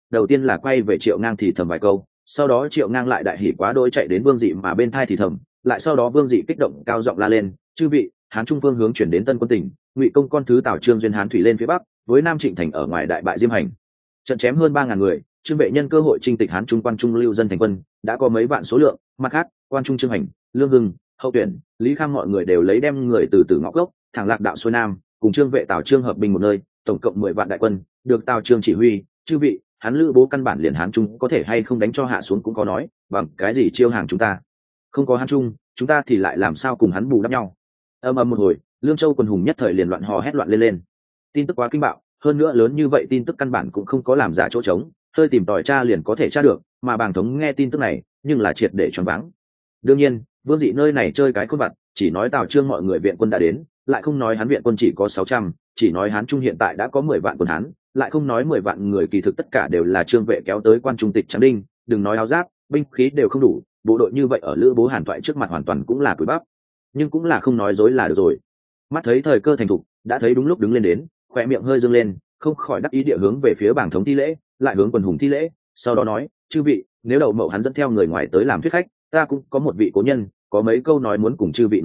đầu tiên là quay về Triệu Ngang thì thầm vài câu, sau đó Triệu Ngang lại đại hỉ quá đỗi chạy đến Vương Dị mà bên thai thì thầm, lại sau đó Vương Dị kích động cao giọng la lên, chư vị, Hán Trung phương hướng chuyển đến Tân Quân tỉnh, Ngụy công con thứ Tào Trương duyên Hán thủy lên phía bắc, với Nam Trịnh thành ở ngoài đại bại Diêm Hành, trận chém hơn 3.000 người. Trương Vệ nhân cơ hội chinh tịch Hán Trung quan trung lưu dân thành quân, đã có mấy vạn số lượng. Mặt khác, quan trung Trương Hành, Lương Hưng, Hậu Tuyển, Lý Khang mọi người đều lấy đem người từ từ ngõ gốc, thẳng lạc đạo xuôi nam, cùng Trương Vệ Tào Trương hợp binh một nơi, tổng cộng 10 vạn đại quân, được Tào Trương chỉ huy. Chư vị, hắn Lữ Bố căn bản liền Hán Trung có thể hay không đánh cho hạ xuống cũng có nói, bằng cái gì chiêu hàng chúng ta? Không có Hán Trung, chúng ta thì lại làm sao cùng hắn bù đắp nhau? Ầm ầm một hồi, Lương Châu quần hùng nhất thời liền loạn hò hét loạn lên. Tin tức quá kinh bạo, hơn nữa lớn như vậy tin tức căn bản cũng không có làm giả chỗ trống, hơi tìm tòi tra liền có thể tra được, mà Bàng Thống nghe tin tức này, nhưng là triệt để choáng váng. Đương nhiên, Vương Dị nơi này chơi cái khôn vặt, chỉ nói Tào Trương mọi người viện quân đã đến, lại không nói hắn viện quân chỉ có 600, chỉ nói Hán Trung hiện tại đã có 10 vạn quân Hán, lại không nói 10 vạn người kỳ thực tất cả đều là Trương Vệ kéo tới quan trung tịch Tráng Đinh, đừng nói áo giáp, binh khí đều không đủ, bộ đội như vậy ở Lữ Bố Hàn Toại trước mặt hoàn toàn cũng là cùi bắp, nhưng cũng là không nói dối là được rồi. Mắt thấy thời cơ thành thục, đã thấy đúng lúc đứng lên đến, khỏe miệng hơi dương lên, không khỏi đắc ý địa hướng về phía Bàng Thống thi lễ, lại hướng quần hùng thi lễ, sau đó nói, chư vị, nếu Đậu Mậu hắn dẫn theo người ngoài tới làm thuyết khách, ta cũng có một vị cố nhân, có mấy câu nói muốn cùng chư vị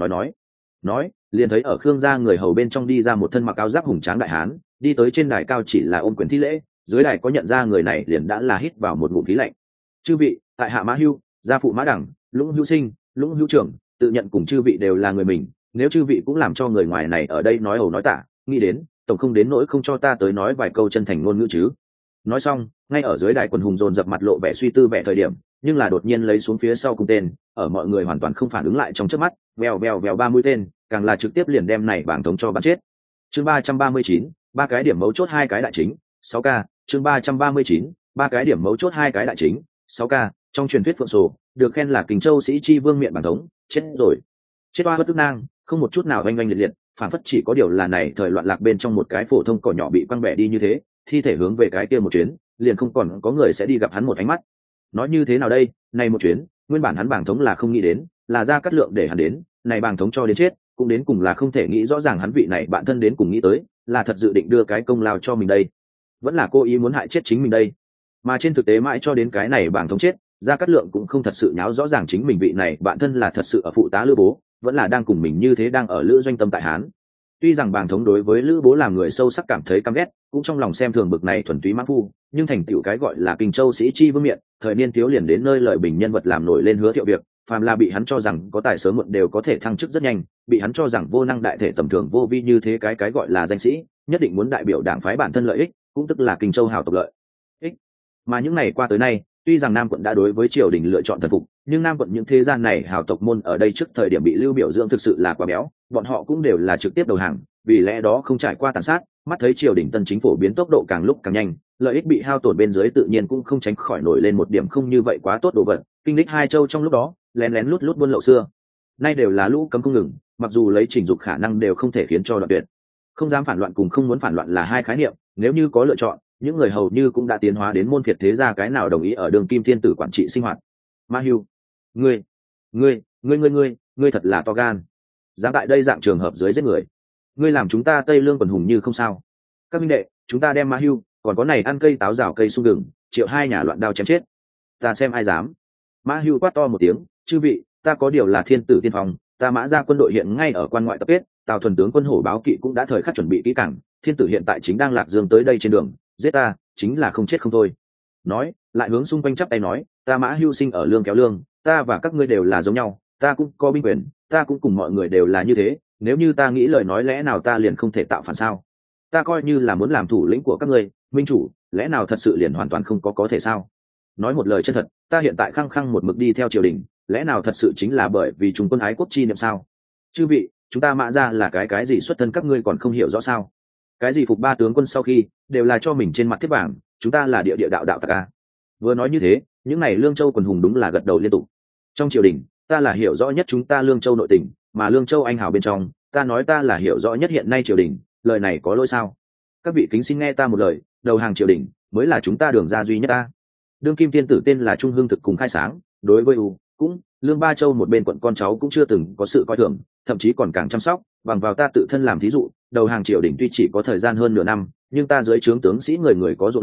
nói, liền thấy ở Khương gia người hầu bên trong đi ra một thân mặc áo giáp hùng tráng đại hán, đi tới trên đài cao chỉ là ôm quyền thi lễ, dưới đài có nhận ra người này liền đã là hít vào một ngụm khí lạnh. Chư vị, tại hạ Mã Hưu, gia phụ Mã Đẳng, Lũng Hữu Sinh, Lũng Hữu Trưởng, tự nhận cùng chư vị đều là người mình, nếu chư vị cũng làm cho người ngoài này ở đây nói ẩu nói tả, nghĩ đến tổng không đến nỗi không cho ta tới nói vài câu chân thành ngôn ngữ chứ. Nói xong, ngay ở dưới đài quần hùng dồn dập mặt lộ vẻ suy tư vẻ thời điểm, nhưng là đột nhiên lấy xuống phía sau cung tên, ở mọi người hoàn toàn không phản ứng lại trong chớp mắt, vèo 3 mũi tên, càng là trực tiếp liền đem này Bàng Thống cho bắn chết. Chương 339, ba cái điểm mấu chốt hai cái đại chính, 6K, chương 339, ba cái điểm mấu chốt hai cái đại chính, 6K, trong truyền thuyết Phượng Sổ, được khen là Kình Châu sĩ chi vương miện Bàng Thống, chết rồi. Chết oa bất tức nang, không một chút nào oanh oanh liệt liệt, phản phất chỉ có điều là này thời loạn lạc bên trong một cái phổ thông cỏ nhỏ bị quăng bẻ đi như thế, thi thể hướng về cái kia một chuyến, liền không còn có người sẽ đi gặp hắn một ánh mắt. Nói như thế nào đây, này một chuyến, nguyên bản hắn Bàng Thống là không nghĩ đến, là ra cắt lượng để hắn đến, này Bàng Thống cho đến chết, cũng đến cùng là không thể nghĩ rõ ràng hắn vị này bạn thân đến cùng nghĩ tới, là thật dự định đưa cái công lao cho mình đây, vẫn là cố ý muốn hại chết chính mình đây. Mà trên thực tế mãi cho đến cái này Bàng Thống chết, Gia Cát Lượng cũng không thật sự nháo rõ ràng chính mình vị này bạn thân là thật sự ở phụ tá Lữ Bố, vẫn là đang cùng mình như thế đang ở Lữ doanh tâm tại Hán. Tuy rằng Bàng Thống đối với Lữ Bố làm người sâu sắc cảm thấy căm ghét, cũng trong lòng xem thường bực này thuần túy mãn phu, nhưng thành tựu cái gọi là Kình Châu sĩ chi vương miện, thời niên thiếu liền đến nơi lợi bình nhân vật làm nổi lên Hứa Thiệu việc, phàm là bị hắn cho rằng có tài sớm muộn đều có thể thăng chức rất nhanh, bị hắn cho rằng vô năng đại thể tầm thường vô vi như thế cái gọi là danh sĩ, nhất định muốn đại biểu đảng phái bản thân lợi ích, cũng tức là Kình Châu hào tộc lợi ích. Mà những ngày qua tới nay, tuy rằng Nam quận đã đối với triều đình lựa chọn thần phục, nhưng Nam quận những thế gian này hào tộc môn ở đây trước thời điểm bị Lưu biểu dưỡng thực sự là quá béo, bọn họ cũng đều là trực tiếp đầu hàng, vì lẽ đó không trải qua tàn sát, mắt thấy triều đình tân chính phổ biến tốc độ càng lúc càng nhanh, lợi ích bị hao tổn bên dưới tự nhiên cũng không tránh khỏi nổi lên một điểm không như vậy quá tốt đồ vật. Kinh lịch hai châu trong lúc đó, lén lén lút lút buôn lậu xưa, nay đều là lũ cấm không ngừng, mặc dù lấy trình dục khả năng đều không thể khiến cho đoạn tuyệt. Không dám phản loạn cùng không muốn phản loạn là hai khái niệm, nếu như có lựa chọn, những người hầu như cũng đã tiến hóa đến môn phiệt thế gia cái nào đồng ý ở đường kim thiên tử quản trị sinh hoạt. Ma Hưu, ngươi thật là to gan, dám tại đây dạng trường hợp dưới giết người, ngươi làm chúng ta Tây Lương quần hùng như không sao. Các minh đệ, chúng ta đem Ma Hưu, còn có này ăn cây táo rào cây sung gừng, triệu hai nhà loạn đao chém chết, ta xem ai dám. Ma Hưu quát to một tiếng, chư vị, ta có điều là thiên tử tiên phong, ta Mã gia quân đội hiện ngay ở quan ngoại tập kết, Tào thuần tướng quân hổ báo kỵ cũng đã thời khắc chuẩn bị kỹ càng, thiên tử hiện tại chính đang lạc dương tới đây trên đường, giết ta chính là không chết không thôi. Nói lại hướng xung quanh chắp tay nói, ta Mã Hưu sinh ở lương kéo lương, ta và các ngươi đều là giống nhau, ta cũng có binh quyền, ta cũng cùng mọi người đều là như thế, nếu như ta nghĩ lời nói lẽ nào ta liền không thể tạo phản sao? Ta coi như là muốn làm thủ lĩnh của các ngươi, minh chủ, lẽ nào thật sự liền hoàn toàn không có thể sao? Nói một lời chân thật, ta hiện tại khăng khăng một mực đi theo triều đình, lẽ nào thật sự chính là bởi vì chúng quân ái quốc chi niệm sao? Chư vị, chúng ta Mã gia là cái gì xuất thân các ngươi còn không hiểu rõ sao? Cái gì phục ba tướng quân sau khi đều là cho mình trên mặt thiết bảng, chúng ta là địa đạo tặc a. Vừa nói như thế, những này Lương Châu quần hùng đúng là gật đầu liên tục. Trong triều đình, ta là hiểu rõ nhất chúng ta Lương Châu nội tình, mà Lương Châu anh hào bên trong, ta nói ta là hiểu rõ nhất hiện nay triều đình, lời này có lỗi sao? Các vị kính xin nghe ta một lời, đầu hàng triều đình mới là chúng ta đường ra duy nhất ta. Đương kim tiên tử tên là Trung Hưng Thực cùng khai sáng, đối với cũng Lương Ba Châu một bên quận con cháu cũng chưa từng có sự coi thường, thậm chí còn càng chăm sóc, bằng vào ta tự thân làm thí dụ, đầu hàng triều đình tuy chỉ có thời gian hơn nửa năm, nhưng ta dưới trướng tướng sĩ người người có dụng loại,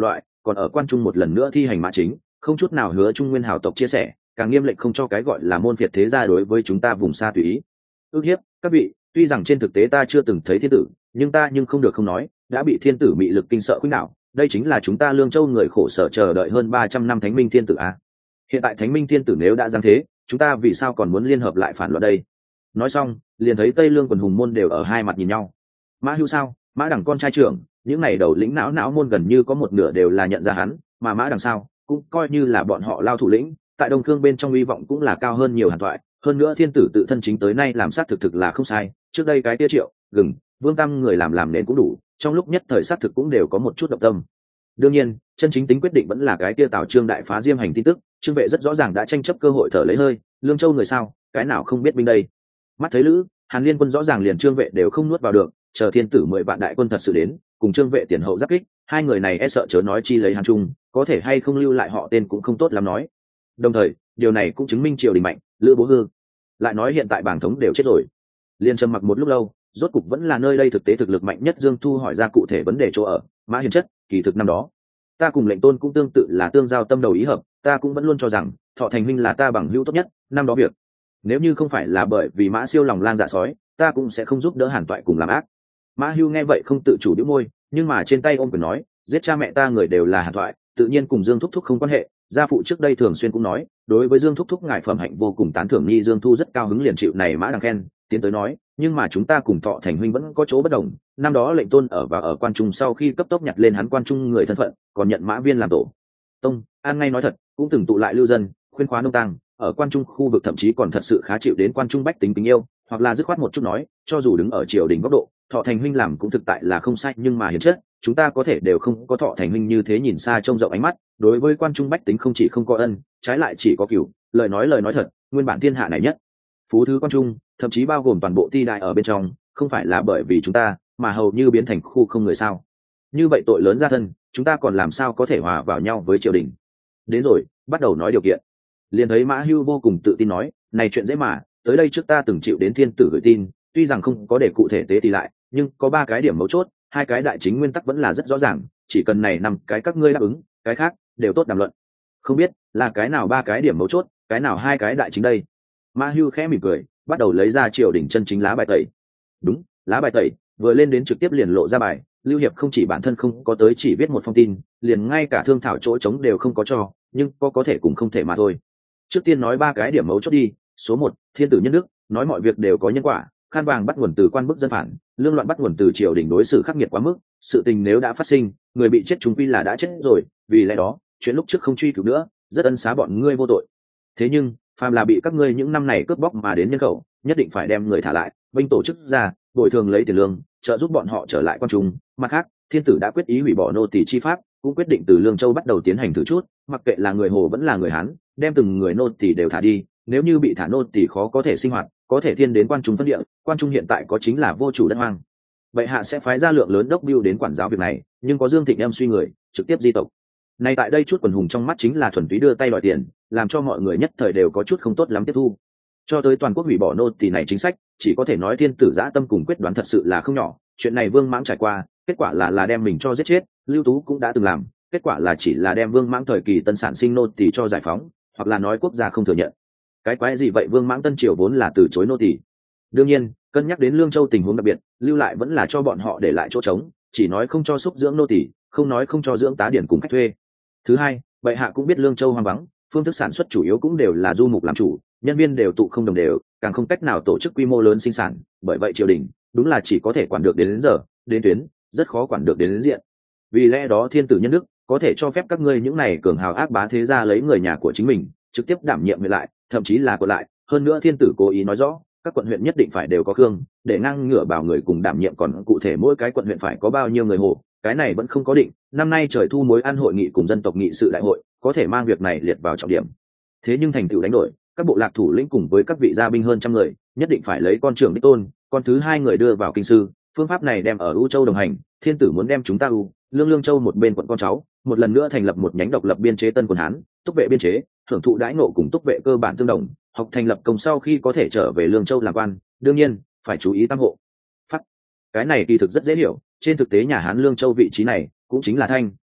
còn ở quan trung một lần nữa thi hành mã chính, không chút nào hứa Trung Nguyên hào tộc chia sẻ, càng nghiêm lệnh không cho cái gọi là môn phiệt thế gia đối với chúng ta vùng xa tùy ý ước hiếp. Các vị, tuy rằng trên thực tế ta chưa từng thấy thiên tử, nhưng ta không được không nói, đã bị thiên tử mị lực kinh sợ khuynh đảo. Đây chính là chúng ta Lương Châu người khổ sở chờ đợi hơn 300 năm Thánh Minh thiên tử a. Hiện tại Thánh Minh thiên tử nếu đã giáng thế, chúng ta vì sao còn muốn liên hợp lại phản loạn đây? Nói xong, liền thấy Tây Lương quần hùng môn đều ở hai mặt nhìn nhau. Mã Hưu sao? Mã Đằng con trai trưởng, những này đầu lĩnh não môn gần như có một nửa đều là nhận ra hắn, mà Mã Đằng sao, cũng coi như là bọn họ lao thủ lĩnh, tại Đông Cương bên trong hy vọng cũng là cao hơn nhiều Hàn Toại. Hơn nữa thiên tử tự thân chính tới nay làm sát thực là không sai, trước đây cái tia Triệu, Gừng, Vương Tam người làm nền cũng đủ, trong lúc nhất thời sát thực cũng đều có một chút động tâm. Đương nhiên, chân chính tính quyết định vẫn là cái tia Tào Trương đại phá Diêm hành tin tức, Trương Vệ rất rõ ràng đã tranh chấp cơ hội thở lấy hơi, Lương Châu người sao, cái nào không biết binh đây. Mắt thấy Lữ, Hàn liên quân rõ ràng liền Trương Vệ đều không nuốt vào được, chờ thiên tử 10 vạn đại quân thật sự đến, cùng Trương Vệ tiền hậu giáp kích, hai người này e sợ chớ nói chi lấy Hàn Trung, có thể hay không lưu lại họ tên cũng không tốt lắm nói. Đồng thời, điều này cũng chứng minh triều đình mạnh, Lữ Bố hư. Lại nói hiện tại bảng thống đều chết rồi. Liên trầm mặc một lúc lâu, rốt cục vẫn là nơi đây thực tế thực lực mạnh nhất Dương Thu hỏi ra cụ thể vấn đề chỗ ở. Mã Hiền chất, kỳ thực năm đó ta cùng Lệnh Tôn cũng tương tự là tương giao tâm đầu ý hợp, ta cũng vẫn luôn cho rằng Thọ Thành huynh là ta bằng hữu tốt nhất. Năm đó việc, nếu như không phải là bởi vì Mã Siêu lòng lang dạ sói, ta cũng sẽ không giúp đỡ Hàn Toại cùng làm ác. Mã Hưu nghe vậy không tự chủ bĩu môi, nhưng mà trên tay ôm quyền nói, giết cha mẹ ta người đều là Hàn Toại, tự nhiên cùng Dương Thúc Thúc không quan hệ. Gia phụ trước đây thường xuyên cũng nói, đối với Dương Thúc Thúc ngài phẩm hạnh vô cùng tán thưởng, nghi Dương Thu rất cao hứng liền chịu này Mã Đằng khen, tiến tới nói, nhưng mà chúng ta cùng Thọ Thành huynh vẫn có chỗ bất đồng. Năm đó Lệnh Tôn ở và ở quan trung sau khi cấp tốc nhặt lên hắn quan trung người thân phận, còn nhận Mã Viên làm tổ tông, an ngay nói thật, cũng từng tụ lại lưu dân, khuyên khóa nông tăng, ở quan trung khu vực thậm chí còn thật sự khá chịu đến quan trung bách tính tình yêu, hoặc là dứt khoát một chút nói, cho dù đứng ở triều đình góc độ, Thọ Thành huynh làm cũng thực tại là không sai, nhưng mà hiền chất, chúng ta có thể đều không có Thọ Thành huynh như thế nhìn xa trông rộng ánh mắt, đối với quan trung bách tính không chỉ không có ân, trái lại chỉ có cửu. Lời nói thật, nguyên bản thiên hạ này nhất phú thứ quan trung, thậm chí bao gồm toàn bộ ti đại ở bên trong, không phải là bởi vì chúng ta, mà hầu như biến thành khu không người sao? Như vậy tội lớn ra thân, chúng ta còn làm sao có thể hòa vào nhau với triều đình? Đến rồi, bắt đầu nói điều kiện. Liền thấy Mã Hưu vô cùng tự tin nói, này chuyện dễ mà, tới đây trước ta từng chịu đến thiên tử gửi tin, tuy rằng không có để cụ thể tế thì lại, nhưng có 3 cái điểm mấu chốt, 2 cái đại chính nguyên tắc vẫn là rất rõ ràng, chỉ cần này 5 cái các ngươi đáp ứng, cái khác đều tốt đàm luận. Không biết là cái nào 3 cái điểm mấu chốt, cái nào 2 cái đại chính đây? Mã Hưu khẽ mỉm cười, bắt đầu lấy ra triều đình chân chính lá bài tẩy. Đúng, lá bài tẩy, vừa lên đến trực tiếp liền lộ ra bài. Lưu Hiệp không chỉ bản thân không có tới chỉ viết một phong tin, liền ngay cả thương thảo chỗ trống đều không có cho, nhưng có thể cùng không thể mà thôi. Trước tiên nói 3 cái điểm mấu chốt đi. Số 1, thiên tử nhân đức, nói mọi việc đều có nhân quả, khan vàng bắt nguồn từ quan bức dân phản, lương loạn bắt nguồn từ triều đình đối xử khắc nghiệt quá mức, sự tình nếu đã phát sinh, người bị chết chúng quy là đã chết rồi, vì lẽ đó, chuyện lúc trước không truy cứu nữa, rất ân xá bọn ngươi vô tội. Thế nhưng, phàm là bị các ngươi những năm này cướp bóc mà đến nhân khẩu, nhất định phải đem người thả lại, binh tổ chức ra, bồi thường lấy tiền lương, trợ giúp bọn họ trở lại quan trung. Mặt khác, thiên tử đã quyết ý hủy bỏ nô tỳ chi pháp, cũng quyết định từ Lương Châu bắt đầu tiến hành thử chút, mặc kệ là người Hồ vẫn là người Hán, đem từng người nô tỳ đều thả đi. Nếu như bị thả nô tỳ khó có thể sinh hoạt, có thể thiên đến quan trung phân địa, quan trung hiện tại có chính là vô chủ đất hoang. Bệ hạ sẽ phái ra lượng lớn đốc bưu đến quản giáo việc này, nhưng có Dương Thịnh em suy người, trực tiếp di tộc. Nay tại đây chút quần hùng trong mắt chính là thuần túy đưa tay đòi tiền, làm cho mọi người nhất thời đều có chút không tốt lắm tiếp thu. Cho tới toàn quốc hủy bỏ nô tỳ này chính sách, chỉ có thể nói thiên tử dã tâm cùng quyết đoán thật sự là không nhỏ. Chuyện này Vương Mãng trải qua, kết quả là đem mình cho giết chết, Lưu Tú cũng đã từng làm, kết quả là chỉ là đem Vương Mãng thời kỳ tân sản sinh nô tỳ cho giải phóng, hoặc là nói quốc gia không thừa nhận. Cái quái gì vậy, Vương Mãng tân triều vốn là từ chối nô tỳ. Đương nhiên, cân nhắc đến Lương Châu tình huống đặc biệt, lưu lại vẫn là cho bọn họ để lại chỗ trống, chỉ nói không cho xúc dưỡng nô tỳ, không nói không cho dưỡng tá điển cùng khách thuê. Thứ hai, bệ hạ cũng biết Lương Châu hoang vắng, phương thức sản xuất chủ yếu cũng đều là du mục làm chủ, nhân viên đều tụ không đồng đều, càng không cách nào tổ chức quy mô lớn sinh sản, bởi vậy triều đình đúng là chỉ có thể quản được đến giờ, đến tuyến, rất khó quản được đến diện. Vì lẽ đó thiên tử nhân đức có thể cho phép các ngươi những này cường hào ác bá thế gia lấy người nhà của chính mình trực tiếp đảm nhiệm về lại, thậm chí là còn lại. Hơn nữa thiên tử cố ý nói rõ, các quận huyện nhất định phải đều có khương, để ngang ngửa bảo người cùng đảm nhiệm, còn cụ thể mỗi cái quận huyện phải có bao nhiêu người Hồ, cái này vẫn không có định. Năm nay trời thu mối ăn hội nghị cùng dân tộc nghị sự đại hội, có thể mang việc này liệt vào trọng điểm. Thế nhưng thành tựu đánh đổi, các bộ lạc thủ lĩnh cùng với các vị gia binh hơn trăm người, nhất định phải lấy con trưởng đích tôn, con thứ hai người đưa vào kinh sư. Phương pháp này đem ở U Châu đồng hành, thiên tử muốn đem chúng ta Lương Châu một bên quận con cháu, một lần nữa thành lập một nhánh độc lập biên chế tân quân Hán, túc vệ biên chế, hưởng thụ đãi ngộ cùng túc vệ cơ bản tương đồng, học thành lập công sau khi có thể trở về Lương Châu làm quan, đương nhiên phải chú ý tam hộ pháp. Cái này kỳ thực rất dễ hiểu, trên thực tế nhà Hán Lương Châu vị trí này cũng chính là Thanh, Cam,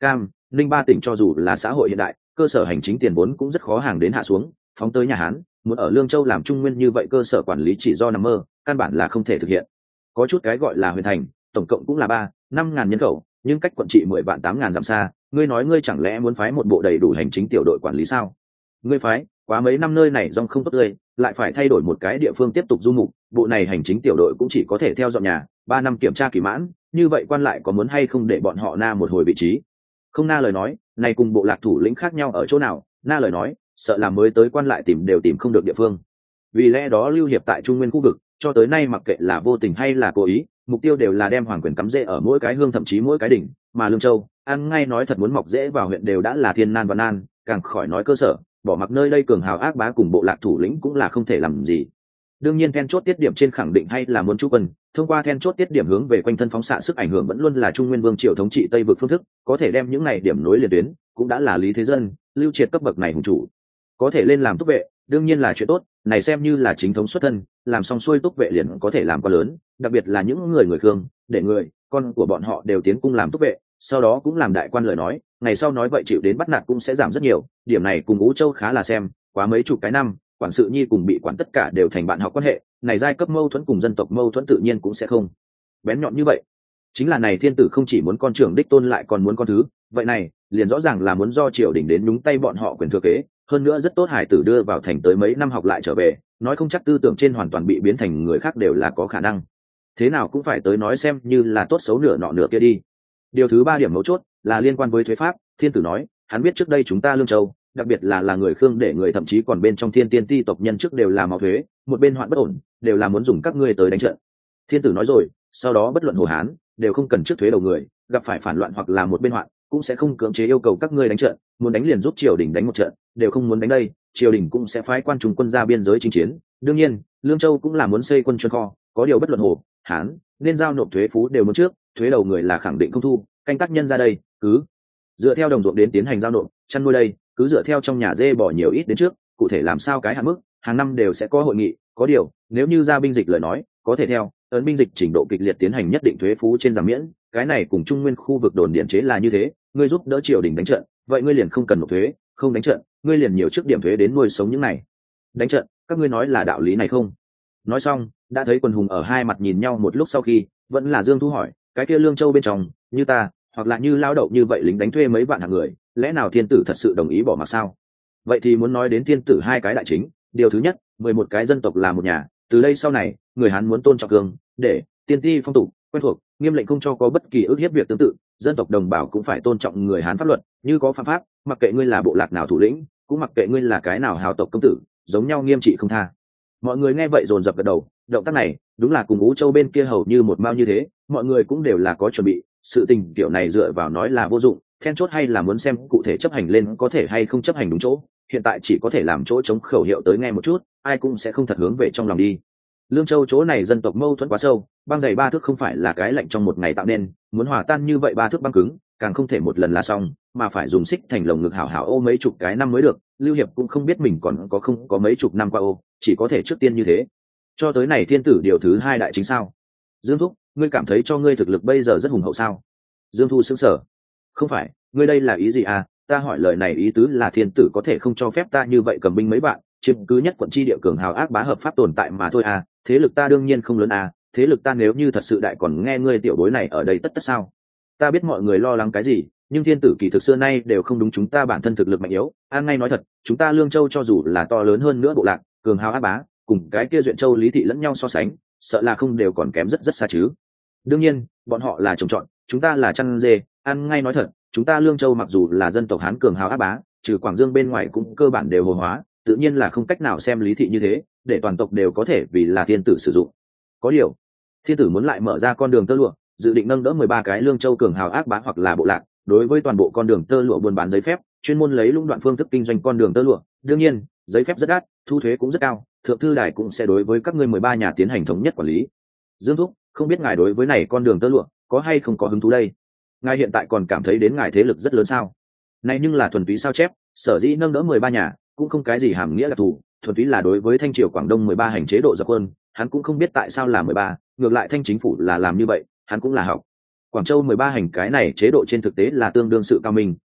Ninh Ba tỉnh cho dù là xã hội hiện đại, cơ sở hành chính tiền vốn cũng rất khó hàng đến hạ xuống, phóng tới nhà Hán, muốn ở Lương Châu làm trung nguyên như vậy cơ sở quản lý chỉ do nằm mơ, căn bản là không thể thực hiện. Có chút cái gọi là huyện thành, tổng cộng cũng là 3-5 ngàn nhân khẩu, nhưng cách quận trị 10 vạn 8 ngàn dặm xa, ngươi nói ngươi chẳng lẽ muốn phái một bộ đầy đủ hành chính tiểu đội quản lý sao? Ngươi phái, quá mấy năm nơi này dòng không tốt tươi, lại phải thay đổi một cái địa phương tiếp tục du mục, bộ này hành chính tiểu đội cũng chỉ có thể theo dọn nhà, 3 năm kiểm tra kỳ mãn, như vậy quan lại có muốn hay không để bọn họ na một hồi vị trí? Không na lời nói, này cùng bộ lạc thủ lĩnh khác nhau ở chỗ nào, na lời nói, sợ là mới tới quan lại tìm đều tìm không được địa phương. Vì lẽ đó lưu hiệp tại trung nguyên khu vực cho tới nay mặc kệ là vô tình hay là cố ý, mục tiêu đều là đem hoàng quyền cắm rễ ở mỗi cái hương thậm chí mỗi cái đỉnh, mà Lương Châu ăn ngay nói thật muốn mọc rễ vào huyện đều đã là thiên nan và nan, càng khỏi nói cơ sở, bỏ mặc nơi đây cường hào ác bá cùng bộ lạc thủ lĩnh cũng là không thể làm gì. Đương nhiên then chốt tiết điểm trên khẳng định hay là muốn chú quân, thông qua then chốt tiết điểm hướng về quanh thân phóng xạ sức ảnh hưởng vẫn luôn là trung nguyên vương triều thống trị tây vực phương thức, có thể đem những này điểm nối liền tuyến cũng đã là Lý Thế Dân, Lưu Triệt cấp bậc này hùng chủ, có thể lên làm túc vệ đương nhiên là chuyện tốt, này xem như là chính thống xuất thân, làm xong xuôi túc vệ liền có thể làm quá lớn, đặc biệt là những người Khương, để người con của bọn họ đều tiến cung làm túc vệ, sau đó cũng làm đại quan lời nói, ngày sau nói vậy chịu đến bắt nạt cũng sẽ giảm rất nhiều. Điểm này cùng Ú Châu khá là xem, quá mấy chục cái năm, quản sự nhi cùng bị quản tất cả đều thành bạn học quan hệ, này giai cấp mâu thuẫn cùng dân tộc mâu thuẫn tự nhiên cũng sẽ không bén nhọn như vậy. Chính là này thiên tử không chỉ muốn con trưởng đích tôn lại còn muốn con thứ, vậy này liền rõ ràng là muốn do triều đình đến nhúng tay bọn họ quyền thừa kế, hơn nữa rất tốt hải tử đưa vào thành tới mấy năm học lại trở về, nói không chắc tư tưởng trên hoàn toàn bị biến thành người khác đều là có khả năng. Thế nào cũng phải tới nói xem như là tốt xấu nửa nọ nửa kia đi. Điều thứ 3 điểm mấu chốt là liên quan với thuế pháp. Thiên tử nói hắn biết trước đây chúng ta Lương Châu, đặc biệt là người Khương để người thậm chí còn bên trong thiên tiên ti tộc nhân trước đều là mạo thuế, một bên hoạn bất ổn đều là muốn dùng các ngươi tới đánh trận. Thiên tử nói rồi, sau đó bất luận Hồ Hán đều không cần trước thuế đầu người, gặp phải phản loạn hoặc là một bên hoạn cũng sẽ không cưỡng chế yêu cầu các ngươi đánh trận, muốn đánh liền giúp triều đình đánh một trận, đều không muốn đánh đây, triều đình cũng sẽ phái quan trung quân ra biên giới chinh chiến. Đương nhiên, Lương Châu cũng là muốn xây quân chuyên kho, có điều bất luận Hồ Hán nên giao nộp thuế phú đều muốn trước, thuế đầu người là khẳng định không thu, canh tác nhân ra đây cứ dựa theo đồng ruộng đến tiến hành giao nộp, chăn nuôi đây cứ dựa theo trong nhà dê bò nhiều ít đến trước, cụ thể làm sao cái hạn mức, hàng năm đều sẽ có hội nghị, có điều nếu như ra binh dịch lời nói, có thể theo ấn binh dịch trình độ kịch liệt tiến hành nhất định thuế phú trên giảm miễn, cái này cùng trung nguyên khu vực đồn điện chế là như thế, ngươi giúp đỡ triều đình đánh trận, vậy ngươi liền không cần nộp thuế, không đánh trận, ngươi liền nhiều trước điểm thuế đến nuôi sống những này. Đánh trận, các ngươi nói là đạo lý này không? Nói xong, đã thấy quần hùng ở hai mặt nhìn nhau một lúc sau khi, vẫn là Dương Thu hỏi, cái kia Lương Châu bên trong, như ta, hoặc là như lao đậu như vậy lính đánh thuê mấy vạn hạng người, lẽ nào thiên tử thật sự đồng ý bỏ mặc sao? Vậy thì muốn nói đến thiên tử hai cái đại chính, điều thứ nhất, 11 cái dân tộc là một nhà, từ đây sau này, người Hán muốn tôn trọng cương, để tiên ti phong tục quen thuộc, nghiêm lệnh không cho có bất kỳ ức hiếp việc tương tự, dân tộc đồng bào cũng phải tôn trọng người Hán pháp luật, như có phạm pháp, mặc kệ ngươi là bộ lạc nào thủ lĩnh, cũng mặc kệ ngươi là cái nào hào tộc công tử, giống nhau nghiêm trị không tha. Mọi người nghe vậy dồn dập gật đầu, động tác này đúng là cùng Ú Châu bên kia hầu như một mao như thế, mọi người cũng đều là có chuẩn bị, sự tình kiểu này dựa vào nói là vô dụng, then chốt hay là muốn xem cụ thể chấp hành lên có thể hay không chấp hành đúng chỗ, hiện tại chỉ có thể làm chỗ chống khẩu hiệu tới nghe một chút, ai cũng sẽ không thật hướng về trong lòng đi. Lương Châu chỗ này dân tộc mâu thuẫn quá sâu, băng dày 3 thước không phải là cái lạnh trong một ngày tạo nên, muốn hòa tan như vậy 3 thước băng cứng, càng không thể một lần là xong, mà phải dùng xích thành lồng ngực hảo hảo ô mấy chục cái năm mới được. Lưu Hiệp cũng không biết mình còn có không có mấy chục năm qua ô, chỉ có thể trước tiên như thế. Cho tới này thiên tử điều thứ 2 đại chính sao? Dương Thúc, ngươi cảm thấy cho ngươi thực lực bây giờ rất hùng hậu sao? Dương Thu sững sờ. Không phải, ngươi đây là ý gì à? Ta hỏi lời này ý tứ là thiên tử có thể không cho phép ta như vậy cầm binh mấy bạn, chiếm cứ nhất quận chi địa cường hào ác bá hợp pháp tồn tại mà thôi à, thế lực ta đương nhiên không lớn à, thế lực ta nếu như thật sự đại còn nghe ngươi tiểu bối này ở đây tất sao? Ta biết mọi người lo lắng cái gì, nhưng thiên tử kỳ thực xưa nay đều không đúng chúng ta bản thân thực lực mạnh yếu, an ngay nói thật, chúng ta Lương Châu cho dù là to lớn hơn nữa bộ lạc, cường hào ác bá, cùng cái kia Duyện Châu Lý thị lẫn nhau so sánh, sợ là không đều còn kém rất rất xa chứ. Đương nhiên, bọn họ là trồng trọt, chúng ta là chăn dê, ăn ngay nói thật, chúng ta Lương Châu mặc dù là dân tộc Hán cường hào ác bá, trừ Quảng Dương bên ngoài cũng cơ bản đều hồ hóa, tự nhiên là không cách nào xem Lý thị như thế, để toàn tộc đều có thể vì là thiên tử sử dụng. Có điều, thiên tử muốn lại mở ra con đường tơ lụa, dự định nâng đỡ 13 cái Lương Châu cường hào ác bá hoặc là bộ lạc, đối với toàn bộ con đường tơ lụa buôn bán giấy phép, chuyên môn lấy lũng đoạn phương thức kinh doanh con đường tơ lụa. Đương nhiên, giấy phép rất đắt, thu thuế cũng rất cao, thượng thư đài cũng sẽ đối với các ngươi 13 nhà tiến hành thống nhất quản lý. Dương Thúc, không biết ngài đối với này con đường tơ lụa có hay không có hứng thú đây? Ngài hiện tại còn cảm thấy đến ngài thế lực rất lớn sao? Này nhưng là thuần túy sao chép, sở dĩ nâng đỡ 13 nhà, cũng không cái gì hàm nghĩa đặc thù, thuần túy là đối với Thanh triều Quảng Đông 13 hành chế độ dập quân, hắn cũng không biết tại sao là 13, ngược lại Thanh chính phủ là làm như vậy, hắn cũng là học. Quảng Châu 13 hành cái này chế độ trên thực tế là tương đương sự cao minh,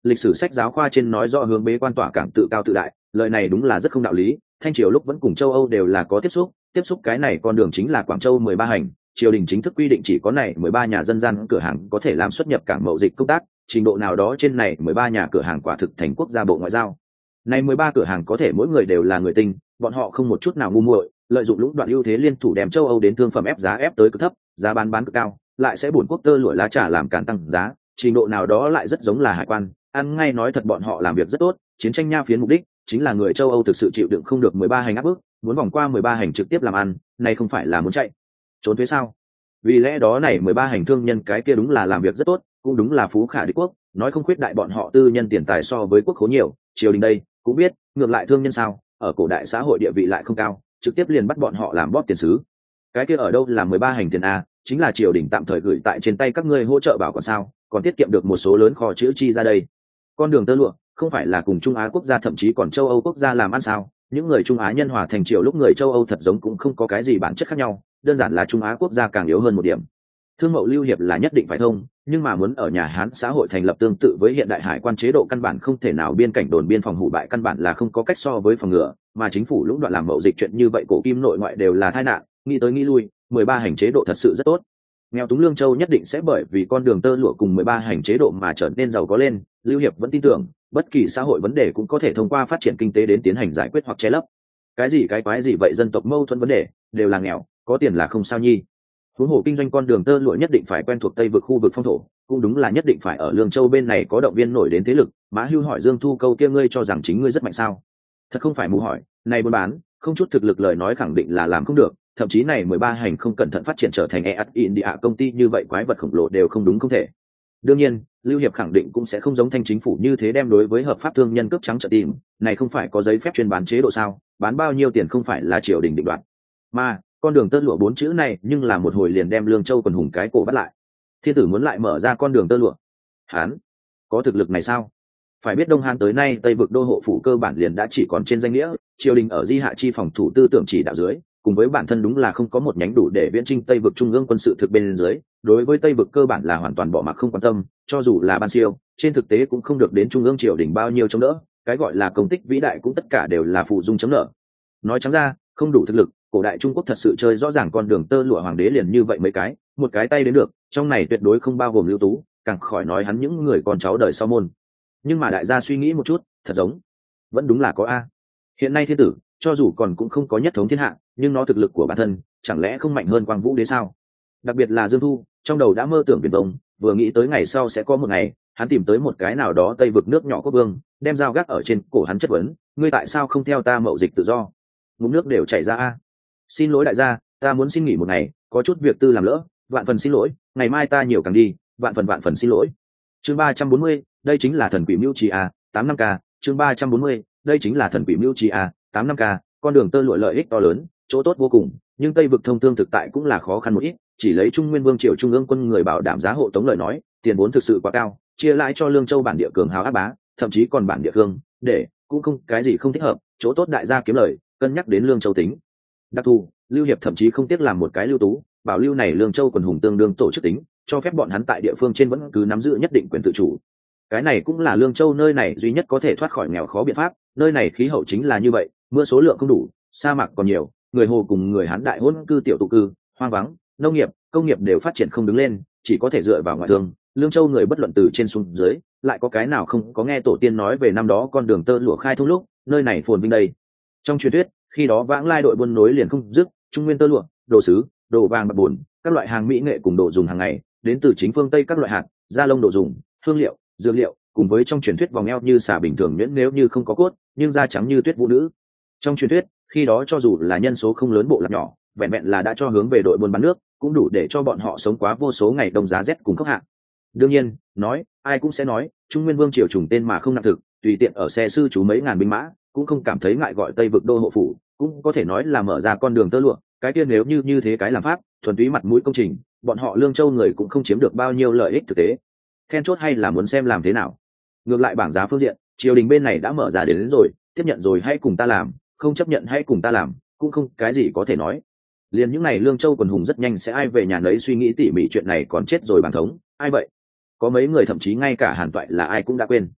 lịch sử sách giáo khoa trên nói rõ hướng bế quan tỏa cảng tự cao tự đại, lời này đúng là rất không đạo lý. Thanh triều lúc vẫn cùng châu Âu đều là có tiếp xúc cái này con đường chính là Quảng Châu 13 hành, triều đình chính thức quy định chỉ có này 13 nhà dân gian cửa hàng có thể làm xuất nhập cảng mậu dịch công tác, trình độ nào đó trên này 13 nhà cửa hàng quả thực thành quốc gia bộ ngoại giao. Này 13 cửa hàng có thể mỗi người đều là người tinh, bọn họ không một chút nào ngu muội, lợi dụng lũng đoạn ưu thế liên thủ đem châu Âu đến thương phẩm ép giá ép tới cực thấp, giá bán cực cao, lại sẽ buồn quốc tơ lụa lá trà làm cản tăng giá, trình độ nào đó lại rất giống là hải quan, ăn ngay nói thật bọn họ làm việc rất tốt, chiến tranh nha phiến mục đích chính là người châu Âu thực sự chịu đựng không được 13 hành áp bức, muốn vòng qua 13 hành trực tiếp làm ăn, này không phải là muốn chạy trốn thuế sao? Vì lẽ đó này 13 hành thương nhân cái kia đúng là làm việc rất tốt, cũng đúng là phú khả địch quốc, nói không khuyết đại bọn họ tư nhân tiền tài so với quốc khố nhiều, triều đình đây cũng biết, ngược lại thương nhân sao, ở cổ đại xã hội địa vị lại không cao, trực tiếp liền bắt bọn họ làm bóp tiền sứ. Cái kia ở đâu là 13 hành tiền a, chính là triều đình tạm thời gửi tại trên tay các ngươi hỗ trợ bảo quản sao, còn tiết kiệm được một số lớn kho chữ chi ra đây. Con đường tơ lụa không phải là cùng Trung Á quốc gia thậm chí còn châu Âu quốc gia làm ăn sao? Những người Trung Á nhân hòa thành triều lúc người châu Âu thật giống cũng không có cái gì bản chất khác nhau, đơn giản là Trung Á quốc gia càng yếu hơn một điểm. Thương mậu lưu hiệp là nhất định phải thông, nhưng mà muốn ở nhà Hán xã hội thành lập tương tự với hiện đại hải quan chế độ căn bản không thể nào, biên cảnh đồn biên phòng hủ bại căn bản là không có cách so với phòng ngừa, mà chính phủ lũng đoạn làm mậu dịch chuyện như vậy cổ kim nội ngoại đều là tai nạn, nghĩ tới nghĩ lui, 13 hành chế độ thật sự rất tốt. Nghèo túng Lương Châu nhất định sẽ bởi vì con đường tơ lụa cùng 13 hành chế độ mà trở nên giàu có lên, Lưu Hiệp vẫn tin tưởng, bất kỳ xã hội vấn đề cũng có thể thông qua phát triển kinh tế đến tiến hành giải quyết hoặc che lấp. Cái gì cái quái gì vậy, dân tộc mâu thuẫn vấn đề, đều là nghèo, có tiền là không sao nhi. Huống hồ kinh doanh con đường tơ lụa nhất định phải quen thuộc Tây vực khu vực phong thổ, cũng đúng là nhất định phải ở Lương Châu bên này có động viên nổi đến thế lực. Mã Hưu hỏi Dương Thu câu kia, ngươi cho rằng chính ngươi rất mạnh sao? Thật không phải mù hỏi, này buôn bán, không chút thực lực lời nói khẳng định là làm không được, thậm chí này 13 hành không cẩn thận phát triển trở thành India công ty như vậy quái vật khổng lồ đều không đúng không thể. Đương nhiên, Lưu Hiệp khẳng định cũng sẽ không giống Thanh chính phủ như thế đem đối với hợp pháp thương nhân cướp trắng trợn tìm, này không phải có giấy phép chuyên bán chế độ sao, bán bao nhiêu tiền không phải là triều đình định đoạt. Mà con đường tơ lụa 4 chữ này nhưng là một hồi liền đem Lương Châu quần hùng cái cổ bắt lại. Thiên tử muốn lại mở ra con đường tơ lụa, Hán có thực lực này sao? Phải biết Đông Hán tới nay Tây vực đô hộ phủ cơ bản liền đã chỉ còn trên danh nghĩa, triều đình ở di hạ chi phòng thủ tư tưởng chỉ đạo dưới, cùng với bản thân đúng là không có một nhánh đủ để viễn chinh Tây vực trung ương quân sự thực bên dưới, đối với Tây vực cơ bản là hoàn toàn bỏ mặc không quan tâm, cho dù là ban siêu, trên thực tế cũng không được đến trung ương triều đình bao nhiêu chống đỡ, cái gọi là công tích vĩ đại cũng tất cả đều là phụ dung chấm nợ. Nói trắng ra, không đủ thực lực, cổ đại Trung Quốc thật sự chơi rõ ràng con đường tơ lụa hoàng đế liền như vậy mấy cái, một cái tay đến được, trong này tuyệt đối không bao gồm Lưu Tú, càng khỏi nói hắn những người con cháu đời sau môn. Nhưng mà đại gia suy nghĩ một chút, thật giống vẫn đúng là có a. Hiện nay thiên tử cho dù còn cũng không có nhất thống thiên hạ, nhưng nó thực lực của bản thân chẳng lẽ không mạnh hơn Quang Vũ đế sao? Đặc biệt là Dương Thu, trong đầu đã mơ tưởng biển đông, vừa nghĩ tới ngày sau sẽ có một ngày hắn tìm tới một cái nào đó Tây vực nước nhỏ quốc vương, đem dao gác ở trên cổ hắn chất vấn, ngươi tại sao không theo ta mậu dịch tự do? Ngụm nước đều chảy ra a. Xin lỗi đại gia, ta muốn xin nghỉ một ngày, có chút việc tư làm lỡ, vạn phần xin lỗi, ngày mai ta nhiều càng đi, vạn phần xin lỗi. Chương 340, đây chính là thần quỷ mưu trì a, 85k, chương 340, đây chính là thần quỷ mưu trì a, 85k, con đường tơ lụa lợi ích to lớn, chỗ tốt vô cùng, nhưng Tây vực thông thương thực tại cũng là khó khăn một ít, chỉ lấy Trung Nguyên Vương triều trung ương quân người bảo đảm giá hộ tống lời nói, tiền vốn thực sự quá cao, chia lãi cho Lương Châu bản địa cường hào áp bá, thậm chí còn bản địa hương, để cũng không cái gì không thích hợp, chỗ tốt đại gia kiếm lời, cân nhắc đến Lương Châu tính. Đặc thù, Lưu Hiệp thậm chí không tiếc làm một cái lưu tú, bảo lưu này Lương Châu quần hùng tương đương tổ chức tính, cho phép bọn hắn tại địa phương trên vẫn cứ nắm giữ nhất định quyền tự chủ. Cái này cũng là Lương Châu nơi này duy nhất có thể thoát khỏi nghèo khó biện pháp, nơi này khí hậu chính là như vậy, mưa số lượng không đủ, sa mạc còn nhiều, người Hồ cùng người Hán đại hỗn cư tiểu tụ cư, hoang vắng, nông nghiệp, công nghiệp đều phát triển không đứng lên, chỉ có thể dựa vào ngoại thương. Lương Châu người bất luận từ trên xuống dưới, lại có cái nào không có nghe tổ tiên nói về năm đó con đường tơ lụa khai thông lúc, nơi này phồn vinh đây. Trong truyền thuyết, khi đó vãng lai đội buôn nối liền không dứt, Trung Nguyên tơ lụa, đồ sứ, đồ vàng bạc bùn, các loại hàng mỹ nghệ cùng đồ dùng hàng ngày, đến từ chính phương Tây các loại hạt, da lông đồ dùng, hương liệu, dược liệu, cùng với trong truyền thuyết vòng eo như xà bình thường nhuyễn nếu như không có cốt, nhưng da trắng như tuyết vũ nữ. Trong truyền thuyết, khi đó cho dù là nhân số không lớn bộ lạc nhỏ, vẹn vẹn là đã cho hướng về đội buôn bán nước, cũng đủ để cho bọn họ sống quá vô số ngày đông giá rét cùng khốc hạn. Đương nhiên, nói, ai cũng sẽ nói, Trung Nguyên Vương triều trùng tên mà không nặng thực, tùy tiện ở xe sư chú mấy ngàn binh mã, cũng không cảm thấy ngại gọi Tây vực đô hộ phủ, cũng có thể nói là mở ra con đường tơ lụa, cái kia nếu như thế cái làm pháp, thuần túy mặt mũi công trình, bọn họ Lương Châu người cũng không chiếm được bao nhiêu lợi ích thực tế. Then chốt hay là muốn xem làm thế nào. Ngược lại bảng giá phương diện, triều đình bên này đã mở ra đến rồi, tiếp nhận rồi hãy cùng ta làm, không chấp nhận hãy cùng ta làm, cũng không cái gì có thể nói. Liền những này Lương Châu quần hùng rất nhanh sẽ ai về nhà nấy suy nghĩ tỉ mỉ chuyện này còn chết rồi bản thống, ai vậy? Có mấy người thậm chí ngay cả Hàn Toại là ai cũng đã quên.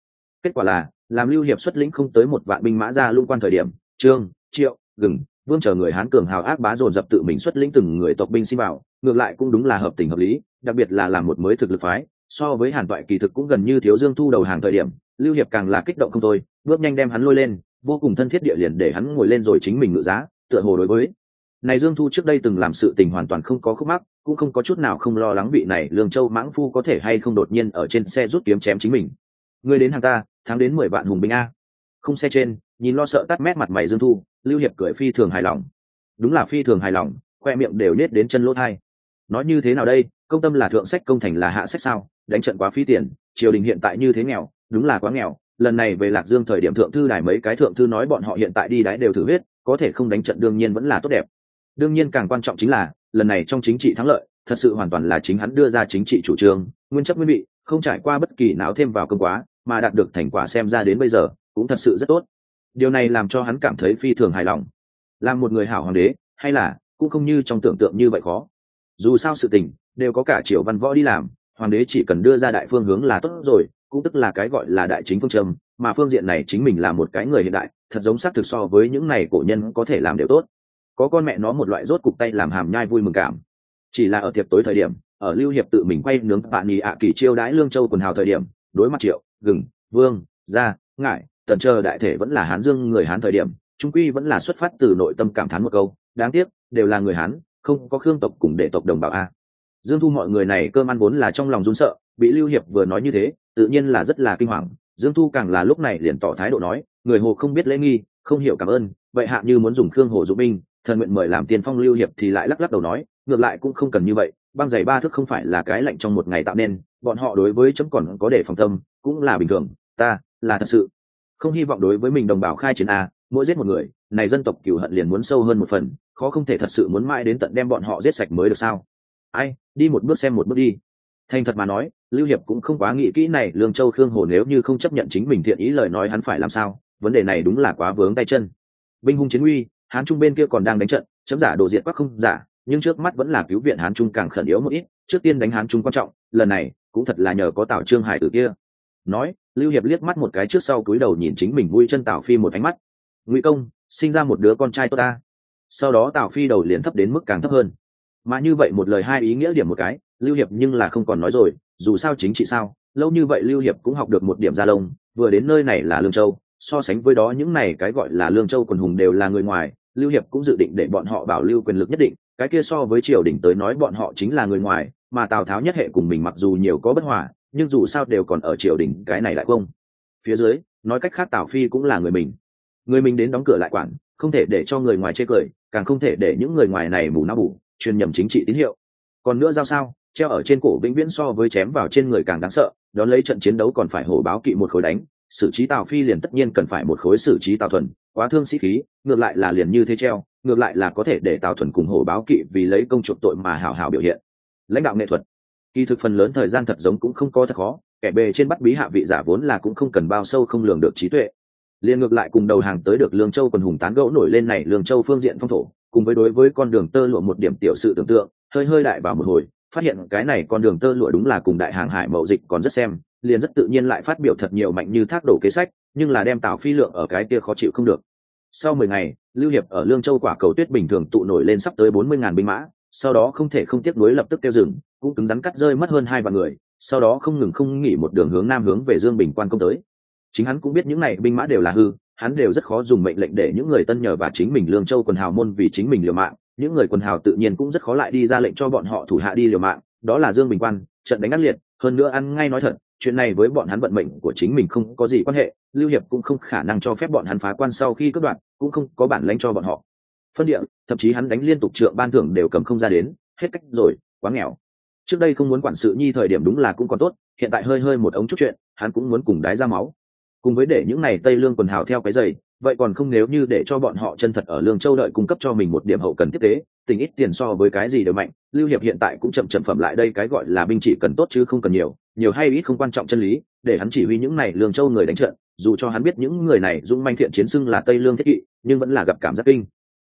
Kết quả là làm Lưu Hiệp xuất lĩnh không tới 1 vạn binh mã ra Lũng Quan thời điểm, Trương, Triệu, Gừng, Vương chờ người Hán cường hào ác bá dồn dập tự mình xuất lĩnh từng người tộc binh xin vào, ngược lại cũng đúng là hợp tình hợp lý, đặc biệt là làm một mới thực lực phái, so với Hàn Toại kỳ thực cũng gần như thiếu Dương Thu đầu hàng thời điểm, Lưu Hiệp càng là kích động không thôi, bước nhanh đem hắn lôi lên, vô cùng thân thiết địa liền để hắn ngồi lên rồi chính mình ngự giá, tựa hồ đối với này Dương Thu trước đây từng làm sự tình hoàn toàn không có khúc mắc, cũng không có chút nào không lo lắng vị này Lương Châu mãng phu có thể hay không đột nhiên ở trên xe rút kiếm chém chính mình. Người đến hàng ta, thắng đến 10 vạn hùng binh a. Không xe trên, nhìn lo sợ tắt mét mặt mày Dương Thu, Lưu Hiệp cười phi thường hài lòng. Đúng là phi thường hài lòng, khoe miệng đều nết đến chân lỗ hai. Nói như thế nào đây, công tâm là thượng sách, công thành là hạ sách sao? Đánh trận quá phí tiền, triều đình hiện tại như thế nghèo, đúng là quá nghèo. Lần này về Lạc Dương thời điểm thượng thư đài mấy cái thượng thư nói bọn họ hiện tại đi đái đều thử huyết, có thể không đánh trận đương nhiên vẫn là tốt đẹp. Đương nhiên càng quan trọng chính là lần này trong chính trị thắng lợi thật sự hoàn toàn là chính hắn đưa ra chính trị chủ trương, nguyên chấp nguyên vị, không trải qua bất kỳ não thêm vào công quá, mà đạt được thành quả xem ra đến bây giờ cũng thật sự rất tốt. Điều này làm cho hắn cảm thấy phi thường hài lòng. Làm một người hảo hoàng đế hay là cũng không như trong tưởng tượng như vậy khó. Dù sao sự tình đều có cả triều văn võ đi làm, hoàng đế chỉ cần đưa ra đại phương hướng là tốt rồi, cũng tức là cái gọi là đại chính phương châm, mà phương diện này chính mình là một cái người hiện đại, thật giống xác thực so với những này cổ nhân có thể làm đều tốt. Có con mẹ nó một loại rốt cục tay làm hàm nhai vui mừng cảm. Chỉ là ở tiệc tối thời điểm, ở Lưu Hiệp tự mình quay nướng bạn nhì ạ kỳ chiêu đãi Lương Châu quần hào thời điểm, đối mặt Triệu, Gừng, Vương, Gia, Ngải, Tần chờ đại thể vẫn là Hán Dương người Hán thời điểm, trung quy vẫn là xuất phát từ nội tâm cảm thán một câu, đáng tiếc đều là người Hán, không có Khương tộc cùng đệ tộc đồng bào a. Dương Thu mọi người này cơm ăn vốn là trong lòng run sợ, bị Lưu Hiệp vừa nói như thế, tự nhiên là rất là kinh hoàng. Dương Thu càng là lúc này liền tỏ thái độ nói, người Hồ không biết lễ nghi, không hiểu cảm ơn, vậy hạ như muốn dùng Khương Hồ dụ binh, thần nguyện mời làm tiên phong. Lưu Hiệp thì lại lắc lắc đầu nói, ngược lại cũng không cần như vậy, băng giày 3 thước không phải là cái lạnh trong một ngày tạo nên, bọn họ đối với chấm còn có để phòng tâm, cũng là bình thường, ta là thật sự không hy vọng đối với mình đồng bào khai chiến a, mỗi giết một người, này dân tộc cừu hận liền muốn sâu hơn một phần, khó không thể thật sự muốn mãi đến tận đem bọn họ giết sạch mới được sao? Ai, đi một bước xem một bước đi. Thành thật mà nói, Lưu Hiệp cũng không quá nghĩ kỹ này, Lương Châu Khương Hồ nếu như không chấp nhận chính mình thiện ý lời nói hắn phải làm sao, vấn đề này đúng là quá vướng tay chân. Binh hung chiến uy, Hán Trung bên kia còn đang đánh trận, chấm giả đồ diệt quắc không giả, nhưng trước mắt vẫn là cứu viện Hán Trung càng khẩn yếu một ít, trước tiên đánh Hán Trung quan trọng, lần này cũng thật là nhờ có Tào Trương Hải tử kia. Nói, Lưu Hiệp liếc mắt một cái trước sau cúi đầu nhìn chính mình vui chân Tào Phi một ánh mắt. Ngụy công, sinh ra một đứa con trai tốt ta. Sau đó Tào Phi đầu liền thấp đến mức càng thấp hơn. Mà như vậy một lời hai ý nghĩa điểm một cái, Lưu Hiệp nhưng là không còn nói rồi, dù sao chính trị sao, lâu như vậy Lưu Hiệp cũng học được một điểm gia lông, vừa đến nơi này là Lương Châu, so sánh với đó những này cái gọi là Lương Châu quần hùng đều là người ngoài, Lưu Hiệp cũng dự định để bọn họ bảo lưu quyền lực nhất định, cái kia so với triều đình tới nói bọn họ chính là người ngoài, mà Tào Tháo nhất hệ cùng mình mặc dù nhiều có bất hòa, nhưng dù sao đều còn ở triều đình cái này lại không. Phía dưới, nói cách khác Tào Phi cũng là người mình. Người mình đến đóng cửa lại quản, không thể để cho người ngoài chê cười, càng không thể để những người ngoài này mù não bù, truyền nhầm chính trị tín hiệu. Còn nữa giao sao, treo ở trên cổ vĩnh viễn so với chém vào trên người càng đáng sợ, đón lấy trận chiến đấu còn phải hổ báo kỵ một khối đánh, xử trí Tào Phi liền tất nhiên cần phải một khối xử trí Tào Thuần, quá thương sĩ khí, ngược lại là liền như thế treo, ngược lại là có thể để Tào Thuần cùng hổ báo kỵ vì lấy công chuộc tội mà hảo hảo biểu hiện. Lãnh đạo nghệ thuật, kỳ thực phần lớn thời gian thật giống cũng không có thật khó, kẻ bề trên bắt bí hạ vị giả vốn là cũng không cần bao sâu không lường được trí tuệ. Liên ngược lại cùng đầu hàng tới được Lương Châu quần hùng tán gẫu nổi lên này Lương Châu phương diện phong thổ, cùng với đối với con đường tơ lụa một điểm tiểu sự tưởng tượng, hơi đại vào một hồi, phát hiện cái này con đường tơ lụa đúng là cùng đại hàng hải mậu dịch còn rất xem, liền rất tự nhiên lại phát biểu thật nhiều mạnh như thác đổ kế sách, nhưng là đem Tào Phi lượng ở cái kia khó chịu không được. Sau 10 ngày, Lưu Hiệp ở Lương Châu quả cầu tuyết bình thường tụ nổi lên sắp tới 40.000 binh mã, sau đó không thể không tiếc nuối lập tức tiêu dừng, cũng cứng rắn cắt rơi mất hơn 2 vạn người, sau đó không ngừng không nghỉ một đường hướng nam hướng về Dương Bình quan công tới. Chính hắn cũng biết những này binh mã đều là hư, hắn đều rất khó dùng mệnh lệnh để những người tân nhờ và chính mình Lương Châu quần hào môn vì chính mình liều mạng, những người quần hào tự nhiên cũng rất khó lại đi ra lệnh cho bọn họ thủ hạ đi liều mạng, đó là Dương Bình quan, trận đánh ác liệt, hơn nữa ăn ngay nói thật, chuyện này với bọn hắn vận mệnh của chính mình không có gì quan hệ, Lưu Hiệp cũng không khả năng cho phép bọn hắn phá quan sau khi cướp đoạt, cũng không có bản lãnh cho bọn họ phân địa, thậm chí hắn đánh liên tục trượng ban thưởng đều cầm không ra đến, hết cách rồi, quá nghèo. Trước đây không muốn quản sự nhi thời điểm đúng là cũng còn tốt, hiện tại hơi một ống chút chuyện, hắn cũng muốn cùng đái ra máu. Cùng với để những này Tây Lương quần hào theo cái giày, vậy còn không nếu như để cho bọn họ chân thật ở Lương Châu đợi cung cấp cho mình một điểm hậu cần tiếp tế, tình ít tiền so với cái gì đều mạnh. Lưu Hiệp hiện tại cũng chậm phẩm lại đây cái gọi là binh chỉ cần tốt chứ không cần nhiều, nhiều hay ít không quan trọng chân lý, để hắn chỉ huy những này Lương Châu người đánh trận, dù cho hắn biết những người này dũng manh thiện chiến xưng là Tây Lương thiết kỵ, nhưng vẫn là gặp cảm giác kinh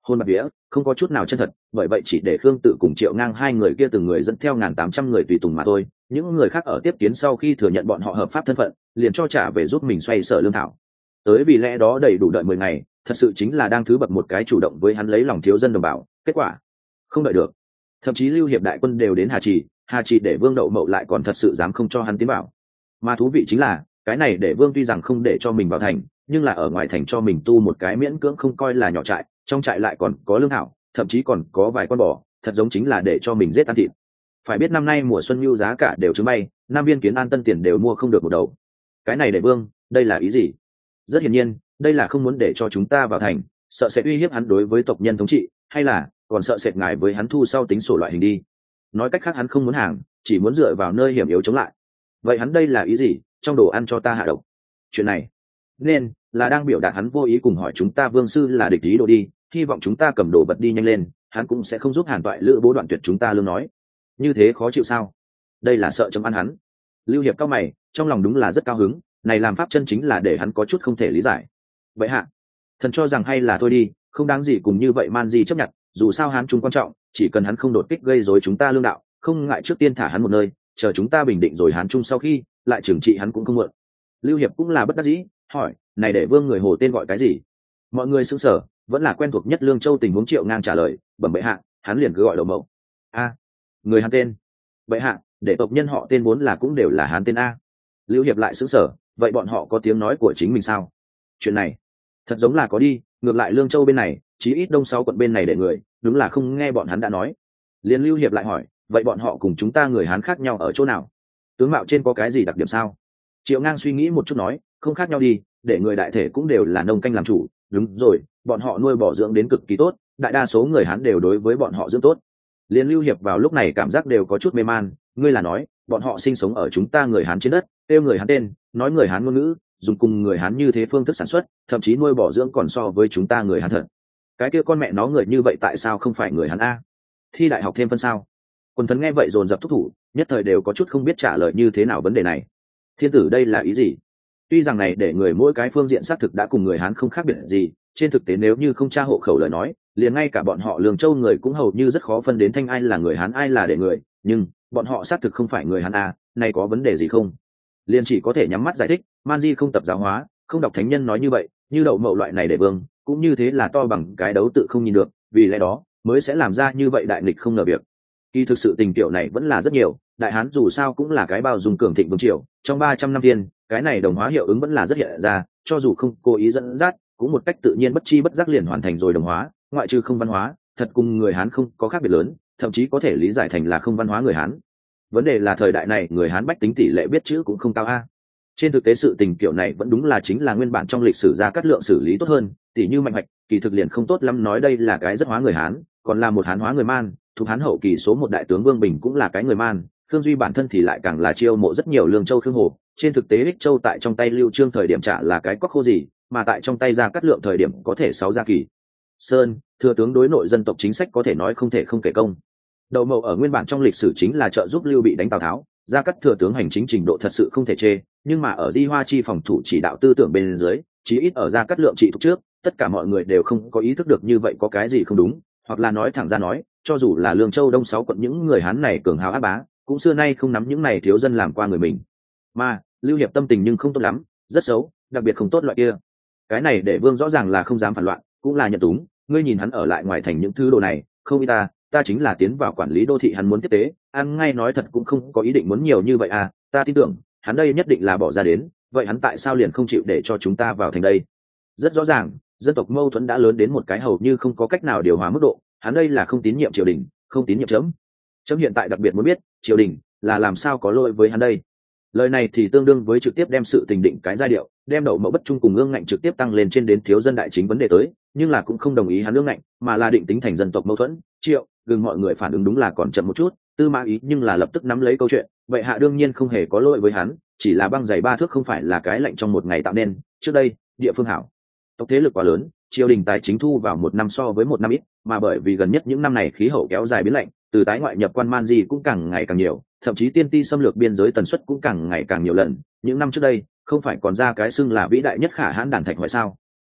hôn bạc vía, không có chút nào chân thật, bởi vậy chỉ để Khương Tự cùng Triệu Ngang hai người kia từng người dẫn theo 1.800 người tùy tùng mà thôi. Những người khác ở tiếp kiến sau khi thừa nhận bọn họ hợp pháp thân phận, liền cho trả về giúp mình xoay sở lương thảo. Tới vì lẽ đó đầy đủ đợi 10 ngày, thật sự chính là đang thứ bậc một cái chủ động với hắn lấy lòng thiếu dân đồng bào. Kết quả không đợi được, thậm chí lưu hiệp đại quân đều đến Hà Trì để Vương Đậu Mậu lại còn thật sự dám không cho hắn tiến vào. Mà thú vị chính là cái này để Vương tuy rằng không để cho mình vào thành, nhưng là ở ngoài thành cho mình tu một cái miễn cưỡng không coi là nhỏ trại, trong trại lại còn có lương thảo, thậm chí còn có vài con bò, thật giống chính là để cho mình giết ăn thịt. Phải biết năm nay mùa xuân nhu giá cả đều trứng bay, Nam Viên Kiến An Tân tiền đều mua không được một đầu. Cái này để Vương, đây là ý gì? Rất hiển nhiên, đây là không muốn để cho chúng ta vào thành, sợ sẽ uy hiếp hắn đối với tộc nhân thống trị, hay là còn sợ sệt ngài với hắn thu sau tính sổ loại hình đi. Nói cách khác hắn không muốn hàng, chỉ muốn dựa vào nơi hiểm yếu chống lại. Vậy hắn đây là ý gì? Trong đồ ăn cho ta hạ độc? Chuyện này nên là đang biểu đạt hắn vô ý cùng hỏi chúng ta Vương sư là địch ý đồ đi, hy vọng chúng ta cầm đồ vật đi nhanh lên, hắn cũng sẽ không giúp Hàn Toại Lữ Bố đoạn tuyệt chúng ta lương nói. Như thế khó chịu sao? Đây là sợ chấm ăn hắn. Lưu Hiệp cao mày, trong lòng đúng là rất cao hứng, này làm pháp chân chính là để hắn có chút không thể lý giải. Vậy hạ, thần cho rằng hay là thôi đi, không đáng gì cùng như vậy man gì chấp nhận, dù sao hắn trung quan trọng, chỉ cần hắn không đột kích gây rối chúng ta lương đạo, không ngại trước tiên thả hắn một nơi, chờ chúng ta bình định rồi hắn trung sau khi lại trừng trị hắn cũng không muộn. Lưu Hiệp cũng là bất đắc dĩ, hỏi, này để Vương người Hồ tên gọi cái gì? Mọi người sững sờ, vẫn là quen thuộc nhất Lương Châu tình huống Triệu Ngang trả lời, bẩm bệ hạ, hắn liền cứ gọi Đậu Mậu. A, người hắn tên. Bệ hạ, để tộc nhân họ tên vốn là cũng đều là hắn tên a. Lưu Hiệp lại sững sờ, vậy bọn họ có tiếng nói của chính mình sao? Chuyện này thật giống là có đi, ngược lại Lương Châu bên này, chí ít Đông 6 quận bên này để người, đúng là không nghe bọn hắn đã nói. Liên Lưu Hiệp lại hỏi, vậy bọn họ cùng chúng ta người Hán khác nhau ở chỗ nào? Tướng mạo trên có cái gì đặc điểm sao? Triệu Ngang suy nghĩ một chút nói, không khác nhau đi, để người đại thể cũng đều là nông canh làm chủ, đúng rồi, bọn họ nuôi bò dưỡng đến cực kỳ tốt, đại đa số người Hán đều đối với bọn họ dưỡng tốt. Liên Lưu Hiệp vào lúc này cảm giác đều có chút mê man, ngươi là nói, bọn họ sinh sống ở chúng ta người Hán trên đất, kêu người Hán tên, nói người Hán ngôn ngữ, dùng cùng người Hán như thế phương thức sản xuất, thậm chí nuôi bò dưỡng còn so với chúng ta người Hán thật. Cái kia con mẹ nó người như vậy tại sao không phải người Hán a? Thi đại học thêm phân sao? Quần thần nghe vậy dồn dập thúc thủ, nhất thời đều có chút không biết trả lời như thế nào vấn đề này. Thiên tử đây là ý gì? Tuy rằng này để người mỗi cái phương diện xác thực đã cùng người Hán không khác biệt gì, trên thực tế nếu như không tra hộ khẩu lời nói, liền ngay cả bọn họ Lương Châu người cũng hầu như rất khó phân đến thanh ai là người Hán ai là để người, nhưng bọn họ xác thực không phải người Hán a, này có vấn đề gì không? Liền chỉ có thể nhắm mắt giải thích, man di không tập giáo hóa, không đọc thánh nhân nói như vậy, như Đậu Mậu loại này để Vương, cũng như thế là to bằng cái đấu tự không nhìn được, vì lẽ đó mới sẽ làm ra như vậy đại nghịch không ngờ việc. Kỳ thực sự tình tiểu này vẫn là rất nhiều, đại hán dù sao cũng là cái bao dung cường thịnh vương triều, trong 300 năm tiên, cái này đồng hóa hiệu ứng vẫn là rất hiện ra, cho dù không cố ý dẫn dắt, cũng một cách tự nhiên bất chi bất giác liền hoàn thành rồi đồng hóa, ngoại trừ không văn hóa, thật cùng người Hán không có khác biệt lớn, thậm chí có thể lý giải thành là không văn hóa người Hán. Vấn đề là thời đại này người Hán bách tính tỷ lệ biết chữ cũng không cao a. Trên thực tế sự tình kiểu này vẫn đúng là chính là nguyên bản trong lịch sử Gia Cát Lượng xử lý tốt hơn, tỷ như Mạnh Hoạch, kỳ thực liền không tốt lắm nói đây là cái rất hóa người Hán, còn là một Hán hóa người Man, thuộc Hán hậu kỳ số một đại tướng Vương Bình cũng là cái người Man, Khương Duy bản thân thì lại càng là chiêu mộ rất nhiều Lương Châu Khương Hồ, trên thực tế Ích Châu tại trong tay Lưu Trương thời điểm trả là cái quắc khô gì, mà tại trong tay Gia Cát Lượng thời điểm có thể 6 gia kỳ. Sơn, thừa tướng đối nội dân tộc chính sách có thể nói không thể không kể công. Đậu Mậu ở nguyên bản trong lịch sử chính là trợ giúp Lưu Bị đánh Tào Tháo, Gia Cát thừa tướng hành chính trình độ thật sự không thể chê, nhưng mà ở Di Hoa Chi phòng thủ chỉ đạo tư tưởng bên dưới, chí ít ở Gia Cát Lượng trị thúc trước, tất cả mọi người đều không có ý thức được như vậy có cái gì không đúng, hoặc là nói thẳng ra nói, cho dù là Lương Châu Đông 6 quận những người Hán này cường hào áp bá, cũng xưa nay không nắm những này thiếu dân làm qua người mình. Mà Lưu Hiệp tâm tình nhưng không tốt lắm, rất xấu, đặc biệt không tốt loại kia. Cái này để Vương rõ ràng là không dám phản loạn, cũng là nhận túng, ngươi nhìn hắn ở lại ngoài thành những thứ đồ này, không ý ta chính là tiến vào quản lý đô thị hắn muốn tiếp tế, ăn ngay nói thật cũng không có ý định muốn nhiều như vậy à, ta tin tưởng hắn đây nhất định là bỏ ra đến, vậy hắn tại sao liền không chịu để cho chúng ta vào thành đây? Rất rõ ràng, dân tộc mâu thuẫn đã lớn đến một cái hầu như không có cách nào điều hòa mức độ, hắn đây là không tín nhiệm triều đình, không tín nhiệm chấm hiện tại đặc biệt muốn biết triều đình là làm sao có lỗi với hắn đây. Lời này thì tương đương với trực tiếp đem sự tình định cái giai điệu, đem Đậu Mậu bất trung cùng Ương Ngạnh trực tiếp tăng lên trên đến thiếu dân đại chính vấn đề tới, nhưng là cũng không đồng ý hắn Ương Ngạnh, mà là định tính thành dân tộc mâu thuẫn. Triệu gừng mọi người phản ứng đúng là còn chậm một chút, Tư Mã Ý nhưng là lập tức nắm lấy câu chuyện, vậy hạ đương nhiên không hề có lỗi với hắn, chỉ là băng giày 3 thước không phải là cái lạnh trong một ngày tạo nên. Trước đây địa phương hảo, tộc thế lực quá lớn, triều đình tài chính thu vào một năm so với một năm ít, mà bởi vì gần nhất những năm này khí hậu kéo dài biến lạnh, từ tái ngoại nhập quan man di cũng càng ngày càng nhiều, thậm chí tiên ti xâm lược biên giới tần suất cũng càng ngày càng nhiều lần. Những năm trước đây không phải còn ra cái xưng là vĩ đại nhất khả hãn đàn thạch ngoại sao?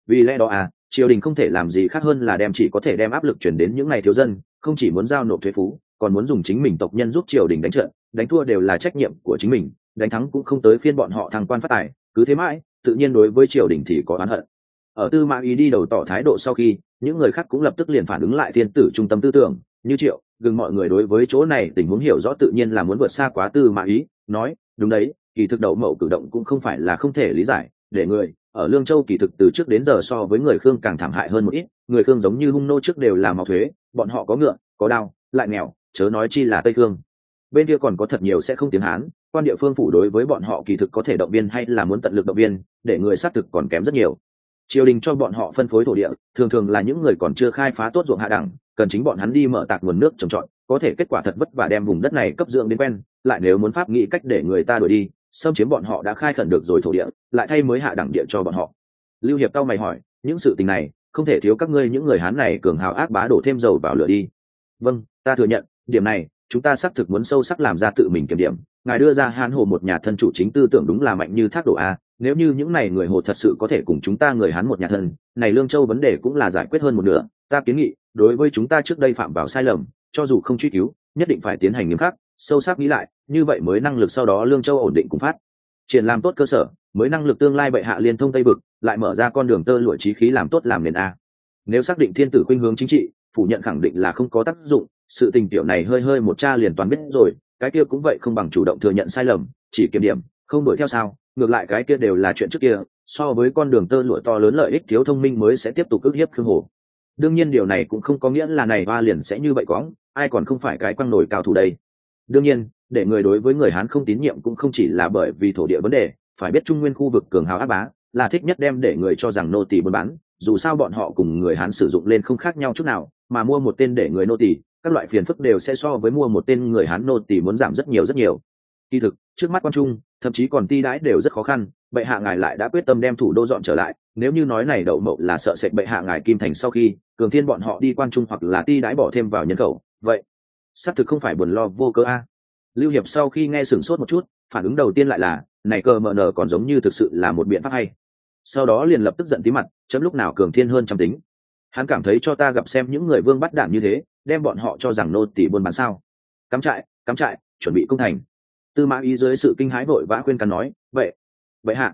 Vì lẽ đó triều đình không thể làm gì khác hơn là chỉ có thể đem áp lực chuyển đến những ngày thiếu dân, không chỉ muốn giao nộp thuế phú, còn muốn dùng chính mình tộc nhân giúp triều đình đánh trận, đánh thua đều là trách nhiệm của chính mình, đánh thắng cũng không tới phiên bọn họ thăng quan phát tài, cứ thế mãi, tự nhiên đối với triều đình thì có oán hận. Ở Tư Mã Ý đi đầu tỏ thái độ sau khi, những người khác cũng lập tức liền phản ứng lại thiên tử trung tâm tư tưởng, như Triệu, Gừng mọi người đối với chỗ này tình huống hiểu rõ tự nhiên là muốn vượt xa quá Tư Mã Ý, nói, đúng đấy, kỳ thực Đậu Mậu cử động cũng không phải là không thể lý giải, để người ở Lương Châu kỳ thực từ trước đến giờ so với người Khương càng thảm hại hơn một ít, người Khương giống như hung nô trước đều là mọc thuế, bọn họ có ngựa, có đao, lại nghèo, chớ nói chi là Tây Khương. Bên kia còn có thật nhiều sẽ không tiếng Hán, quan địa phương phủ đối với bọn họ kỳ thực có thể động viên hay là muốn tận lực động viên, để người xác thực còn kém rất nhiều. Triều đình cho bọn họ phân phối thổ địa, thường thường là những người còn chưa khai phá tốt ruộng hạ đẳng, cần chính bọn hắn đi mở tạc nguồn nước trồng trọt, có thể kết quả thật vất vả đem vùng đất này cấp dưỡng đến quen, lại nếu muốn pháp nghĩ cách để người ta đuổi đi, xâm chiếm bọn họ đã khai khẩn được rồi thổ địa, lại thay mới hạ đẳng địa cho bọn họ. Lưu Hiệp cao mày hỏi, những sự tình này không thể thiếu các ngươi những người Hán này cường hào ác bá đổ thêm dầu vào lửa đi. Vâng, ta thừa nhận, điểm này chúng ta xác thực muốn sâu sắc làm ra tự mình kiểm điểm. Ngài đưa ra Hán Hồ một nhà thân chủ chính tư tưởng đúng là mạnh như thác đổ a. Nếu như những này người Hồ thật sự có thể cùng chúng ta người Hán một nhà thân, này Lương Châu vấn đề cũng là giải quyết hơn một nửa. Ta kiến nghị, đối với chúng ta trước đây phạm vào sai lầm, cho dù không truy cứu, nhất định phải tiến hành nghiêm khắc, sâu sắc nghĩ lại, như vậy mới năng lực sau đó Lương Châu ổn định cùng phát triển làm tốt cơ sở, mới năng lực tương lai bệ hạ liên thông Tây vực, lại mở ra con đường tơ lụa chí khí làm tốt làm nền a. Nếu xác định thiên tử khuynh hướng chính trị, phủ nhận khẳng định là không có tác dụng, sự tình tiểu này hơi hơi một tra liền toàn biết rồi, cái kia cũng vậy không bằng chủ động thừa nhận sai lầm, chỉ kiểm điểm, không đuổi theo sao, ngược lại cái kia đều là chuyện trước kia, so với con đường tơ lụa to lớn lợi ích thiếu thông minh mới sẽ tiếp tục ức hiếp Khương Hồ. Đương nhiên điều này cũng không có nghĩa là này hoa liền sẽ như vậy có, ai còn không phải cái quăng nổi cao thủ đây. Đương nhiên, để người đối với người Hán không tín nhiệm cũng không chỉ là bởi vì thổ địa vấn đề, phải biết Trung Nguyên khu vực cường hào ác bá, là thích nhất đem để người cho rằng nô tỳ buôn bán, dù sao bọn họ cùng người Hán sử dụng lên không khác nhau chút nào, mà mua một tên để người nô tỳ, các loại phiền phức đều sẽ so với mua một tên người Hán nô tỳ muốn giảm rất nhiều rất nhiều. Kỳ thực, trước mắt quan trung, thậm chí còn ti đãi đều rất khó khăn, bệ hạ ngài lại đã quyết tâm đem thủ đô dọn trở lại, nếu như nói này Đậu Mậu là sợ sệt bệ hạ ngài Kim Thành sau khi cường thiên bọn họ đi quan trung hoặc là ti đãi bỏ thêm vào nhân khẩu, vậy xác thực không phải buồn lo vô cớ a. Lưu Hiệp sau khi nghe sửng sốt một chút, phản ứng đầu tiên lại là, này cờ mờ nờ còn giống như thực sự là một biện pháp hay. Sau đó liền lập tức giận tí mặt, chấm lúc nào cường thiên hơn trăm tính. Hắn cảm thấy cho ta gặp xem những người vương bắt đản như thế, đem bọn họ cho rằng nô tỳ buôn bán sao. Cắm trại, chuẩn bị công thành. Tư Mã Ý dưới sự kinh hãi vội vã khuyên can nói, vậy hạ,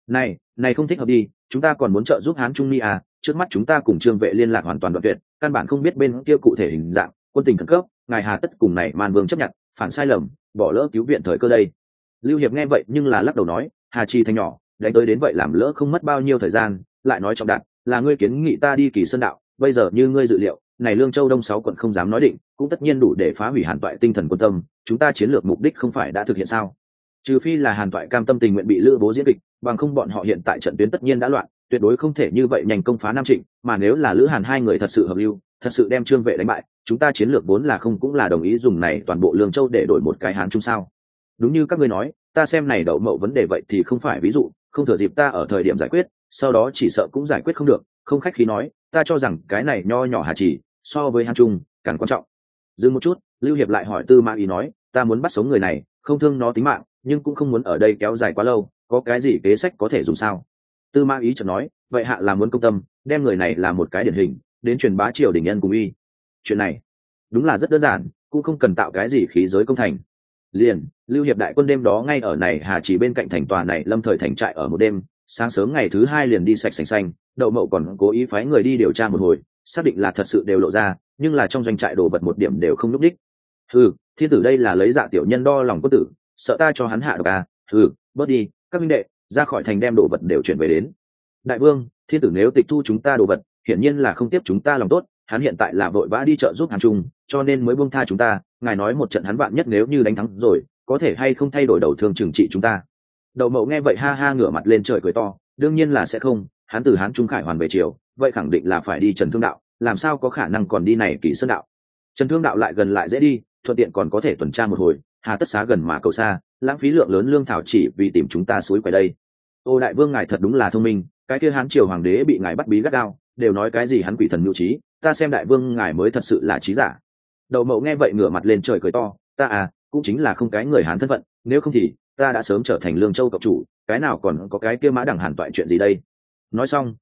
này không thích hợp đi, chúng ta còn muốn trợ giúp Hán Trung Ni à, trước mắt chúng ta cùng Trương Vệ liên lạc hoàn toàn đoạn tuyệt, căn bản không biết bên kia cụ thể hình dạng, quân tình khẩn cấp, ngài hà tất cùng này Man Vương chấp nhận, phản sai lầm, bỏ lỡ cứu viện thời cơ đây. Lưu Hiệp nghe vậy nhưng là lắc đầu nói, Hà Chi thanh nhỏ, đánh tới đến vậy làm lỡ không mất bao nhiêu thời gian, lại nói trọng đạt, là ngươi kiến nghị ta đi Kỳ Sơn đạo, bây giờ như ngươi dự liệu, này Lương Châu Đông 6 quận không dám nói định, cũng tất nhiên đủ để phá hủy Hàn Toại tinh thần quân tâm, chúng ta chiến lược mục đích không phải đã thực hiện sao? Trừ phi là Hàn Toại cam tâm tình nguyện bị Lữ Bố diễn kịch, bằng không bọn họ hiện tại trận tuyến tất nhiên đã loạn, tuyệt đối không thể như vậy nhanh công phá Nam Trịnh, mà nếu là Lữ Hàn hai người thật sự hợp lưu, thật sự đem Trương Vệ đánh bại, chúng ta chiến lược vốn là không cũng là đồng ý dùng này toàn bộ Lương Châu để đổi một cái Hán Trung sao? Đúng như các ngươi nói, ta xem này Đậu Mậu vấn đề vậy thì không phải ví dụ, không thừa dịp ta ở thời điểm giải quyết, sau đó chỉ sợ cũng giải quyết không được, không khách khí nói, ta cho rằng cái này nho nhỏ Hà Chỉ, so với Hán Trung càng quan trọng. Dừng một chút, Lưu Hiệp lại hỏi Tư Mã Ý nói, ta muốn bắt sống người này, không thương nó tính mạng, nhưng cũng không muốn ở đây kéo dài quá lâu, có cái gì kế sách có thể dùng sao? Tư Mã Ý chợt nói, vậy hạ là muốn công tâm, đem người này làm một cái điển hình, đến truyền bá triều đình nhân cùng uy. Chuyện này đúng là rất đơn giản, cũng không cần tạo cái gì khí giới công thành. Liền, Lưu Hiệp đại quân đêm đó ngay ở này Hà Chỉ bên cạnh thành tòa này lâm thời thành trại ở một đêm, sáng sớm ngày thứ hai liền đi sạch sành xanh. Đậu Mậu còn cố ý phái người đi điều tra một hồi, xác định là thật sự đều lộ ra, nhưng là trong doanh trại đồ vật một điểm đều không núp đích. Thiên tử đây là lấy dạ tiểu nhân đo lòng quân tử, sợ ta cho hắn hạ độc à? Bớt đi, các minh đệ, ra khỏi thành đem đồ vật đều chuyển về đến. Đại vương, thiên tử nếu tịch thu chúng ta đồ vật, hiển nhiên là không tiếp chúng ta lòng tốt, hắn hiện tại là vội vã đi trợ giúp Hàn Trung, cho nên mới buông tha chúng ta. Ngài nói một trận hắn vạn nhất nếu như đánh thắng rồi, có thể hay không thay đổi đầu thương trừng trị chúng ta? Đậu Mậu nghe vậy ha ha ngửa mặt lên trời cười to, đương nhiên là sẽ không, hắn từ Hán Trung khải hoàn về triều, vậy khẳng định là phải đi Trần Thương đạo, làm sao có khả năng còn đi này Kỳ Sơn đạo? Trần Thương đạo lại gần lại dễ đi, thuận tiện còn có thể tuần tra một hồi, hà tất xá gần mà cầu xa, lãng phí lượng lớn lương thảo chỉ vì tìm chúng ta suối quậy đây. Ô đại vương ngài thật đúng là thông minh, cái kia Hán triều hoàng đế bị ngài bắt bí gắt gao, đều nói cái gì hắn quỷ thần mưu trí, ta xem đại vương ngài mới thật sự là trí giả. Đậu Mậu nghe vậy ngửa mặt lên trời cười to, ta cũng chính là không cái người Hán thân phận, nếu không thì ta đã sớm trở thành Lương Châu cộng chủ, cái nào còn có cái kia Mã Đằng Hàn Toại chuyện gì đây? Nói xong,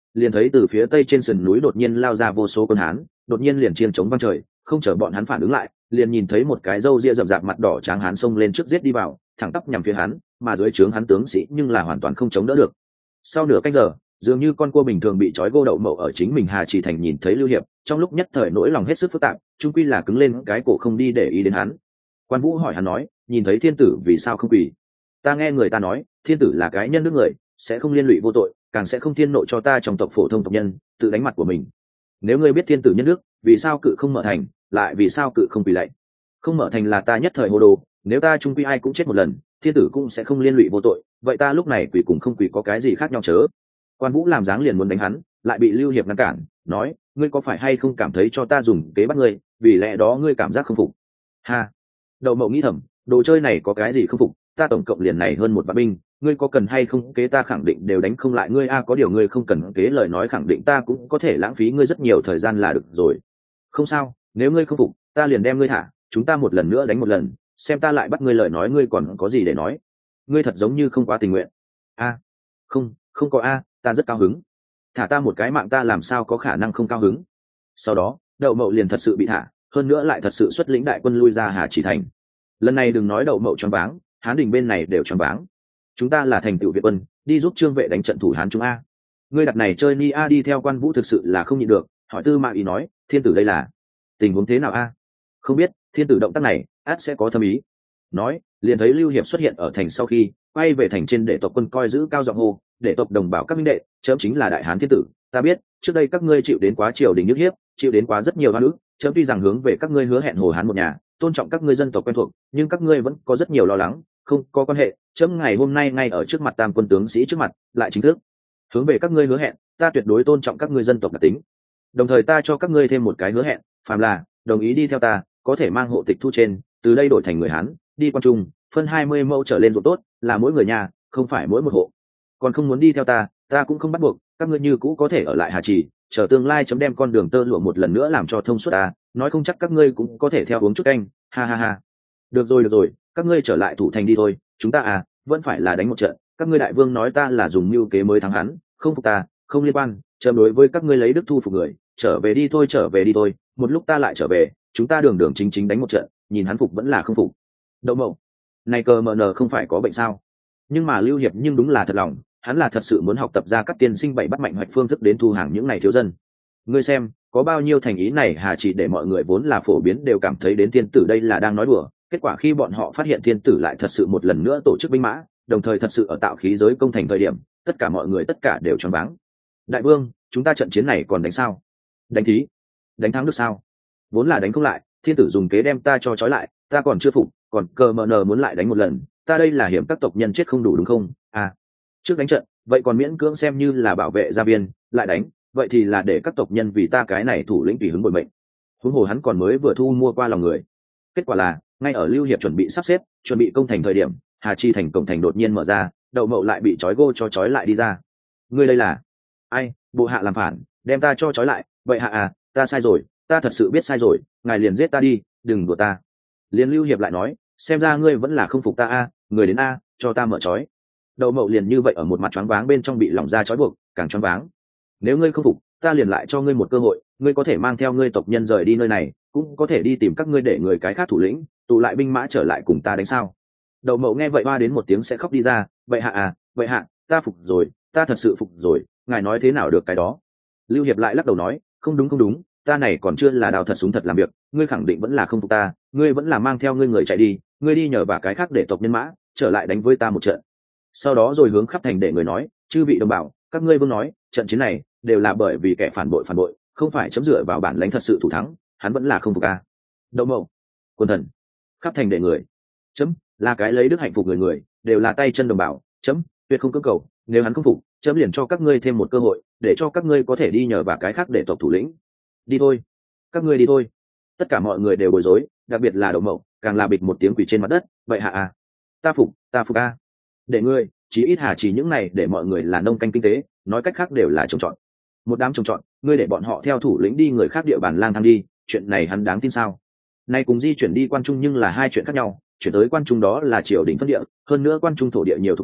liền thấy từ phía tây trên sườn núi đột nhiên lao ra vô số quân hán, đột nhiên liền chiêng chống vang trời, không chờ bọn hắn phản ứng lại, liền nhìn thấy một cái râu ria rậm rạp mặt đỏ tráng hán xông lên trước giết đi vào, thẳng tắp nhằm phía hắn, mà dưới trướng hắn tướng sĩ nhưng là hoàn toàn không chống đỡ được. Sau nửa canh giờ, dường như con cua bình thường bị trói gô đậu mậu ở chính mình Hà Trì thành nhìn thấy Lưu Hiệp, trong lúc nhất thời nỗi lòng hết sức phức tạp, chung quy là cứng lên cái cổ không đi để ý đến hắn. Quan Vũ hỏi hắn nói, nhìn thấy thiên tử vì sao không quỳ? Ta nghe người ta nói, thiên tử là cái nhân đức người, sẽ không liên lụy vô tội, càng sẽ không thiên nộ cho ta trong tộc phổ thông tộc nhân tự đánh mặt của mình. Nếu ngươi biết thiên tử nhân đức, vì sao cự không mở thành, lại vì sao cự không quỳ lạy? Không mở thành là ta nhất thời hồ đồ, nếu ta chung quy ai cũng chết một lần, thiên tử cũng sẽ không liên lụy vô tội, vậy ta lúc này quỳ cùng không quỳ có cái gì khác nhau chớ? Quan Vũ làm dáng liền muốn đánh hắn, lại bị Lưu Hiệp ngăn cản, nói, ngươi có phải hay không cảm thấy cho ta dùng kế bắt ngươi, vì lẽ đó ngươi cảm giác không phục? Ha! Đậu Mậu nghĩ thầm, đồ chơi này có cái gì không phục, ta tổng cộng liền này hơn một vạn binh, ngươi có cần hay không kế ta khẳng định đều đánh không lại ngươi a, có điều ngươi không cần kế lời nói khẳng định ta cũng có thể lãng phí ngươi rất nhiều thời gian là được rồi. Không sao, nếu ngươi không phục, ta liền đem ngươi thả, chúng ta một lần nữa đánh một lần, xem ta lại bắt ngươi lời nói ngươi còn có gì để nói. Ngươi thật giống như không quá tình nguyện. A, không có a, ta rất cao hứng. Thả ta một cái mạng ta làm sao có khả năng không cao hứng. Sau đó, Đậu Mậu liền thật sự bị thả, hơn nữa lại thật sự xuất lĩnh đại quân lui ra Hà Chỉ thành. Lần này đừng nói Đậu Mậu choáng váng, Hán Đình bên này đều choáng váng. Chúng ta là thành tựu Việt quân, đi giúp Trương Vệ đánh trận thủ Hán chúng a. Ngươi đặt này chơi ni a đi theo Quan Vũ thực sự là không nhịn được, hỏi Tư Mã Ý nói, thiên tử đây là tình huống thế nào a? Không biết, thiên tử động tác này, át sẽ có thâm ý. Nói, liền thấy Lưu Hiệp xuất hiện ở thành sau khi quay về thành trên để tộc quân coi giữ cao giọng hô, để tộc đồng bào các minh đệ, chấm chính là đại hán thiên tử, ta biết, trước đây các ngươi chịu đến quá triều đình nhức hiếp, chịu đến quá rất nhiều oan ức, chấm tuy rằng hướng về các ngươi hứa hẹn hồ hán một nhà, tôn trọng các ngươi dân tộc quen thuộc, nhưng các ngươi vẫn có rất nhiều lo lắng, không có quan hệ, chấm ngày hôm nay ngay ở trước mặt tam quân tướng sĩ trước mặt, lại chính thức hướng về các ngươi hứa hẹn, ta tuyệt đối tôn trọng các ngươi dân tộc đặc tính. Đồng thời ta cho các ngươi thêm một cái hứa hẹn, phàm là đồng ý đi theo ta, có thể mang hộ tịch thu trên, từ đây đổi thành người Hán, đi quan trung, phân 20 mẫu trở lên ruộng tốt, là mỗi người nhà, không phải mỗi một hộ. Còn không muốn đi theo ta cũng không bắt buộc, các ngươi như cũ có thể ở lại Hà Trì, chờ tương lai chấm đem con đường tơ lụa một lần nữa làm cho thông suốt ta, nói không chắc các ngươi cũng có thể theo uống chút canh, ha ha ha. Được rồi, các ngươi trở lại thủ thành đi thôi, chúng ta vẫn phải là đánh một trận, các ngươi đại vương nói ta là dùng mưu kế mới thắng hắn, không phục ta, không liên quan, chấm đối với các ngươi lấy đức thu phục người, trở về đi thôi, một lúc ta lại trở về, chúng ta đường đường chính chính đánh một trận, nhìn hắn phục vẫn là không phục. Đậu Mậu, này cờ mờ nờ không phải có bệnh sao? Nhưng mà Lưu Hiệp nhưng đúng là thật lòng, hắn là thật sự muốn học tập ra các tiên sinh bảy bắt mạnh hoạch phương thức đến thu hàng những này thiếu dân. Ngươi xem, có bao nhiêu thành ý này Hà chỉ để mọi người vốn là phổ biến đều cảm thấy đến thiên tử đây là đang nói đùa, kết quả khi bọn họ phát hiện thiên tử lại thật sự một lần nữa tổ chức binh mã, đồng thời thật sự ở tạo khí giới công thành thời điểm, tất cả mọi người tất cả đều choáng váng. Đại vương, chúng ta trận chiến này còn đánh sao? Đánh thí? Đánh thắng được sao? Vốn là đánh không lại, thiên tử dùng kế đem ta cho trói lại, ta còn chưa phục, còn cờ mờ nờ muốn lại đánh một lần, ta đây là hiểm các tộc nhân chết không đủ đúng không? Trước đánh trận, vậy còn miễn cưỡng xem như là bảo vệ gia viên, lại đánh, vậy thì là để các tộc nhân vì ta cái này thủ lĩnh tùy hứng bội mệnh. Huống hồ hắn còn mới vừa thu mua qua lòng người. Kết quả là, ngay ở Lưu Hiệp chuẩn bị sắp xếp, chuẩn bị công thành thời điểm, Hà Chi thành cổng thành đột nhiên mở ra, Đậu Mậu lại bị trói gô cho trói lại đi ra. Ngươi đây là ai? Bộ hạ làm phản, đem ta cho trói lại, vậy hạ ta sai rồi, ta thật sự biết sai rồi, ngài liền giết ta đi, đừng đùa ta. Liền Lưu Hiệp lại nói, xem ra ngươi vẫn là không phục ta người đến cho ta mở trói. Đậu Mậu liền như vậy ở một mặt choáng váng bên trong bị lỏng ra trói buộc, càng choáng váng. Nếu ngươi không phục, ta liền lại cho ngươi một cơ hội, ngươi có thể mang theo ngươi tộc nhân rời đi nơi này, cũng có thể đi tìm các ngươi để người cái khác thủ lĩnh, tụ lại binh mã trở lại cùng ta đánh sao? Đậu Mậu nghe vậy hoa đến một tiếng sẽ khóc đi ra, vậy hạ, ta phục rồi, ta thật sự phục rồi, ngài nói thế nào được cái đó? Lưu Hiệp lại lắc đầu nói, không đúng, ta này còn chưa là đào thật súng thật làm việc, ngươi khẳng định vẫn là không phục ta, ngươi vẫn là mang theo ngươi người chạy đi, ngươi đi nhờ vả cái khác để tộc nhân mã trở lại đánh với ta một trận. Sau đó rồi hướng khắp thành để người nói, chư vị đồng bào, các ngươi vương nói, trận chiến này đều là bởi vì kẻ phản bội, không phải chấm dựa vào bản lãnh thật sự thủ thắng, hắn vẫn là không phục a. Đậu Mậu, quân thần, khắp thành để người, chấm là cái lấy đức hạnh phục người đều là tay chân đồng bào, chấm tuyệt không cưỡng cầu, nếu hắn không phục, chấm liền cho các ngươi thêm một cơ hội, để cho các ngươi có thể đi nhờ vả cái khác để tộc thủ lĩnh. Đi thôi, các ngươi đi thôi. Tất cả mọi người đều bối rối, đặc biệt là Đậu Mậu, càng là bịch một tiếng quỳ trên mặt đất, vậy hạ ta phục a. Để ngươi, chí ít Hà chỉ những này để mọi người là nông canh kinh tế, nói cách khác đều là trồng trọt. Một đám trồng trọt, ngươi để bọn họ theo thủ lĩnh đi người khác địa bàn lang thang đi, chuyện này hắn đáng tin sao? Nay cùng di chuyển đi quan trung nhưng là hai chuyện khác nhau, chuyển tới quan trung đó là triều đình phân địa, hơn nữa quan trung thổ địa nhiều thuộc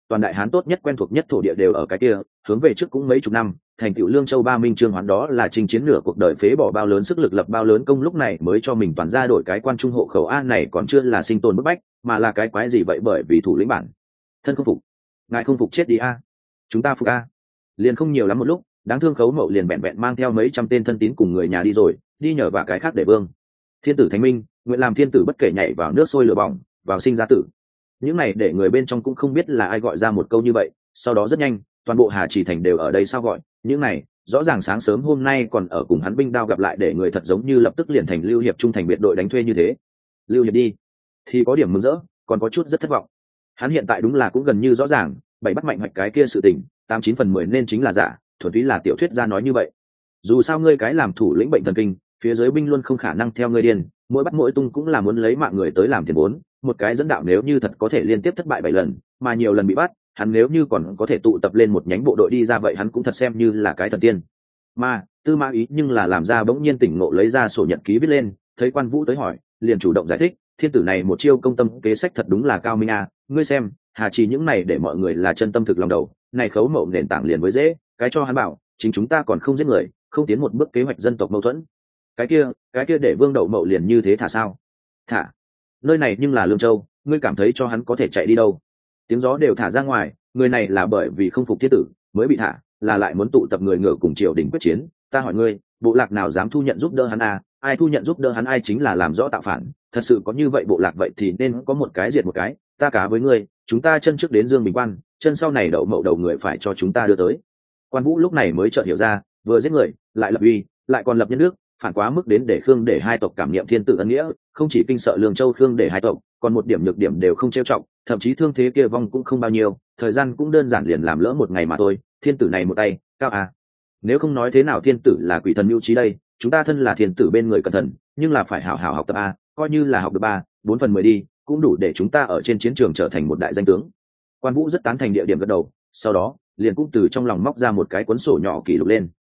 toàn đại hán tốt nhất quen thuộc nhất thổ địa đều ở cái kia, hướng về trước cũng mấy chục năm, thành tựu lương châu ba minh trương hoán đó là chinh chiến nửa cuộc đời, phế bỏ bao lớn sức lực, lập bao lớn công, lúc này mới cho mình toàn ra đổi cái quan trung hộ khẩu. An này còn chưa là sinh tồn bức bách, mà là cái quái gì vậy? Bởi vì thủ lĩnh bản thân không phục. Ngài không phục chết đi a, chúng ta phục a. Liền không nhiều lắm một lúc, đáng thương Khấu Mậu liền vẹn vẹn mang theo mấy trăm tên thân tín cùng người nhà đi rồi, đi nhờ vào cái khác để vương. Thiên tử thánh minh, nguyện làm thiên tử bất kể, nhảy vào nước sôi lửa bỏng, vào sinh ra tử. Những này để người bên trong cũng không biết là ai gọi ra một câu như vậy, sau đó rất nhanh, toàn bộ Hà Trì thành đều ở đây sao gọi. Những này rõ ràng sáng sớm hôm nay còn ở cùng hắn binh đao gặp lại, để người thật giống như lập tức liền thành Lưu Hiệp trung thành biệt đội đánh thuê như thế. Lưu Hiệp đi thì có điểm mừng rỡ, còn có chút rất thất vọng. Hắn hiện tại đúng là cũng gần như rõ ràng, bảy bắt mạnh hoạch cái kia sự tình 89/10 nên chính là giả, thuần túy là tiểu thuyết gia nói như vậy. Dù sao ngươi cái làm thủ lĩnh bệnh thần kinh, phía dưới binh luôn không khả năng theo ngươi điên, mỗi bắt mỗi tung cũng là muốn lấy mạng người tới làm tiền vốn. Một cái dẫn đạo nếu như thật có thể liên tiếp thất bại 7 lần, mà nhiều lần bị bắt, hắn nếu như còn có thể tụ tập lên một nhánh bộ đội đi ra, vậy hắn cũng thật xem như là cái thần tiên. Mà Tư Mã Ý nhưng là làm ra bỗng nhiên tỉnh ngộ, lấy ra sổ nhật ký viết lên, thấy Quan Vũ tới hỏi, liền chủ động giải thích, thiên tử này một chiêu công tâm kế sách thật đúng là cao minh a, ngươi xem, Hà Trì những này để mọi người là chân tâm thực lòng đầu, này Khấu Mậu nền tảng liền với dễ, cái cho hắn bảo, chính chúng ta còn không giết người, không tiến một bước kế hoạch dân tộc mâu thuẫn. Cái kia để Vương Đậu Mậu liền như thế thả sao? Thả? Nơi này nhưng là Lương Châu, ngươi cảm thấy cho hắn có thể chạy đi đâu? Tiếng gió đều thả ra ngoài, người này là bởi vì không phục thiết tử mới bị thả, là lại muốn tụ tập người ngựa cùng triều đình quyết chiến. Ta hỏi ngươi, bộ lạc nào dám thu nhận giúp đỡ hắn à? Ai thu nhận giúp đỡ hắn ai chính là làm rõ tạo phản. Thật sự có như vậy bộ lạc vậy thì nên có một cái diệt một cái. Ta cá với ngươi, chúng ta chân trước đến Dương Bình Quan, chân sau này Đậu Mậu đầu người phải cho chúng ta đưa tới. Quan Vũ lúc này mới chợt hiểu ra, vừa giết người, lại lập uy, lại còn lập nhân nước, phản quá mức đến để Khương để hai tộc cảm niệm thiên tử ân nghĩa, không chỉ kinh sợ Lương Châu Khương để hai tộc, còn một điểm nhược điểm đều không trêu trọng, thậm chí thương thế kia vong cũng không bao nhiêu, thời gian cũng đơn giản liền làm lỡ một ngày mà thôi. Thiên tử này một tay cao à? Nếu không nói thế nào thiên tử là quỷ thần mưu trí đây, chúng ta thân là thiên tử bên người cẩn thận, nhưng là phải hảo hảo học tập a, coi như là học được 3-4/10 đi, cũng đủ để chúng ta ở trên chiến trường trở thành một đại danh tướng. Quan Vũ rất tán thành địa điểm gật đầu, sau đó liền cũng từ trong lòng móc ra một cái cuốn sổ nhỏ kỷ lục lên.